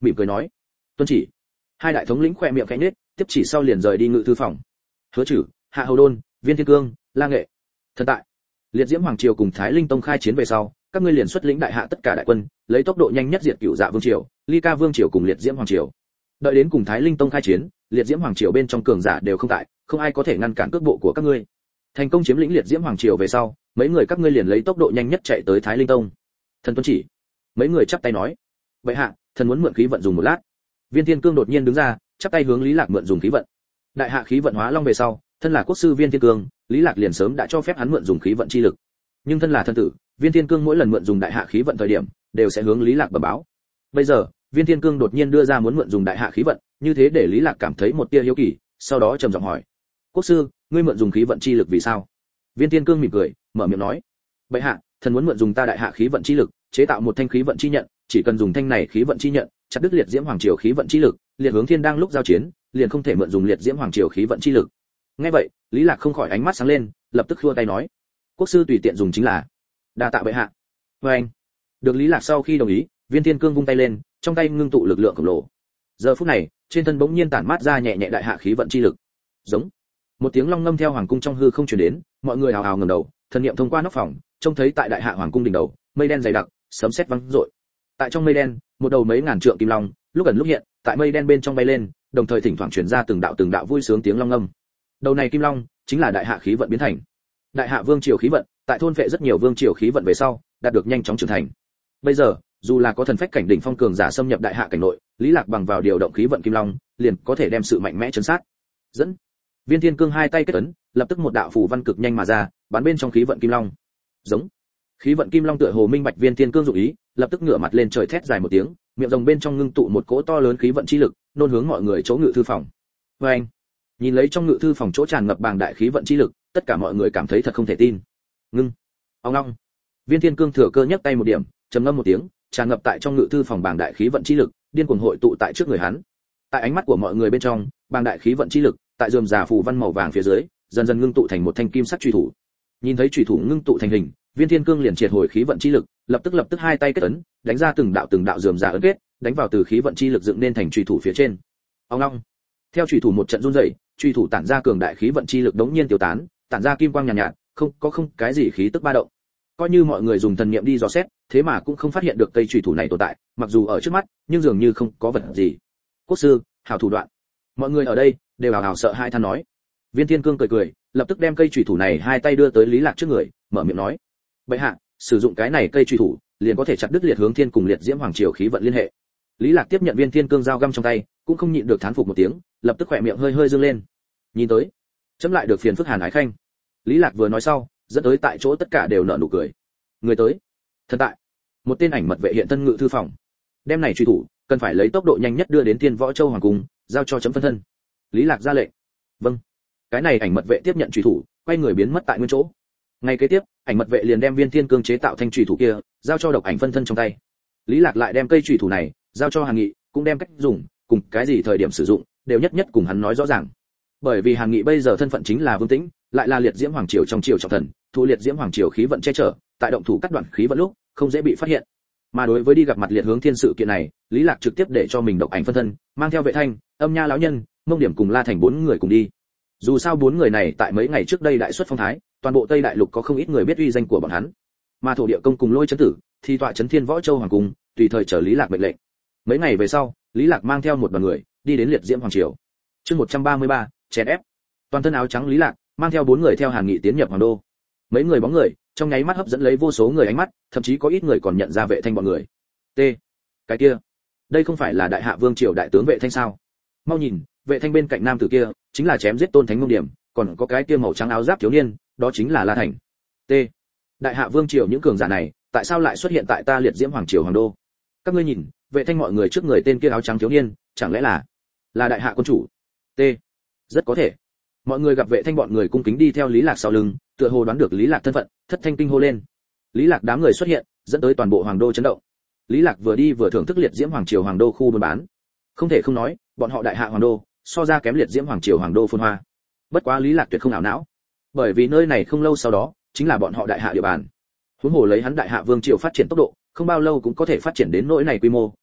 mỉm cười nói: tuân chỉ. Hai đại thống lĩnh khoe miệng khẽ nhếch, tiếp chỉ sau liền rời đi ngự thư phòng. Hứa Trử, Hạ Hầu Đôn, Viên Thiên Cương, La Nghệ. Thần tại liệt diễm hoàng triều cùng Thái Linh tông khai chiến về sau, các ngươi liền xuất lĩnh đại hạ tất cả đại quân, lấy tốc độ nhanh nhất diệt Cửu Dạ vương triều, Ly Ca vương triều cùng liệt diễm hoàng triều. Đợi đến cùng Thái Linh tông khai chiến, liệt diễm hoàng triều bên trong cường giả đều không tại, không ai có thể ngăn cản cước bộ của các ngươi. Thành công chiếm lĩnh liệt diễm hoàng triều về sau, mấy người các ngươi liền lấy tốc độ nhanh nhất chạy tới Thái Linh tông. Thần tuân chỉ. Mấy người chắp tay nói: vậy hạ, thần muốn mượn khí vận dùng một lát. Viên Thiên Cương đột nhiên đứng ra, chắp tay hướng Lý Lạc mượn dùng khí vận. Đại hạ khí vận hóa long về sau, thân là quốc sư Viên Thiên Cương, Lý Lạc liền sớm đã cho phép hắn mượn dùng khí vận chi lực. Nhưng thân là thân tử, Viên Thiên Cương mỗi lần mượn dùng đại hạ khí vận thời điểm, đều sẽ hướng Lý Lạc bẩm báo. Bây giờ, Viên Thiên Cương đột nhiên đưa ra muốn mượn dùng đại hạ khí vận, như thế để Lý Lạc cảm thấy một tia hiếu kỳ, sau đó trầm giọng hỏi: quốc sư, ngươi mượn dùng khí vận chi lực vì sao? Viên Thiên Cương mỉm cười, mở miệng nói: bệ hạ, thần muốn mượn dùng ta đại hạ khí vận chi lực, chế tạo một thanh khí vận chi nhận, chỉ cần dùng thanh này khí vận chi nhận, chặt đứt liệt diễm hoàng triều khí vận chi lực, liệt hướng thiên đang lúc giao chiến, liền không thể mượn dùng liệt diễm hoàng triều khí vận chi lực. Nghe vậy, Lý Lạc không khỏi ánh mắt sáng lên, lập tức khua tay nói: quốc sư tùy tiện dùng chính là. Đa tạ bệ hạ. Và anh. Được Lý Lạc sau khi đồng ý, Viên Thiên Cương vung tay lên, trong tay ngưng tụ lực lượng khổng lồ. Giờ phút này, trên thân bỗng nhiên tản mát ra nhẹ nhẹ đại hạ khí vận chi lực. Giống. Một tiếng long ngâm theo hoàng cung trong hư không truyền đến, mọi người hào hào ngẩng đầu, thần niệm thông qua nóc phòng, trông thấy tại đại hạ hoàng cung đỉnh đầu, mây đen dày đặc, sấm sét vang rội. Tại trong mây đen, một đầu mấy ngàn trượng kim long, lúc ẩn lúc hiện, tại mây đen bên trong bay lên, đồng thời thỉnh thoảng truyền ra từng đạo từng đạo vui sướng tiếng long ngâm. Đầu này kim long chính là đại hạ khí vận biến thành. Đại hạ vương triều khí vận, tại thôn phệ rất nhiều vương triều khí vận về sau, đạt được nhanh chóng trưởng thành. Bây giờ, dù là có thần phách cảnh đỉnh phong cường giả xâm nhập đại hạ cảnh nội, Lý Lạc bằng vào điều động khí vận kim long, liền có thể đem sự mạnh mẽ chấn sát. Dẫn. Viên Thiên Cương hai tay kết ấn, lập tức một đạo phù văn cực nhanh mà ra, bắn bên trong khí vận kim long. Giống. Khí vận kim long tựa hồ minh bạch Viên Thiên Cương dụng ý, lập tức ngửa mặt lên trời thét dài một tiếng, miệng rồng bên trong ngưng tụ một cỗ to lớn khí vận chi lực, nôn hướng mọi người chỗ ngự thư phòng. Và anh. Nhìn lấy trong ngự thư phòng chỗ tràn ngập bàng đại khí vận chi lực, tất cả mọi người cảm thấy thật không thể tin. Ngưng. Ông long. Viên Thiên Cương thừa cơ nhấc tay một điểm, trầm ngâm một tiếng, tràn ngập tại trong ngự thư phòng bàng đại khí vận chi lực, điên cuồng hội tụ tại trước người hắn. Tại ánh mắt của mọi người bên trong, bàng đại khí vận chi lực, tại rườm rà phù văn màu vàng phía dưới, dần dần ngưng tụ thành một thanh kim sắc chùy thủ. Nhìn thấy chùy thủ ngưng tụ thành hình, Viên Thiên Cương liền triệt hồi khí vận chi lực, lập tức lập tức hai tay kết ấn, đánh ra từng đạo từng đạo rườm rà ấn kết, đánh vào từ khí vận chi lực dựng nên thành chùy thủ phía trên. Ông long. Theo chùy thủ một trận run rẩy, chùy thủ tản ra cường đại khí vận chi lực đống nhiên tiêu tán, tản ra kim quang nhàn nhạt, nhạt, không có không cái gì khí tức ba động. Coi như mọi người dùng thần niệm đi dò xét, thế mà cũng không phát hiện được cây chùy thủ này tồn tại, mặc dù ở trước mắt, nhưng dường như không có vật gì. Quốc sư, hảo thủ đoạn. Mọi người ở đây đều hào hào sợ hai than nói. Viên Thiên Cương cười cười, lập tức đem cây chùy thủ này hai tay đưa tới Lý Lạc trước người, mở miệng nói: bệ hạ, sử dụng cái này cây chùy thủ, liền có thể chặt đứt liệt hướng thiên cùng liệt diễm hoàng triều khí vận liên hệ. Lý Lạc tiếp nhận Viên Thiên Cương dao găm trong tay, cũng không nhịn được thán phục một tiếng, lập tức khỏe miệng hơi hơi dương lên. Nhìn tới, chấm lại được phiền phức Hàn Ái Khanh. Lý Lạc vừa nói sau, dẫn tới tại chỗ tất cả đều nở nụ cười. Người tới. Thần tại. Một tên ảnh mật vệ hiện thân ngự thư phòng. Đem này truy thủ, cần phải lấy tốc độ nhanh nhất đưa đến Thiên Võ Châu hoàng cung, giao cho chấm phân thân. Lý Lạc ra lệnh. Vâng. Cái này ảnh mật vệ tiếp nhận truy thủ, quay người biến mất tại nguyên chỗ. Ngay kế tiếp, ảnh mật vệ liền đem Viên Thiên Cương chế tạo thanh truy thủ kia, giao cho độc ảnh phân thân trong tay. Lý Lạc lại đem cây truy thủ này, giao cho Hàn Nghị, cũng đem cách dùng, cùng cái gì thời điểm sử dụng, đều nhất nhất cùng hắn nói rõ ràng. Bởi vì Hàn Nghị bây giờ thân phận chính là Vương Tĩnh, lại là liệt diễm hoàng triều trong triều trọng thần, thu liệt diễm hoàng triều khí vận che chở, tại động thủ cắt đoạn khí vận lúc, không dễ bị phát hiện. Mà đối với đi gặp mặt liệt hướng thiên sự kiện này, Lý Lạc trực tiếp để cho mình độc ảnh phân thân, mang theo Vệ Thanh, Âm Nha lão nhân, Mông Điểm cùng La Thành bốn người cùng đi. Dù sao bốn người này tại mấy ngày trước đây đại xuất phong thái, toàn bộ Tây Đại Lục có không ít người biết uy danh của bọn hắn. Mà thổ địa công cùng Lôi Chấn Tử, thì tọa chấn Thiên Võ Châu hoàng cung, tùy thời chờ Lý Lạc mệnh lệnh. Mấy ngày về sau, Lý Lạc mang theo một đoàn người, đi đến liệt diễm hoàng triều. Chương một trăm ba mươi ba, chèn ép. Toàn thân áo trắng Lý Lạc, mang theo bốn người theo Hàn Nghị tiến nhập hoàng đô. Mấy người bóng người, trong nháy mắt hấp dẫn lấy vô số người ánh mắt, thậm chí có ít người còn nhận ra Vệ Thanh bọn người. T. Cái kia, đây không phải là Đại Hạ Vương triều đại tướng Vệ Thanh sao? Mau nhìn, Vệ Thanh bên cạnh nam tử kia, chính là chém giết Tôn Thánh Mông Điểm, còn có cái kia màu trắng áo giáp thiếu niên, đó chính là La Thành. T. Đại Hạ Vương triều những cường giả này, tại sao lại xuất hiện tại ta liệt diễm hoàng triều hoàng đô? Các ngươi nhìn, Vệ Thanh mọi người trước người tên kia áo trắng thiếu niên, chẳng lẽ là là Đại Hạ quân chủ? T. Rất có thể. Mọi người gặp Vệ Thanh bọn người cung kính đi theo Lý Lạc sau lưng, tựa hồ đoán được Lý Lạc thân phận, thất thanh kinh hô lên. Lý Lạc đám người xuất hiện, dẫn tới toàn bộ hoàng đô chấn động. Lý Lạc vừa đi vừa thưởng thức liệt diễm hoàng triều hoàng đô khu buôn bán. Không thể không nói, bọn họ Đại Hạ hoàng đô, so ra kém liệt diễm hoàng triều hoàng đô phồn hoa. Bất quá Lý Lạc tuyệt không ảo não, bởi vì nơi này không lâu sau đó, chính là bọn họ Đại Hạ địa bàn. Huống hồ lấy hắn Đại Hạ Vương triều phát triển tốc độ, không bao lâu cũng có thể phát triển đến nỗi này quy mô,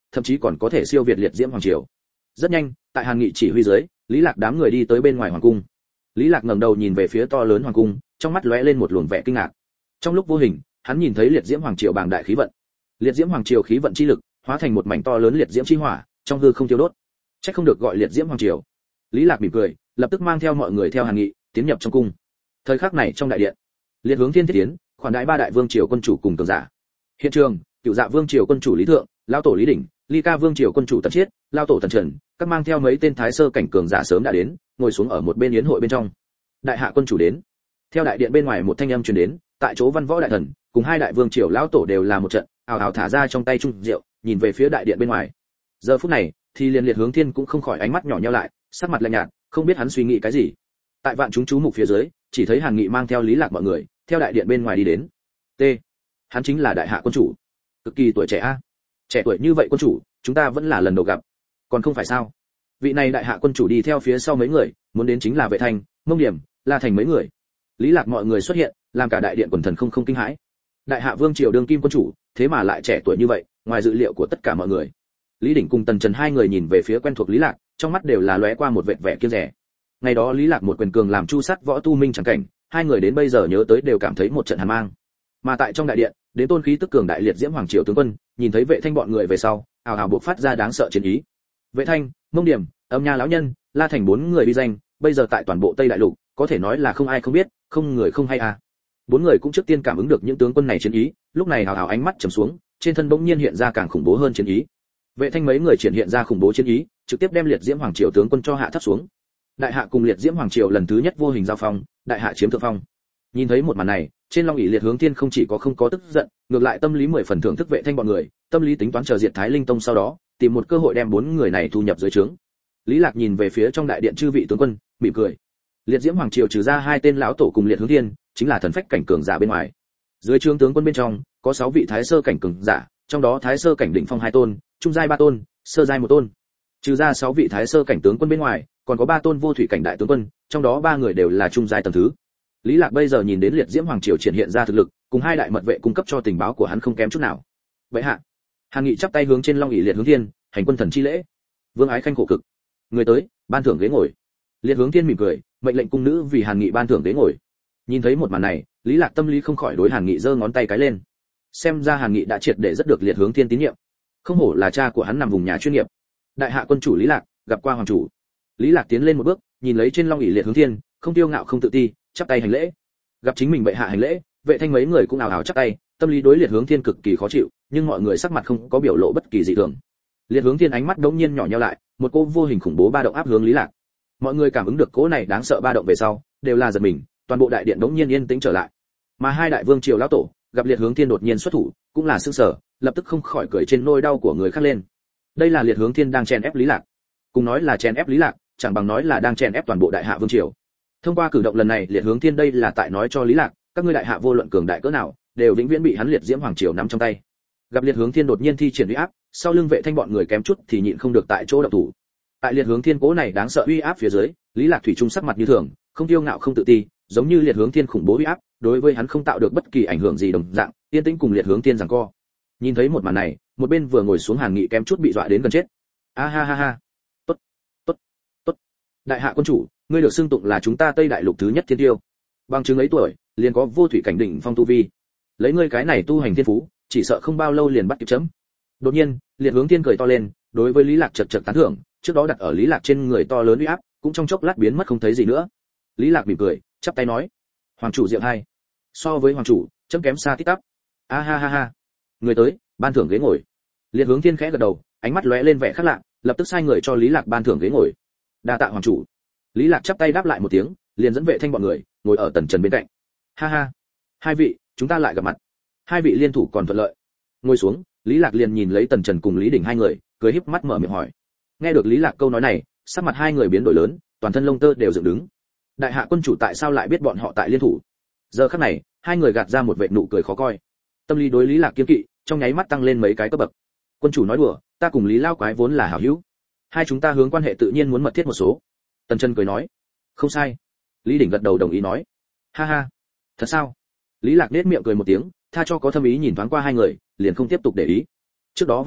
thậm chí còn có thể siêu việt liệt diễm hoàng triều. Rất nhanh, tại Hàn Nghị chỉ huy dưới, Lý Lạc đám người đi tới bên ngoài hoàng cung. Lý Lạc ngẩng đầu nhìn về phía to lớn hoàng cung, trong mắt lóe lên một luồng vẻ kinh ngạc. Trong lúc vô hình, hắn nhìn thấy liệt diễm hoàng triều bàng đại khí vận. Liệt diễm hoàng triều khí vận chi lực, hóa thành một mảnh to lớn liệt diễm chi hỏa, trong hư không tiêu đốt. Chắc không được gọi liệt diễm hoàng triều. Lý Lạc mỉm cười, lập tức mang theo mọi người theo Hàn Nghị, tiến nhập trong cung. Thời khắc này trong đại điện, liệt hướng thiên thiết tiến, khoản đại ba đại vương triều quân chủ cùng cường giả. Hiện trường, Cửu Dạ vương triều quân chủ Lý Thượng, lão tổ Lý Đỉnh, Ly Ca vương triều quân chủ Tần Chiết, lão tổ Tần Trần, các mang theo mấy tên thái sơ cảnh cường giả sớm đã đến, ngồi xuống ở một bên yến hội bên trong. Đại hạ quân chủ đến. Theo đại điện bên ngoài một thanh âm truyền đến, tại chỗ văn võ đại thần, cùng hai đại vương triều lão tổ đều là một trận, ào ào thả ra trong tay chung rượu, nhìn về phía đại điện bên ngoài. Giờ phút này, thì liền liệt hướng thiên cũng không khỏi ánh mắt nhỏ nheo lại, sắc mặt lạnh nhạt, không biết hắn suy nghĩ cái gì. Tại vạn chúng chú mục phía dưới, chỉ thấy Hàn Nghị mang theo Lý Lạc mọi người, theo đại điện bên ngoài đi đến. T. Hắn chính là đại hạ quân chủ. Cực kỳ tuổi trẻ a. Trẻ tuổi như vậy quân chủ, chúng ta vẫn là lần đầu gặp. Còn không phải sao? Vị này đại hạ quân chủ đi theo phía sau mấy người, muốn đến chính là Vệ Thanh, Mông Điểm, La Thành mấy người. Lý Lạc mọi người xuất hiện, làm cả đại điện quần thần không không kinh hãi. Đại hạ vương triều đương kim quân chủ, thế mà lại trẻ tuổi như vậy, ngoài dự liệu của tất cả mọi người. Lý Đỉnh cùng Tần Trần hai người nhìn về phía quen thuộc Lý Lạc, trong mắt đều là lóe qua một vệt vẻ kiêng dè. Ngày đó Lý Lạc một quyền cường làm chu sát võ tu minh chẳng cảnh, hai người đến bây giờ nhớ tới đều cảm thấy một trận hàn mang. Mà tại trong đại điện, đến tôn khí tức cường đại liệt diễm hoàng triều tướng quân, nhìn thấy Vệ Thanh bọn người về sau, ào ào bộc phát ra đáng sợ chiến ý. Vệ Thanh, Mông Điểm, Âm Nha lão nhân, La Thành bốn người đi danh, bây giờ tại toàn bộ Tây Đại Lục, có thể nói là không ai không biết, không người không hay à. Bốn người cũng trước tiên cảm ứng được những tướng quân này chiến ý, lúc này hào hào ánh mắt trầm xuống, trên thân bỗng nhiên hiện ra càng khủng bố hơn chiến ý. Vệ Thanh mấy người triển hiện ra khủng bố chiến ý, trực tiếp đem liệt diễm hoàng triều tướng quân cho hạ thấp xuống. Đại hạ cùng liệt diễm hoàng triều lần thứ nhất vô hình giao phong, đại hạ chiếm thượng phong. Nhìn thấy một màn này, trên Long ỷ liệt hướng thiên không chỉ có không có tức giận, ngược lại tâm lý mười phần thưởng thức Vệ Thanh bọn người, tâm lý tính toán chờ diệt Thái Linh Tông sau đó, tìm một cơ hội đem bốn người này thu nhập dưới trướng. Lý Lạc nhìn về phía trong đại điện chư vị tướng quân, mỉm cười. Liệt diễm hoàng triều trừ ra hai tên lão tổ cùng liệt hướng thiên, chính là thần phách cảnh cường giả bên ngoài. Dưới trướng tướng quân bên trong, có sáu vị thái sơ cảnh cường giả, trong đó thái sơ cảnh đỉnh phong hai tôn, trung giai ba tôn, sơ giai một tôn. Trừ ra sáu vị thái sơ cảnh tướng quân bên ngoài, còn có ba tôn vô thủy cảnh đại tướng quân, trong đó ba người đều là trung giai tầng thứ. Lý Lạc bây giờ nhìn đến liệt diễm hoàng triều triển hiện ra thực lực, cùng hai đại mật vệ cung cấp cho tình báo của hắn không kém chút nào. Vậy hạ, Hàn Nghị chắp tay hướng trên Long ỷ liệt hướng thiên, hành quân thần chi lễ. Vương Ái Khanh khổ cực. Người tới, ban thưởng ghế ngồi. Liệt hướng thiên mỉm cười, mệnh lệnh cung nữ vì Hàn Nghị ban thưởng ghế ngồi. Nhìn thấy một màn này, Lý Lạc tâm lý không khỏi đối Hàn Nghị giơ ngón tay cái lên. Xem ra Hàn Nghị đã triệt để rất được liệt hướng thiên tín nhiệm. Không hổ là cha của hắn nằm vùng nhà chuyên nghiệp. Đại hạ quân chủ Lý Lạc, gặp qua hoàng chủ. Lý Lạc tiến lên một bước, nhìn lấy trên Long ỷ liệt hướng thiên, không tiêu ngạo không tự ti, chắp tay hành lễ. Gặp chính mình bệ hạ hành lễ, Vệ Thanh mấy người cũng ào ào chắp tay, tâm lý đối liệt hướng thiên cực kỳ khó chịu, nhưng mọi người sắc mặt không có biểu lộ bất kỳ dị thường. Liệt hướng thiên ánh mắt đống nhiên nhỏ nheo lại, một cỗ vô hình khủng bố ba động áp hướng Lý Lạc. Mọi người cảm ứng được cỗ này đáng sợ ba động về sau, đều là giật mình, toàn bộ đại điện đống nhiên yên tĩnh trở lại. Mà hai đại vương triều lão tổ, gặp liệt hướng thiên đột nhiên xuất thủ, cũng là sửng sở, lập tức không khỏi cười trên nỗi đau của người khác lên. Đây là liệt hướng thiên đang chèn ép Lý Lạc. Cùng nói là chèn ép Lý Lạc, chẳng bằng nói là đang chèn ép toàn bộ đại hạ vương triều. Thông qua cử động lần này, liệt hướng thiên đây là tại nói cho Lý Lạc, các ngươi đại hạ vô luận cường đại cỡ nào, đều vĩnh viễn bị hắn liệt diễm hoàng triều nắm trong tay. Gặp liệt hướng thiên đột nhiên thi triển uy áp, sau lưng Vệ Thanh bọn người kém chút thì nhịn không được tại chỗ động thủ. Tại liệt hướng thiên cố này đáng sợ uy áp phía dưới, Lý Lạc thủy chung sắc mặt như thường, không kiêu ngạo không tự ti, giống như liệt hướng thiên khủng bố uy áp, đối với hắn không tạo được bất kỳ ảnh hưởng gì đồng dạng, yên tĩnh cùng liệt hướng thiên giằng co. Nhìn thấy một màn này, một bên vừa ngồi xuống Hàn Nghị kém chút bị dọa đến gần chết. A ha ha ha. Tốt, tốt, tốt. Đại hạ quân chủ, ngươi được xưng tụng là chúng ta Tây Đại Lục thứ nhất thiên tiêu. Bằng chứng ấy tuổi, liền có vô thủy cảnh đỉnh phong tu vi. Lấy ngươi cái này tu hành thiên phú, chỉ sợ không bao lâu liền bắt kịp chấm. Đột nhiên, liệt hướng thiên cười to lên, đối với Lý Lạc chật chật tán thưởng, trước đó đặt ở Lý Lạc trên người to lớn uy áp, cũng trong chốc lát biến mất không thấy gì nữa. Lý Lạc mỉm cười, chắp tay nói: "Hoàng chủ diệu hay. So với hoàng chủ, chấm kém xa tít tắp." A ha ha ha. Người tới, ban thưởng ghế ngồi. Liệt hướng thiên khẽ gật đầu, ánh mắt lóe lên vẻ khác lạ, lập tức sai người cho Lý Lạc ban thưởng ghế ngồi. Đa tạ hoàng chủ. Lý Lạc chắp tay đáp lại một tiếng, liền dẫn Vệ Thanh bọn người ngồi ở Tần Trần bên cạnh. Ha ha. Hai vị, chúng ta lại gặp mặt. Hai vị liên thủ còn thuận lợi. Ngồi xuống, Lý Lạc liền nhìn lấy Tần Trần cùng Lý Đỉnh hai người, cười híp mắt mở miệng hỏi. Nghe được Lý Lạc câu nói này, sắc mặt hai người biến đổi lớn, toàn thân lông tơ đều dựng đứng. Đại hạ quân chủ tại sao lại biết bọn họ tại liên thủ? Giờ khắc này, hai người gạt ra một vệt nụ cười khó coi. Tâm lý đối Lý Lạc kiên kỵ, trong nháy mắt tăng lên mấy cái cấp bậc. Quân chủ nói đùa, ta cùng Lý Lao Quái vốn là hảo hữu, hai chúng ta hướng quan hệ tự nhiên muốn mật thiết một số. Tần Trần cười nói. Không sai. Lý Đỉnh gật đầu đồng ý nói. Ha ha. Thật sao? Lý Lạc nét miệng cười một tiếng, tha cho có thâm ý nhìn thoáng qua hai người, liền không tiếp tục để ý. Trước đó vài ngày,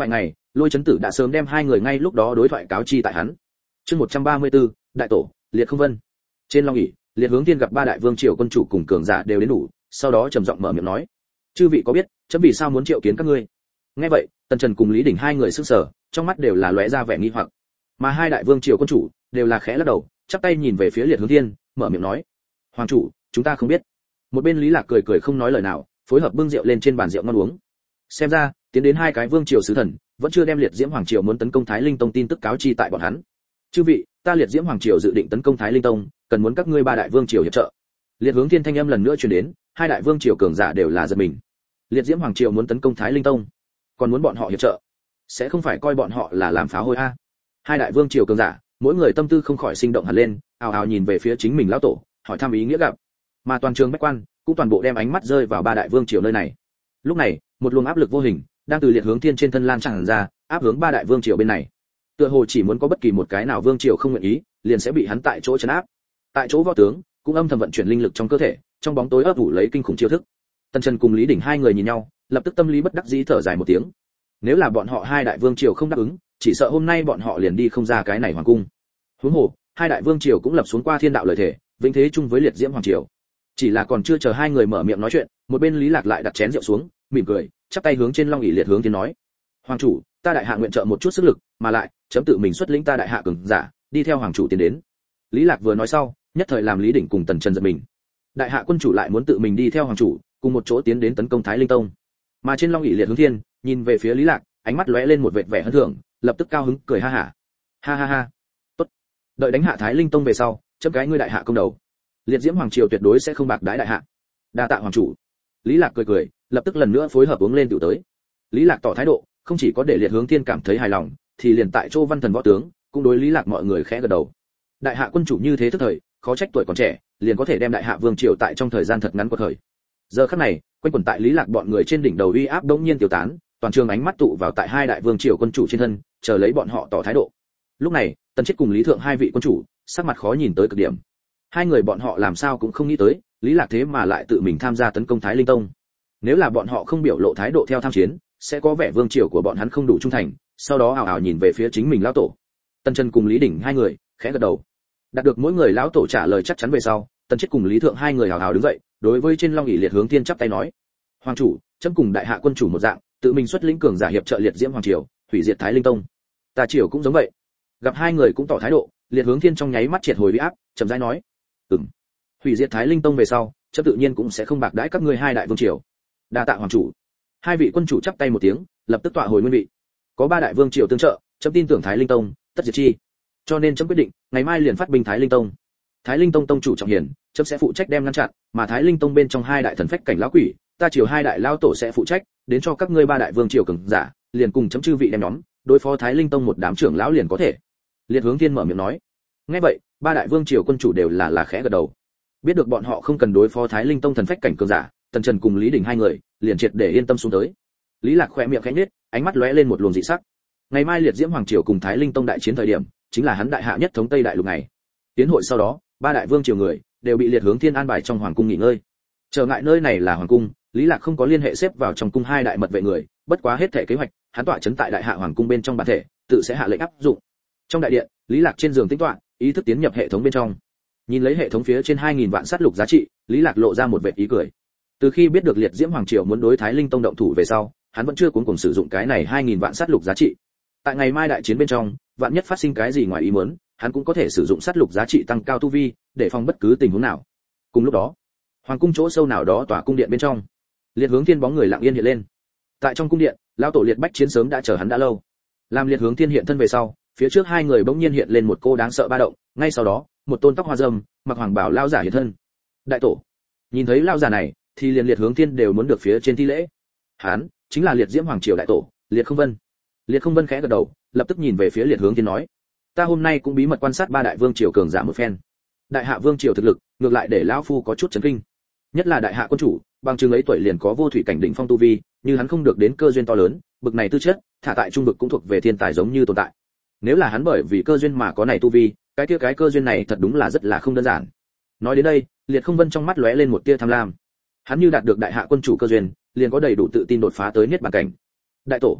Lôi Chấn Tử đã sớm đem hai người ngay lúc đó đối thoại cáo chi tại hắn. Chương một trăm ba mươi tư, đại tổ, Liệt Không Vân. Trên Long ỷ, Liệt Hướng Thiên gặp ba đại vương triều quân chủ cùng cường giả đều đến đủ, sau đó trầm giọng mở miệng nói: "Chư vị có biết, chấm vì sao muốn triệu kiến các ngươi?" Nghe vậy, Tần Trần cùng Lý Đỉnh hai người sững sờ, trong mắt đều là lóe ra vẻ nghi hoặc. Mà hai đại vương triều quân chủ đều là khẽ lắc đầu, chắp tay nhìn về phía Liệt Hướng Thiên, mở miệng nói: "Hoàng chủ, chúng ta không biết." Một bên Lý Lạc cười cười không nói lời nào, phối hợp bưng rượu lên trên bàn rượu ngon uống. Xem ra, tiến đến hai cái vương triều sứ thần, vẫn chưa đem Liệt Diễm Hoàng triều muốn tấn công Thái Linh Tông tin tức cáo chi tại bọn hắn. "Chư vị, ta Liệt Diễm Hoàng triều dự định tấn công Thái Linh Tông, cần muốn các ngươi ba đại vương triều hiệp trợ." Liệt Hướng Thiên thanh âm lần nữa truyền đến, hai đại vương triều cường giả đều là giật mình. Liệt Diễm Hoàng triều muốn tấn công Thái Linh Tông, còn muốn bọn họ hiệp trợ, sẽ không phải coi bọn họ là làm phá hôi a? Hai đại vương triều cường giả, mỗi người tâm tư không khỏi sinh động hẳn lên, ào ào nhìn về phía chính mình lão tổ, hỏi thăm ý nghĩa gặp. Mà toàn trường bách quan cũng toàn bộ đem ánh mắt rơi vào ba đại vương triều nơi này. Lúc này, một luồng áp lực vô hình đang từ Liệt Hướng Thiên trên thân lan tràn ra, áp hướng ba đại vương triều bên này. Tựa hồ chỉ muốn có bất kỳ một cái nào vương triều không nguyện ý, liền sẽ bị hắn tại chỗ trấn áp. Tại chỗ võ tướng cũng âm thầm vận chuyển linh lực trong cơ thể, trong bóng tối ấp ủ lấy kinh khủng chiêu thức. Tần Trần cùng Lý Đỉnh hai người nhìn nhau, lập tức tâm lý bất đắc dĩ thở dài một tiếng. Nếu là bọn họ hai đại vương triều không đáp ứng, chỉ sợ hôm nay bọn họ liền đi không ra cái này hoàng cung. Huống hồ, hai đại vương triều cũng lập xuống qua thiên đạo lời thể, vĩnh thế chung với Liệt Diễm Hoàng triều. Chỉ là còn chưa chờ hai người mở miệng nói chuyện, một bên Lý Lạc lại đặt chén rượu xuống, mỉm cười, chắp tay hướng trên Long ỷ Liệt Hướng Thiên nói: "Hoàng chủ, ta đại hạ nguyện trợ một chút sức lực, mà lại, chấm tự mình xuất lĩnh ta đại hạ cường giả, đi theo hoàng chủ tiến đến." Lý Lạc vừa nói sau, nhất thời làm Lý Đỉnh cùng Tần Trần giật mình. Đại hạ quân chủ lại muốn tự mình đi theo hoàng chủ, cùng một chỗ tiến đến tấn công Thái Linh Tông. Mà trên Long ỷ Liệt Hướng Thiên, nhìn về phía Lý Lạc, ánh mắt lóe lên một vệt vẻ hân thưởng, lập tức cao hứng cười ha hả. Ha ha ha. Tốt. Đợi đánh hạ Thái Linh Tông về sau, chấm cái ngươi đại hạ công đầu. Liệt Diễm Hoàng triều tuyệt đối sẽ không bạc đãi đại hạ. Đa tạ hoàng chủ. Lý Lạc cười cười, lập tức lần nữa phối hợp uống lên rượu tới. Lý Lạc tỏ thái độ, không chỉ có để Liệt Hướng Thiên cảm thấy hài lòng, thì liền tại Châu Văn Thần võ tướng, cũng đối Lý Lạc mọi người khẽ gật đầu. Đại hạ quân chủ như thế thức thời, khó trách tuổi còn trẻ, liền có thể đem đại hạ vương triều tại trong thời gian thật ngắn của thời. Giờ khắc này, quanh quẩn tại Lý Lạc bọn người trên đỉnh đầu uy áp đống nhiên tiêu tán, toàn trường ánh mắt tụ vào tại hai đại vương triều quân chủ trên thân, chờ lấy bọn họ tỏ thái độ. Lúc này, Tần Chiết cùng Lý Thượng hai vị quân chủ, sắc mặt khó nhìn tới cực điểm. Hai người bọn họ làm sao cũng không nghĩ tới, Lý Lạc thế mà lại tự mình tham gia tấn công Thái Linh Tông. Nếu là bọn họ không biểu lộ thái độ theo tham chiến, sẽ có vẻ vương triều của bọn hắn không đủ trung thành, sau đó ảo ảo nhìn về phía chính mình lão tổ. Tần Trần cùng Lý Đỉnh hai người khẽ gật đầu. Đạt được mỗi người lão tổ trả lời chắc chắn về sau, Tần Chiết cùng Lý Thượng hai người hào hào đứng dậy, đối với trên Long ỷ Liệt Hướng Thiên chắp tay nói: "Hoàng chủ, chấm cùng đại hạ quân chủ một dạng, tự mình xuất lĩnh cường giả hiệp trợ Liệt Diễm Hoàng triều, hủy diệt Thái Linh Tông." Ta triều cũng giống vậy. Gặp hai người cũng tỏ thái độ, Liệt Hướng Thiên trong nháy mắt triệt hồi uy áp, chậm rãi nói: "Ừm. Hủy diệt Thái Linh Tông về sau, chấm tự nhiên cũng sẽ không bạc đãi các ngươi hai đại vương triều." Đa tạ hoàng chủ. Hai vị quân chủ chắp tay một tiếng, lập tức tọa hồi nguyên vị. Có ba đại vương triều tương trợ, chấm tin tưởng Thái Linh Tông tất diệt chi. Cho nên chấm quyết định, ngày mai liền phát binh Thái Linh Tông. Thái Linh Tông tông chủ trọng hiền, chấm sẽ phụ trách đem ngăn chặn, mà Thái Linh Tông bên trong hai đại thần phách cảnh lão quỷ, ta triều hai đại lão tổ sẽ phụ trách, đến cho các ngươi ba đại vương triều cường giả, liền cùng chấm chư vị đem nhóm, đối phó Thái Linh Tông một đám trưởng lão liền có thể. Liệt Hướng Thiên mở miệng nói. Nghe vậy, ba đại vương triều quân chủ đều là là khẽ gật đầu. Biết được bọn họ không cần đối phó Thái Linh Tông thần phách cảnh cường giả, Tần Trần cùng Lý Đỉnh hai người, liền triệt để yên tâm xuống tới. Lý Lạc khẽ miệng khẽ nhếch, ánh mắt lóe lên một luồng dị sắc. Ngày mai Liệt Diễm Hoàng triều cùng Thái Linh Tông đại chiến thời điểm, chính là hắn đại hạ nhất thống Tây Đại Lục này. Tiến hội sau đó, ba đại vương triều người đều bị Liệt Hướng Thiên an bài trong hoàng cung nghỉ ngơi. Trở ngại nơi này là hoàng cung, Lý Lạc không có liên hệ xếp vào trong cung hai đại mật vệ người, bất quá hết thể kế hoạch, hắn tọa chấn tại đại hạ hoàng cung bên trong bản thể, tự sẽ hạ lệnh áp dụng. Trong đại điện, Lý Lạc trên giường tĩnh tọa, ý thức tiến nhập hệ thống bên trong. Nhìn lấy hệ thống phía trên hai nghìn vạn sát lục giá trị, Lý Lạc lộ ra một vệt ý cười. Từ khi biết được Liệt Diễm Hoàng triều muốn đối Thái Linh Tông động thủ về sau, hắn vẫn chưa cuống cuồng sử dụng cái này hai nghìn vạn sát lục giá trị. Tại ngày mai đại chiến bên trong, vạn nhất phát sinh cái gì ngoài ý muốn, hắn cũng có thể sử dụng sát lục giá trị tăng cao tu vi, để phòng bất cứ tình huống nào. Cùng lúc đó, hoàng cung chỗ sâu nào đó tòa cung điện bên trong, Liệt Hướng Thiên bóng người lặng yên hiện lên. Tại trong cung điện, lão tổ Liệt Bách Chiến sớm đã chờ hắn đã lâu. Làm Liệt Hướng Thiên hiện thân về sau, phía trước hai người bỗng nhiên hiện lên một cô đáng sợ ba động, ngay sau đó, một tôn tóc hoa râm, mặc hoàng bào lão giả hiện thân. Đại tổ. Nhìn thấy lão giả này, thì liền Liệt Hướng Thiên đều muốn được phía trên thi lễ. Hắn chính là Liệt Diễm Hoàng triều đại tổ, Liệt Không Vân. Liệt Không Vân khẽ gật đầu, lập tức nhìn về phía Liệt Hướng Thiên nói: "Ta hôm nay cũng bí mật quan sát ba đại vương triều cường giả một phen. Đại hạ vương triều thực lực, ngược lại để lão phu có chút chấn kinh. Nhất là đại hạ quân chủ, bằng chứng ấy tuổi liền có vô thủy cảnh đỉnh phong tu vi, như hắn không được đến cơ duyên to lớn, bực này tư chất, thả tại trung vực cũng thuộc về thiên tài giống như tồn tại. Nếu là hắn bởi vì cơ duyên mà có này tu vi, cái kia cái cơ duyên này thật đúng là rất là không đơn giản." Nói đến đây, Liệt Không Vân trong mắt lóe lên một tia tham lam. Hắn như đạt được đại hạ quân chủ cơ duyên, liền có đầy đủ tự tin đột phá tới niết bàn cảnh. Đại tổ,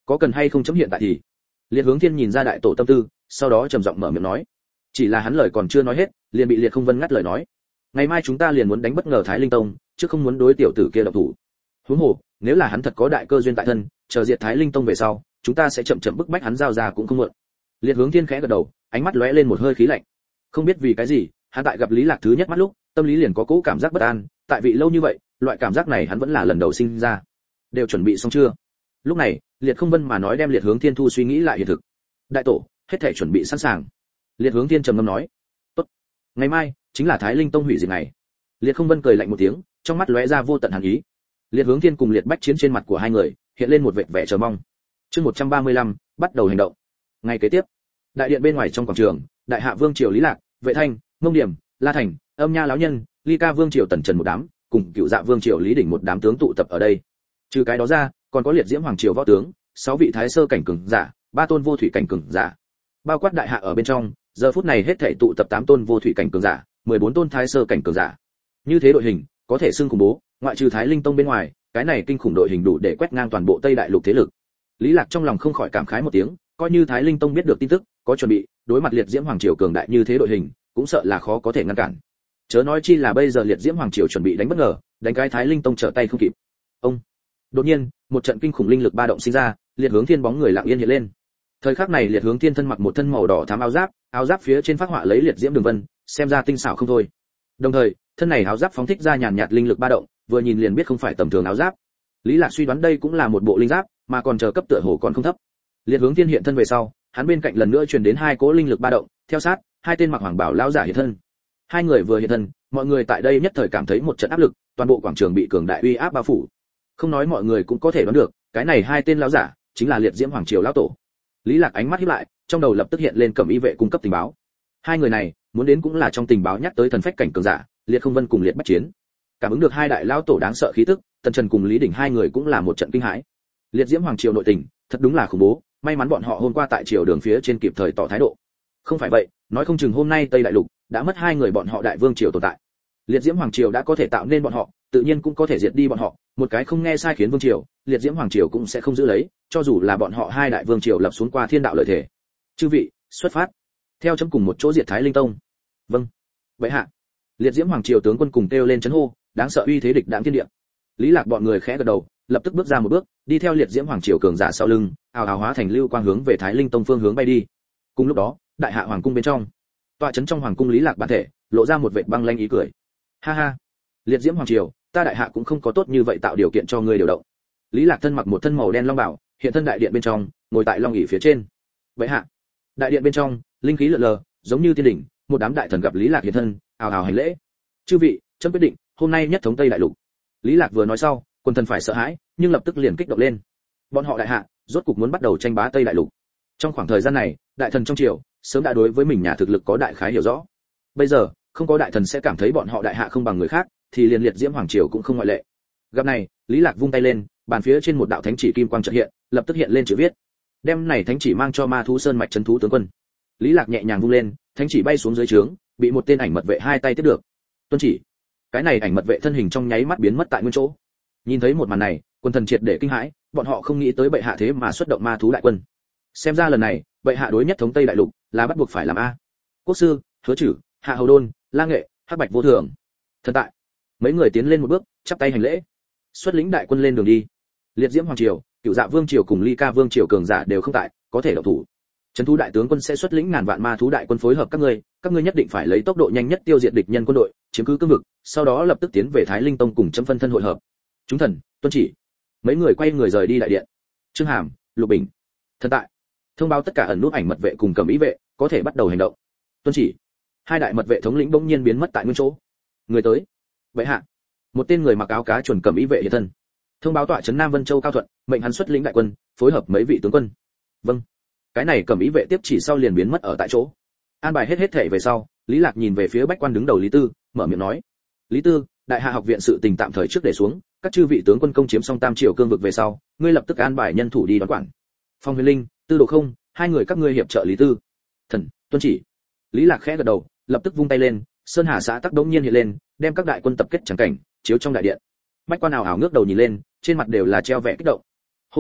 có cần hay không chấm hiện tại thì. Liệt Hướng Thiên nhìn ra đại tổ tâm tư, sau đó trầm giọng mở miệng nói. Chỉ là hắn lời còn chưa nói hết, liền bị Liệt Không Vân ngắt lời nói. Ngày mai chúng ta liền muốn đánh bất ngờ Thái Linh Tông, chứ không muốn đối tiểu tử kia động thủ. Huống hồ, nếu là hắn thật có đại cơ duyên tại thân, chờ diệt Thái Linh Tông về sau, chúng ta sẽ chậm chậm bức bách hắn giao ra cũng không muộn. Liệt Hướng Thiên khẽ gật đầu, ánh mắt lóe lên một hơi khí lạnh. Không biết vì cái gì, hắn tại gặp Lý Lạc thứ nhất mắt lúc, tâm lý liền có cố cảm giác bất an, tại vị lâu như vậy, loại cảm giác này hắn vẫn là lần đầu sinh ra. Đều chuẩn bị xong chưa? Lúc này, Liệt Không Vân mà nói đem Liệt Hướng Thiên thu suy nghĩ lại hiện thực. Đại tổ, hết thảy chuẩn bị sẵn sàng. Liệt Hướng Thiên trầm ngâm nói. Tốt. Ngày mai chính là Thái Linh Tông hủy diệt ngày. Liệt Không Vân cười lạnh một tiếng, trong mắt lóe ra vô tận hàn ý. Liệt Hướng Thiên cùng Liệt Bách Chiến trên mặt của hai người hiện lên một vệt vẻ chờ mong. Chương một trăm ba mươi lăm, bắt đầu hành động. Ngày kế tiếp, đại điện bên ngoài trong quảng trường, đại hạ vương triều Lý Lạc, Vệ Thanh, Mông Điểm, La Thành, Âm Nha lão nhân, Ly Ca vương triều Tần Trần một đám, cùng Cựu Dạ vương triều Lý Đỉnh một đám tướng tụ tập ở đây. Trừ cái đó ra, còn có Liệt Diễm hoàng triều võ tướng, sáu vị thái sơ cảnh cường giả, ba tôn vô thủy cảnh cường giả. Bao quát đại hạ ở bên trong, giờ phút này hết thảy tụ tập tám tôn vô thủy cảnh cường giả, mười bốn tôn thái sơ cảnh cường giả. Như thế đội hình, có thể xưng khủng bố, ngoại trừ Thái Linh Tông bên ngoài, cái này kinh khủng đội hình đủ để quét ngang toàn bộ Tây Đại Lục thế lực. Lý Lạc trong lòng không khỏi cảm khái một tiếng, coi như Thái Linh Tông biết được tin tức, có chuẩn bị, đối mặt Liệt Diễm hoàng triều cường đại như thế đội hình, cũng sợ là khó có thể ngăn cản. Chớ nói chi là bây giờ Liệt Diễm hoàng triều chuẩn bị đánh bất ngờ, đánh cái Thái Linh Tông trở tay không kịp. Ông. Đột nhiên, một trận kinh khủng linh lực ba động sinh ra, Liệt Hướng Thiên bóng người lặng yên hiện lên. Thời khắc này Liệt Hướng Thiên thân mặc một thân màu đỏ thắm áo giáp, áo giáp phía trên phác họa lấy liệt diễm đường vân, xem ra tinh xảo không thôi. Đồng thời, thân này áo giáp phóng thích ra nhàn nhạt linh lực ba động, vừa nhìn liền biết không phải tầm thường áo giáp. Lý Lạc suy đoán đây cũng là một bộ linh giáp, mà còn chờ cấp tựa hồ còn không thấp. Liệt Hướng Thiên hiện thân về sau, hắn bên cạnh lần nữa truyền đến hai cỗ linh lực ba động, theo sát, hai tên mặc hoàng bào lão giả hiện thân. Hai người vừa hiện thân, mọi người tại đây nhất thời cảm thấy một trận áp lực, toàn bộ quảng trường bị cường đại uy áp bao phủ. Không nói mọi người cũng có thể đoán được, cái này hai tên lão giả chính là Liệt Diễm hoàng triều lão tổ. Lý Lạc ánh mắt híp lại, trong đầu lập tức hiện lên Cẩm Y vệ cung cấp tình báo. Hai người này, muốn đến cũng là trong tình báo nhắc tới thần phách cảnh cường giả, Liệt Không Vân cùng Liệt Bách Chiến. Cảm ứng được hai đại lão tổ đáng sợ khí tức, Tần Trần cùng Lý Đỉnh hai người cũng là một trận kinh hãi. Liệt Diễm hoàng triều nội tình, thật đúng là khủng bố, may mắn bọn họ hôm qua tại triều đường phía trên kịp thời tỏ thái độ. Không phải vậy, nói không chừng hôm nay Tây Đại Lục đã mất hai người bọn họ đại vương triều tồn tại. Liệt Diễm hoàng triều đã có thể tạo nên bọn họ, tự nhiên cũng có thể diệt đi bọn họ, một cái không nghe sai khiến vương triều, Liệt Diễm hoàng triều cũng sẽ không giữ lấy, cho dù là bọn họ hai đại vương triều lập xuống qua thiên đạo lợi thể. Chư vị, xuất phát. Theo chấm cùng một chỗ diệt Thái Linh Tông. Vâng. Vậy hạ. Liệt Diễm hoàng triều tướng quân cùng kêu lên chấn hô, đáng sợ uy thế địch đãng thiên địa. Lý Lạc bọn người khẽ gật đầu, lập tức bước ra một bước, đi theo Liệt Diễm hoàng triều cường giả sau lưng, ào ào hóa thành lưu quang hướng về Thái Linh Tông phương hướng bay đi. Cùng lúc đó, đại hạ hoàng cung bên trong, tọa trấn trong hoàng cung Lý Lạc bản thể, lộ ra một vệt băng lanh ý cười. Ha ha. Liệt Diễm hoàng triều, ta đại hạ cũng không có tốt như vậy tạo điều kiện cho ngươi điều động. Lý Lạc thân mặc một thân màu đen long bào, hiện thân đại điện bên trong, ngồi tại long ỷ phía trên. Vậy hạ. Đại điện bên trong, linh khí lượn lờ, giống như tiên đỉnh, một đám đại thần gặp Lý Lạc hiện thân, ào ào hành lễ. Chư vị, chấm quyết định, hôm nay nhất thống Tây Đại Lục. Lý Lạc vừa nói sau, quân thần phải sợ hãi, nhưng lập tức liền kích động lên. Bọn họ đại hạ, rốt cục muốn bắt đầu tranh bá Tây Đại Lục. Trong khoảng thời gian này, đại thần trong triều sớm đã đối với mình nhà thực lực có đại khái hiểu rõ. Bây giờ, không có đại thần sẽ cảm thấy bọn họ đại hạ không bằng người khác, thì liền Liệt Diễm hoàng triều cũng không ngoại lệ. Gặp này, Lý Lạc vung tay lên, bàn phía trên một đạo thánh chỉ kim quang chợt hiện, lập tức hiện lên chữ viết. Đem này thánh chỉ mang cho Ma Thú Sơn mạch trấn thú tướng quân. Lý Lạc nhẹ nhàng vung lên, thánh chỉ bay xuống dưới trướng, bị một tên ảnh mật vệ hai tay tiếp được. Tuân chỉ. Cái này ảnh mật vệ thân hình trong nháy mắt biến mất tại nguyên chỗ. Nhìn thấy một màn này, quân thần triệt để kinh hãi, bọn họ không nghĩ tới bệ hạ thế mà xuất động ma thú đại quân. Xem ra lần này, bệ hạ đối nhất thống Tây Đại Lục là bắt buộc phải làm a. Quốc sư, Hứa Chử, Hạ Hầu Đôn, La Nghệ, Hắc Bạch Vô Thường. Thần tại. Mấy người tiến lên một bước, chắp tay hành lễ. Xuất lĩnh đại quân lên đường đi. Liệt Diễm hoàng triều, Cửu Dạ vương triều cùng Ly Ca vương triều cường giả đều không tại, có thể động thủ. Trấn thú đại tướng quân sẽ xuất lĩnh ngàn vạn ma thú đại quân phối hợp các ngươi, các ngươi nhất định phải lấy tốc độ nhanh nhất tiêu diệt địch nhân quân đội, chiếm cứ cương vực, sau đó lập tức tiến về Thái Linh Tông cùng chấm phân thân hội hợp. Chúng thần, tuân chỉ. Mấy người quay người rời đi đại điện. Trương Hàm, Lục Bình. Thần tại. Thông báo tất cả ẩn nút ảnh mật vệ cùng Cẩm Y vệ, có thể bắt đầu hành động. Tuân chỉ. Hai đại mật vệ thống lĩnh bỗng nhiên biến mất tại nguyên chỗ. Người tới. Bệ hạ. Một tên người mặc áo cá chuẩn Cẩm Y vệ hiện thân. Thông báo tọa trấn Nam Vân Châu Cao Thuận, mệnh hắn xuất lĩnh đại quân, phối hợp mấy vị tướng quân. Vâng. Cái này Cẩm Y vệ tiếp chỉ sau liền biến mất ở tại chỗ. An bài hết hết thể về sau, Lý Lạc nhìn về phía bách quan đứng đầu Lý Tư, mở miệng nói: Lý Tư, đại hạ học viện sự tình tạm thời trước để xuống, các chư vị tướng quân công chiếm xong Tam Triều cương vực về sau, ngươi lập tức an bài nhân thủ đi đón quản. Phong Huyền Linh, Tư Đồ Không, hai người các ngươi hiệp trợ Lý Tư. Thần, tuân chỉ. Lý Lạc khẽ gật đầu, lập tức vung tay lên, Sơn Hà xã tắc đống nhiên hiện lên, đem các đại quân tập kết chẳng cảnh chiếu trong đại điện. Bách quan nào ảo ngước đầu nhìn lên, trên mặt đều là treo vẻ kích động. Hôm nay,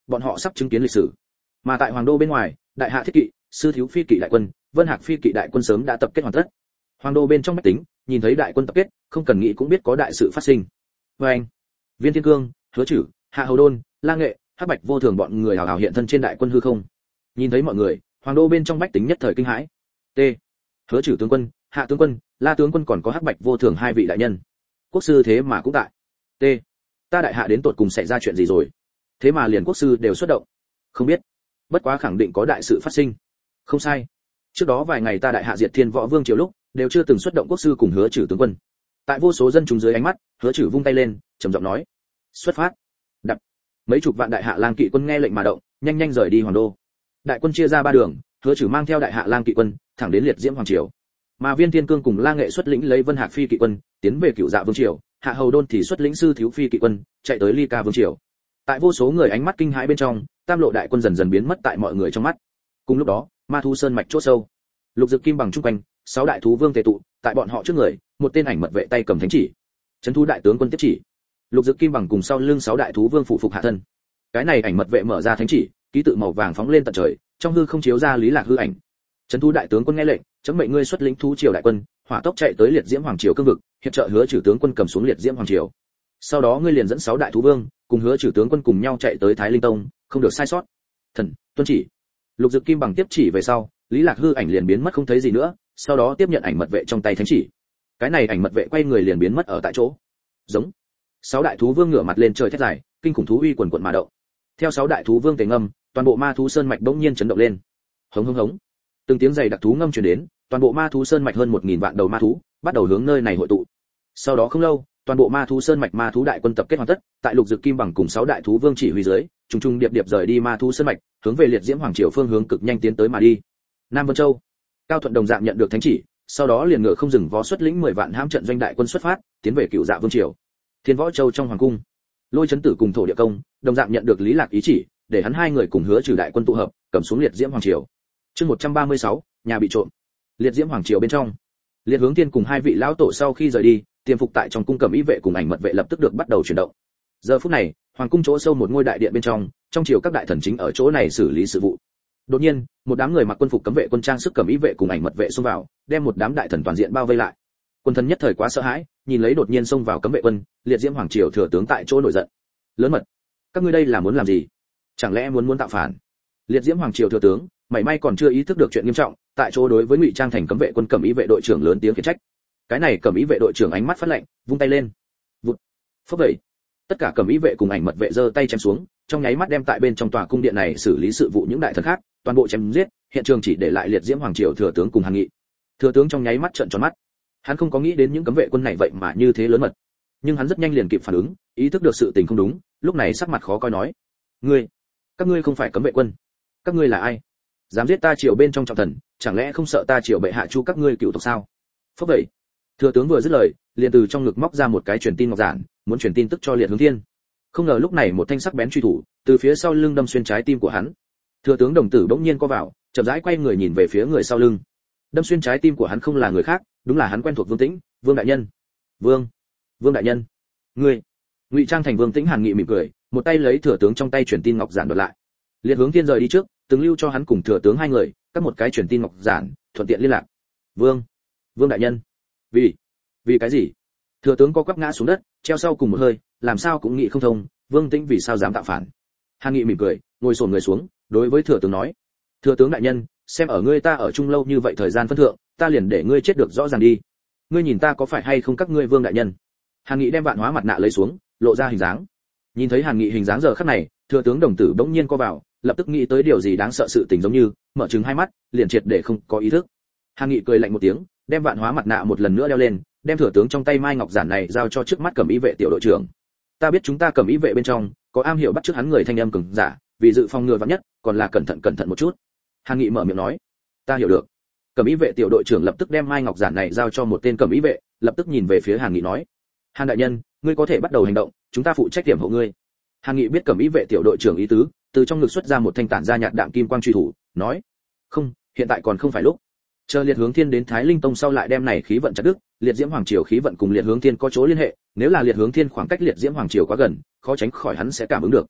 bọn họ sắp chứng kiến lịch sử. Mà tại hoàng đô bên ngoài, đại hạ thiết kỵ, sư thiếu phi kỵ đại quân, vân hạc phi kỵ đại quân sớm đã tập kết hoàn tất. Hoàng đô bên trong bách tính, nhìn thấy đại quân tập kết, không cần nghĩ cũng biết có đại sự phát sinh. Và anh, Viên Thiên Cương, Hứa Chử, Hạ Hầu Đôn, La Nghệ, Hắc Bạch Vô Thường bọn người hào hào hiện thân trên đại quân hư không. Nhìn thấy mọi người, hoàng đô bên trong bách tính nhất thời kinh hãi. T. Hứa Chử tướng quân, Hạ tướng quân, La tướng quân còn có Hắc Bạch Vô Thường hai vị đại nhân. Quốc sư thế mà cũng tại. T. Ta đại hạ đến tột cùng xảy ra chuyện gì rồi? Thế mà liền quốc sư đều xuất động. Không biết. Bất quá khẳng định có đại sự phát sinh. Không sai. Trước đó vài ngày ta đại hạ diệt Thiên Võ Vương triều lúc, đều chưa từng xuất động quốc sư cùng Hứa Chử tướng quân. Tại vô số dân chúng dưới ánh mắt, Hứa Chử vung tay lên, trầm giọng nói: "Xuất phát." Đập. Mấy chục vạn đại hạ lang kỵ quân nghe lệnh mà động, nhanh nhanh rời đi hoàng đô. Đại quân chia ra ba đường, Hứa Chử mang theo đại hạ lang kỵ quân, thẳng đến liệt diễm hoàng triều. Mà Viên Thiên Cương cùng La Nghệ xuất lĩnh lấy Vân Hạc phi kỵ quân, tiến về Cửu Dạ Vương triều, Hạ Hầu Đôn thì xuất lĩnh sư thiếu phi kỵ quân, chạy tới Ly Ca Vương triều. Tại vô số người ánh mắt kinh hãi bên trong, Tam Lộ đại quân dần dần biến mất tại mọi người trong mắt. Cùng lúc đó, Ma Thú Sơn mạch chốt sâu, Lục Dực Kim bằng trung quanh, sáu đại thú vương tề tụ, tại bọn họ trước người, một tên ảnh mật vệ tay cầm thánh chỉ. Trấn thú đại tướng quân tiếp chỉ. Lục Dực Kim bằng cùng sau lưng sáu đại thú vương phụ phục hạ thân. Cái này ảnh mật vệ mở ra thánh chỉ, ký tự màu vàng phóng lên tận trời, trong hư không chiếu ra Lý Lạc hư ảnh. Trấn thú đại tướng quân nghe lệnh, chấm mệnh ngươi xuất lĩnh thú triều đại quân, hỏa tốc chạy tới liệt diễm hoàng triều cương vực, hiệp trợ Hứa Chử tướng quân cầm xuống liệt diễm hoàng triều. Sau đó ngươi liền dẫn sáu đại thú vương, cùng Hứa Chử tướng quân cùng nhau chạy tới Thái Linh Tông, không được sai sót. Thần, tuân chỉ. Lục Dực Kim bằng tiếp chỉ về sau, Lý Lạc hư ảnh liền biến mất không thấy gì nữa, sau đó tiếp nhận ảnh mật vệ trong tay thánh chỉ. Cái này ảnh mật vệ quay người liền biến mất ở tại chỗ. Giống. Sáu đại thú vương ngửa mặt lên trời thét dài, kinh khủng thú uy quần quần mà động. Theo sáu đại thú vương tề ngâm, toàn bộ Ma Thú Sơn mạch bỗng nhiên chấn động lên. Hống hống hống. Từng tiếng giày đặc thú ngâm truyền đến, toàn bộ Ma Thú Sơn mạch hơn một nghìn vạn đầu ma thú bắt đầu hướng nơi này hội tụ. Sau đó không lâu, toàn bộ Ma Thú Sơn mạch ma thú đại quân tập kết hoàn tất, tại Lục Dực Kim bằng cùng sáu đại thú vương chỉ huy dưới, trùng trùng điệp điệp rời đi Ma Thú Sơn mạch, hướng về liệt diễm hoàng triều phương hướng cực nhanh tiến tới mà đi. Nam Vân Châu, Cao Thuận đồng dạng nhận được thánh chỉ, sau đó liền ngựa không dừng vó xuất lĩnh mười vạn hãm trận doanh đại quân xuất phát, tiến về Cửu Dạ Vương triều. Thiên Võ Châu trong hoàng cung, Lôi Chấn Tử cùng Thổ Địa Công đồng dạng nhận được Lý Lạc ý chỉ, để hắn hai người cùng Hứa Trừ đại quân tụ hợp, cầm xuống liệt diễm hoàng triều. Chương một trăm ba mươi sáu, nhà bị trộm. Liệt diễm hoàng triều bên trong, Liệt Hướng Thiên cùng hai vị lão tổ sau khi rời đi, tiềm phục tại trong cung cẩm y vệ cùng ảnh mật vệ lập tức được bắt đầu chuyển động. Giờ phút này, hoàng cung chỗ sâu một ngôi đại điện bên trong, trong triều các đại thần chính ở chỗ này xử lý sự vụ. Đột nhiên, một đám người mặc quân phục cấm vệ quân trang sức cẩm y vệ cùng ảnh mật vệ xông vào, đem một đám đại thần toàn diện bao vây lại. Quân thần nhất thời quá sợ hãi, nhìn lấy đột nhiên xông vào cấm vệ quân, liệt diễm hoàng triều thừa tướng tại chỗ nổi giận. Lớn mật, các ngươi đây là muốn làm gì? Chẳng lẽ muốn muốn tạo phản? Liệt diễm hoàng triều thừa tướng, mảy may còn chưa ý thức được chuyện nghiêm trọng, tại chỗ đối với ngụy trang thành cấm vệ quân cẩm y vệ đội trưởng lớn tiếng khiển trách. Cái này cẩm y vệ đội trưởng ánh mắt phát lạnh, vung tay lên, vụt, phốc vậy. Tất cả cẩm y vệ cùng ảnh mật vệ giơ tay chém xuống, trong nháy mắt đem tại bên trong tòa cung điện này xử lý sự vụ những đại thần khác, toàn bộ chém giết, hiện trường chỉ để lại liệt diễm hoàng triều thừa tướng cùng Hàn Nghị. Thừa tướng trong nháy mắt trợn tròn mắt. Hắn không có nghĩ đến những cấm vệ quân này vậy mà như thế lớn mật, nhưng hắn rất nhanh liền kịp phản ứng, ý thức được sự tình không đúng, lúc này sắc mặt khó coi nói: "Ngươi, các ngươi không phải cấm vệ quân, các ngươi là ai? Dám giết ta triều bên trong trọng thần, chẳng lẽ không sợ ta triều bệ hạ chu các ngươi cựu tộc sao?" Phốc vậy. Thừa tướng vừa dứt lời, liền từ trong ngực móc ra một cái truyền tin ngọc giản, muốn truyền tin tức cho Liệt Hướng Thiên. Không ngờ lúc này một thanh sắc bén truy thủ từ phía sau lưng đâm xuyên trái tim của hắn. Thừa tướng đồng tử bỗng nhiên co vào, chậm rãi quay người nhìn về phía người sau lưng. Đâm xuyên trái tim của hắn không là người khác, đúng là hắn quen thuộc Vương Tĩnh, Vương đại nhân. Vương, Vương đại nhân, ngươi. Ngụy trang thành Vương Tĩnh Hàn Nghị mỉm cười, một tay lấy thừa tướng trong tay truyền tin ngọc giản đoạt lại. Liệt Hướng Thiên rời đi trước, từng lưu cho hắn cùng thừa tướng hai người, cắt một cái truyền tin ngọc giản, thuận tiện liên lạc. Vương, Vương đại nhân. Vì, vì cái gì? Thừa tướng co quắp ngã xuống đất, treo sau cùng một hơi, làm sao cũng nghĩ không thông, Vương Tĩnh vì sao dám tạo phản. Hàn Nghị mỉm cười, ngồi xổm người xuống, đối với thừa tướng nói: "Thừa tướng đại nhân, xem ở ngươi ta ở chung lâu như vậy thời gian phân thượng, ta liền để ngươi chết được rõ ràng đi. Ngươi nhìn ta có phải hay không các ngươi Vương đại nhân?" Hàn Nghị đem vạn hóa mặt nạ lấy xuống, lộ ra hình dáng. Nhìn thấy Hàn Nghị hình dáng giờ khắc này, thừa tướng đồng tử bỗng nhiên co vào, lập tức nghĩ tới điều gì đáng sợ sự tình giống như, mở trừng hai mắt, liền triệt để không có ý thức. Hàn Nghị cười lạnh một tiếng, đem vạn hóa mặt nạ một lần nữa đeo lên, đem thừa tướng trong tay mai ngọc giản này giao cho trước mắt cẩm y vệ tiểu đội trưởng. "Ta biết chúng ta cẩm y vệ bên trong có am hiểu bắt trước hắn người thanh âm cường giả, vì dự phòng ngừa vạn nhất, còn là cẩn thận cẩn thận một chút." Hàn Nghị mở miệng nói: "Ta hiểu được." Cẩm y vệ tiểu đội trưởng lập tức đem mai ngọc giản này giao cho một tên cẩm y vệ, lập tức nhìn về phía Hàn Nghị nói: "Hàn đại nhân, ngươi có thể bắt đầu hành động, chúng ta phụ trách tiềm hộ ngươi." Hàn Nghị biết cẩm y vệ tiểu đội trưởng ý tứ, từ trong ngực xuất ra một thanh tản ra nhạt đạm kim quang truy thủ, nói: "Không, hiện tại còn không phải lúc. Chờ Liệt Hướng Thiên đến Thái Linh Tông sau lại đem này khí vận chặt đứt, Liệt Diễm Hoàng triều khí vận cùng Liệt Hướng Thiên có chỗ liên hệ, nếu là Liệt Hướng Thiên khoảng cách Liệt Diễm Hoàng triều quá gần, khó tránh khỏi hắn sẽ cảm ứng được.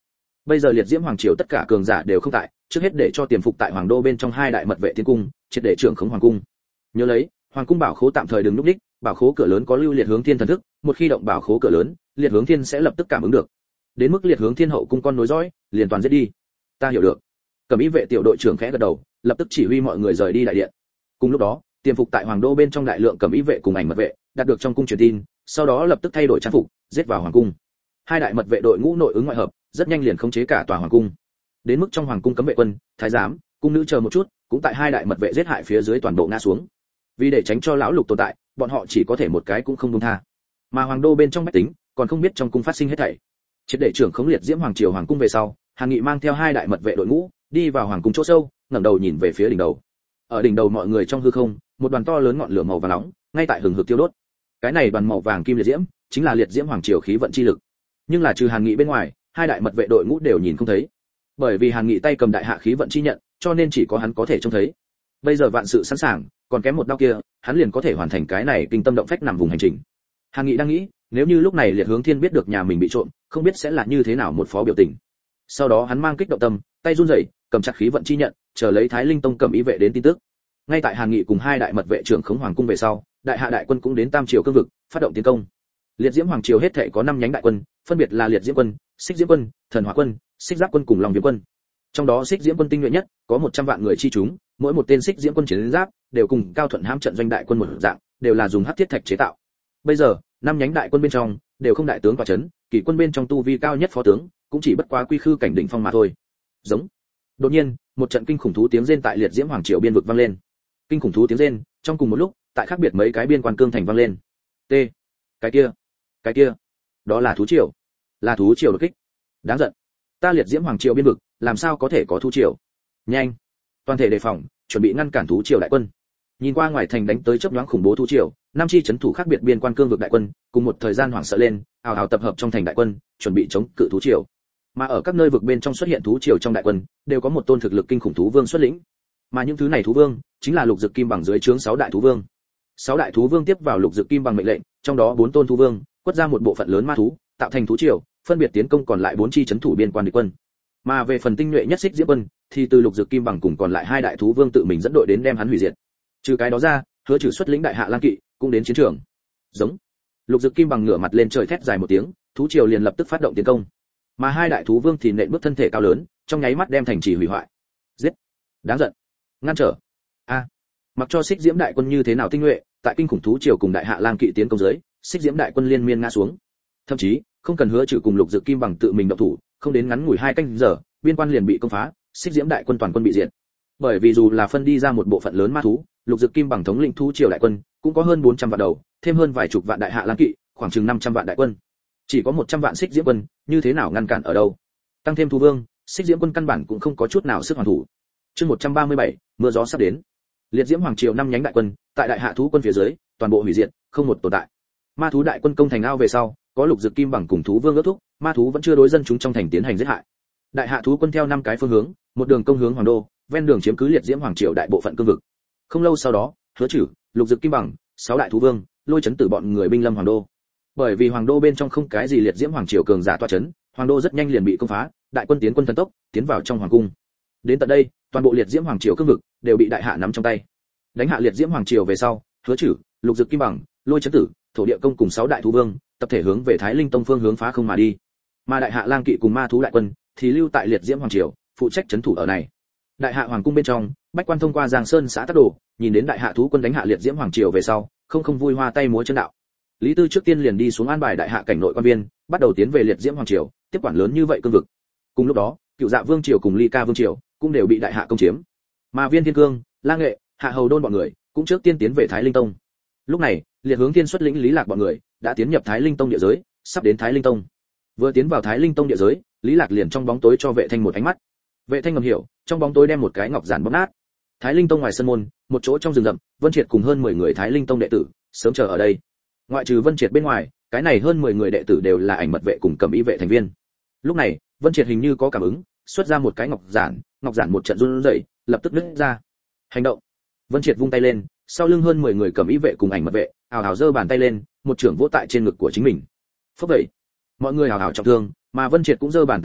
Bây giờ liệt diễm hoàng triều tất cả cường giả đều không tại, trước hết để cho tiềm phục tại hoàng đô bên trong hai đại mật vệ tiến cung, triệt để trưởng khống hoàng cung. Nhớ lấy, hoàng cung bảo khố tạm thời đừng núp đích, bảo khố cửa lớn có lưu liệt hướng thiên thần thức, một khi động bảo khố cửa lớn, liệt hướng thiên sẽ lập tức cảm ứng được. Đến mức liệt hướng thiên hậu cung con nối dõi, liền toàn giết đi. Ta hiểu được. Cẩm y vệ tiểu đội trưởng khẽ gật đầu, lập tức chỉ huy mọi người rời đi đại điện. Cùng lúc đó, tiềm phục tại hoàng đô bên trong đại lượng cẩm y vệ cùng ảnh mật vệ, đạt được trong cung truyền tin, sau đó lập tức thay đổi trang phục, giết vào hoàng cung. Hai đại mật vệ đội ngũ nội ứng ngoại hợp, rất nhanh liền khống chế cả tòa hoàng cung. Đến mức trong hoàng cung cấm vệ quân, thái giám, cung nữ chờ một chút, cũng tại hai đại mật vệ giết hại phía dưới toàn bộ ngã xuống. Vì để tránh cho lão lục tồn tại, bọn họ chỉ có thể một cái cũng không buông tha. Mà hoàng đô bên trong bách tính, còn không biết trong cung phát sinh hết thảy. Triệt để trưởng khống liệt diễm hoàng triều hoàng cung về sau, Hàn Nghị mang theo hai đại mật vệ đội ngũ, đi vào hoàng cung chỗ sâu, ngẩng đầu nhìn về phía đỉnh đầu. Ở đỉnh đầu mọi người trong hư không, một đoàn to lớn ngọn lửa màu vàng nóng, ngay tại hừng hực tiêu đốt. Cái này đoàn màu vàng kim liệt diễm, chính là liệt diễm hoàng triều khí vận chi lực. Nhưng là trừ Hàn Nghị bên ngoài, hai đại mật vệ đội ngũ đều nhìn không thấy. Bởi vì Hàn Nghị tay cầm đại hạ khí vận chi nhận, cho nên chỉ có hắn có thể trông thấy. Bây giờ vạn sự sẵn sàng, còn kém một đao kia, hắn liền có thể hoàn thành cái này kinh tâm động phách nằm vùng hành trình. Hàn Nghị đang nghĩ, nếu như lúc này liệt hướng thiên biết được nhà mình bị trộm, không biết sẽ là như thế nào một phó biểu tình. Sau đó hắn mang kích động tâm, tay run rẩy, cầm chặt khí vận chi nhận, chờ lấy Thái Linh Tông cầm ý vệ đến tin tức. Ngay tại Hàn Nghị cùng hai đại mật vệ trưởng khống hoàng cung về sau, đại hạ đại quân cũng đến Tam Triều cương vực, phát động tiến công. Liệt diễm hoàng triều hết thảy có năm nhánh đại quân, phân biệt là liệt diễm quân, xích diễm quân, thần hỏa quân, xích giáp quân cùng long viêm quân. Trong đó xích diễm quân tinh nhuệ nhất, có một trăm vạn người chi chúng, mỗi một tên xích diễm quân chiến giáp đều cùng cao thuận hãm trận doanh đại quân một dạng, đều là dùng hắc thiết thạch chế tạo. Bây giờ, năm nhánh đại quân bên trong đều không đại tướng tọa chấn, kỷ quân bên trong tu vi cao nhất phó tướng, cũng chỉ bất quá quy khư cảnh đỉnh phong mà thôi. Giống. Đột nhiên, một trận kinh khủng thú tiếng rên tại liệt diễm hoàng triều biên vực vang lên. Kinh khủng thú tiếng rên, trong cùng một lúc, tại khác biệt mấy cái biên quan cương thành vang lên. T. Cái kia, cái kia, đó là thú triều, là thú triều đột kích. Đáng giận. Ta liệt diễm hoàng triều biên vực, làm sao có thể có thú triều? Nhanh, toàn thể đề phòng, chuẩn bị ngăn cản thú triều đại quân. Nhìn qua ngoài thành đánh tới chớp nhoáng khủng bố thú triều, năm chi chấn thủ khác biệt biên quan cương vực đại quân, cùng một thời gian hoảng sợ lên, ào ào tập hợp trong thành đại quân, chuẩn bị chống cự thú triều. Mà ở các nơi vực bên trong xuất hiện thú triều trong đại quân, đều có một tôn thực lực kinh khủng thú vương xuất lĩnh. Mà những thứ này thú vương, chính là lục dực kim bằng dưới trướng sáu đại thú vương. Sáu đại thú vương tiếp vào lục dực kim bằng mệnh lệnh, trong đó bốn tôn thú vương, quất ra một bộ phận lớn ma thú, tạo thành thú triều, phân biệt tiến công còn lại bốn chi chấn thủ biên quan địch quân. Mà về phần tinh nhuệ nhất xích diễm quân, thì từ lục dực kim bằng cùng còn lại hai đại thú vương tự mình dẫn đội đến đem hắn hủy diệt. Trừ cái đó ra, Hứa Trừ xuất lĩnh đại hạ lang kỵ cũng đến chiến trường. Giống. Lục dực kim bằng ngửa mặt lên trời thét dài một tiếng, thú triều liền lập tức phát động tiến công. Mà hai đại thú vương thì nện bước thân thể cao lớn, trong nháy mắt đem thành trì hủy hoại. Giết. Đáng giận. Ngăn trở. A. Mặc cho xích diễm đại quân như thế nào tinh nhuệ, tại kinh khủng thú triều cùng đại hạ lang kỵ tiến công dưới, xích diễm đại quân liên miên ngã xuống. Thậm chí, không cần Hứa Trừ cùng lục dực kim bằng tự mình động thủ, không đến ngắn ngủi hai canh giờ, biên quan liền bị công phá, xích diễm đại quân toàn quân bị diệt. Bởi vì dù là phân đi ra một bộ phận lớn ma thú, lục dực kim bằng thống lĩnh thú triều đại quân cũng có hơn bốn trăm vạn đầu, thêm hơn vài chục vạn đại hạ lang kỵ, khoảng chừng năm trăm vạn đại quân. Chỉ có một trăm vạn xích diễm quân, như thế nào ngăn cản ở đâu? Tăng thêm thú vương, xích diễm quân căn bản cũng không có chút nào sức hoàn thủ. Chương một trăm ba mươi bảy, mưa gió sắp đến. Liệt diễm hoàng triều năm nhánh đại quân, tại đại hạ thú quân phía dưới, toàn bộ hủy diệt, không một tồn tại. Ma thú đại quân công thành ao về sau, có lục dực kim bằng cùng thú vương ước thúc, ma thú vẫn chưa đối dân chúng trong thành tiến hành giết hại. Đại hạ thú quân theo năm cái phương hướng, một đường công hướng hoàng đô, ven đường chiếm cứ liệt diễm hoàng triều đại bộ phận cương vực. Không lâu sau đó, Hứa Trừ, lục dực kim bằng, sáu đại thú vương, lôi chấn tử bọn người binh lâm hoàng đô. Bởi vì hoàng đô bên trong không cái gì liệt diễm hoàng triều cường giả tọa chấn, hoàng đô rất nhanh liền bị công phá, đại quân tiến quân thần tốc, tiến vào trong hoàng cung. Đến tận đây, toàn bộ liệt diễm hoàng triều cương vực đều bị đại hạ nắm trong tay. Đánh hạ liệt diễm hoàng triều về sau, Hứa Trừ, lục dực kim bằng, lôi chấn tử, thổ địa công cùng sáu đại thú vương, tập thể hướng về Thái Linh Tông phương hướng phá không mà đi. Mà đại hạ lang kỵ cùng ma thú đại quân thì lưu tại liệt diễm hoàng triều, phụ trách trấn thủ ở này. Đại hạ hoàng cung bên trong, bách quan thông qua Giang Sơn xã Tắc Đồ, nhìn đến đại hạ thú quân đánh hạ liệt diễm hoàng triều về sau, không không vui hoa tay múa chân đạo. Lý Tư trước tiên liền đi xuống an bài đại hạ cảnh nội quan viên, bắt đầu tiến về liệt diễm hoàng triều, tiếp quản lớn như vậy cương vực. Cùng lúc đó, Cựu Dạ Vương triều cùng Ly Ca Vương triều cũng đều bị đại hạ công chiếm. Mà Viên Thiên Cương, La Nghệ, Hạ Hầu Đôn bọn người cũng trước tiên tiến về Thái Linh Tông. Lúc này, Liệt Hướng Thiên xuất lĩnh Lý Lạc bọn người đã tiến nhập Thái Linh Tông địa giới, sắp đến Thái Linh Tông. Vừa tiến vào Thái Linh Tông địa giới, Lý Lạc liền trong bóng tối cho Vệ Thanh một ánh mắt. Vệ Thanh ngầm hiểu, trong bóng tối đem một cái ngọc giản bóp nát. Thái Linh Tông ngoài sân môn, một chỗ trong rừng rậm, Vân Triệt cùng hơn mười người Thái Linh Tông đệ tử sớm chờ ở đây. Ngoại trừ Vân Triệt bên ngoài, cái này hơn mười người đệ tử đều là ảnh mật vệ cùng cầm y vệ thành viên. Lúc này, Vân Triệt hình như có cảm ứng, xuất ra một cái ngọc giản, ngọc giản một trận run rẩy, lập tức nứt ra. Hành động. Vân Triệt vung tay lên, sau lưng hơn mười người cầm y vệ cùng ảnh mật vệ, ào ào giơ bàn tay lên, một trưởng vỗ tại trên ngực của chính mình. Phốc vậy, mọi người ào ào trọng thương, mà Vân Triệt cũng giơ bàn tay lên,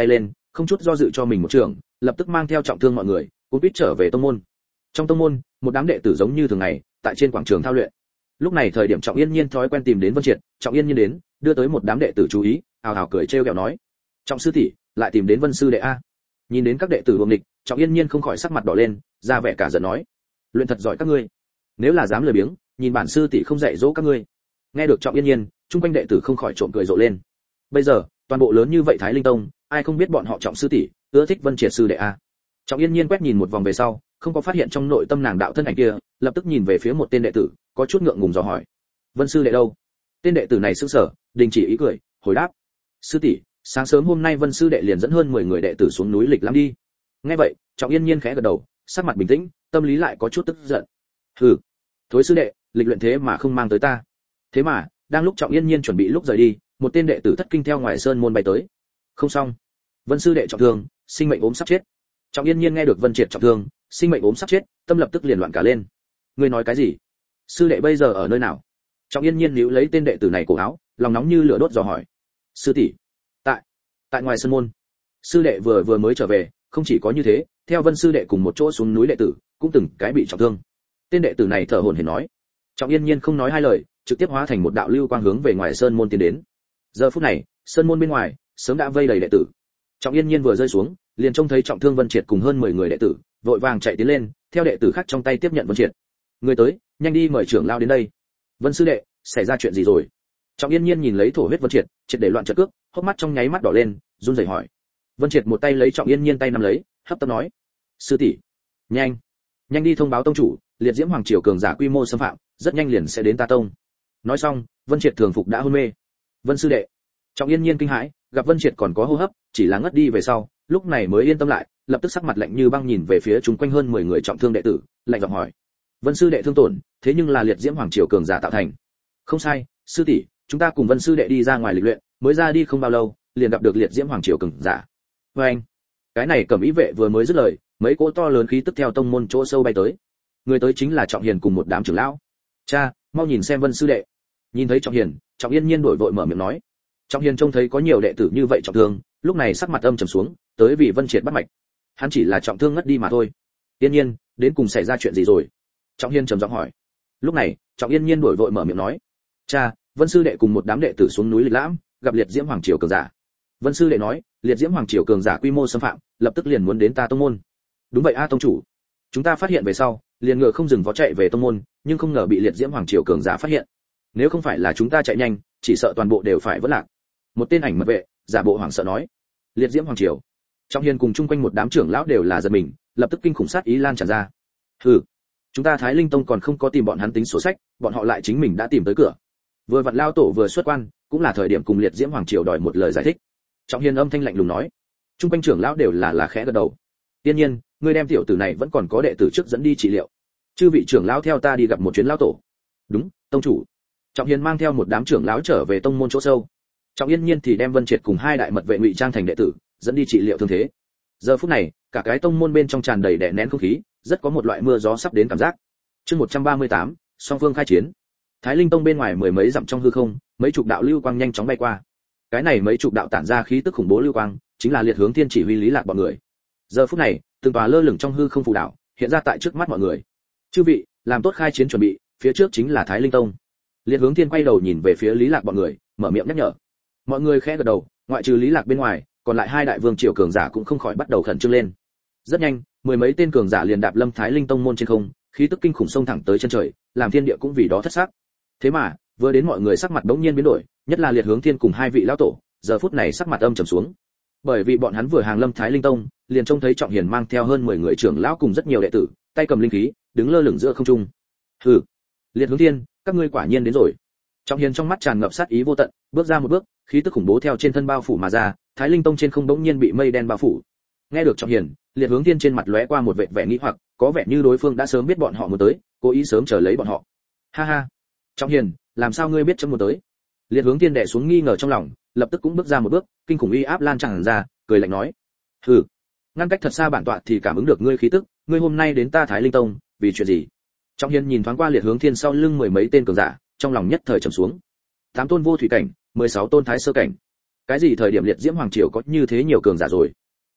không chút do dự cho mình một trường, lập tức mang theo trọng thương mọi người cuốn quýt trở về tông môn. Trong tông môn, một đám đệ tử giống như thường ngày tại trên quảng trường thao luyện. Lúc này thời điểm Trọng Yên Nhiên thói quen tìm đến Vân Triệt, Trọng Yên Nhiên đến, đưa tới một đám đệ tử chú ý, hào hào cười trêu ghẹo nói: "Trọng sư tỷ, lại tìm đến Vân sư đệ a." Nhìn đến các đệ tử luồng nghịch, Trọng Yên Nhiên không khỏi sắc mặt đỏ lên, ra vẻ cả giận nói: "Luyện thật giỏi các ngươi, nếu là dám lười biếng, nhìn bản sư tỷ không dạy dỗ các ngươi." Nghe được Trọng Yên Nhiên, chung quanh đệ tử không khỏi trộm cười rộ lên. Bây giờ, toàn bộ lớn như vậy Thái Linh Tông, ai không biết bọn họ Trọng sư tỷ ưa thích Vân Triệt sư đệ a. Trọng Yên Nhiên quét nhìn một vòng về sau, không có phát hiện trong nội tâm nàng đạo thân ảnh kia, lập tức nhìn về phía một tên đệ tử, có chút ngượng ngùng dò hỏi: "Vân sư đệ đâu?" Tên đệ tử này sững sờ, đình chỉ ý cười, hồi đáp: "Sư tỷ, sáng sớm hôm nay Vân sư đệ liền dẫn hơn mười người đệ tử xuống núi lịch lãm đi." Nghe vậy, Trọng Yên Nhiên khẽ gật đầu, sắc mặt bình tĩnh, tâm lý lại có chút tức giận. "Hừ, thối sư đệ, lịch luyện thế mà không mang tới ta." Thế mà, đang lúc Trọng Yên Nhiên chuẩn bị lúc rời đi, một tên đệ tử thất kinh theo ngoài sơn môn bay tới. "Không xong, Vân sư đệ trọng thương, sinh mệnh ốm sắp chết." Trọng Yên Nhiên nghe được Vân Triệt trọng thương, sinh mệnh ốm sắp chết, tâm lập tức liền loạn cả lên. "Ngươi nói cái gì? Sư đệ bây giờ ở nơi nào?" Trọng Yên Nhiên níu lấy tên đệ tử này cổ áo, lòng nóng như lửa đốt dò hỏi. "Sư tỷ, tại tại ngoài sân môn." Sư đệ vừa vừa mới trở về, không chỉ có như thế, theo Vân sư đệ cùng một chỗ xuống núi đệ tử, cũng từng cái bị trọng thương. Tên đệ tử này thở hổn hển nói. Trọng Yên Nhiên không nói hai lời, trực tiếp hóa thành một đạo lưu quang hướng về ngoài sơn môn tiến đến. Giờ phút này, sơn môn bên ngoài sớm đã vây đầy đệ tử. Trọng Yên Nhiên vừa rơi xuống, liền trông thấy trọng thương Vân Triệt cùng hơn mười người đệ tử, vội vàng chạy tiến lên, theo đệ tử khác trong tay tiếp nhận Vân Triệt. "Người tới, nhanh đi mời trưởng lao đến đây." "Vân sư đệ, xảy ra chuyện gì rồi?" Trọng Yên Nhiên nhìn lấy thổ huyết Vân Triệt, triệt để loạn trận cước, hốc mắt trong nháy mắt đỏ lên, run rẩy hỏi. Vân Triệt một tay lấy Trọng Yên Nhiên tay nắm lấy, hấp tấp nói: "Sư tỷ, nhanh, nhanh đi thông báo tông chủ, liệt diễm hoàng triều cường giả quy mô xâm phạm, rất nhanh liền sẽ đến ta tông." Nói xong, Vân Triệt thường phục đã hôn mê. "Vân sư đệ." Trọng Yên Nhiên kinh hãi, gặp Vân Triệt còn có hô hấp, chỉ là ngất đi về sau, lúc này mới yên tâm lại, lập tức sắc mặt lạnh như băng nhìn về phía chúng quanh hơn mười người trọng thương đệ tử, lạnh giọng hỏi: "Vân sư đệ thương tổn, thế nhưng là liệt diễm hoàng triều cường giả tạo thành?" "Không sai, sư tỷ, chúng ta cùng Vân sư đệ đi ra ngoài lịch luyện, mới ra đi không bao lâu, liền gặp được liệt diễm hoàng triều cường giả." Và anh, cái này Cẩm Ý vệ vừa mới dứt lời, mấy cỗ to lớn khí tức theo tông môn chỗ sâu bay tới. Người tới chính là Trọng Hiền cùng một đám trưởng lão. "Cha, mau nhìn xem Vân sư đệ." Nhìn thấy Trọng Hiền, Trọng Yên Nhiên đổi vội mở miệng nói. Trọng Hiền trông thấy có nhiều đệ tử như vậy trọng thương, lúc này sắc mặt âm trầm xuống, tới vì Vân Triệt bắt mạch. Hắn chỉ là trọng thương ngất đi mà thôi. "Yên Nhiên, đến cùng xảy ra chuyện gì rồi?" Trọng Hiền trầm giọng hỏi. Lúc này, Trọng Yên Nhiên đổi vội mở miệng nói. "Cha, Vân sư đệ cùng một đám đệ tử xuống núi lịch lãm, gặp liệt diễm hoàng triều cường giả." Vân sư đệ nói, liệt diễm hoàng triều cường giả quy mô xâm phạm, lập tức liền muốn đến ta tông môn. "Đúng vậy a tông chủ. Chúng ta phát hiện về sau, liền ngựa không dừng vó chạy về tông môn, nhưng không ngờ bị liệt diễm hoàng triều cường giả phát hiện. Nếu không phải là chúng ta chạy nhanh, chỉ sợ toàn bộ đều phải vỡ lạc." Một tên ảnh mật vệ, giả bộ hoảng sợ nói. "Liệt diễm hoàng triều?" Trọng Hiền cùng chung quanh một đám trưởng lão đều là giật mình, lập tức kinh khủng sát ý lan tràn ra. "Hừ, chúng ta Thái Linh Tông còn không có tìm bọn hắn tính sổ sách, bọn họ lại chính mình đã tìm tới cửa. Vừa vặn lao tổ vừa xuất quan, cũng là thời điểm cùng liệt diễm hoàng triều đòi một lời giải thích." Trọng Hiền âm thanh lạnh lùng nói. Chung quanh trưởng lão đều là là khẽ gật đầu. "Tiên nhiên, ngươi đem tiểu tử này vẫn còn có đệ tử trước dẫn đi trị liệu. Chư vị trưởng lão theo ta đi gặp một chuyến lão tổ." "Đúng, tông chủ." Trọng Hiền mang theo một đám trưởng lão trở về tông môn chỗ sâu. Trọng Yên Nhiên thì đem Vân Triệt cùng hai đại mật vệ ngụy trang thành đệ tử, dẫn đi trị liệu thương thế. Giờ phút này, cả cái tông môn bên trong tràn đầy đè nén không khí, rất có một loại mưa gió sắp đến cảm giác. Chương một trăm ba mươi tám, song phương khai chiến. Thái Linh Tông bên ngoài mười mấy dặm trong hư không, mấy chục đạo lưu quang nhanh chóng bay qua. Cái này mấy chục đạo tản ra khí tức khủng bố lưu quang, chính là liệt hướng thiên chỉ huy Lý Lạc bọn người. Giờ phút này, từng tòa lơ lửng trong hư không phù đảo, hiện ra tại trước mắt mọi người. "Chư vị, làm tốt khai chiến chuẩn bị, phía trước chính là Thái Linh Tông." Liệt hướng thiên quay đầu nhìn về phía Lý Lạc bọn người, mở miệng nhắc nhở. Mọi người khẽ gật đầu, ngoại trừ Lý Lạc bên ngoài, còn lại hai đại vương triều cường giả cũng không khỏi bắt đầu khẩn trương lên. Rất nhanh, mười mấy tên cường giả liền đạp lâm Thái Linh Tông môn trên không, khí tức kinh khủng xông thẳng tới chân trời, làm thiên địa cũng vì đó thất sắc. Thế mà, vừa đến mọi người sắc mặt bỗng nhiên biến đổi, nhất là Liệt hướng thiên cùng hai vị lão tổ, giờ phút này sắc mặt âm trầm xuống. Bởi vì bọn hắn vừa hàng lâm Thái Linh Tông, liền trông thấy Trọng Hiền mang theo hơn mười người trưởng lão cùng rất nhiều đệ tử, tay cầm linh khí, đứng lơ lửng giữa không trung. "Hừ, Liệt hướng thiên, các ngươi quả nhiên đến rồi." Trọng Hiền trong mắt tràn ngập sát ý vô tận, bước ra một bước, khí tức khủng bố theo trên thân bao phủ mà ra, Thái Linh Tông trên không bỗng nhiên bị mây đen bao phủ. Nghe được Trọng Hiền, Liệt hướng thiên trên mặt lóe qua một vẻ vẻ nghi hoặc, có vẻ như đối phương đã sớm biết bọn họ muốn tới, cố ý sớm chờ lấy bọn họ. "Ha ha, Trọng Hiền, làm sao ngươi biết chấm muốn tới?" Liệt hướng thiên đè xuống nghi ngờ trong lòng, lập tức cũng bước ra một bước, kinh khủng uy áp lan tràn ra, cười lạnh nói: "Hừ, ngăn cách thật xa bản tọa thì cảm ứng được ngươi khí tức, ngươi hôm nay đến ta Thái Linh Tông, vì chuyện gì?" Trọng Hiền nhìn thoáng qua Liệt hướng thiên sau lưng mười mấy tên cường giả, trong lòng nhất thời trầm xuống. Tám tôn vô thủy cảnh, mười sáu tôn thái sơ cảnh. Cái gì thời điểm liệt diễm hoàng triều có như thế nhiều cường giả rồi?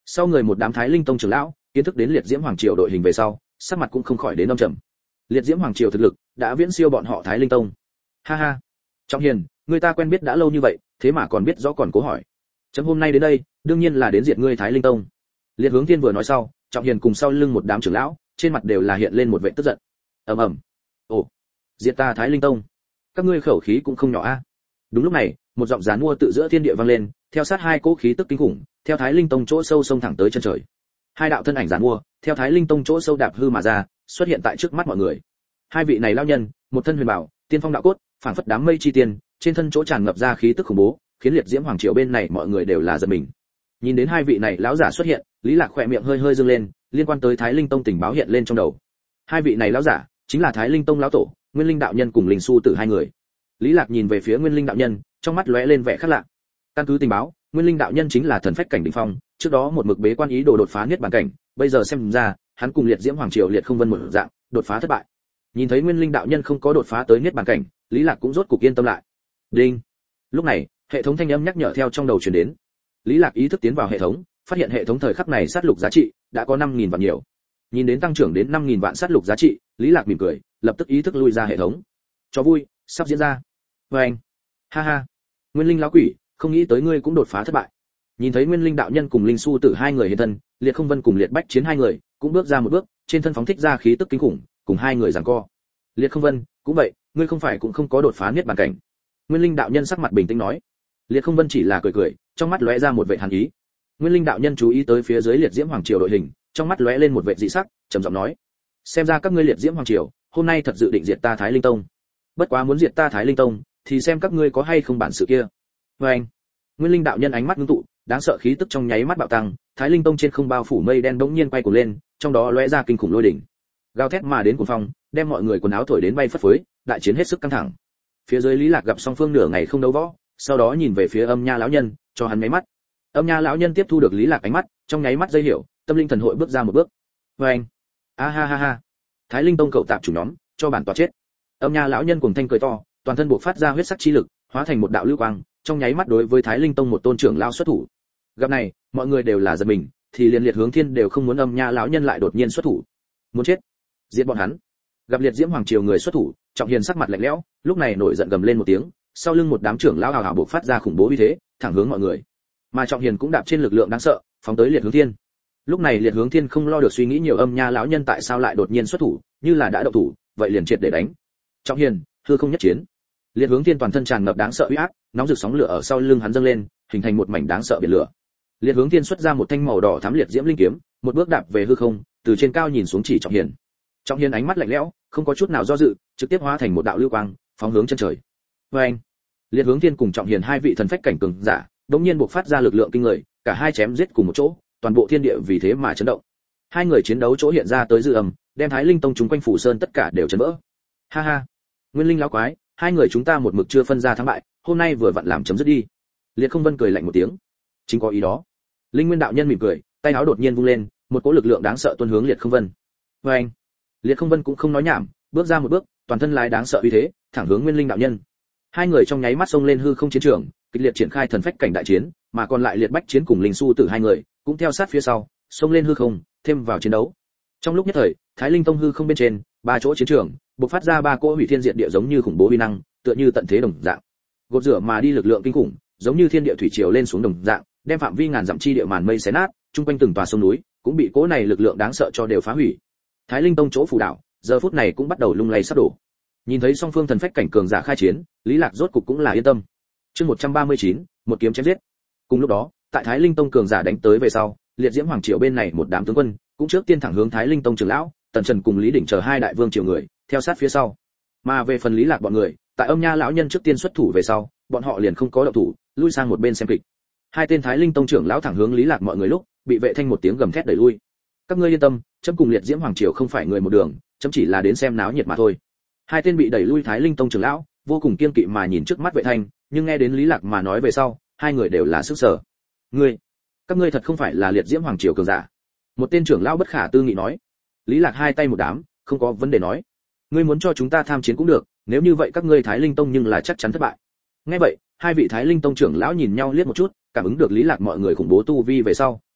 Sau người một đám Thái Linh Tông trưởng lão, kiến thức đến Liệt Diễm Hoàng Triều đội hình về sau, sắc mặt cũng không khỏi đến âm trầm. Liệt Diễm Hoàng Triều thực lực đã viễn siêu bọn họ Thái Linh Tông. Ha ha, Trọng Hiền, người ta quen biết đã lâu như vậy, thế mà còn biết rõ còn cố hỏi. Chấm hôm nay đến đây, đương nhiên là đến diệt ngươi Thái Linh Tông. Liệt Hướng Thiên vừa nói sau, Trọng Hiền cùng sau lưng một đám trưởng lão, trên mặt đều là hiện lên một vẻ tức giận. Ầm ầm. Ồ, diệt ta Thái Linh Tông, các ngươi khẩu khí cũng không nhỏ a. Đúng lúc này, một giọng giàn mua tự giữa thiên địa vang lên, theo sát hai cỗ khí tức kinh khủng, theo Thái Linh Tông chỗ sâu xông thẳng tới chân trời. Hai đạo thân ảnh giàn mua, theo Thái Linh Tông chỗ sâu đạp hư mà ra, xuất hiện tại trước mắt mọi người. Hai vị này lão nhân, một thân huyền bảo, tiên phong đạo cốt, phảng phất đám mây chi tiên, trên thân chỗ tràn ngập ra khí tức khủng bố, khiến Liệt Diễm Hoàng Triều bên này mọi người đều là giật mình. Nhìn đến hai vị này lão giả xuất hiện, Lý Lạc khỏe miệng hơi hơi dương lên, liên quan tới Thái Linh Tông tình báo hiện lên trong đầu. Hai vị này lão giả chính là Thái Linh Tông lão tổ, Nguyên Linh đạo nhân cùng Linh Su Tử hai người. Lý Lạc nhìn về phía Nguyên Linh đạo nhân, trong mắt lóe lên vẻ khác lạ. Căn cứ tình báo, Nguyên Linh đạo nhân chính là thần phách cảnh đỉnh phong, trước đó một mực bế quan ý đồ đột phá niết bàn cảnh, bây giờ xem ra, hắn cùng Liệt Diễm Hoàng Triều Liệt Không Vân một dạng, đột phá thất bại. Nhìn thấy Nguyên Linh đạo nhân không có đột phá tới niết bàn cảnh, Lý Lạc cũng rốt cục yên tâm lại. Đinh. Lúc này, hệ thống thanh âm nhắc nhở theo trong đầu truyền đến. Lý Lạc ý thức tiến vào hệ thống, phát hiện hệ thống thời khắc này sát lục giá trị đã có năm nghìn vạn nhiều. Nhìn đến tăng trưởng đến năm nghìn vạn sát lục giá trị, Lý Lạc mỉm cười, lập tức ý thức lui ra hệ thống. Cho vui, sắp diễn ra. Và anh. Ha ha. Nguyên Linh lão quỷ, không nghĩ tới ngươi cũng đột phá thất bại. Nhìn thấy Nguyên Linh đạo nhân cùng Linh Su Tử hai người hiện thân, Liệt Không Vân cùng Liệt Bách Chiến hai người cũng bước ra một bước, trên thân phóng thích ra khí tức kinh khủng, cùng hai người giằng co. Liệt Không Vân, cũng vậy, ngươi không phải cũng không có đột phá niết bàn cảnh. Nguyên Linh đạo nhân sắc mặt bình tĩnh nói. Liệt Không Vân chỉ là cười cười, trong mắt lóe ra một vẻ hàn ý. Nguyên Linh đạo nhân chú ý tới phía dưới Liệt Diễm Hoàng Triều đội hình, trong mắt lóe lên một vẻ dị sắc, trầm giọng nói: xem ra các ngươi Liệt Diễm Hoàng Triều hôm nay thật dự định diệt ta Thái Linh Tông. Bất quá muốn diệt ta Thái Linh Tông, thì xem các ngươi có hay không bản sự kia. Và anh. Nguyên Linh đạo nhân ánh mắt ngưng tụ, đáng sợ khí tức trong nháy mắt bạo tăng, Thái Linh Tông trên không bao phủ mây đen bỗng nhiên quay cuồng lên, trong đó lóe ra kinh khủng lôi đỉnh. Gào thét mà đến cuồng phong, đem mọi người quần áo thổi đến bay phất phới, đại chiến hết sức căng thẳng. Phía dưới Lý Lạc gặp song phương nửa ngày không đấu võ, sau đó nhìn về phía Âm Nha lão nhân, cho hắn nháy mắt. Âm Nha lão nhân tiếp thu được Lý Lạc ánh mắt, trong nháy mắt dây hiểu, tâm linh thần hội bước ra một bước. Và anh. A ha ha ha. Thái Linh Tông cậu tạp chủ nhóm, cho bản tọa chết. Âm Nha lão nhân cùng thanh cười to, toàn thân bộc phát ra huyết sắc chi lực, hóa thành một đạo lưu quang, trong nháy mắt đối với Thái Linh Tông một tôn trưởng lão xuất thủ. Gặp này, mọi người đều là giật mình, thì liên Liệt Hướng Thiên đều không muốn Âm Nha lão nhân lại đột nhiên xuất thủ. Muốn chết, giết bọn hắn. Gặp Liệt Diễm Hoàng Triều người xuất thủ, Trọng Hiền sắc mặt lạnh lẽo, lúc này nổi giận gầm lên một tiếng, sau lưng một đám trưởng lão hào hào bộc phát ra khủng bố uy thế, thẳng hướng mọi người. Mà Trọng Hiền cũng đạp trên lực lượng đáng sợ, phóng tới Liệt Hướng Thiên. Lúc này Liệt Hướng Thiên không lo được suy nghĩ nhiều Âm Nha lão nhân tại sao lại đột nhiên xuất thủ, như là đã động thủ, vậy liền triệt để đánh. Trọng Hiền, hư không nhất chiến. Liệt Hướng Thiên toàn thân tràn ngập đáng sợ uy áp, nóng rực sóng lửa ở sau lưng hắn dâng lên, hình thành một mảnh đáng sợ biển lửa. Liệt Hướng Thiên xuất ra một thanh màu đỏ thắm liệt diễm linh kiếm, một bước đạp về hư không, từ trên cao nhìn xuống chỉ Trọng Hiền. Trọng Hiền ánh mắt lạnh lẽo, không có chút nào do dự, trực tiếp hóa thành một đạo lưu quang, phóng hướng chân trời. Oeng! Liệt Hướng Thiên cùng Trọng Hiền hai vị thần phách cảnh cường giả, đống nhiên bộc phát ra lực lượng kinh người, cả hai chém giết cùng một chỗ, toàn bộ thiên địa vì thế mà chấn động. Hai người chiến đấu chỗ hiện ra tới dư âm, đem Thái Linh Tông chúng quanh phủ sơn tất cả đều chấn vỡ. Ha ha! Nguyên Linh lão quái, hai người chúng ta một mực chưa phân ra thắng bại, hôm nay vừa vặn làm chấm dứt đi. Liệt Không Vân cười lạnh một tiếng. Chính có ý đó. Linh Nguyên đạo nhân mỉm cười, tay áo đột nhiên vung lên, một cỗ lực lượng đáng sợ tuôn hướng Liệt Không Vân. Oeng! Liệt Không Vân cũng không nói nhảm, bước ra một bước, toàn thân lái đáng sợ uy thế, thẳng hướng Nguyên Linh đạo nhân. Hai người trong nháy mắt xông lên hư không chiến trường, kịch liệt triển khai thần phách cảnh đại chiến, mà còn lại Liệt Bách Chiến cùng Linh Su Tử hai người cũng theo sát phía sau, xông lên hư không, thêm vào chiến đấu. Trong lúc nhất thời, Thái Linh Tông hư không bên trên, ba chỗ chiến trường, bộc phát ra ba cỗ hủy thiên diệt địa giống như khủng bố uy năng, tựa như tận thế đồng dạng. Gột rửa mà đi lực lượng kinh khủng, giống như thiên địa thủy triều lên xuống đồng dạng, đem phạm vi ngàn dặm chi địa màn mây xé nát, trung quanh từng tòa sông núi cũng bị cỗ này lực lượng đáng sợ cho đều phá hủy. Thái Linh Tông chỗ phù đảo, giờ phút này cũng bắt đầu lung lay sắp đổ. Nhìn thấy song phương thần phách cảnh cường giả khai chiến, Lý Lạc rốt cục cũng là yên tâm. Chương một trăm ba mươi chín, một kiếm chém giết. Cùng lúc đó, tại Thái Linh Tông cường giả đánh tới về sau, Liệt Diễm Hoàng Triều bên này một đám tướng quân, cũng trước tiên thẳng hướng Thái Linh Tông trưởng lão, Tần Trần cùng Lý Đỉnh chờ hai đại vương triều người, theo sát phía sau. Mà về phần Lý Lạc bọn người, tại Âm Nha lão nhân trước tiên xuất thủ về sau, bọn họ liền không có động thủ, lui sang một bên xem kịch. Hai tên Thái Linh Tông trưởng lão thẳng hướng Lý Lạc mọi người lúc, bị vệ thanh một tiếng gầm thét đẩy lui. Các ngươi yên tâm, chấm cùng Liệt Diễm Hoàng Triều không phải người một đường, chấm chỉ là đến xem náo nhiệt mà thôi. Hai tên bị đẩy lui Thái Linh Tông trưởng lão, vô cùng kiên kỵ mà nhìn trước mắt vệ thanh, nhưng nghe đến Lý Lạc mà nói về sau, hai người đều là sức sở. Ngươi, các ngươi thật không phải là Liệt Diễm Hoàng Triều cường giả? Một tên trưởng lão bất khả tư nghị nói. Lý Lạc hai tay một đám, không có vấn đề nói. Ngươi muốn cho chúng ta tham chiến cũng được, nếu như vậy các ngươi Thái Linh Tông nhưng là chắc chắn thất bại. Nghe vậy, hai vị Thái Linh Tông trưởng lão nhìn nhau liếc một chút, cảm ứng được Lý Lạc mọi người khủng bố tu vi về sau,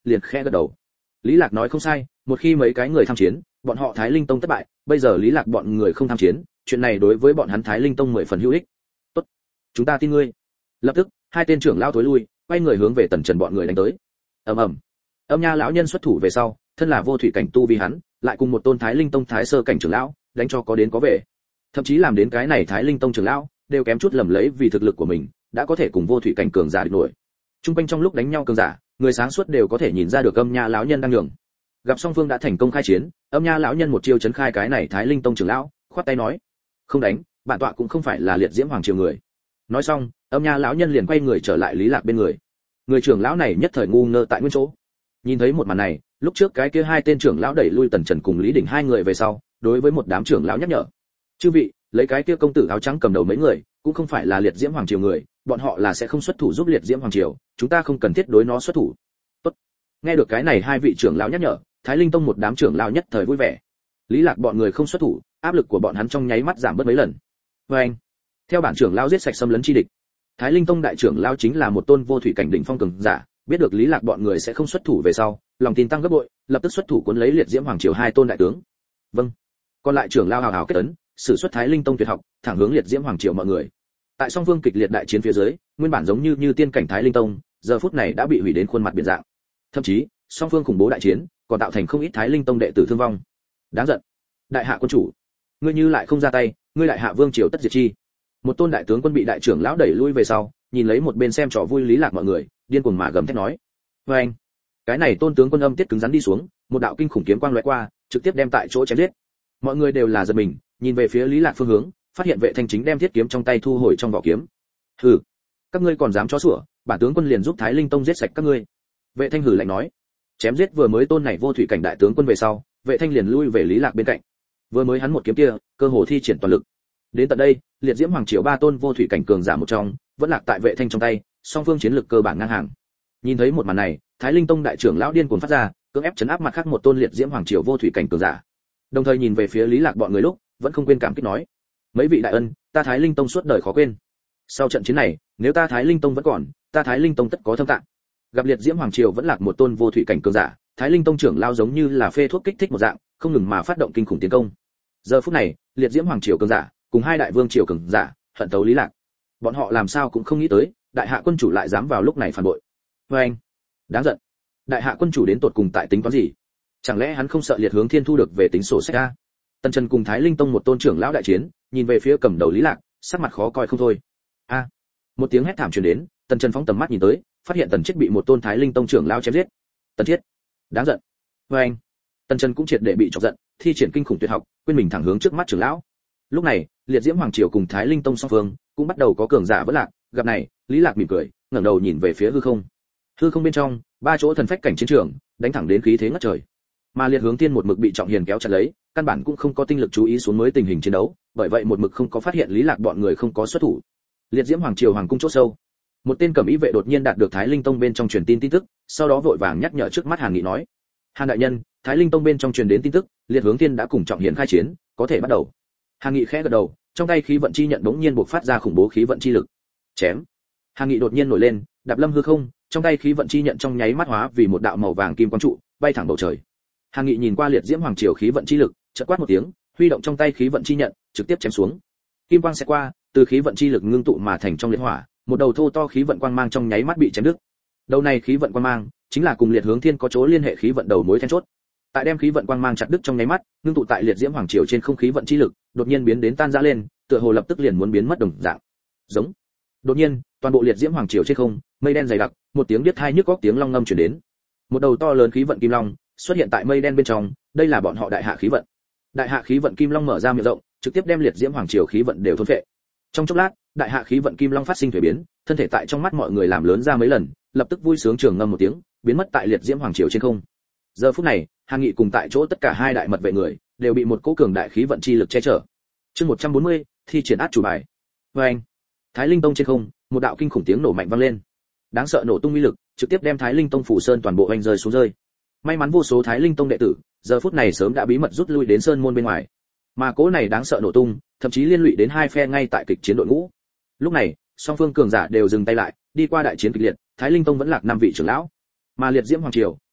liền khẽ gật đầu. Lý Lạc nói không sai, một khi mấy cái người tham chiến, bọn họ Thái Linh Tông thất bại, bây giờ Lý Lạc bọn người không tham chiến, chuyện này đối với bọn hắn Thái Linh Tông mười phần hữu ích. Tốt, chúng ta tin ngươi. Lập tức, hai tên trưởng lão thối lui, quay người hướng về Tần Trần bọn người đánh tới. Ầm ầm. Âm Nha lão nhân xuất thủ về sau, thân là vô thủy cảnh tu vi hắn, lại cùng một tôn Thái Linh Tông thái sơ cảnh trưởng lão, đánh cho có đến có về. Thậm chí làm đến cái này Thái Linh Tông trưởng lão đều kém chút lầm lấy vì thực lực của mình, đã có thể cùng vô thủy cảnh cường giả địch nổi. Trung quanh trong lúc đánh nhau cường giả, người sáng suốt đều có thể nhìn ra được Âm Nha lão nhân đang nhường. Gặp song phương đã thành công khai chiến, Âm Nha lão nhân một chiêu chấn khai cái này Thái Linh Tông trưởng lão, khoát tay nói: "Không đánh, bản tọa cũng không phải là liệt diễm hoàng triều người." Nói xong, Âm Nha lão nhân liền quay người trở lại Lý Lạc bên người. Người trưởng lão này nhất thời ngu ngơ tại nguyên chỗ. Nhìn thấy một màn này, lúc trước cái kia hai tên trưởng lão đẩy lui Tần Trần cùng Lý Đỉnh hai người về sau, đối với một đám trưởng lão nhắc nhở: "Chư vị, lấy cái kia công tử áo trắng cầm đầu mấy người, cũng không phải là liệt diễm hoàng triều người, bọn họ là sẽ không xuất thủ giúp liệt diễm hoàng triều, chúng ta không cần thiết đối nó xuất thủ." Tốt. Nghe được cái này hai vị trưởng lão nhắc nhở, Thái Linh Tông một đám trưởng lão nhất thời vui vẻ. Lý Lạc bọn người không xuất thủ, áp lực của bọn hắn trong nháy mắt giảm bớt mấy lần. Và anh, theo bản trưởng lão giết sạch xâm lấn chi địch. Thái Linh Tông đại trưởng lão chính là một tôn vô thủy cảnh đỉnh phong cường giả, biết được Lý Lạc bọn người sẽ không xuất thủ về sau, lòng tin tăng gấp bội, lập tức xuất thủ cuốn lấy liệt diễm hoàng triều hai tôn đại tướng. Vâng. Còn lại trưởng lão hào hào kết ấn, sử xuất Thái Linh Tông tuyệt học, thẳng hướng liệt diễm hoàng triều mọi người. Tại song phương kịch liệt đại chiến phía dưới, nguyên bản giống như như tiên cảnh Thái Linh Tông, giờ phút này đã bị hủy đến khuôn mặt biển dạng. Thậm chí, song phương khủng bố đại chiến, còn tạo thành không ít Thái Linh Tông đệ tử thương vong. Đáng giận. Đại hạ quân chủ, ngươi như lại không ra tay, ngươi đại hạ vương triều tất diệt chi. Một tôn đại tướng quân bị đại trưởng lão đẩy lui về sau, nhìn lấy một bên xem trò vui Lý Lạc mọi người, điên cuồng mà gầm thét nói: "Oanh!" Anh, cái này tôn tướng quân âm tiết cứng rắn đi xuống, một đạo kinh khủng kiếm quang lóe qua, trực tiếp đem tại chỗ chém giết. Mọi người đều là giật mình, nhìn về phía Lý Lạc phương hướng, phát hiện Vệ Thanh chính đem thiết kiếm trong tay thu hồi trong vỏ kiếm. "Hừ, các ngươi còn dám chó sủa, bản tướng quân liền giúp Thái Linh Tông giết sạch các ngươi." Vệ Thanh hừ lạnh nói. Chém giết vừa mới tôn này vô thủy cảnh đại tướng quân về sau, Vệ Thanh liền lui về Lý Lạc bên cạnh. Vừa mới hắn một kiếm kia, cơ hồ thi triển toàn lực. Đến tận đây, liệt diễm hoàng triều ba tôn vô thủy cảnh cường giả một trong, vẫn lạc tại Vệ Thanh trong tay, song phương chiến lực cơ bản ngang hàng. Nhìn thấy một màn này, Thái Linh Tông đại trưởng lão điên cuồng phát ra, cưỡng ép chấn áp mặt khác một tôn liệt diễm hoàng triều vô thủy cảnh cường giả. Đồng thời nhìn về phía Lý Lạc bọn người lúc, vẫn không quên cảm kích nói: "Mấy vị đại ân, ta Thái Linh Tông suốt đời khó quên. Sau trận chiến này, nếu ta Thái Linh Tông vẫn còn, ta Thái Linh Tông tất có thâm tạng." Gặp liệt diễm hoàng triều vẫn lạc một tôn vô thủy cảnh cường giả, Thái Linh Tông trưởng lao giống như là phê thuốc kích thích một dạng, không ngừng mà phát động kinh khủng tiến công. Giờ phút này, liệt diễm hoàng triều cường giả cùng hai đại vương triều cường giả hận tấu Lý Lạc. Bọn họ làm sao cũng không nghĩ tới, đại hạ quân chủ lại dám vào lúc này phản bội. Với anh, đáng giận. Đại hạ quân chủ đến tột cùng tại tính toán gì? Chẳng lẽ hắn không sợ liệt hướng thiên thu được về tính sổ sách a? Tần Trần cùng Thái Linh Tông một tôn trưởng lão đại chiến, nhìn về phía cầm đầu Lý Lạc, sắc mặt khó coi không thôi. A! Một tiếng hét thảm truyền đến, Tần Trần phóng tầm mắt nhìn tới, phát hiện Tần Chiết bị một tôn Thái Linh Tông trưởng lão chém giết. Tần Chiết, đáng giận. Với anh, Tần Trần cũng triệt để bị chọc giận, thi triển kinh khủng tuyệt học, quên mình thẳng hướng trước mắt trưởng lão. Lúc này, liệt diễm hoàng triều cùng Thái Linh Tông song phương cũng bắt đầu có cường giả vỡ lạc, gặp này, Lý Lạc mỉm cười, ngẩng đầu nhìn về phía hư không. Hư không bên trong, ba chỗ thần phách cảnh chiến trường, đánh thẳng đến khí thế ngất trời. Mà liệt hướng tiên một mực bị trọng hiền kéo chặt lấy, căn bản cũng không có tinh lực chú ý xuống mới tình hình chiến đấu, bởi vậy một mực không có phát hiện Lý Lạc bọn người không có xuất thủ. Liệt diễm hoàng triều hoàng cung chỗ sâu, một tên cẩm y vệ đột nhiên đạt được Thái Linh Tông bên trong truyền tin tin tức, sau đó vội vàng nhắc nhở trước mắt Hàn Nghị nói: "Hàn đại nhân, Thái Linh Tông bên trong truyền đến tin tức, liệt hướng tiên đã cùng trọng hiền khai chiến, có thể bắt đầu." Hàn Nghị khẽ gật đầu, trong tay khí vận chi nhận đống nhiên bộc phát ra khủng bố khí vận chi lực. Chém. Hàn Nghị đột nhiên nổi lên, đạp lâm hư không, trong tay khí vận chi nhận trong nháy mắt hóa vì một đạo màu vàng kim quang trụ, bay thẳng bầu trời. Hàn Nghị nhìn qua liệt diễm hoàng triều khí vận chi lực, chợt quát một tiếng, huy động trong tay khí vận chi nhận, trực tiếp chém xuống. Kim quang sẽ qua, từ khí vận chi lực ngưng tụ mà thành trong liệt hỏa, một đầu thô to khí vận quang mang trong nháy mắt bị chém đứt. Đầu này khí vận quang mang chính là cùng liệt hướng thiên có chỗ liên hệ khí vận đầu mối then chốt. Tại đem khí vận quang mang chặt đứt trong nháy mắt, ngưng tụ tại liệt diễm hoàng triều trên không khí vận chi lực, đột nhiên biến đến tan rã lên, tựa hồ lập tức liền muốn biến mất đồng dạng. Giống. Đột nhiên, toàn bộ liệt diễm hoàng triều trên không, mây đen dày đặc, một tiếng điếc tai nhức óc tiếng long ngâm truyền đến. Một đầu to lớn khí vận kim long xuất hiện tại mây đen bên trong, đây là bọn họ đại hạ khí vận. Đại hạ khí vận kim long mở ra miệng rộng, trực tiếp đem liệt diễm hoàng triều khí vận đều thôn phệ. Trong chốc lát, đại hạ khí vận kim long phát sinh thay biến, thân thể tại trong mắt mọi người làm lớn ra mấy lần, lập tức vui sướng trường ngâm một tiếng, biến mất tại liệt diễm hoàng triều trên không. Giờ phút này, Hàn Nghị cùng tại chỗ tất cả hai đại mật vệ người đều bị một cỗ cường đại khí vận chi lực che chở. Chương một trăm bốn mươi, thi triển át chủ bài. Và anh, Thái Linh Tông trên không, một đạo kinh khủng tiếng nổ mạnh vang lên. Đáng sợ nổ tung uy lực, trực tiếp đem Thái Linh Tông phủ sơn toàn bộ hoành rơi xuống rơi. May mắn vô số Thái Linh Tông đệ tử, giờ phút này sớm đã bí mật rút lui đến sơn môn bên ngoài. Mà cỗ này đáng sợ nổ tung, thậm chí liên lụy đến hai phe ngay tại kịch chiến đội ngũ. Lúc này, song phương cường giả đều dừng tay lại, đi qua đại chiến kịch liệt, Thái Linh Tông vẫn lạc năm vị trưởng lão. Mà liệt diễm hoàng triều,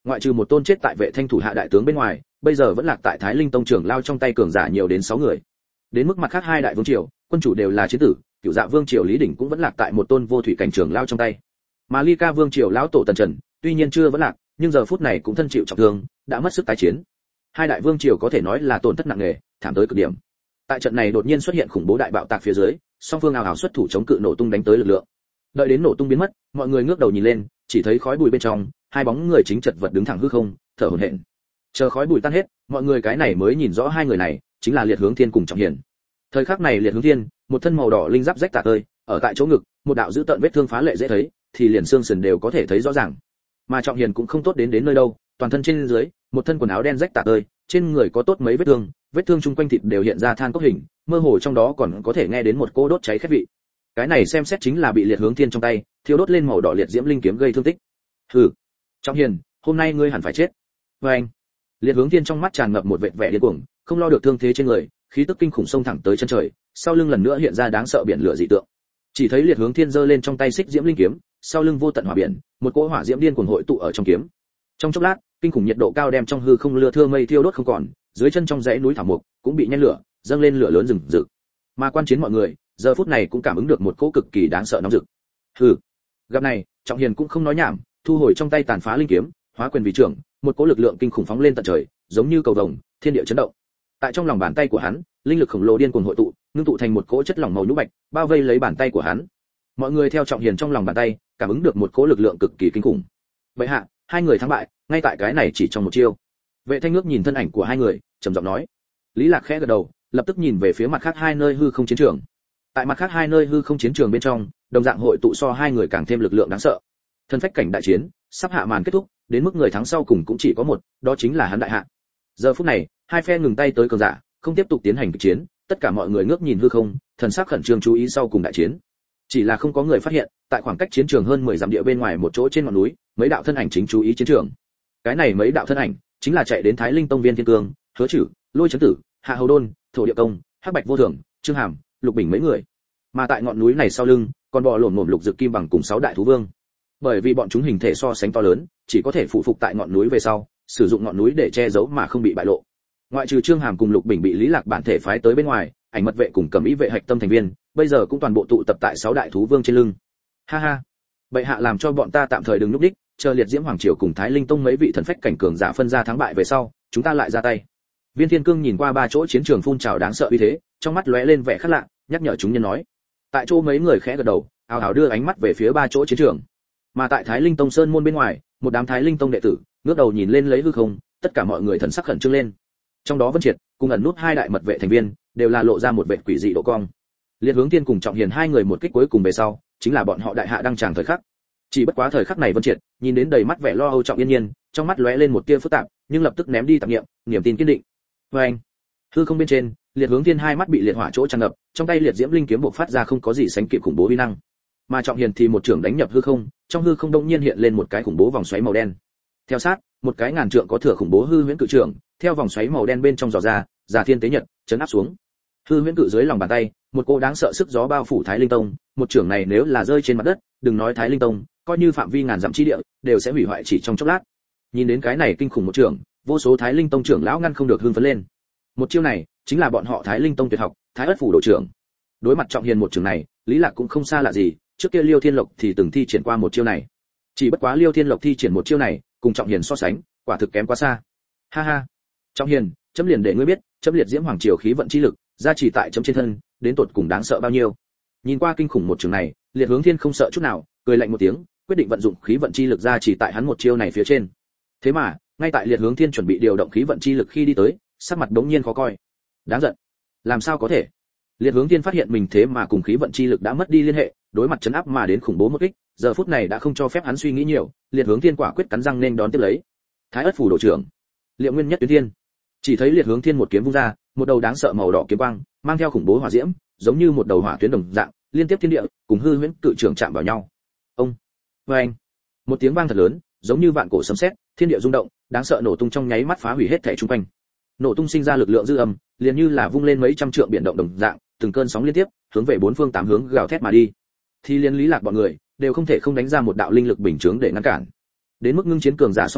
ngoại trừ một tôn chết tại Vệ Thanh thủ hạ đại tướng bên ngoài, bây giờ vẫn lạc tại Thái Linh tông trưởng lao trong tay cường giả nhiều đến sáu người. Đến mức mặt khác hai đại vương triều, quân chủ đều là chiến tử, Cửu Dạ vương triều Lý Đỉnh cũng vẫn lạc tại một tôn vô thủy cảnh trưởng lao trong tay. Mà Ly Ca vương triều lão tổ Tần Trần, tuy nhiên chưa vẫn lạc, nhưng giờ phút này cũng thân chịu trọng thương, đã mất sức tái chiến. Hai đại vương triều có thể nói là tổn thất nặng nề, thảm tới cực điểm. Tại trận này đột nhiên xuất hiện khủng bố đại bạo tạc phía dưới, song phương ào ào xuất thủ chống cự nổ tung đánh tới lực lượng. Đợi đến nổ tung biến mất, mọi người ngước đầu nhìn lên, chỉ thấy khói bụi bên trong, hai bóng người chính chật vật đứng thẳng hư không, thở hổn hển. Chờ khói bụi tan hết, mọi người cái này mới nhìn rõ hai người này, chính là Liệt Hướng Thiên cùng Trọng Hiền. Thời khắc này Liệt Hướng Thiên, một thân màu đỏ linh giáp rách tả tơi, ở tại chỗ ngực, một đạo dữ tợn vết thương phá lệ dễ thấy, thì liền xương sườn đều có thể thấy rõ ràng. Mà Trọng Hiền cũng không tốt đến đến nơi đâu, toàn thân trên dưới, một thân quần áo đen rách tả tơi, trên người có tốt mấy vết thương, vết thương chung quanh thịt đều hiện ra than cốc hình, mơ hồ trong đó còn có thể nghe đến một cô đốt cháy khét vị. Cái này xem xét chính là bị Liệt Hướng Thiên trong tay thiêu đốt lên màu đỏ liệt diễm linh kiếm gây thương tích. Hừ, Trọng Hiền, hôm nay ngươi hẳn phải chết. Và anh, Liệt Hướng Thiên trong mắt tràn ngập một vệt vẻ điên cuồng, không lo được thương thế trên người, khí tức kinh khủng xông thẳng tới chân trời, sau lưng lần nữa hiện ra đáng sợ biển lửa dị tượng. Chỉ thấy Liệt Hướng Thiên giơ lên trong tay xích diễm linh kiếm, sau lưng vô tận hỏa biển, một cỗ hỏa diễm điên cuồng hội tụ ở trong kiếm. Trong chốc lát, kinh khủng nhiệt độ cao đem trong hư không lưa thưa mây thiêu đốt không còn, dưới chân trong dãy núi thảo mục cũng bị nhen lửa, dâng lên lửa lớn rừng rực. Mà quan chiến mọi người, giờ phút này cũng cảm ứng được một cỗ cực kỳ đáng sợ nóng rực. Hừ. Gặp này, Trọng Hiền cũng không nói nhảm, thu hồi trong tay tàn phá linh kiếm, hóa quyền vì trưởng, một cỗ lực lượng kinh khủng phóng lên tận trời, giống như cầu vồng, thiên địa chấn động. Tại trong lòng bàn tay của hắn, linh lực khổng lồ điên cuồng hội tụ, ngưng tụ thành một cỗ chất lỏng màu nhũ bạch, bao vây lấy bàn tay của hắn. Mọi người theo Trọng Hiền trong lòng bàn tay, cảm ứng được một cỗ lực lượng cực kỳ kinh khủng. Vậy hạ, hai người thắng bại, ngay tại cái này chỉ trong một chiêu. Vệ Thanh ngước nhìn thân ảnh của hai người, trầm giọng nói. Lý Lạc khẽ gật đầu, lập tức nhìn về phía mặt khác hai nơi hư không chiến trường. Tại mặt khác hai nơi hư không chiến trường bên trong, đồng dạng hội tụ so hai người càng thêm lực lượng đáng sợ. Thân phách cảnh đại chiến sắp hạ màn kết thúc, đến mức người thắng sau cùng cũng chỉ có một, đó chính là hắn đại hạ. Giờ phút này, hai phe ngừng tay tới cường giả, không tiếp tục tiến hành kịch chiến, tất cả mọi người ngước nhìn hư không, thần sắc khẩn trương chú ý sau cùng đại chiến. Chỉ là không có người phát hiện, tại khoảng cách chiến trường hơn mười dặm địa bên ngoài một chỗ trên ngọn núi, mấy đạo thân ảnh chính chú ý chiến trường. Cái này mấy đạo thân ảnh chính là chạy đến Thái Linh tông Viên Thiên Cương, Hứa Chử, Lôi Chấn Tử, Hạ Hầu Đôn, Thổ Địa Công, Hắc Bạch Vô Thường, Trương Hàm, Lục Bình mấy người. Mà tại ngọn núi này sau lưng, còn bò lổn ngổm Lục Dực Kim Bằng cùng sáu đại thú vương. Bởi vì bọn chúng hình thể so sánh to lớn, chỉ có thể phụ phục tại ngọn núi về sau, sử dụng ngọn núi để che giấu mà không bị bại lộ. Ngoại trừ Trương Hàm cùng Lục Bình bị Lý Lạc bản thể phái tới bên ngoài, ảnh mật vệ cùng Cẩm Ý vệ hạch tâm thành viên, bây giờ cũng toàn bộ tụ tập tại sáu đại thú vương trên lưng. Ha ha, bệ hạ làm cho bọn ta tạm thời đừng núp đích, chờ Liệt Diễm Hoàng triều cùng Thái Linh tông mấy vị thần phách cảnh cường giả phân ra thắng bại về sau, chúng ta lại ra tay. Viên Thiên Cương nhìn qua ba chỗ chiến trường phun trào đáng sợ uy thế, trong mắt lóe lên vẻ khác lạ, nhắc nhở chúng nhân nói. Tại chỗ mấy người khẽ gật đầu, ào ào đưa ánh mắt về phía ba chỗ chiến trường. Mà tại Thái Linh tông sơn môn bên ngoài, một đám Thái Linh tông đệ tử ngước đầu nhìn lên lấy hư không, tất cả mọi người thần sắc khẩn trương lên. Trong đó Vân Triệt cùng ẩn nút hai đại mật vệ thành viên, đều là lộ ra một vẻ quỷ dị độ cong. Liệt Hướng Thiên cùng Trọng Hiền hai người một kích cuối cùng về sau, chính là bọn họ đại hạ đang tràng thời khắc. Chỉ bất quá thời khắc này Vân Triệt nhìn đến đầy mắt vẻ lo âu Trọng Yên Nhiên, trong mắt lóe lên một tia phức tạp, nhưng lập tức ném đi tạp niệm, niềm tin kiên định. Và anh, hư không bên trên, Liệt Hướng Thiên hai mắt bị liệt hỏa chỗ tràn ngập, trong tay liệt diễm linh kiếm bộc phát ra không có gì sánh kịp khủng bố uy năng. Mà Trọng Hiền thì một trường đánh nhập hư không, trong hư không đông nhiên hiện lên một cái khủng bố vòng xoáy màu đen. Theo sát, một cái ngàn trượng có thừa khủng bố hư huyễn cự trường, theo vòng xoáy màu đen bên trong dò ra, giả thiên tế nhật, chấn áp xuống. Hư huyễn cự dưới lòng bàn tay, một cô đáng sợ sức gió bao phủ Thái Linh tông, một trường này nếu là rơi trên mặt đất, đừng nói Thái Linh tông, coi như phạm vi ngàn dặm chi địa, đều sẽ hủy hoại chỉ trong chốc lát. Nhìn đến cái này kinh khủng một trường, vô số Thái Linh tông trưởng lão ngăn không được hưng phấn lên. Một chiêu này, chính là bọn họ Thái Linh tông tuyệt học, Thái Ất phủ độ trưởng. Đối mặt Trọng Hiền một trường này, Lý Lạc cũng không xa lạ gì, trước kia Liêu Thiên Lộc thì từng thi triển qua một chiêu này. Chỉ bất quá Liêu Thiên Lộc thi triển một chiêu này, cùng Trọng Hiền so sánh, quả thực kém quá xa. Ha ha, Trọng Hiền, chấm liền để ngươi biết, chấm Liệt Diễm Hoàng triều khí vận chi lực, gia trì tại chấm trên thân, đến tột cùng đáng sợ bao nhiêu. Nhìn qua kinh khủng một trường này, Liệt Hướng Thiên không sợ chút nào, cười lạnh một tiếng, quyết định vận dụng khí vận chi lực gia trì tại hắn một chiêu này phía trên. Thế mà, ngay tại Liệt Hướng Thiên chuẩn bị điều động khí vận chi lực khi đi tới, sắc mặt đống nhiên khó coi. Đáng giận, làm sao có thể? Liệt Hướng Thiên phát hiện mình thế mà cùng khí vận chi lực đã mất đi liên hệ, đối mặt chấn áp mà đến khủng bố một kích, giờ phút này đã không cho phép hắn suy nghĩ nhiều, Liệt Hướng Thiên quả quyết cắn răng nên đón tiếp lấy. Thái Ất phủ độ trưởng, Liệu Nguyên Nhất Tuyến Thiên. Chỉ thấy Liệt Hướng Thiên một kiếm vung ra, một đầu đáng sợ màu đỏ kiếm quang, mang theo khủng bố hỏa diễm, giống như một đầu hỏa tuyến đồng dạng, liên tiếp thiên địa, cùng hư huyễn cự trường chạm vào nhau. Ông, oeng, một tiếng vang thật lớn, giống như vạn cổ sấm sét, thiên địa rung động, đáng sợ nổ tung trong nháy mắt phá hủy hết thảy xung quanh. Nổ tung sinh ra lực lượng dư âm, liền như là vung lên mấy trăm trượng biển động đồng dạng, từng cơn sóng liên tiếp, hướng về bốn phương tám hướng gào thét mà đi. Thì liên Lý Lạc bọn người đều không thể không đánh ra một đạo linh lực bình chướng để ngăn cản. Đến mức ngưng chiến cường giả song phương,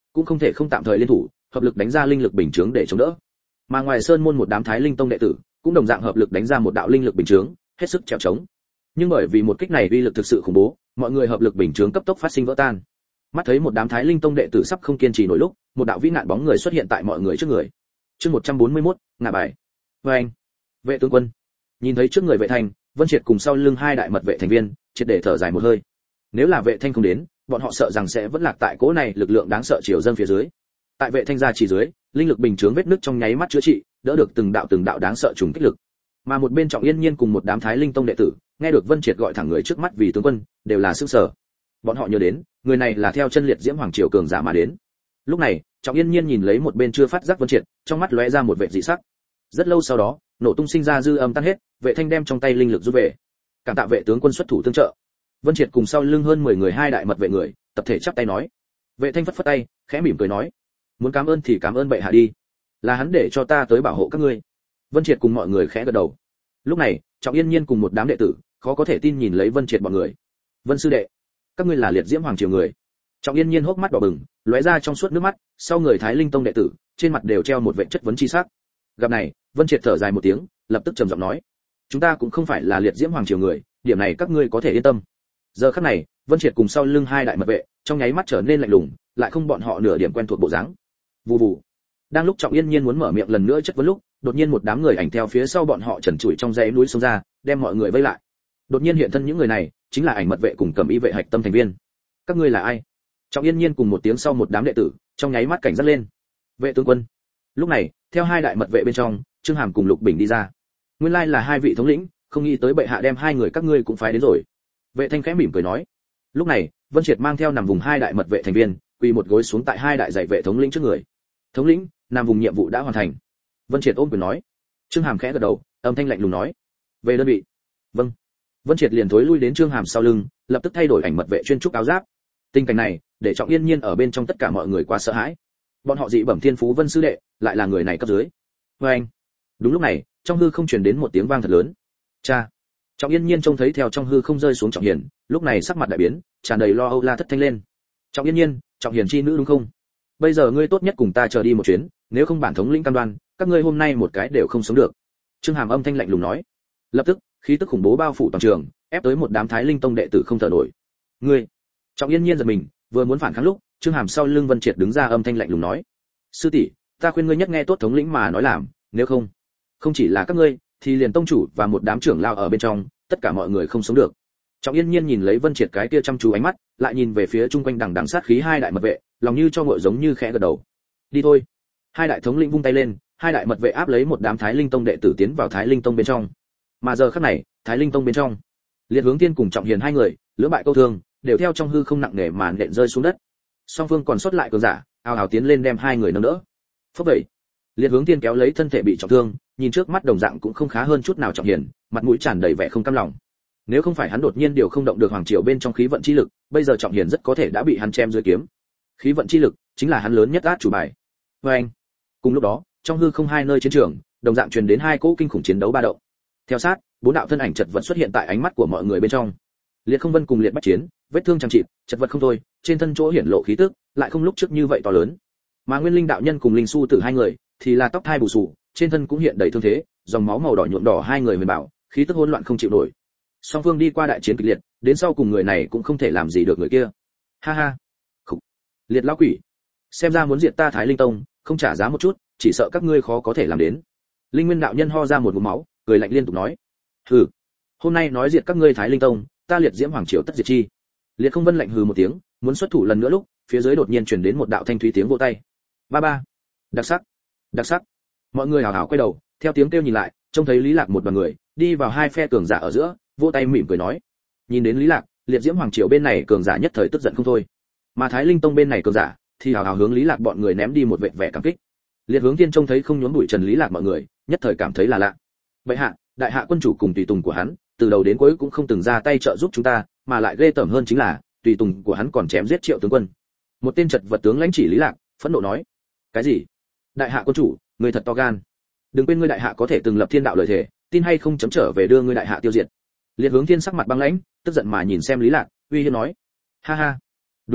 cũng không thể không tạm thời liên thủ, hợp lực đánh ra linh lực bình chướng để chống đỡ. Mà ngoài sơn môn một đám Thái Linh Tông đệ tử, cũng đồng dạng hợp lực đánh ra một đạo linh lực bình chướng, hết sức trèo chống. Nhưng bởi vì một kích này uy lực thực sự khủng bố, mọi người hợp lực bình chướng cấp tốc phát sinh vỡ tan. Mắt thấy một đám Thái Linh Tông đệ tử sắp không kiên trì nổi lúc, một đạo vĩ nạn bóng người xuất hiện tại mọi người trước người. Chương một trăm bốn mươi mốt, ngả bài. Và anh, vệ tướng quân. Nhìn thấy trước người Vệ Thanh, Vân Triệt cùng sau lưng hai đại mật vệ thành viên, triệt để thở dài một hơi. Nếu là Vệ Thanh không đến, bọn họ sợ rằng sẽ vẫn lạc tại cỗ này lực lượng đáng sợ chiều dâng phía dưới. Tại Vệ Thanh gia chỉ dưới, linh lực bình chướng vết nứt trong nháy mắt chữa trị, đỡ được từng đạo từng đạo đáng sợ trùng kích lực. Mà một bên Trọng Yên Nhiên cùng một đám Thái Linh Tông đệ tử, nghe được Vân Triệt gọi thẳng người trước mắt vì tướng quân, đều là sửng sở. Bọn họ nhớ đến, người này là theo chân liệt diễm hoàng triều cường giả mà đến. Lúc này, Trọng Yên Nhiên nhìn lấy một bên chưa phát giác Vân Triệt, trong mắt lóe ra một vẻ dị sắc. Rất lâu sau đó, nổ tung sinh ra dư âm tan hết, Vệ Thanh đem trong tay linh lực rút về. Cảm tạ vệ tướng quân xuất thủ tương trợ. Vân Triệt cùng sau lưng hơn mười người hai đại mật vệ người, tập thể chắp tay nói. Vệ Thanh phất phất tay, khẽ mỉm cười nói: "Muốn cảm ơn thì cảm ơn bệ hạ đi, là hắn để cho ta tới bảo hộ các ngươi." Vân Triệt cùng mọi người khẽ gật đầu. Lúc này, Trọng Yên Nhiên cùng một đám đệ tử, khó có thể tin nhìn lấy Vân Triệt bọn người. "Vân sư đệ, các ngươi là liệt diễm hoàng triều người?" Trọng Yên Nhiên hốc mắt đỏ bừng, lóe ra trong suốt nước mắt, sau người Thái Linh Tông đệ tử, trên mặt đều treo một vẻ chất vấn chi sắc. Gặp này, Vân Triệt thở dài một tiếng, lập tức trầm giọng nói: "Chúng ta cũng không phải là liệt diễm hoàng triều người, điểm này các ngươi có thể yên tâm." Giờ khắc này, Vân Triệt cùng sau lưng hai đại mật vệ, trong nháy mắt trở nên lạnh lùng, lại không bọn họ nửa điểm quen thuộc bộ dáng. Vù vù. Đang lúc Trọng Yên Nhiên muốn mở miệng lần nữa chất vấn lúc, đột nhiên một đám người ảnh theo phía sau bọn họ trần trụi trong dãy núi xông ra, đem mọi người vây lại. Đột nhiên hiện thân những người này, chính là ảnh mật vệ cùng cầm y vệ hạch tâm thành viên. "Các ngươi là ai?" Trọng Yên Nhiên cùng một tiếng sau một đám đệ tử, trong nháy mắt cảnh giác lên. "Vệ tướng quân." Lúc này, theo hai đại mật vệ bên trong, Trương Hàm cùng Lục Bình đi ra. Nguyên lai là hai vị thống lĩnh, không nghĩ tới bệ hạ đem hai người các ngươi cũng phái đến rồi. Vệ Thanh khẽ mỉm cười nói. Lúc này, Vân Triệt mang theo nằm vùng hai đại mật vệ thành viên, quỳ một gối xuống tại hai đại dạy vệ thống lĩnh trước người. "Thống lĩnh, nằm vùng nhiệm vụ đã hoàn thành." Vân Triệt ôm quyền nói. Trương Hàm khẽ gật đầu, âm thanh lạnh lùng nói: "Về đơn vị." "Vâng." Vân Triệt liền thối lui đến Trương Hàm sau lưng, lập tức thay đổi ảnh mật vệ chuyên trúc áo giáp. Tình cảnh này, để Trọng Yên Nhiên ở bên trong tất cả mọi người quá sợ hãi. Bọn họ dị bẩm thiên phú Vân sư đệ, lại là người này cấp dưới. Và anh. Đúng lúc này, trong hư không truyền đến một tiếng vang thật lớn. Cha. Trọng Yên Nhiên trông thấy theo trong hư không rơi xuống Trọng Hiền, lúc này sắc mặt đại biến, tràn đầy lo âu la thất thanh lên. "Trọng Yên Nhiên, Trọng Hiền chi nữ đúng không? Bây giờ ngươi tốt nhất cùng ta chờ đi một chuyến, nếu không bản thống lĩnh cam đoan, các ngươi hôm nay một cái đều không sống được." Trương Hàm âm thanh lạnh lùng nói. Lập tức, khí tức khủng bố bao phủ toàn trường, ép tới một đám Thái Linh Tông đệ tử không thở nổi. "Ngươi!" Trọng Yên Nhiên giật mình, vừa muốn phản kháng lúc, Trương Hàm sau lưng Vân Triệt đứng ra âm thanh lạnh lùng nói: "Sư tỷ, ta khuyên ngươi nhất nghe tốt thống lĩnh mà nói làm, nếu không, không chỉ là các ngươi, thì liền tông chủ và một đám trưởng lao ở bên trong, tất cả mọi người không sống được." Trọng Yên Nhiên nhìn lấy Vân Triệt cái kia chăm chú ánh mắt, lại nhìn về phía chung quanh đằng đằng sát khí hai đại mật vệ, lòng như cho ngội giống như khẽ gật đầu. "Đi thôi." Hai đại thống lĩnh vung tay lên, hai đại mật vệ áp lấy một đám Thái Linh Tông đệ tử tiến vào Thái Linh Tông bên trong. Mà giờ khắc này, Thái Linh Tông bên trong, Liệt Hướng Tiên cùng Trọng Hiền hai người, lưỡng bại câu thương, đều theo trong hư không nặng nề mà nện rơi xuống đất. Song phương còn sót lại cường giả, ào ào tiến lên đem hai người nâng đỡ. Phốc vậy, Liệt Hướng Tiên kéo lấy thân thể bị trọng thương, nhìn trước mắt đồng dạng cũng không khá hơn chút nào Trọng Hiền, mặt mũi tràn đầy vẻ không cam lòng. Nếu không phải hắn đột nhiên điều không động được hoàng triều bên trong khí vận chi lực, bây giờ Trọng Hiền rất có thể đã bị hắn chém dưới kiếm. Khí vận chi lực chính là hắn lớn nhất át chủ bài. Và anh. Cùng lúc đó, trong hư không hai nơi chiến trường, đồng dạng truyền đến hai cỗ kinh khủng chiến đấu ba động. Theo sát, bốn đạo thân ảnh chật vật xuất hiện tại ánh mắt của mọi người bên trong. Liệt Không Vân cùng Liệt Bách Chiến, vết thương chẳng chịt, chật vật không thôi, trên thân chỗ hiển lộ khí tức, lại không lúc trước như vậy to lớn. Mà Nguyên Linh đạo nhân cùng Linh Su Tử hai người, thì là tóc thai bù xù, trên thân cũng hiện đầy thương thế, dòng máu màu đỏ nhuộm đỏ hai người huyền bảo, khí tức hỗn loạn không chịu nổi. Song phương đi qua đại chiến kịch liệt, đến sau cùng người này cũng không thể làm gì được người kia. Ha ha. Khủ. Liệt lão quỷ, xem ra muốn diệt ta Thái Linh Tông, không trả giá một chút, chỉ sợ các ngươi khó có thể làm đến. Linh Nguyên đạo nhân ho ra một ngụm máu, cười lạnh liên tục nói: "Hừ, hôm nay nói diệt các ngươi Thái Linh Tông, ta Liệt Diễm Hoàng triều tất diệt chi." Liệt Không Vân lạnh hừ một tiếng, muốn xuất thủ lần nữa lúc, phía dưới đột nhiên truyền đến một đạo thanh thúy tiếng vỗ tay. Ba ba. Đặc sắc, đặc sắc. Mọi người hào hào quay đầu, theo tiếng kêu nhìn lại, trông thấy Lý Lạc một đoàn người, đi vào hai phe cường giả ở giữa, vỗ tay mỉm cười nói. Nhìn đến Lý Lạc, Liệt Diễm Hoàng triều bên này cường giả nhất thời tức giận không thôi. Mà Thái Linh Tông bên này cường giả, thì hào hào hướng Lý Lạc bọn người ném đi một vệt vẻ cảm kích. Liệt Hướng Tiên trông thấy không nhốn bụi trần Lý Lạc mọi người, nhất thời cảm thấy là lạ. Vậy hạ, đại hạ quân chủ cùng tùy tùng của hắn, từ đầu đến cuối cũng không từng ra tay trợ giúp chúng ta, mà lại ghê tởm hơn chính là, tùy tùng của hắn còn chém giết Triệu tướng quân. Một tên chật vật tướng lãnh chỉ Lý Lạc, phẫn nộ nói: "Cái gì? Đại hạ quân chủ, người thật to gan. Đừng quên ngươi đại hạ có thể từng lập thiên đạo lời thề, tin hay không chấm trở về đưa ngươi đại hạ tiêu diệt." Liệt Hướng Tiên sắc mặt băng lãnh, tức giận mà nhìn xem Lý Lạc, uy hiếp nói: "Ha ha, đúng nga,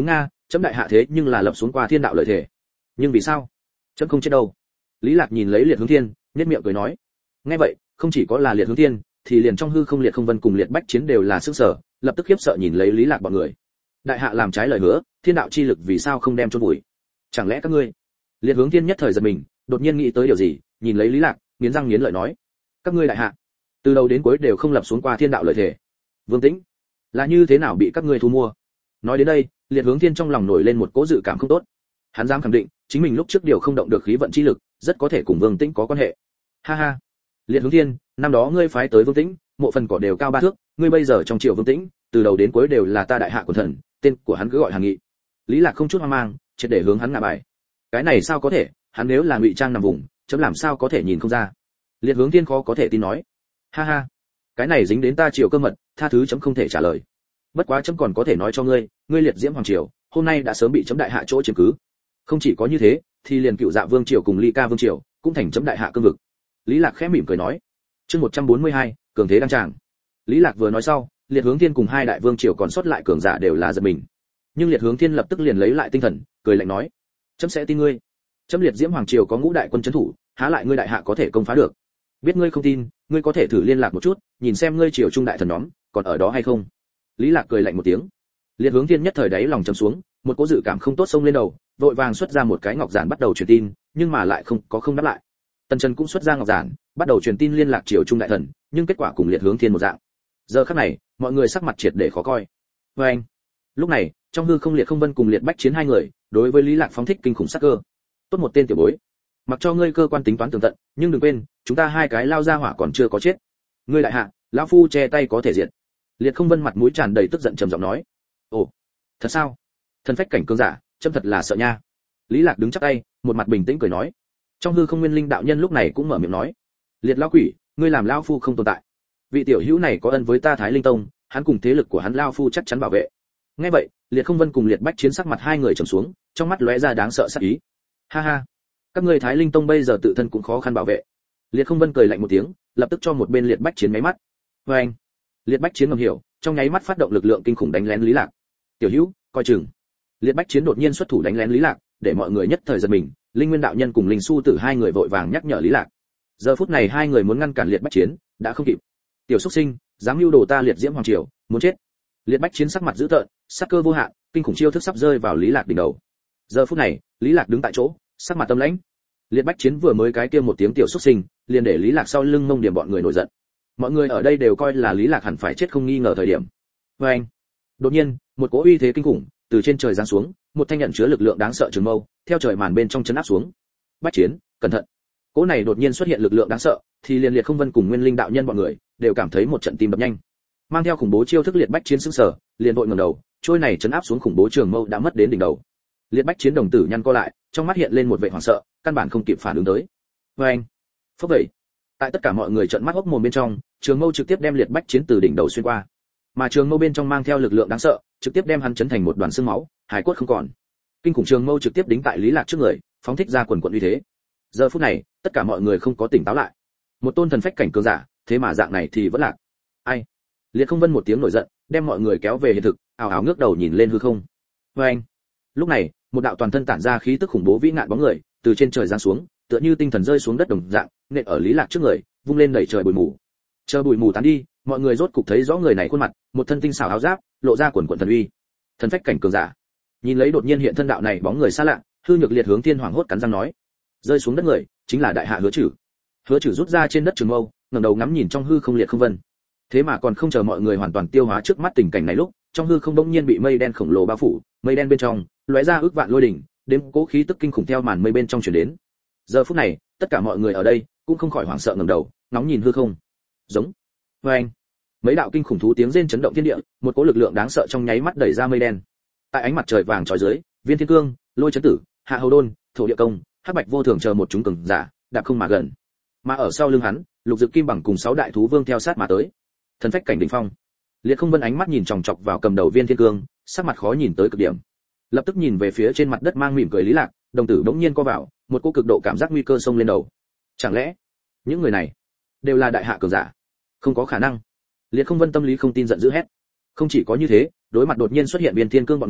chấm đại hạ thế nhưng là lập xuống qua thiên đạo lợi thể. Nhưng vì sao chấm không chết đâu? Lý Lạc nhìn lấy Liệt Hướng Thiên, nhếch miệng cười nói. Nghe vậy, không chỉ có là Liệt Hướng Thiên, thì liền trong hư không Liệt Không Vân cùng Liệt Bách Chiến đều là sức sở, lập tức khiếp sợ nhìn lấy Lý Lạc bọn người. Đại hạ làm trái lời hứa, thiên đạo chi lực vì sao không đem chôn vùi? Chẳng lẽ các ngươi? Liệt Hướng Thiên nhất thời giật mình, đột nhiên nghĩ tới điều gì, nhìn lấy Lý Lạc, nghiến răng nghiến lợi nói: các ngươi đại hạ, từ đầu đến cuối đều không lập xuống qua thiên đạo lợi thể. Vương Tĩnh, là như thế nào bị các ngươi thu mua? Nói đến đây, Liệt Hướng Thiên trong lòng nổi lên một cỗ dự cảm không tốt. Hắn dám khẳng định, chính mình lúc trước điều không động được khí vận chi lực, rất có thể cùng Vương Tĩnh có quan hệ. Ha ha, Liệt Hướng Thiên, năm đó ngươi phái tới Vương Tĩnh, mộ phần cỏ đều cao ba thước, ngươi bây giờ trong triều Vương Tĩnh, từ đầu đến cuối đều là ta đại hạ của thần, tên của hắn cứ gọi Hàn Nghị. Lý Lạc không chút hoang mang, triệt để hướng hắn ngả bài. Cái này sao có thể, hắn nếu là ngụy trang nằm vùng, chấm làm sao có thể nhìn không ra? Liệt Hướng Thiên khó có thể tin nói. Ha ha, cái này dính đến ta triều cơ mật, tha thứ chấm không thể trả lời. Bất quá chấm còn có thể nói cho ngươi, ngươi Liệt Diễm hoàng triều, hôm nay đã sớm bị chấm đại hạ chỗ chiếm cứ. Không chỉ có như thế, thì liền Cựu Dạ vương triều cùng Ly Ca vương triều cũng thành chấm đại hạ cương vực. Lý Lạc khẽ mỉm cười nói. Chương một trăm bốn mươi hai, cường thế đăng tràng. Lý Lạc vừa nói sau, Liệt Hướng Thiên cùng hai đại vương triều còn sót lại cường giả đều là giật mình. Nhưng Liệt Hướng Thiên lập tức liền lấy lại tinh thần, cười lạnh nói: chấm sẽ tin ngươi. Chấm Liệt Diễm hoàng triều có ngũ đại quân trấn thủ, há lại ngươi đại hạ có thể công phá được? Biết ngươi không tin, ngươi có thể thử liên lạc một chút, nhìn xem ngươi triều trung đại thần nhóm còn ở đó hay không. Lý Lạc cười lạnh một tiếng. Liệt Hướng Thiên nhất thời đáy lòng trầm xuống, một cỗ dự cảm không tốt xông lên đầu, vội vàng xuất ra một cái ngọc giản bắt đầu truyền tin, nhưng mà lại không có không đáp lại. Tần Trần cũng xuất ra ngọc giản, bắt đầu truyền tin liên lạc triều trung đại thần, nhưng kết quả cùng Liệt Hướng Thiên một dạng. Giờ khắc này, mọi người sắc mặt triệt để khó coi. Và anh, lúc này, trong hư không Liệt Không Vân cùng Liệt Bách Chiến hai người, đối với Lý Lạc phóng thích kinh khủng sát cơ. Tốt một tên tiểu bối, mặc cho ngươi cơ quan tính toán tường tận, nhưng đừng quên, chúng ta hai cái lao ra hỏa còn chưa có chết. Ngươi đại hạ, lão phu che tay có thể diệt. Liệt Không Vân mặt mũi tràn đầy tức giận trầm giọng nói. Ồ, thật sao? Thần phách cảnh cường giả, chấm thật là sợ nha. Lý Lạc đứng chắp tay, một mặt bình tĩnh cười nói. Trong hư không Nguyên Linh đạo nhân lúc này cũng mở miệng nói. Liệt lão quỷ, ngươi làm lão phu không tồn tại. Vị tiểu hữu này có ân với ta Thái Linh Tông, hắn cùng thế lực của hắn lão phu chắc chắn bảo vệ. Nghe vậy, Liệt Không Vân cùng Liệt Bách Chiến sắc mặt hai người trầm xuống, trong mắt lóe ra đáng sợ sát ý. Ha ha, các ngươi Thái Linh Tông bây giờ tự thân cũng khó khăn bảo vệ. Liệt Không Vân cười lạnh một tiếng, lập tức cho một bên Liệt Bách Chiến máy mắt. Với anh, Liệt Bách Chiến ngầm hiểu, trong nháy mắt phát động lực lượng kinh khủng đánh lén Lý Lạc. Tiểu hữu, coi chừng. Liệt Bách Chiến đột nhiên xuất thủ đánh lén Lý Lạc, để mọi người nhất thời giật mình. Linh Nguyên đạo nhân cùng Linh Su Tử hai người vội vàng nhắc nhở Lý Lạc. Giờ phút này hai người muốn ngăn cản Liệt Bách Chiến, đã không kịp. Tiểu xuất sinh, dám mưu đồ ta Liệt Diễm hoàng triều, muốn chết. Liệt Bách Chiến sắc mặt dữ tợn, sát cơ vô hạn, kinh khủng chiêu thức sắp rơi vào Lý Lạc đỉnh đầu. Giờ phút này, Lý Lạc đứng tại chỗ, sắc mặt tâm lãnh. Liệt Bách Chiến vừa mới cái kia một tiếng tiểu xuất sinh, liền để Lý Lạc sau lưng mông điểm bọn người nổi giận. Mọi người ở đây đều coi là Lý Lạc hẳn phải chết không nghi ngờ thời điểm. Và anh, đột nhiên, một cỗ uy thế kinh khủng từ trên trời giáng xuống, một thanh nhận chứa lực lượng đáng sợ trường mâu, theo trời màn bên trong chấn áp xuống. Bách Chiến, cẩn thận. Cỗ này đột nhiên xuất hiện lực lượng đáng sợ, thì liền Liệt Không Vân cùng Nguyên Linh đạo nhân bọn người đều cảm thấy một trận tim đập nhanh. Mang theo khủng bố chiêu thức Liệt Bách Chiến sững sờ, liền vội ngẩng đầu, trôi này chấn áp xuống khủng bố trường mâu đã mất đến đỉnh đầu. Liệt Bách Chiến đồng tử nhăn co lại, trong mắt hiện lên một vẻ hoảng sợ, căn bản không kịp phản ứng tới. Và anh, phốc vậy. Tại tất cả mọi người trợn mắt hốc mồm bên trong, trường mâu trực tiếp đem Liệt Bách Chiến từ đỉnh đầu xuyên qua. Mà trường mâu bên trong mang theo lực lượng đáng sợ, trực tiếp đem hắn chấn thành một đoàn xương máu, hải cốt không còn. Kinh khủng trường mâu trực tiếp đính tại Lý Lạc trước người, phóng thích ra quần quần uy thế. Giờ phút này, tất cả mọi người không có tỉnh táo lại. Một tôn thần phách cảnh cường giả, thế mà dạng này thì vẫn lạc. Ai? Liệt Không Vân một tiếng nổi giận, đem mọi người kéo về hiện thực, ảo ảo ngước đầu nhìn lên hư không. Và anh, lúc này, một đạo toàn thân tản ra khí tức khủng bố vĩ ngạn bóng người, từ trên trời giáng xuống, tựa như tinh thần rơi xuống đất đồng dạng, nện ở Lý Lạc trước người, vung lên đẩy trời bụi mù. Chờ bụi mù tán đi, mọi người rốt cục thấy rõ người này khuôn mặt, một thân tinh xảo áo giáp, lộ ra quần quần thần uy. Thần phách cảnh cường giả. Nhìn lấy đột nhiên hiện thân đạo này bóng người xa lạ, Hư Nhược Liệt Hướng Thiên hoảng hốt cắn răng nói, rơi xuống đất người, chính là đại hạ Hứa Trử. Hứa Trử rút ra trên đất trường mâu, ngẩng đầu ngắm nhìn trong hư không Liệt Không Vân. Thế mà còn không chờ mọi người hoàn toàn tiêu hóa trước mắt tình cảnh này lúc, trong hư không bỗng nhiên bị mây đen khổng lồ bao phủ, mây đen bên trong lóe ra ước vạn lôi đỉnh, đếm cố khí tức kinh khủng theo màn mây bên trong truyền đến. Giờ phút này, tất cả mọi người ở đây cũng không khỏi hoảng sợ ngẩng đầu, ngóng nhìn hư không. Giống. Và anh, mấy đạo kinh khủng thú tiếng rên chấn động thiên địa, một cỗ lực lượng đáng sợ trong nháy mắt đẩy ra mây đen. Tại ánh mặt trời vàng chói dưới, Viên Thiên Cương, Lôi Chấn Tử, Hạ Hầu Đôn, Thổ Địa Công, Hắc Bạch Vô Thường chờ một chúng cường giả, đạp không mà gần. Mà ở sau lưng hắn, Lục Dực Kim Bằng cùng sáu đại thú vương theo sát mà tới. Thần phách cảnh đỉnh phong. Liệt Không Vân ánh mắt nhìn chòng chọc vào cầm đầu Viên Thiên Cương, sắc mặt khó nhìn tới cực điểm. Lập tức nhìn về phía trên mặt đất mang mỉm cười Lý Lạc, đồng tử đống nhiên co vào, một cô cực độ cảm giác nguy cơ xông lên đầu. Chẳng lẽ những người này đều là đại hạ cường giả? Không có khả năng. Liệt Không Vân tâm lý không tin giận dữ hét. Không chỉ có như thế, đối mặt đột nhiên xuất hiện Viên Thiên Cương bọn người,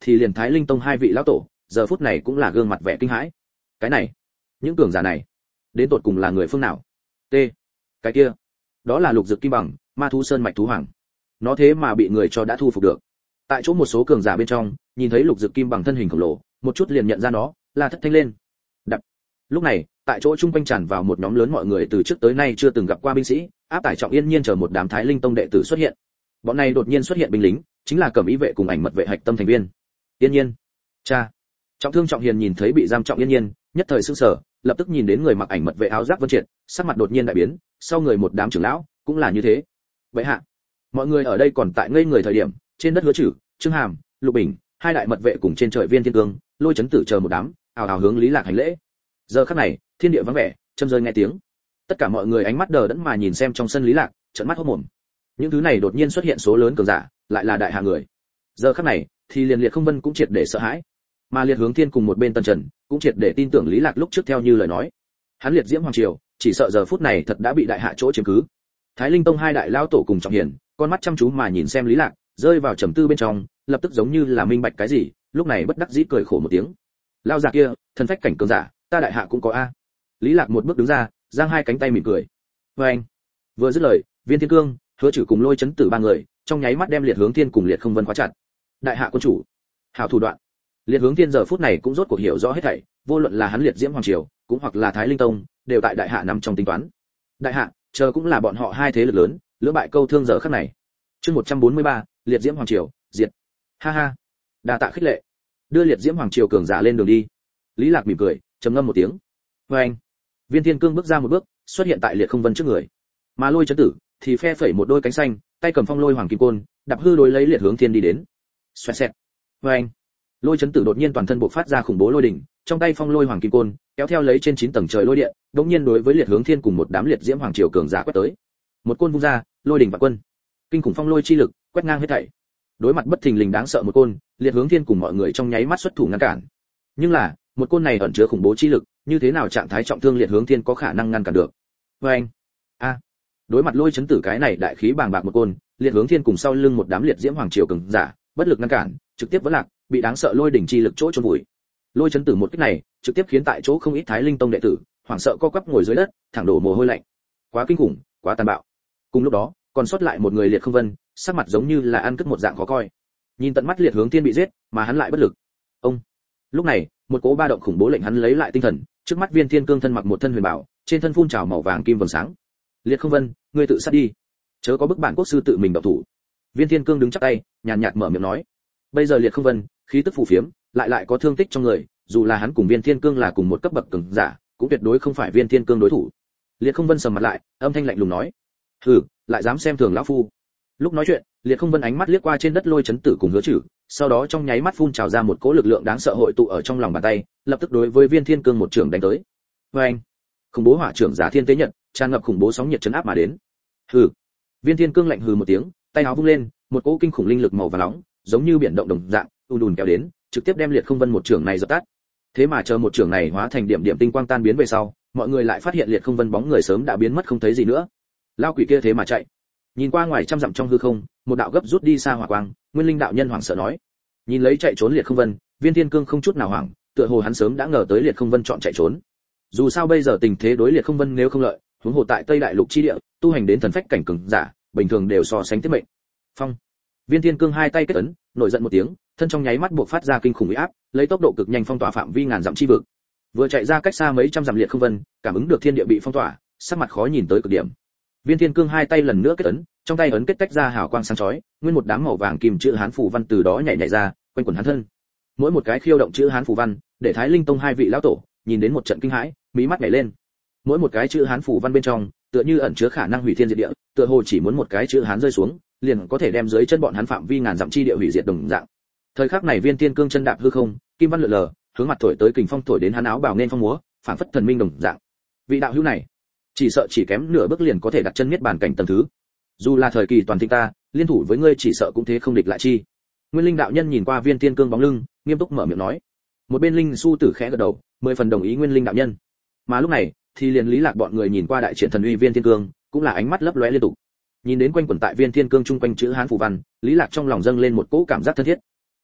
thì liền Thái Linh Tông hai vị lão tổ, giờ phút này cũng là gương mặt vẻ kinh hãi. Cái này, những cường giả này, đến tột cùng là người phương nào? T. Cái kia, đó là Lục Dực Kim Bằng, Ma thú sơn mạch thú hoàng. Nó thế mà bị người cho đã thu phục được. Tại chỗ một số cường giả bên trong, nhìn thấy Lục Dực Kim Bằng thân hình khổng lồ, một chút liền nhận ra nó, là thất thanh lên. Đập. Lúc này, tại chỗ trung quanh tràn vào một nhóm lớn mọi người từ trước tới nay chưa từng gặp qua binh sĩ, áp tải Trọng Yên Nhiên chờ một đám Thái Linh Tông đệ tử xuất hiện. Bọn này đột nhiên xuất hiện binh lính, chính là Cẩm Ý vệ cùng Ảnh Mật vệ hạch tâm thành viên. Yên Nhiên, cha. Trọng Thương Trọng Hiền nhìn thấy bị giam Trọng Yên Nhiên, nhất thời sửng sở, lập tức nhìn đến người mặc Ảnh Mật vệ áo giáp Vân Triệt, sắc mặt đột nhiên đại biến, sau người một đám trưởng lão, cũng là như thế. Vậy hạ, mọi người ở đây còn tại ngây người thời điểm, trên đất Hứa Trử, Trương Hàm, Lục Bình, hai đại mật vệ cùng trên trời Viên Thiên Cương, Lôi Chấn Tử chờ một đám, ào ào hướng Lý Lạc hành lễ. Giờ khắc này, thiên địa vắng vẻ, châm rơi nghe tiếng. Tất cả mọi người ánh mắt đờ đẫn mà nhìn xem trong sân Lý Lạc, trợn mắt hốt mồm. Những thứ này đột nhiên xuất hiện số lớn cường giả, lại là đại hạ người. Giờ khắc này, thì liền Liệt Không Vân cũng triệt để sợ hãi, mà Liệt Hướng Thiên cùng một bên Tần Trần, cũng triệt để tin tưởng Lý Lạc lúc trước theo như lời nói. Hắn Liệt Diễm Hoàng Triều, chỉ sợ giờ phút này thật đã bị đại hạ chỗ chiếm cứ. Thái Linh Tông hai đại lão tổ cùng Trọng Hiền, con mắt chăm chú mà nhìn xem Lý Lạc, rơi vào trầm tư bên trong, lập tức giống như là minh bạch cái gì, lúc này bất đắc dĩ cười khổ một tiếng. Lão già kia, thần phách cảnh cường giả, ta đại hạ cũng có a. Lý Lạc một bước đứng ra, giang hai cánh tay mỉm cười. Và anh, vừa dứt lời, Viên Thiên Cương, Hứa Trử cùng Lôi Chấn Tử ba người, trong nháy mắt đem Liệt Hướng Thiên cùng Liệt Không Vân khóa chặt. Đại hạ quân chủ, hảo thủ đoạn. Liệt Hướng Thiên giờ phút này cũng rốt cuộc hiểu rõ hết thảy, vô luận là hắn Liệt Diễm Hoàng Triều, cũng hoặc là Thái Linh Tông, đều tại đại hạ nằm trong tính toán. Đại hạ, chờ cũng là bọn họ hai thế lực lớn, lưỡng bại câu thương giờ khắc này. Chương một trăm bốn mươi ba, Liệt Diễm Hoàng Triều, diệt. Ha ha, đa tạ khích lệ. Đưa Liệt Diễm Hoàng Triều cường giả lên đường đi. Lý Lạc mỉm cười, trầm ngâm một tiếng. Và anh, Viên Thiên Cương bước ra một bước, xuất hiện tại Liệt Không Vân trước người. Mà Lôi Chấn Tử thì phe phẩy một đôi cánh xanh, tay cầm phong lôi hoàng kim côn, đạp hư đối lấy Liệt Hướng Thiên đi đến. Xoẹt xẹt. Và anh, Lôi Chấn Tử đột nhiên toàn thân bộc phát ra khủng bố lôi đỉnh, trong tay phong lôi hoàng kim côn, kéo theo lấy trên chín tầng trời lôi điện, đột nhiên đối với Liệt Hướng Thiên cùng một đám Liệt Diễm Hoàng Triều cường giả quét tới. Một côn vung ra, lôi đỉnh vạn quân. Kinh khủng phong lôi chi lực, quét ngang hết thảy. Đối mặt bất thình lình đáng sợ một côn, Liệt Hướng Thiên cùng mọi người trong nháy mắt xuất thủ ngăn cản. Nhưng là, một côn này ẩn chứa khủng bố chi lực, như thế nào trạng thái trọng thương Liệt Hướng Thiên có khả năng ngăn cản được? Và anh, a, đối mặt Lôi Chấn Tử cái này đại khí bàng bạc một côn, Liệt Hướng Thiên cùng sau lưng một đám Liệt Diễm Hoàng Triều cường giả, bất lực ngăn cản, trực tiếp vỡ lạc, bị đáng sợ lôi đỉnh chi lực chỗ chôn vùi. Lôi Chấn Tử một kích này, trực tiếp khiến tại chỗ không ít Thái Linh Tông đệ tử hoảng sợ co quắp ngồi dưới đất, thẳng đổ mồ hôi lạnh. Quá kinh khủng, quá tàn bạo. Cùng lúc đó, còn sót lại một người Liệt Không Vân, sắc mặt giống như là ăn cất một dạng khó coi. Nhìn tận mắt Liệt Hướng Thiên bị giết, mà hắn lại bất lực. Ông. Lúc này, một cỗ ba động khủng bố lệnh hắn lấy lại tinh thần, trước mắt Viên Thiên Cương thân mặc một thân huyền bảo, trên thân phun trào màu vàng kim vầng sáng. Liệt Không Vân, ngươi tự sát đi, chớ có bức bản quốc sư tự mình động thủ. Viên Thiên Cương đứng chắp tay, nhàn nhạt mở miệng nói. Bây giờ Liệt Không Vân, khí tức phù phiếm, lại lại có thương tích trong người, dù là hắn cùng Viên Thiên Cương là cùng một cấp bậc cường giả, cũng tuyệt đối không phải Viên Thiên Cương đối thủ. Liệt Không Vân sầm mặt lại, âm thanh lạnh lùng nói: "Hừ, lại dám xem thường lão phu." Lúc nói chuyện, Liệt Không Vân ánh mắt liếc qua trên đất Lôi Chấn Tử cùng Hứa Trử, sau đó trong nháy mắt phun trào ra một cỗ lực lượng đáng sợ hội tụ ở trong lòng bàn tay, lập tức đối với Viên Thiên Cương một trường đánh tới. Oeng! Khủng bố hỏa trưởng Giả Thiên Tế Nhật, tràn ngập khủng bố sóng nhiệt chấn áp mà đến. Hừ! Viên Thiên Cương lạnh hừ một tiếng, tay áo vung lên, một cỗ kinh khủng linh lực màu vàng nóng, giống như biển động đồng dạng, ùn ùn kéo đến, trực tiếp đem Liệt Không Vân một trường này dập tắt. Thế mà chờ một trường này hóa thành điểm điểm tinh quang tan biến về sau, mọi người lại phát hiện Liệt Không Vân bóng người sớm đã biến mất không thấy gì nữa. Lao quỷ kia thế mà chạy. Nhìn qua ngoài trăm dặm trong hư không, một đạo gấp rút đi xa hỏa quang, Nguyên Linh đạo nhân hoảng sợ nói. Nhìn lấy chạy trốn Liệt Không Vân, Viên Thiên Cương không chút nào hoảng, tựa hồ hắn sớm đã ngờ tới Liệt Không Vân chọn chạy trốn. Dù sao bây giờ tình thế đối Liệt Không Vân nếu không lợi, huống hồ tại Tây Đại Lục chi địa, tu hành đến thần phách cảnh cường giả, bình thường đều so sánh tiết mệnh. Phong. Viên Thiên Cương hai tay kết ấn, nổi giận một tiếng, thân trong nháy mắt buộc phát ra kinh khủng uy áp, lấy tốc độ cực nhanh phong tỏa phạm vi ngàn dặm chi vực. Vừa chạy ra cách xa mấy trăm dặm Liệt Không Vân, cảm ứng được thiên địa bị phong tỏa, sắc mặt khó nhìn tới cực điểm. Viên Thiên Cương hai tay lần nữa kết ấn, trong tay ấn kết tách ra hào quang sáng chói, nguyên một đám màu vàng kim chữ hán phù văn từ đó nhảy nhảy ra, quanh quẩn hắn thân. Mỗi một cái khiêu động chữ hán phù văn, để Thái Linh Tông hai vị lão tổ nhìn đến một trận kinh hãi, mí mắt nhảy lên. Mỗi một cái chữ hán phù văn bên trong, tựa như ẩn chứa khả năng hủy thiên diệt địa, tựa hồ chỉ muốn một cái chữ hán rơi xuống, liền có thể đem dưới chân bọn hắn phạm vi ngàn dặm chi địa hủy diệt đồng dạng. Thời khắc này Viên Thiên Cương chân đạp hư không, kim văn lượn lờ, hướng mặt thổi tới kình phong thổi đến hắn áo bào nên phong múa, phảng phất thần minh đồng dạng. Vị đạo hữu này, chỉ sợ chỉ kém nửa bước liền có thể đặt chân miết bàn cảnh tầng thứ. Dù là thời kỳ toàn thịnh ta, liên thủ với ngươi chỉ sợ cũng thế không địch lại chi. Nguyên Linh đạo nhân nhìn qua Viên Thiên Cương bóng lưng, nghiêm túc mở miệng nói. Một bên Linh Su Tử khẽ gật đầu, mười phần đồng ý Nguyên Linh đạo nhân. Mà lúc này, thì liền Lý Lạc bọn người nhìn qua đại triển thần uy Viên Thiên Cương, cũng là ánh mắt lấp lóe liên tục. Nhìn đến quanh quẩn tại Viên Thiên Cương trung quanh chữ hán phù văn, Lý Lạc trong lòng dâng lên một cỗ cảm giác thân thiết.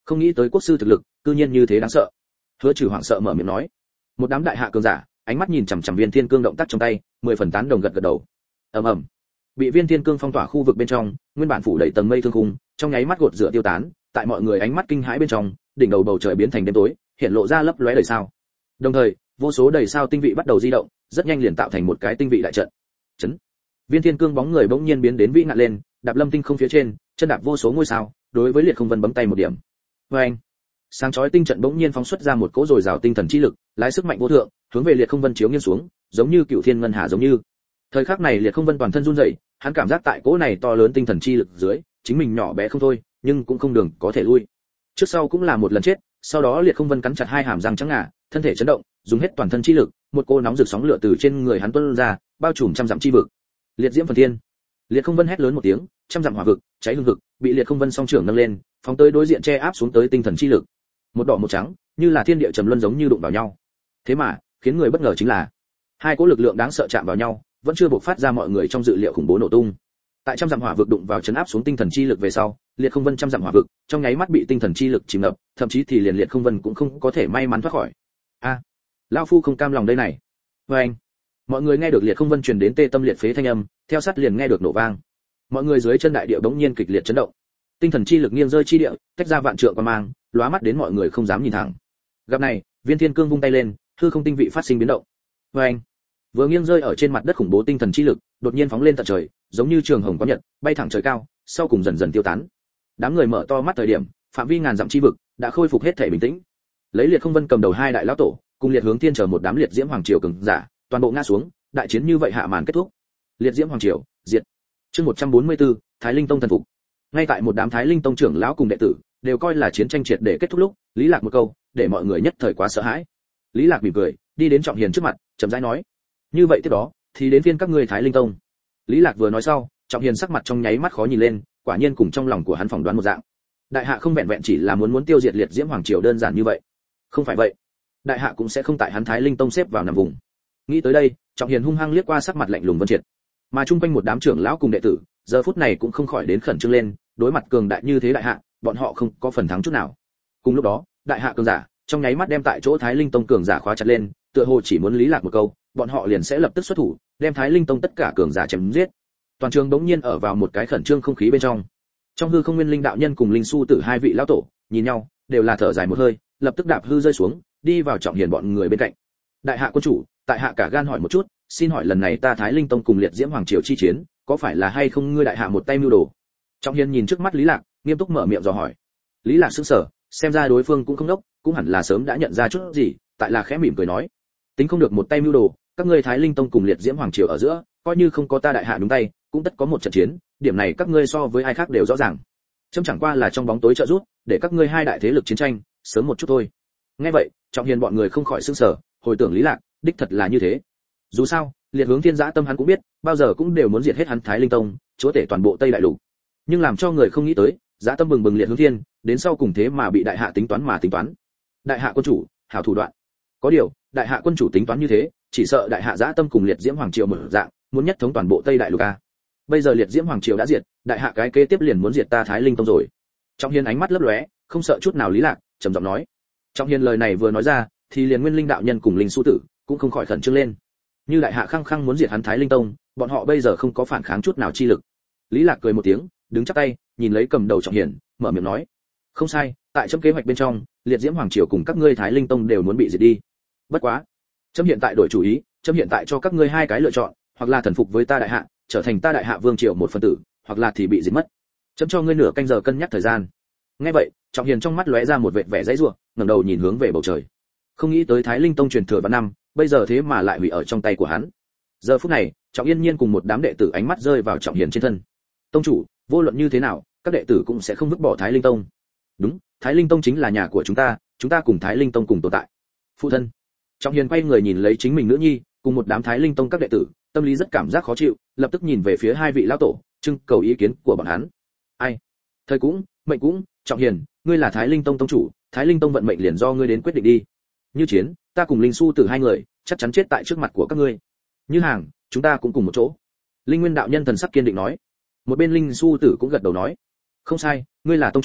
Không nghĩ tới quốc sư thực lực cư nhiên như thế đáng sợ. Hứa Trừ hoảng sợ mở miệng nói. Một đám đại hạ cường giả ánh mắt nhìn chằm chằm viên thiên cương động tác trong tay, mười phần tán đồng gật gật đầu. Ầm ầm, bị viên thiên cương phong tỏa khu vực bên trong, nguyên bản phủ đầy tầng mây thương khung, trong nháy mắt gột rửa tiêu tán, tại mọi người ánh mắt kinh hãi bên trong, đỉnh đầu bầu trời biến thành đêm tối, hiện lộ ra lấp lóe đầy sao. Đồng thời, vô số đầy sao tinh vị bắt đầu di động, rất nhanh liền tạo thành một cái tinh vị đại trận. Chấn. Viên thiên cương bóng người bỗng nhiên biến đến vĩ ngạn lên, đạp lâm tinh không phía trên, chân đạp vô số ngôi sao, đối với liệt không vân bấm tay một điểm. Và anh, sáng chói tinh trận bỗng nhiên phóng xuất ra một cỗ dồi dào tinh thần chi lực, lái sức mạnh vô thượng, hướng về liệt không vân chiếu nghiêng xuống, giống như cựu thiên ngân hà giống như. Thời khắc này liệt không vân toàn thân run rẩy, hắn cảm giác tại cỗ này to lớn tinh thần chi lực dưới, chính mình nhỏ bé không thôi, nhưng cũng không đường có thể lui. Trước sau cũng là một lần chết, sau đó liệt không vân cắn chặt hai hàm răng trắng ngà, thân thể chấn động, dùng hết toàn thân chi lực, một cô nóng rực sóng lửa từ trên người hắn tuôn ra, bao trùm trăm dặm chi vực. Liệt diễm phần thiên. Liệt không vân hét lớn một tiếng, trăm dặm hỏa vực, cháy hương vực, bị liệt không vân song trưởng nâng lên, phóng tới đối diện che áp xuống tới tinh thần chi lực. Một đỏ một trắng, như là thiên địa trầm luân giống như đụng vào nhau. Thế mà, khiến người bất ngờ chính là, hai cỗ lực lượng đáng sợ chạm vào nhau, vẫn chưa bộc phát ra mọi người trong dự liệu khủng bố nổ tung. Tại trăm dặm hỏa vực đụng vào chấn áp xuống tinh thần chi lực về sau, liệt không vân trăm dặm hỏa vực, trong nháy mắt bị tinh thần chi lực chìm ngập, thậm chí thì liền liệt không vân cũng không có thể may mắn thoát khỏi. A, à, lão phu không cam lòng đây này. Và anh, mọi người nghe được liệt không vân truyền đến tê tâm liệt phế thanh âm, theo sát liền nghe được nổ vang. Mọi người dưới chân đại địa bỗng nhiên kịch liệt chấn động, tinh thần chi lực nghiêng rơi chi địa, tách ra vạn trượng qua mang, lóa mắt đến mọi người không dám nhìn thẳng. Gặp này, viên thiên cương vung tay lên, hư không tinh vị phát sinh biến động. Và anh, vừa nghiêng rơi ở trên mặt đất khủng bố tinh thần chi lực, đột nhiên phóng lên tận trời, giống như trường hồng có nhật, bay thẳng trời cao, sau cùng dần dần tiêu tán. Đám người mở to mắt thời điểm, phạm vi ngàn dặm chi vực đã khôi phục hết thể bình tĩnh. Lấy liệt không vân cầm đầu hai đại lão tổ, cùng liệt hướng thiên chờ một đám liệt diễm hoàng triều cường giả, toàn bộ ngã xuống, đại chiến như vậy hạ màn kết thúc. Liệt diễm hoàng triều diệt. Chương một trăm bốn mươi tư, Thái Linh Tông thần phục. Ngay tại một đám Thái Linh Tông trưởng lão cùng đệ tử đều coi là chiến tranh triệt để kết thúc lúc, Lý Lạc một câu, để mọi người nhất thời quá sợ hãi. Lý Lạc mỉm cười, đi đến Trọng Hiền trước mặt, chậm rãi nói: "Như vậy tiếp đó, thì đến phiên các ngươi Thái Linh Tông." Lý Lạc vừa nói sau, Trọng Hiền sắc mặt trong nháy mắt khó nhìn lên, quả nhiên cùng trong lòng của hắn phỏng đoán một dạng. Đại hạ không vẹn vẹn chỉ là muốn muốn tiêu diệt liệt diễm hoàng triều đơn giản như vậy. Không phải vậy, đại hạ cũng sẽ không tại hắn Thái Linh Tông xếp vào nằm vùng. Nghĩ tới đây, Trọng Hiền hung hăng liếc qua sắc mặt lạnh lùng Vân Triệt. Mà chung quanh một đám trưởng lão cùng đệ tử, giờ phút này cũng không khỏi đến khẩn trương lên, đối mặt cường đại như thế đại hạ, bọn họ không có phần thắng chút nào. Cùng lúc đó, đại hạ cường giả, trong nháy mắt đem tại chỗ Thái Linh Tông cường giả khóa chặt lên, tựa hồ chỉ muốn Lý Lạc một câu, bọn họ liền sẽ lập tức xuất thủ, đem Thái Linh Tông tất cả cường giả chém giết. Toàn trường đống nhiên ở vào một cái khẩn trương không khí bên trong. Trong hư không Nguyên Linh đạo nhân cùng Linh Su Tử hai vị lão tổ, nhìn nhau, đều là thở dài một hơi, lập tức đạp hư rơi xuống, đi vào Trọng Hiền bọn người bên cạnh. Đại hạ quân chủ, tại hạ cả gan hỏi một chút, xin hỏi lần này ta Thái Linh Tông cùng liệt diễm hoàng triều chi chiến, có phải là hay không ngươi đại hạ một tay mưu đồ? Trọng Hiền nhìn trước mắt Lý Lạc, nghiêm túc mở miệng dò hỏi. Lý Lạc sững sờ, xem ra đối phương cũng không đốc, cũng hẳn là sớm đã nhận ra chút gì, tại là khẽ mỉm cười nói: tính không được một tay mưu đồ, các ngươi Thái Linh Tông cùng liệt diễm hoàng triều ở giữa, coi như không có ta đại hạ đúng tay, cũng tất có một trận chiến, điểm này các ngươi so với ai khác đều rõ ràng. Chấm chẳng qua là trong bóng tối trợ giúp, để các ngươi hai đại thế lực chiến tranh sớm một chút thôi. Nghe vậy, Trọng Hiền bọn người không khỏi sững sờ, hồi tưởng Lý Lạc, đích thật là như thế. Dù sao, liệt hướng thiên dã tâm hắn cũng biết, bao giờ cũng đều muốn diệt hết hắn Thái Linh Tông, chúa tể toàn bộ Tây Đại Lục. Nhưng làm cho người không nghĩ tới, dã tâm bừng bừng liệt hướng thiên, đến sau cùng thế mà bị đại hạ tính toán mà tính toán. Đại hạ quân chủ, hảo thủ đoạn. Có điều, đại hạ quân chủ tính toán như thế, chỉ sợ đại hạ dã tâm cùng liệt diễm hoàng triều mở dạng, muốn nhất thống toàn bộ Tây Đại Lục a. Bây giờ liệt diễm hoàng triều đã diệt, đại hạ cái kế tiếp liền muốn diệt ta Thái Linh Tông rồi. Trọng Hiền ánh mắt lấp lóe, không sợ chút nào Lý Lạc, trầm giọng nói. Trọng Hiền lời này vừa nói ra, thì liền Nguyên Linh đạo nhân cùng Linh Su Tử cũng không khỏi khẩn trương lên. Như đại hạ khăng khăng muốn diệt hắn Thái Linh Tông, bọn họ bây giờ không có phản kháng chút nào chi lực. Lý Lạc cười một tiếng, đứng chắp tay, nhìn lấy cầm đầu Trọng Hiền, mở miệng nói: không sai, tại trong kế hoạch bên trong, liệt diễm hoàng triều cùng các ngươi Thái Linh Tông đều muốn bị diệt đi. Bất quá, chấm hiện tại đổi chủ ý, chấm hiện tại cho các ngươi hai cái lựa chọn, hoặc là thần phục với ta đại hạ, trở thành ta đại hạ vương triều một phần tử, hoặc là thì bị diệt mất. Chấm cho ngươi nửa canh giờ cân nhắc thời gian. Nghe vậy, Trọng Hiền trong mắt lóe ra một vệt vẻ dãy rủa, ngẩng đầu nhìn hướng về bầu trời. Không nghĩ tới Thái Linh Tông truyền thừa vạn năm, bây giờ thế mà lại hủy ở trong tay của hắn. Giờ phút này, Trọng Yên Nhiên cùng một đám đệ tử ánh mắt rơi vào Trọng Hiền trên thân. Tông chủ, vô luận như thế nào, các đệ tử cũng sẽ không vứt bỏ Thái Linh Tông. Đúng, Thái Linh Tông chính là nhà của chúng ta, chúng ta cùng Thái Linh Tông cùng tồn tại. Phụ thân. Trọng Hiền quay người nhìn lấy chính mình nữ nhi, cùng một đám Thái Linh Tông các đệ tử, tâm lý rất cảm giác khó chịu, lập tức nhìn về phía hai vị lão tổ, trưng cầu ý kiến của bọn hắn. Ai? Thời cũng, mệnh cũng, Trọng Hiền, ngươi là Thái Linh Tông tông chủ, Thái Linh Tông vận mệnh liền do ngươi đến quyết định đi. Như chiến, ta cùng Linh Su Tử hai người, chắc chắn chết tại trước mặt của các ngươi. Như hàng, chúng ta cũng cùng một chỗ. Linh Nguyên đạo nhân thần sắc kiên định nói. Một bên Linh Su Tử cũng gật đầu nói. Không sai, ngươi là tông chủ,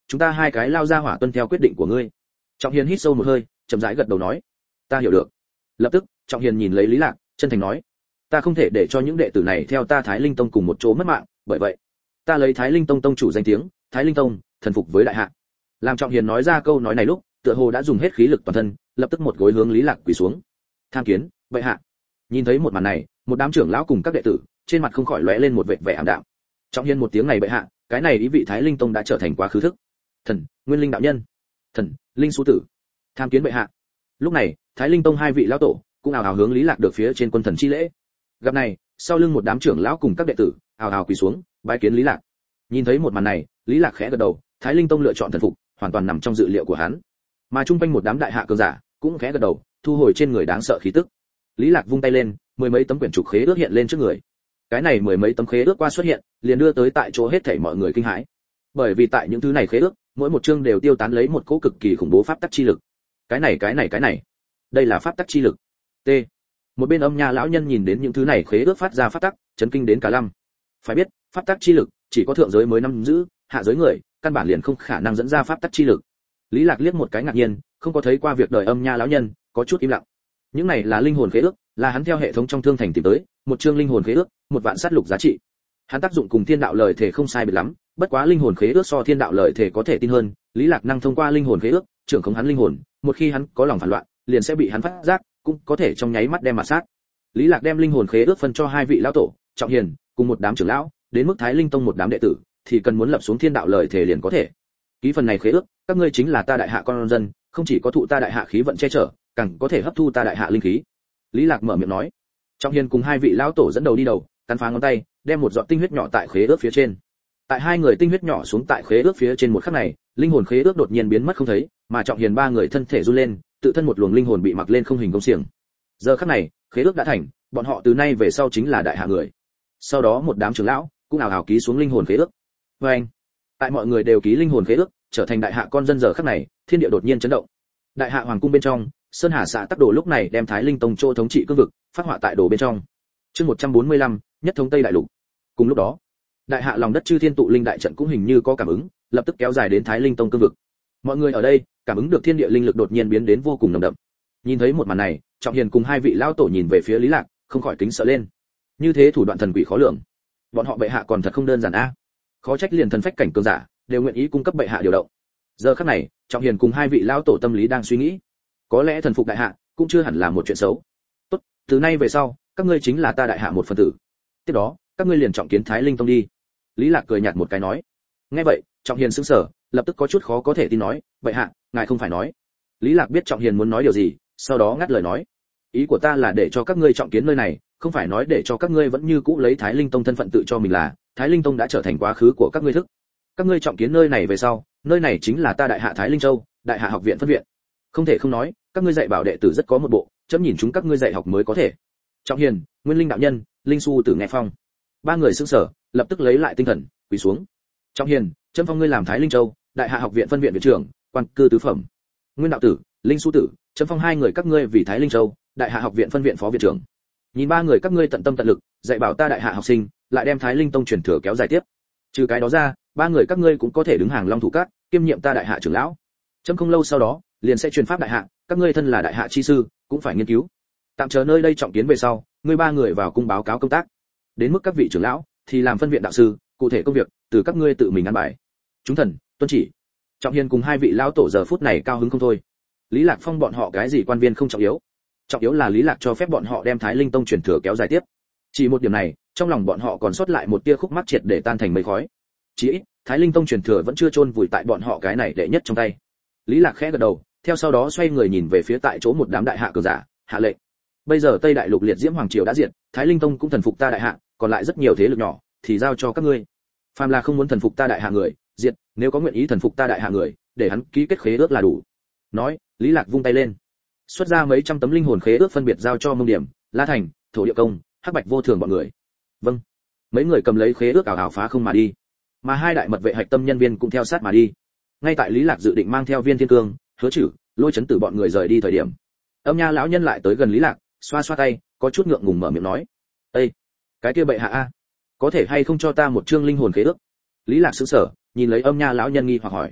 chúng ta hai cái lao ra hỏa tuân theo quyết định của ngươi. Trọng Hiền hít sâu một hơi, chậm rãi gật đầu nói, ta hiểu được. Lập tức, Trọng Hiền nhìn lấy Lý Lạc, chân thành nói, ta không thể để cho những đệ tử này theo ta Thái Linh Tông cùng một chỗ mất mạng, bởi vậy, ta lấy Thái Linh Tông tông chủ danh tiếng, Thái Linh Tông, thần phục với đại hạ. Làm Trọng Hiền nói ra câu nói này lúc, tựa hồ đã dùng hết khí lực toàn thân, lập tức một gối hướng Lý Lạc quỳ xuống. Tham kiến, bệ hạ. Nhìn thấy một màn này, một đám trưởng lão cùng các đệ tử, trên mặt không khỏi lóe lên một vệt vẻ ảm đạm. Trọng Hiền một tiếng này bệ hạ, cái này ý vị Thái Linh Tông đã trở thành quá khứ thức. Thần, Nguyên Linh đạo nhân. Thần, Linh Sú tử. Tham kiến bệ hạ. Lúc này, Thái Linh Tông hai vị lão tổ cũng ào ào hướng Lý Lạc được phía trên quân thần chi lễ. Gặp này, sau lưng một đám trưởng lão cùng các đệ tử, ào ào quỳ xuống, bái kiến Lý Lạc. Nhìn thấy một màn này, Lý Lạc khẽ gật đầu, Thái Linh Tông lựa chọn thần phục, hoàn toàn nằm trong dự liệu của hắn. Mà trung quanh một đám đại hạ cường giả, cũng khẽ gật đầu, thu hồi trên người đáng sợ khí tức. Lý Lạc vung tay lên, mười mấy tấm quyển trục khế ước hiện lên trước người. Cái này mười mấy tấm khế ước qua xuất hiện, liền đưa tới tại chỗ hết thảy mọi người kinh hãi. Bởi vì tại những thứ này khế ước, mỗi một chương đều tiêu tán lấy một cỗ cực kỳ khủng bố pháp tắc chi lực. Cái này cái này cái này, đây là pháp tắc chi lực. T. Một bên Âm Nha lão nhân nhìn đến những thứ này khế ước phát ra pháp tắc, chấn kinh đến cả lăm. Phải biết, pháp tắc chi lực chỉ có thượng giới mới nắm giữ, hạ giới người căn bản liền không khả năng dẫn ra pháp tắc chi lực. Lý Lạc liếc một cái ngạc nhiên, không có thấy qua việc đời Âm Nha lão nhân, có chút im lặng. Những này là linh hồn khế ước, là hắn theo hệ thống trong thương thành tìm tới, một chương linh hồn khế ước, một vạn sát lục giá trị. Hắn tác dụng cùng thiên đạo lời thể không sai biệt lắm, bất quá linh hồn khế ước so thiên đạo lời thể có thể tin hơn, Lý Lạc năng thông qua linh hồn khế ước, trưởng khống hắn linh hồn, một khi hắn có lòng phản loạn, liền sẽ bị hắn phát giác, cũng có thể trong nháy mắt đem mà sát. Lý Lạc đem linh hồn khế ước phân cho hai vị lão tổ, Trọng Hiền, cùng một đám trưởng lão, đến mức Thái Linh Tông một đám đệ tử, thì cần muốn lập xuống thiên đạo lời thể liền có thể. Ký phần này khế ước, các ngươi chính là ta đại hạ con dân, không chỉ có thụ ta đại hạ khí vận che chở, càng có thể hấp thu ta đại hạ linh khí. Lý Lạc mở miệng nói. Trọng Hiền cùng hai vị lão tổ dẫn đầu đi đầu, cắn phá ngón tay, đem một giọt tinh huyết nhỏ tại khế ước phía trên. Tại hai người tinh huyết nhỏ xuống tại khế ước phía trên một khắc này, linh hồn khế ước đột nhiên biến mất không thấy, mà Trọng Hiền ba người thân thể run lên, tự thân một luồng linh hồn bị mặc lên không hình công xiềng. Giờ khắc này, khế ước đã thành, bọn họ từ nay về sau chính là đại hạ người. Sau đó một đám trưởng lão cũng ào ào ký xuống linh hồn khế ước. Và anh, tại mọi người đều ký linh hồn khế ước, trở thành đại hạ con dân giờ khắc này, thiên địa đột nhiên chấn động. Đại hạ hoàng cung bên trong, Sơn Hà xã Tắc Đồ lúc này đem Thái Linh Tông chỗ thống trị cương vực, phát họa tại đồ bên trong. Chương một trăm bốn mươi lăm, nhất thống Tây đại lục. Cùng lúc đó, đại hạ lòng đất chư thiên tụ linh đại trận cũng hình như có cảm ứng, lập tức kéo dài đến Thái Linh Tông cương vực. Mọi người ở đây cảm ứng được thiên địa linh lực đột nhiên biến đến vô cùng nồng đậm. Nhìn thấy một màn này, Trọng Hiền cùng hai vị lão tổ nhìn về phía Lý Lạc, không khỏi kính sợ lên. Như thế thủ đoạn thần quỷ khó lường, bọn họ bệ hạ còn thật không đơn giản a. Khó trách liền thần phách cảnh cường giả đều nguyện ý cung cấp bệ hạ điều động. Giờ khắc này, Trọng Hiền cùng hai vị lão tổ tâm lý đang suy nghĩ, có lẽ thần phục đại hạ cũng chưa hẳn là một chuyện xấu. Tốt, từ nay về sau, các ngươi chính là ta đại hạ một phần tử. Tiếp đó, các ngươi liền trọng kiến Thái Linh Tông đi. Lý Lạc cười nhạt một cái nói. Nghe vậy, Trọng Hiền sững sờ, lập tức có chút khó có thể tin nói, "Bệ hạ, ngài không phải nói." Lý Lạc biết Trọng Hiền muốn nói điều gì, sau đó ngắt lời nói, "Ý của ta là để cho các ngươi trọng kiến nơi này, không phải nói để cho các ngươi vẫn như cũ lấy Thái Linh Tông thân phận tự cho mình là, Thái Linh Tông đã trở thành quá khứ của các ngươi thức. Các ngươi trọng kiến nơi này về sau, nơi này chính là ta đại hạ Thái Linh Châu, đại hạ học viện phân viện. Không thể không nói, các ngươi dạy bảo đệ tử rất có một bộ, chấm nhìn chúng các ngươi dạy học mới có thể." Trọng Hiền, Nguyên Linh đạo nhân, Linh Su Tử nghe phong, ba người sững sờ, lập tức lấy lại tinh thần, quỳ xuống. Trọng Hiền, chấm phong ngươi làm Thái Linh Châu, đại hạ học viện phân viện viện trưởng, quan cư tứ phẩm. Nguyên đạo tử, Linh Su Tử, chấm phong hai người các ngươi vì Thái Linh Châu, đại hạ học viện phân viện phó viện trưởng. Nhìn ba người các ngươi tận tâm tận lực, dạy bảo ta đại hạ học sinh, lại đem Thái Linh Tông truyền thừa kéo dài tiếp. Trừ cái đó ra, ba người các ngươi cũng có thể đứng hàng long thủ cát, kiêm nhiệm ta đại hạ trưởng lão. Chấm không lâu sau đó, liền sẽ truyền pháp đại hạ, các ngươi thân là đại hạ chi sư, cũng phải nghiên cứu. Tạm chờ nơi đây trọng kiến về sau, ngươi ba người vào cung báo cáo công tác. Đến mức các vị trưởng lão thì làm phân viện đạo sư, cụ thể công việc từ các ngươi tự mình ăn bài. Chúng thần, tuân chỉ. Trọng Hiền cùng hai vị lão tổ giờ phút này cao hứng không thôi. Lý Lạc phong bọn họ cái gì quan viên không trọng yếu, trọng yếu là Lý Lạc cho phép bọn họ đem Thái Linh Tông truyền thừa kéo dài tiếp. Chỉ một điểm này, trong lòng bọn họ còn sót lại một tia khúc mắc triệt để tan thành mây khói. Chỉ ít, Thái Linh Tông truyền thừa vẫn chưa chôn vùi tại bọn họ cái này đệ nhất trong tay. Lý Lạc khẽ gật đầu, theo sau đó xoay người nhìn về phía tại chỗ một đám đại hạ cường giả, hạ lệnh. Bây giờ Tây Đại Lục liệt diễm hoàng triều đã diệt, Thái Linh Tông cũng thần phục ta đại hạ, còn lại rất nhiều thế lực nhỏ, thì giao cho các ngươi. Phàm là không muốn thần phục ta đại hạ người, diệt, nếu có nguyện ý thần phục ta đại hạ người, để hắn ký kết khế ước là đủ. Nói, Lý Lạc vung tay lên, xuất ra mấy trăm tấm linh hồn khế ước phân biệt giao cho Mông Điểm, La Thành, Thổ Địa Công, Hắc Bạch Vô Thường bọn người. Vâng. Mấy người cầm lấy khế ước ảo ảo phá không mà đi. Mà hai đại mật vệ hạch tâm nhân viên cũng theo sát mà đi. Ngay tại Lý Lạc dự định mang theo Viên Thiên Cương, Hứa Trử, Lôi Chấn Tử bọn người rời đi thời điểm, Âm Nha lão nhân lại tới gần Lý Lạc, xoa xoa tay, có chút ngượng ngùng mở miệng nói: "Ê, cái kia bệ hạ a, có thể hay không cho ta một chương linh hồn khế ước?" Lý Lạc sững sờ, nhìn lấy Âm Nha lão nhân nghi hoặc hỏi: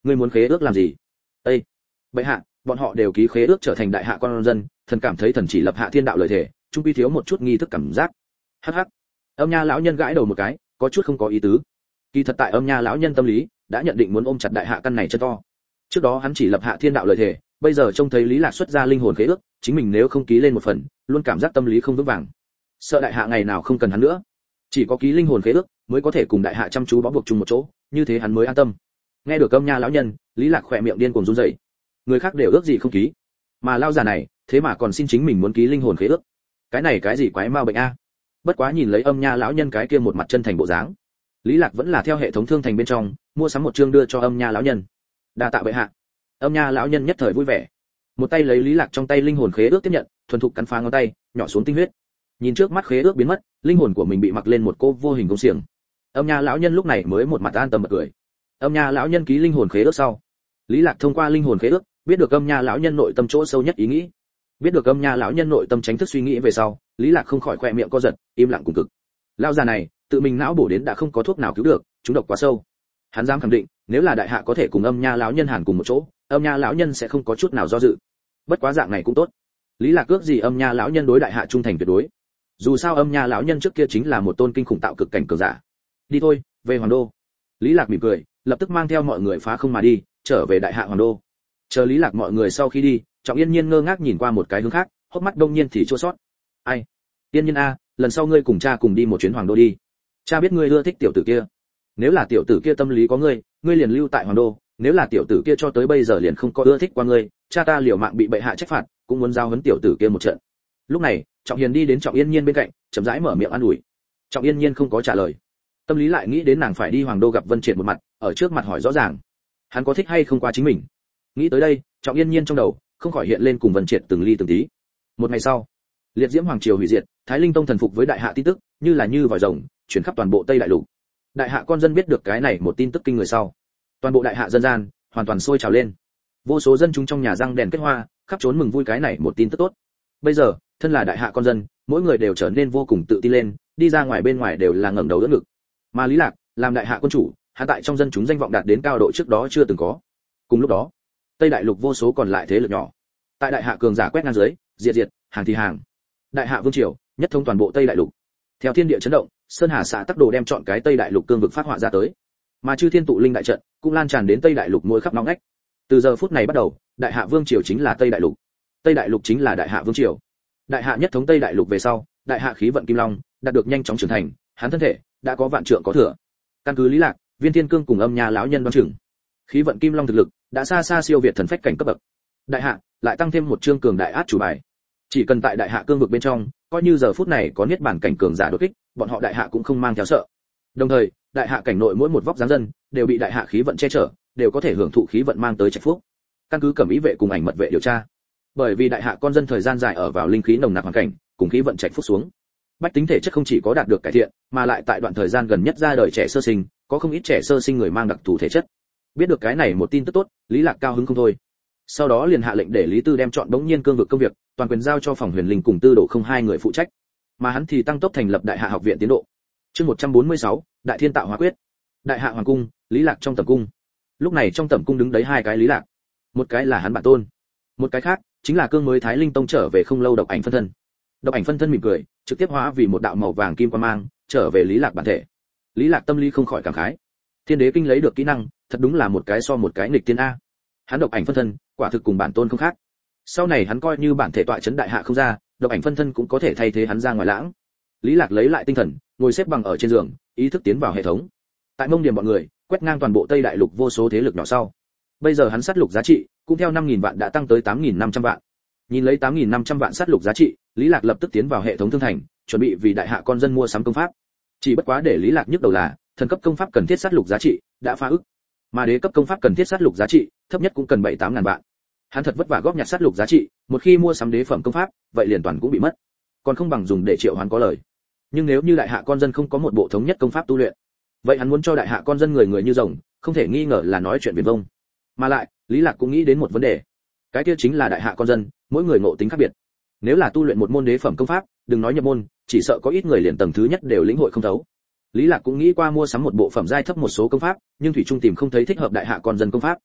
ngươi muốn khế ước làm gì? Ê, bệ hạ, bọn họ đều ký khế ước trở thành đại hạ con dân, thần cảm thấy thần chỉ lập hạ thiên đạo lời thề, trung quy thiếu một chút nghi thức cảm giác. Hắc hắc. Âm Nha lão nhân gãi đầu một cái, có chút không có ý tứ. Kỳ thật tại Âm Nha lão nhân tâm lý, đã nhận định muốn ôm chặt đại hạ căn này chân to. Trước đó hắn chỉ lập hạ thiên đạo lời thề, bây giờ trông thấy Lý Lạc xuất ra linh hồn khế ước, chính mình nếu không ký lên một phần, luôn cảm giác tâm lý không vững vàng. Sợ đại hạ ngày nào không cần hắn nữa. Chỉ có ký linh hồn khế ước mới có thể cùng đại hạ chăm chú bó buộc chung một chỗ, như thế hắn mới an tâm. Nghe được Âm Nha lão nhân, Lý Lạc khỏe miệng điên cuồng run rẩy. Người khác đều ước gì không ký, mà lão già này, thế mà còn xin chính mình muốn ký linh hồn khế ước. Cái này cái gì quái ma bệnh a? Bất quá nhìn lấy Âm Nha lão nhân cái kia một mặt chân thành bộ dáng, Lý Lạc vẫn là theo hệ thống thương thành bên trong, mua sắm một chương đưa cho Âm Nha lão nhân. Đa tạ bệ hạ. Âm Nha lão nhân nhất thời vui vẻ, một tay lấy Lý Lạc trong tay linh hồn khế ước tiếp nhận, thuần thục cắn phá ngón tay, nhỏ xuống tinh huyết. Nhìn trước mắt khế ước biến mất, linh hồn của mình bị mặc lên một cô vô hình công xiềng. Âm Nha lão nhân lúc này mới một mặt an tâm bật cười. Âm Nha lão nhân ký linh hồn khế ước sau, Lý Lạc thông qua linh hồn khế ước, biết được Âm Nha lão nhân nội tâm chỗ sâu nhất ý nghĩ. Biết được Âm Nha lão nhân nội tâm tránh thức suy nghĩ về sau, Lý Lạc không khỏi khẽ miệng co giật, im lặng cùng cực. Lão già này, tự mình não bổ đến đã không có thuốc nào cứu được, chúng độc quá sâu. Hắn dám khẳng định, nếu là đại hạ có thể cùng Âm Nha lão nhân hàn cùng một chỗ, Âm Nha lão nhân sẽ không có chút nào do dự. Bất quá dạng này cũng tốt. Lý Lạc ước gì Âm Nha lão nhân đối đại hạ trung thành tuyệt đối. Dù sao Âm Nha lão nhân trước kia chính là một tôn kinh khủng tạo cực cảnh cường giả. Đi thôi, về Hoàng đô. Lý Lạc mỉm cười, lập tức mang theo mọi người phá không mà đi, trở về đại hạ Hoàng đô. Chờ Lý Lạc mọi người sau khi đi, Trọng Yên Nhiên ngơ ngác nhìn qua một cái hướng khác, hốc mắt đông nhiên thì chua xót. Ai? Yên Nhiên a, lần sau ngươi cùng cha cùng đi một chuyến Hoàng đô đi. Cha biết ngươi ưa thích tiểu tử kia. Nếu là tiểu tử kia tâm lý có ngươi, ngươi liền lưu tại Hoàng đô, nếu là tiểu tử kia cho tới bây giờ liền không có ưa thích qua ngươi, cha ta liều mạng bị bệ hạ trách phạt, cũng muốn giao huấn tiểu tử kia một trận. Lúc này, Trọng Hiền đi đến Trọng Yên Nhiên bên cạnh, chậm rãi mở miệng an ủi. Trọng Yên Nhiên không có trả lời. Tâm lý lại nghĩ đến nàng phải đi Hoàng đô gặp Vân Triệt một mặt, ở trước mặt hỏi rõ ràng, hắn có thích hay không qua chính mình. Nghĩ tới đây, Trọng Yên Nhiên trong đầu không khỏi hiện lên cùng Vân Triệt từng ly từng tí. Một ngày sau, liệt diễm hoàng triều hủy diệt, Thái Linh Tông thần phục với đại hạ tin tức, như là như vòi rồng, truyền khắp toàn bộ Tây Đại Lục. Đại hạ con dân biết được cái này một tin tức kinh người sau, toàn bộ đại hạ dân gian hoàn toàn sôi trào lên. Vô số dân chúng trong nhà răng đèn kết hoa, khắp trốn mừng vui cái này một tin tức tốt. Bây giờ, thân là đại hạ con dân, mỗi người đều trở nên vô cùng tự tin lên, đi ra ngoài bên ngoài đều là ngẩng đầu đỡ ngực. Mà Lý Lạc, làm đại hạ quân chủ, hạ tại trong dân chúng danh vọng đạt đến cao độ trước đó chưa từng có. Cùng lúc đó, Tây Đại Lục vô số còn lại thế lực nhỏ, tại đại hạ cường giả quét ngang dưới, diệt diệt, hàng thì hàng. Đại hạ vương triều, nhất thông toàn bộ Tây Đại Lục. Theo thiên địa chấn động, sơn hà xã tắc đồ đem chọn cái Tây Đại Lục cương vực phát họa ra tới. Mà chư thiên tụ linh đại trận cũng lan tràn đến Tây Đại Lục mỗi khắp ngóc ngách. Từ giờ phút này bắt đầu, đại hạ vương triều chính là Tây Đại Lục. Tây Đại Lục chính là đại hạ vương triều. Đại hạ nhất thống Tây Đại Lục về sau, đại hạ khí vận kim long đạt được nhanh chóng trưởng thành, hắn thân thể đã có vạn trượng có thừa. Căn cứ Lý Lạc, Viên Thiên Cương cùng Âm Nha lão nhân đoán chừng, khí vận kim long thực lực đã xa xa siêu việt thần phách cảnh cấp bậc. Đại hạ lại tăng thêm một chương cường đại át chủ bài. Chỉ cần tại đại hạ cương vực bên trong, coi như giờ phút này có niết bản cảnh cường giả đột kích, bọn họ đại hạ cũng không mang theo sợ. Đồng thời, đại hạ cảnh nội mỗi một vóc dáng dân đều bị đại hạ khí vận che chở, đều có thể hưởng thụ khí vận mang tới trạch phúc. Căn cứ Cẩm Ý vệ cùng ảnh mật vệ điều tra, bởi vì đại hạ con dân thời gian dài ở vào linh khí nồng nặc hoàn cảnh, cùng khí vận trạch phúc xuống, bách tính thể chất không chỉ có đạt được cải thiện, mà lại tại đoạn thời gian gần nhất ra đời trẻ sơ sinh, có không ít trẻ sơ sinh người mang đặc thù thể chất. Biết được cái này một tin tức tốt, Lý Lạc cao hứng không thôi. Sau đó liền hạ lệnh để Lý Tư đem chọn bỗng nhiên cương vực công việc, toàn quyền giao cho phòng Huyền Linh cùng Tư Độ không hai người phụ trách, mà hắn thì tăng tốc thành lập Đại Hạ học viện tiến độ. Chương một trăm bốn mươi sáu, Đại Thiên Tạo Hóa Quyết. Đại Hạ hoàng cung, Lý Lạc trong tẩm cung. Lúc này trong tẩm cung đứng đấy hai cái Lý Lạc, một cái là hắn bản tôn, một cái khác chính là cương mới Thái Linh Tông trở về không lâu Độc Ảnh phân thân. Độc Ảnh phân thân mỉm cười, trực tiếp hóa vì một đạo màu vàng kim quang mang, trở về Lý Lạc bản thể. Lý Lạc tâm lý không khỏi cảm khái, Thiên Đế Kinh lấy được kỹ năng, thật đúng là một cái so một cái nghịch tiên a. Hắn Độc Ảnh phân thân, quả thực cùng bản tôn không khác. Sau này hắn coi như bản thể tọa chấn đại hạ không ra, Độc Ảnh phân thân cũng có thể thay thế hắn ra ngoài lãng. Lý Lạc lấy lại tinh thần, ngồi xếp bằng ở trên giường, ý thức tiến vào hệ thống. Tại Mông Điểm bọn người, quét ngang toàn bộ Tây Đại Lục vô số thế lực nhỏ sau. Bây giờ hắn sát lục giá trị cũng theo năm nghìn vạn đã tăng tới tám nghìn năm trăm vạn. Nhìn lấy tám nghìn năm trăm vạn sát lục giá trị, Lý Lạc lập tức tiến vào hệ thống thương thành, chuẩn bị vì đại hạ con dân mua sắm công pháp. Chỉ bất quá để Lý Lạc nhức đầu là, thần cấp công pháp cần thiết sát lục giá trị đã phá ức, mà đế cấp công pháp cần thiết sát lục giá trị thấp nhất cũng cần bảy tám ngàn vạn. Hắn thật vất vả góp nhặt sát lục giá trị, một khi mua sắm đế phẩm công pháp, vậy liền toàn cũng bị mất, còn không bằng dùng để triệu hoán có lời. Nhưng nếu như đại hạ con dân không có một bộ thống nhất công pháp tu luyện, vậy hắn muốn cho đại hạ con dân người người như rồng, không thể nghi ngờ là nói chuyện viển vông. Mà lại, Lý Lạc cũng nghĩ đến một vấn đề, cái kia chính là đại hạ con dân, mỗi người ngộ tính khác biệt. Nếu là tu luyện một môn đế phẩm công pháp, đừng nói nhập môn, chỉ sợ có ít người liền tầng thứ nhất đều lĩnh hội không thấu. Lý Lạc cũng nghĩ qua mua sắm một bộ phẩm giai thấp một số công pháp, nhưng thủy trung tìm không thấy thích hợp đại hạ con dân công pháp.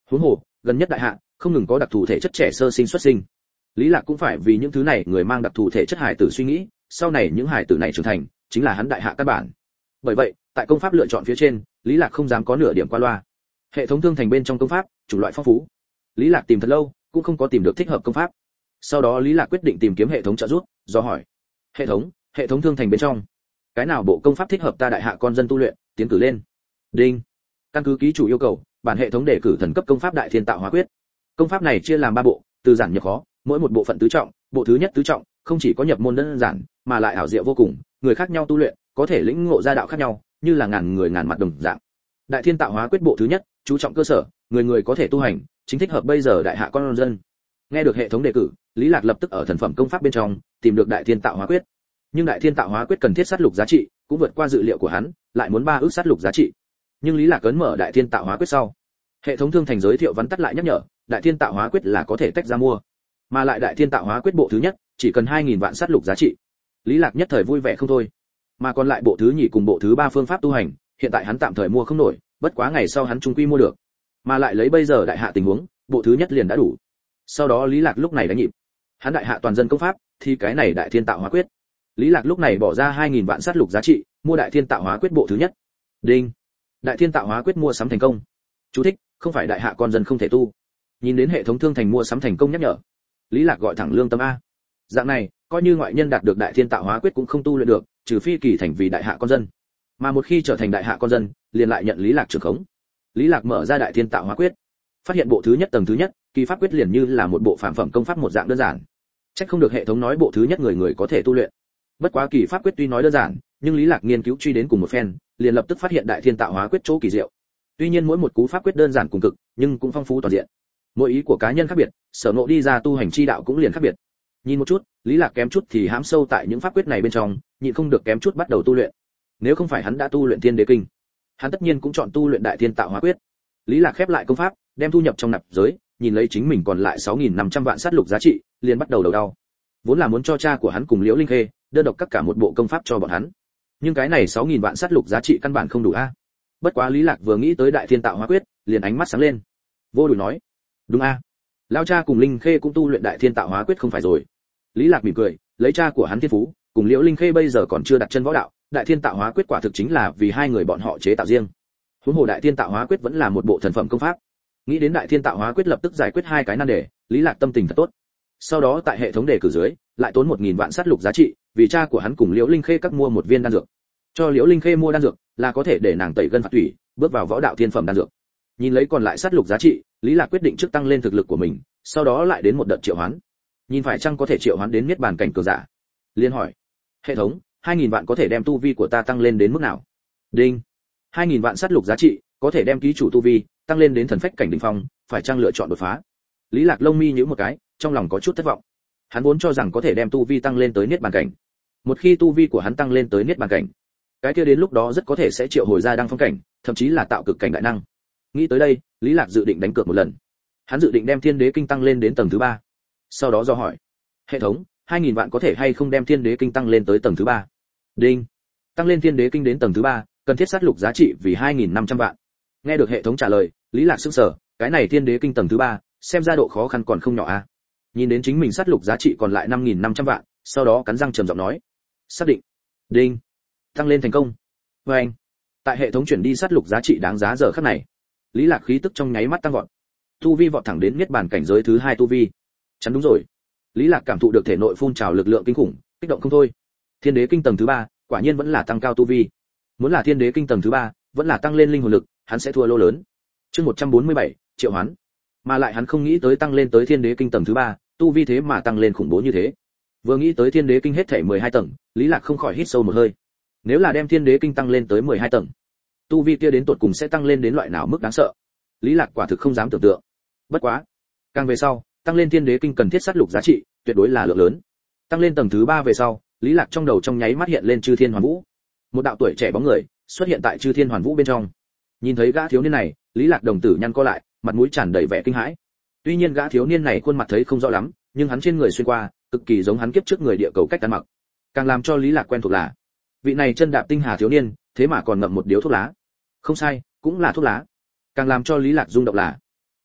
Huống hồ, gần nhất đại hạ không ngừng có đặc thù thể chất trẻ sơ sinh xuất sinh. Lý Lạc cũng phải vì những thứ này người mang đặc thù thể chất hải tử suy nghĩ, sau này những hải tử này trưởng thành, chính là hắn đại hạ căn bản. Bởi vậy, tại công pháp lựa chọn phía trên, Lý Lạc không dám có nửa điểm qua loa. Hệ thống thương thành bên trong công pháp, chủng loại phong phú. Lý Lạc tìm thật lâu, cũng không có tìm được thích hợp công pháp. Sau đó Lý Lạc quyết định tìm kiếm hệ thống trợ giúp, do hỏi: "Hệ thống, hệ thống thương thành bên trong, cái nào bộ công pháp thích hợp ta đại hạ con dân tu luyện, tiến cử lên." Đinh. Căn cứ ký chủ yêu cầu, bản hệ thống đề cử thần cấp công pháp Đại Thiên Tạo Hóa Quyết. Công pháp này chia làm ba bộ, từ giản nhập khó, mỗi một bộ phận tứ trọng, bộ thứ nhất tứ trọng, không chỉ có nhập môn đơn giản, mà lại ảo diệu vô cùng, người khác nhau tu luyện, có thể lĩnh ngộ ra đạo khác nhau, như là ngàn người ngàn mặt đồng dạng. Đại Thiên Tạo Hóa Quyết bộ thứ nhất, chú trọng cơ sở, người người có thể tu hành, chính thích hợp bây giờ đại hạ con dân. Nghe được hệ thống đề cử, Lý Lạc lập tức ở thần phẩm công pháp bên trong tìm được Đại Thiên Tạo Hóa Quyết. Nhưng Đại Thiên Tạo Hóa Quyết cần thiết sát lục giá trị, cũng vượt qua dự liệu của hắn, lại muốn ba ước sát lục giá trị. Nhưng Lý Lạc ấn mở Đại Thiên Tạo Hóa Quyết sau, hệ thống thương thành giới thiệu vắn tắt lại nhắc nhở, Đại Thiên Tạo Hóa Quyết là có thể tách ra mua, mà lại Đại Thiên Tạo Hóa Quyết bộ thứ nhất chỉ cần hai nghìn vạn sát lục giá trị. Lý Lạc nhất thời vui vẻ không thôi. Mà còn lại bộ thứ nhì cùng bộ thứ ba phương pháp tu hành, hiện tại hắn tạm thời mua không nổi, bất quá ngày sau hắn trung quy mua được. Mà lại lấy bây giờ đại hạ tình huống, bộ thứ nhất liền đã đủ. Sau đó Lý Lạc lúc này đánh nhịp. Hắn đại hạ toàn dân công pháp, thì cái này Đại Thiên Tạo Hóa Quyết. Lý Lạc lúc này bỏ ra hai nghìn vạn sát lục giá trị, mua Đại Thiên Tạo Hóa Quyết bộ thứ nhất. Đinh. Đại Thiên Tạo Hóa Quyết mua sắm thành công. Chú thích: không phải đại hạ con dân không thể tu. Nhìn đến hệ thống thương thành mua sắm thành công nhắc nhở, Lý Lạc gọi thẳng lương tâm a. Dạng này, coi như ngoại nhân đạt được Đại Thiên Tạo Hóa Quyết cũng không tu luyện được, trừ phi kỳ thành vì đại hạ con dân. Mà một khi trở thành đại hạ con dân, liền lại nhận Lý Lạc trưởng khống. Lý Lạc mở ra Đại Thiên Tạo Hóa Quyết, phát hiện bộ thứ nhất tầng thứ nhất, kỳ pháp quyết liền như là một bộ phàm phẩm công pháp một dạng đơn giản. Chắc không được hệ thống nói bộ thứ nhất người người có thể tu luyện. Bất quá kỳ pháp quyết tuy nói đơn giản, nhưng Lý Lạc nghiên cứu truy đến cùng một phen, liền lập tức phát hiện Đại Thiên Tạo Hóa Quyết chỗ kỳ diệu. Tuy nhiên mỗi một cú pháp quyết đơn giản cùng cực, nhưng cũng phong phú toàn diện. Mỗi ý của cá nhân khác biệt, sở ngộ đi ra tu hành chi đạo cũng liền khác biệt. Nhìn một chút, Lý Lạc kém chút thì hãm sâu tại những pháp quyết này bên trong, nhịn không được kém chút bắt đầu tu luyện. Nếu không phải hắn đã tu luyện Thiên Đế Kinh, hắn tất nhiên cũng chọn tu luyện Đại Thiên Tạo Hóa Quyết. Lý Lạc khép lại công pháp, đem thu nhập trong nạp giới, nhìn lấy chính mình còn lại sáu nghìn năm trăm vạn sát lục giá trị, liền bắt đầu đầu đau. Vốn là muốn cho cha của hắn cùng Liễu Linh Khê đơn độc cắt cả một bộ công pháp cho bọn hắn. Nhưng cái này sáu nghìn vạn sát lục giá trị căn bản không đủ a. Bất quá Lý Lạc vừa nghĩ tới Đại Thiên Tạo Hóa Quyết, liền ánh mắt sáng lên. Vô đùi nói: "Đúng a. Lão cha cùng Linh Khê cũng tu luyện Đại Thiên Tạo Hóa Quyết không phải rồi." Lý Lạc mỉm cười, lấy cha của hắn thiên phú, cùng Liễu Linh Khê bây giờ còn chưa đặt chân võ đạo, Đại Thiên Tạo Hóa Quyết quả thực chính là vì hai người bọn họ chế tạo riêng. Huống hồ Đại Thiên Tạo Hóa Quyết vẫn là một bộ thần phẩm công pháp. Nghĩ đến Đại Thiên Tạo Hóa Quyết lập tức giải quyết hai cái nan đề, Lý Lạc tâm tình thật tốt. Sau đó tại hệ thống đề cử dưới, lại tốn một nghìn vạn sát lục giá trị, vì cha của hắn cùng Liễu Linh Khê các mua một viên đan dược. Cho Liễu Linh Khê mua đan dược, là có thể để nàng tẩy gân phạt thủy, bước vào võ đạo thiên phẩm đan dược. Nhìn lấy còn lại sát lục giá trị, Lý Lạc quyết định trước tăng lên thực lực của mình, sau đó lại đến một đợt triệu hoán. Nhìn phải chăng có thể triệu hoán đến niết bàn cảnh cường giả. Liên hỏi: "Hệ thống, hai nghìn vạn có thể đem tu vi của ta tăng lên đến mức nào?" Đinh. hai nghìn vạn sát lục giá trị, có thể đem ký chủ tu vi tăng lên đến thần phách cảnh đỉnh phong, phải chăng lựa chọn đột phá? Lý Lạc lông mi nhíu một cái, trong lòng có chút thất vọng. Hắn vốn cho rằng có thể đem tu vi tăng lên tới niết bàn cảnh. Một khi tu vi của hắn tăng lên tới niết bàn cảnh, cái kia đến lúc đó rất có thể sẽ triệu hồi ra đăng phong cảnh, thậm chí là tạo cực cảnh đại năng. Nghĩ tới đây, Lý Lạc dự định đánh cược một lần. Hắn dự định đem Thiên Đế Kinh tăng lên đến tầng thứ ba. Sau đó do hỏi: "Hệ thống, hai nghìn vạn có thể hay không đem Thiên Đế Kinh tăng lên tới tầng thứ ba?" Đinh. Tăng lên Thiên Đế Kinh đến tầng thứ ba, cần thiết sát lục giá trị vì hai nghìn năm trăm vạn. Nghe được hệ thống trả lời, Lý Lạc sững sờ, cái này Thiên Đế Kinh tầng thứ ba, xem ra độ khó khăn còn không nhỏ a. Nhìn đến chính mình sát lục giá trị còn lại năm nghìn năm trăm vạn, sau đó cắn răng trầm giọng nói: "Xác định." Đinh. Tăng lên thành công. Và anh, tại hệ thống chuyển đi sát lục giá trị đáng giá giờ khắc này, Lý Lạc khí tức trong nháy mắt tăng vọt, tu vi vọt thẳng đến niết bàn cảnh giới thứ hai tu vi. Chắn đúng rồi. Lý Lạc cảm thụ được thể nội phun trào lực lượng kinh khủng, kích động không thôi. Thiên Đế Kinh tầng thứ ba, quả nhiên vẫn là tăng cao tu vi. Muốn là Thiên Đế Kinh tầng thứ ba, vẫn là tăng lên linh hồn lực, hắn sẽ thua lô lớn. Chương một trăm bốn mươi bảy, triệu hoán. Mà lại hắn không nghĩ tới tăng lên tới Thiên Đế Kinh tầng thứ ba, tu vi thế mà tăng lên khủng bố như thế. Vừa nghĩ tới Thiên Đế Kinh hết thảy mười hai tầng, Lý Lạc không khỏi hít sâu một hơi. Nếu là đem Thiên Đế Kinh tăng lên tới mười hai tầng, tu vi kia đến tột cùng sẽ tăng lên đến loại nào mức đáng sợ. Lý Lạc quả thực không dám tưởng tượng. Bất quá, càng về sau, tăng lên Thiên Đế Kinh cần thiết sát lục giá trị, tuyệt đối là lượng lớn. Tăng lên tầng thứ ba về sau, Lý Lạc trong đầu trong nháy mắt hiện lên Chư Thiên Hoàn Vũ. Một đạo tuổi trẻ bóng người xuất hiện tại Chư Thiên Hoàn Vũ bên trong. Nhìn thấy gã thiếu niên này, Lý Lạc đồng tử nhăn co lại, mặt mũi tràn đầy vẻ kinh hãi. Tuy nhiên gã thiếu niên này khuôn mặt thấy không rõ lắm, nhưng hắn trên người xuyên qua, cực kỳ giống hắn kiếp trước người địa cầu cách ăn mặc. Càng làm cho Lý Lạc quen thuộc là, vị này chân đạp tinh hà thiếu niên, thế mà còn ngậm một điếu thuốc lá. Không sai, cũng là thuốc lá. Càng làm cho Lý Lạc rung động là,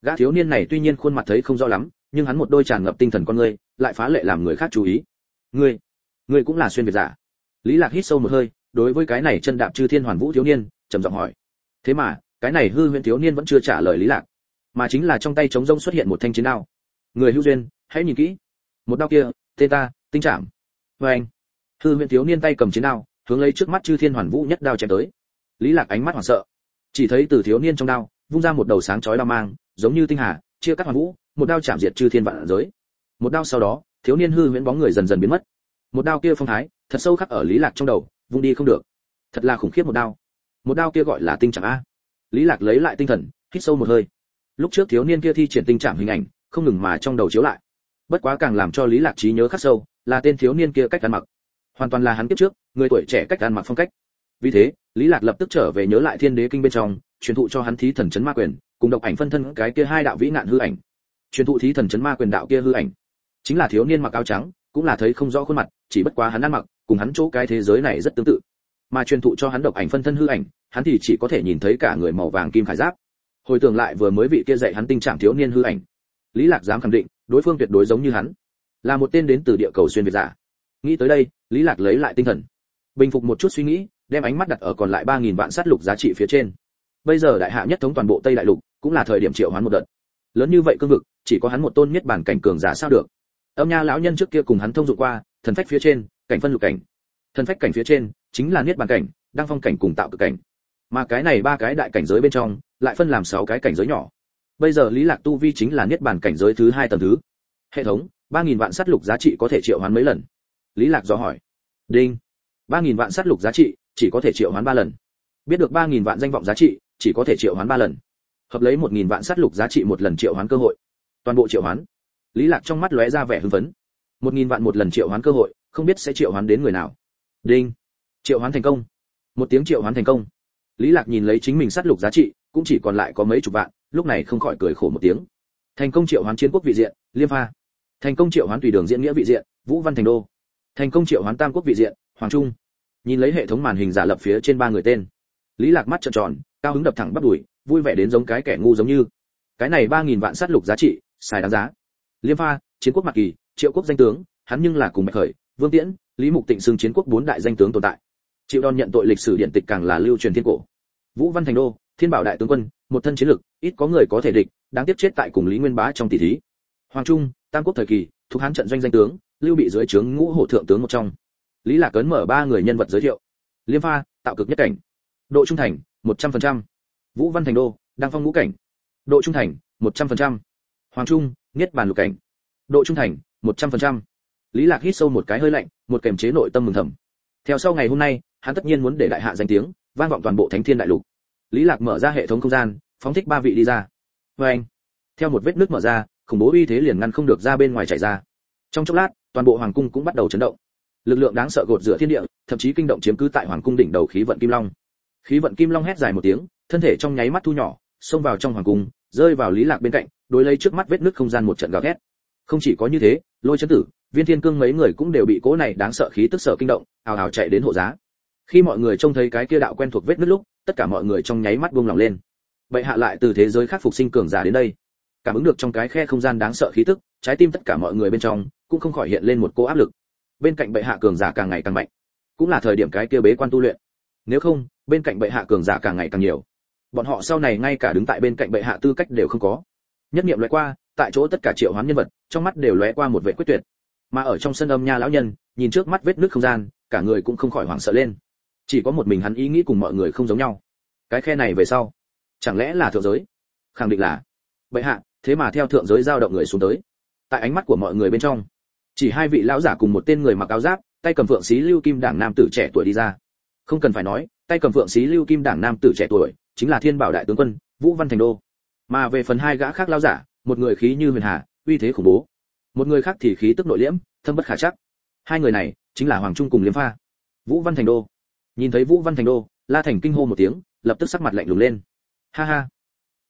Gã thiếu niên này tuy nhiên khuôn mặt thấy không rõ lắm, nhưng hắn một đôi tràn ngập tinh thần con ngươi, lại phá lệ làm người khác chú ý. Ngươi, ngươi cũng là xuyên việt giả? Lý Lạc hít sâu một hơi, đối với cái này chân đạp chư thiên hoàn vũ thiếu niên, trầm giọng hỏi. Thế mà, cái này hư huyễn thiếu niên vẫn chưa trả lời Lý Lạc, mà chính là trong tay trống rỗng xuất hiện một thanh chiến đao. Người hữu duyên, hãy nhìn kỹ. Một đao kia, tên ta, tinh trảm. Và anh, hư huyễn thiếu niên tay cầm chiến đao, hướng lấy trước mắt chư thiên hoàn vũ nhất đao chém tới. Lý Lạc ánh mắt hoảng sợ, chỉ thấy từ thiếu niên trong đao vung ra một đầu sáng chói đao mang, giống như tinh hà, chia cắt hoàn vũ, một đao chạm diệt chư thiên vạn giới. Một đao sau đó, thiếu niên hư huyễn bóng người dần dần biến mất. Một đao kia phong thái, thật sâu khắc ở Lý Lạc trong đầu, vung đi không được. Thật là khủng khiếp một đao. Một đao kia gọi là tinh trảm a. Lý Lạc lấy lại tinh thần, hít sâu một hơi. Lúc trước thiếu niên kia thi triển tinh trảm hình ảnh, không ngừng mà trong đầu chiếu lại. Bất quá càng làm cho Lý Lạc trí nhớ khắc sâu, là tên thiếu niên kia cách ăn mặc. Hoàn toàn là hắn kiếp trước, người tuổi trẻ cách ăn mặc phong cách. Vì thế, Lý Lạc lập tức trở về nhớ lại Thiên Đế Kinh bên trong, truyền thụ cho hắn thí thần chấn ma quyền, cùng độc ảnh phân thân cái kia hai đạo vĩ nạn hư ảnh. Truyền thụ thí thần chấn ma quyền đạo kia hư ảnh, chính là thiếu niên mặc áo trắng, cũng là thấy không rõ khuôn mặt, chỉ bất quá hắn ăn mặc, cùng hắn chỗ cái thế giới này rất tương tự. Mà truyền thụ cho hắn độc ảnh phân thân hư ảnh, hắn thì chỉ có thể nhìn thấy cả người màu vàng kim khải giáp. Hồi tưởng lại vừa mới vị kia dạy hắn tinh trạng thiếu niên hư ảnh, Lý Lạc dám khẳng định, đối phương tuyệt đối giống như hắn, là một tên đến từ địa cầu xuyên việt giả. Nghĩ tới đây, Lý Lạc lấy lại tinh thần, bình phục một chút suy nghĩ, đem ánh mắt đặt ở còn lại ba nghìn vạn sát lục giá trị phía trên. Bây giờ đại hạ nhất thống toàn bộ Tây Đại Lục, cũng là thời điểm triệu hoán một đợt. Lớn như vậy cương vực, chỉ có hắn một tôn niết bàn cảnh cường giả sao được? Âm Nha lão nhân trước kia cùng hắn thông dụng qua, thần phách phía trên, cảnh phân lục cảnh. Thần phách cảnh phía trên chính là niết bàn cảnh, đăng phong cảnh cùng tạo cực cảnh. Mà cái này ba cái đại cảnh giới bên trong, lại phân làm sáu cái cảnh giới nhỏ. Bây giờ Lý Lạc tu vi chính là niết bàn cảnh giới thứ hai tầng thứ. Hệ thống, ba nghìn vạn sát lục giá trị có thể triệu hoán mấy lần? Lý Lạc dò hỏi. Đinh. ba nghìn vạn sát lục giá trị, chỉ có thể triệu hoán ba lần. Biết được ba nghìn vạn danh vọng giá trị, chỉ có thể triệu hoán ba lần. Hợp lấy một nghìn vạn sát lục giá trị một lần triệu hoán cơ hội. Toàn bộ triệu hoán. Lý Lạc trong mắt lóe ra vẻ hưng phấn. một nghìn vạn một lần triệu hoán cơ hội, không biết sẽ triệu hoán đến người nào. Đinh. Triệu hoán thành công. Một tiếng triệu hoán thành công. Lý Lạc nhìn lấy chính mình sát lục giá trị, cũng chỉ còn lại có mấy chục vạn, lúc này không khỏi cười khổ một tiếng. Thành công triệu hoán chiến quốc vị diện, Liêm Pha. Thành công triệu hoán tùy đường diễn nghĩa vị diện, Vũ Văn Thành Đô. Thành công triệu hoán tam quốc vị diện, Hoàng Trung. Nhìn lấy hệ thống màn hình giả lập phía trên ba người tên, Lý Lạc mắt trợn tròn, cao hứng đập thẳng bắp đùi, vui vẻ đến giống cái kẻ ngu giống như. Cái này ba nghìn vạn sát lục giá trị, xài đáng giá. Liêm Pha, chiến quốc Mạc Kỳ, Triệu quốc danh tướng, hắn nhưng là cùng Bạch Khởi, Vương Tiễn, Lý Mục Tịnh xưng chiến quốc bốn đại danh tướng tồn tại. Chịu đòn nhận tội lịch sử điện tịch càng là lưu truyền thiên cổ. Vũ Văn Thành Đô, Thiên Bảo đại tướng quân, một thân chiến lực, ít có người có thể địch, đáng tiếc chết tại cùng Lý Nguyên Bá trong tỷ thí. Hoàng Trung, Tam quốc thời kỳ, thuộc hán trận doanh danh tướng, Lưu Bị dưới trướng ngũ hổ thượng tướng một trong. Lý Lạc cấn mở ba người nhân vật giới thiệu. Liêm Pha, tạo cực nhất cảnh. Độ trung thành, một trăm phần trăm. Vũ Văn Thành Đô, đăng phong ngũ cảnh. Độ trung thành, một trăm phần trăm. Hoàng Trung, niết bàn lục cảnh. Độ trung thành, một trăm phần trăm. Lý Lạc hít sâu một cái hơi lạnh, một kềm chế nội tâm mừng thầm. Theo sau ngày hôm nay, hắn tất nhiên muốn để đại hạ danh tiếng vang vọng toàn bộ Thánh Thiên Đại Lục. Lý Lạc mở ra hệ thống không gian, phóng thích ba vị đi ra. Và anh, theo một vết nứt mở ra, khủng bố uy thế liền ngăn không được ra bên ngoài chảy ra. Trong chốc lát, toàn bộ hoàng cung cũng bắt đầu chấn động. Lực lượng đáng sợ gột rửa thiên địa, thậm chí kinh động chiếm cứ tại hoàng cung đỉnh đầu khí vận kim long. Khí vận kim long hét dài một tiếng, thân thể trong nháy mắt thu nhỏ, xông vào trong hoàng cung, rơi vào Lý Lạc bên cạnh, đối lấy trước mắt vết nứt không gian một trận gào thét. Không chỉ có như thế, Lôi Chấn Tử, Viên Thiên Cương mấy người cũng đều bị cỗ này đáng sợ khí tức sợ kinh động, ào ào chạy đến hộ giá. Khi mọi người trông thấy cái kia đạo quen thuộc vết nứt lúc, tất cả mọi người trong nháy mắt buông lòng lên. Bệ hạ lại từ thế giới khác phục sinh cường giả đến đây. Cảm ứng được trong cái khe không gian đáng sợ khí tức, trái tim tất cả mọi người bên trong cũng không khỏi hiện lên một cỗ áp lực. Bên cạnh bệ hạ cường giả càng ngày càng mạnh, cũng là thời điểm cái kia bế quan tu luyện. Nếu không, bên cạnh bệ hạ cường giả càng ngày càng nhiều, bọn họ sau này ngay cả đứng tại bên cạnh bệ hạ tư cách đều không có. Nhất niệm lóe qua, tại chỗ tất cả triệu hoán nhân vật, trong mắt đều lóe qua một vẻ quyết tuyệt. Mà ở trong sân Âm Nha lão nhân, nhìn trước mắt vết nứt không gian, cả người cũng không khỏi hoảng sợ lên. Chỉ có một mình hắn ý nghĩ cùng mọi người không giống nhau. Cái khe này về sau, chẳng lẽ là thượng giới? Khẳng định là. Bệ hạ, thế mà theo thượng giới giao động người xuống tới. Tại ánh mắt của mọi người bên trong, chỉ hai vị lão giả cùng một tên người mặc áo giáp, tay cầm phượng xí lưu kim đảng nam tử trẻ tuổi đi ra. Không cần phải nói, tay cầm phượng xí lưu kim đảng nam tử trẻ tuổi, chính là Thiên Bảo đại tướng quân, Vũ Văn Thành Đô. Mà về phần hai gã khác lão giả, một người khí như huyền hà, uy thế khủng bố. Một người khác thì khí tức nội liễm, thâm bất khả trắc. Hai người này chính là Hoàng Trung cùng Liêm Pha. Vũ Văn Thành Đô. Nhìn thấy Vũ Văn Thành Đô, La Thành kinh hô một tiếng, lập tức sắc mặt lạnh lùng lên. Ha ha,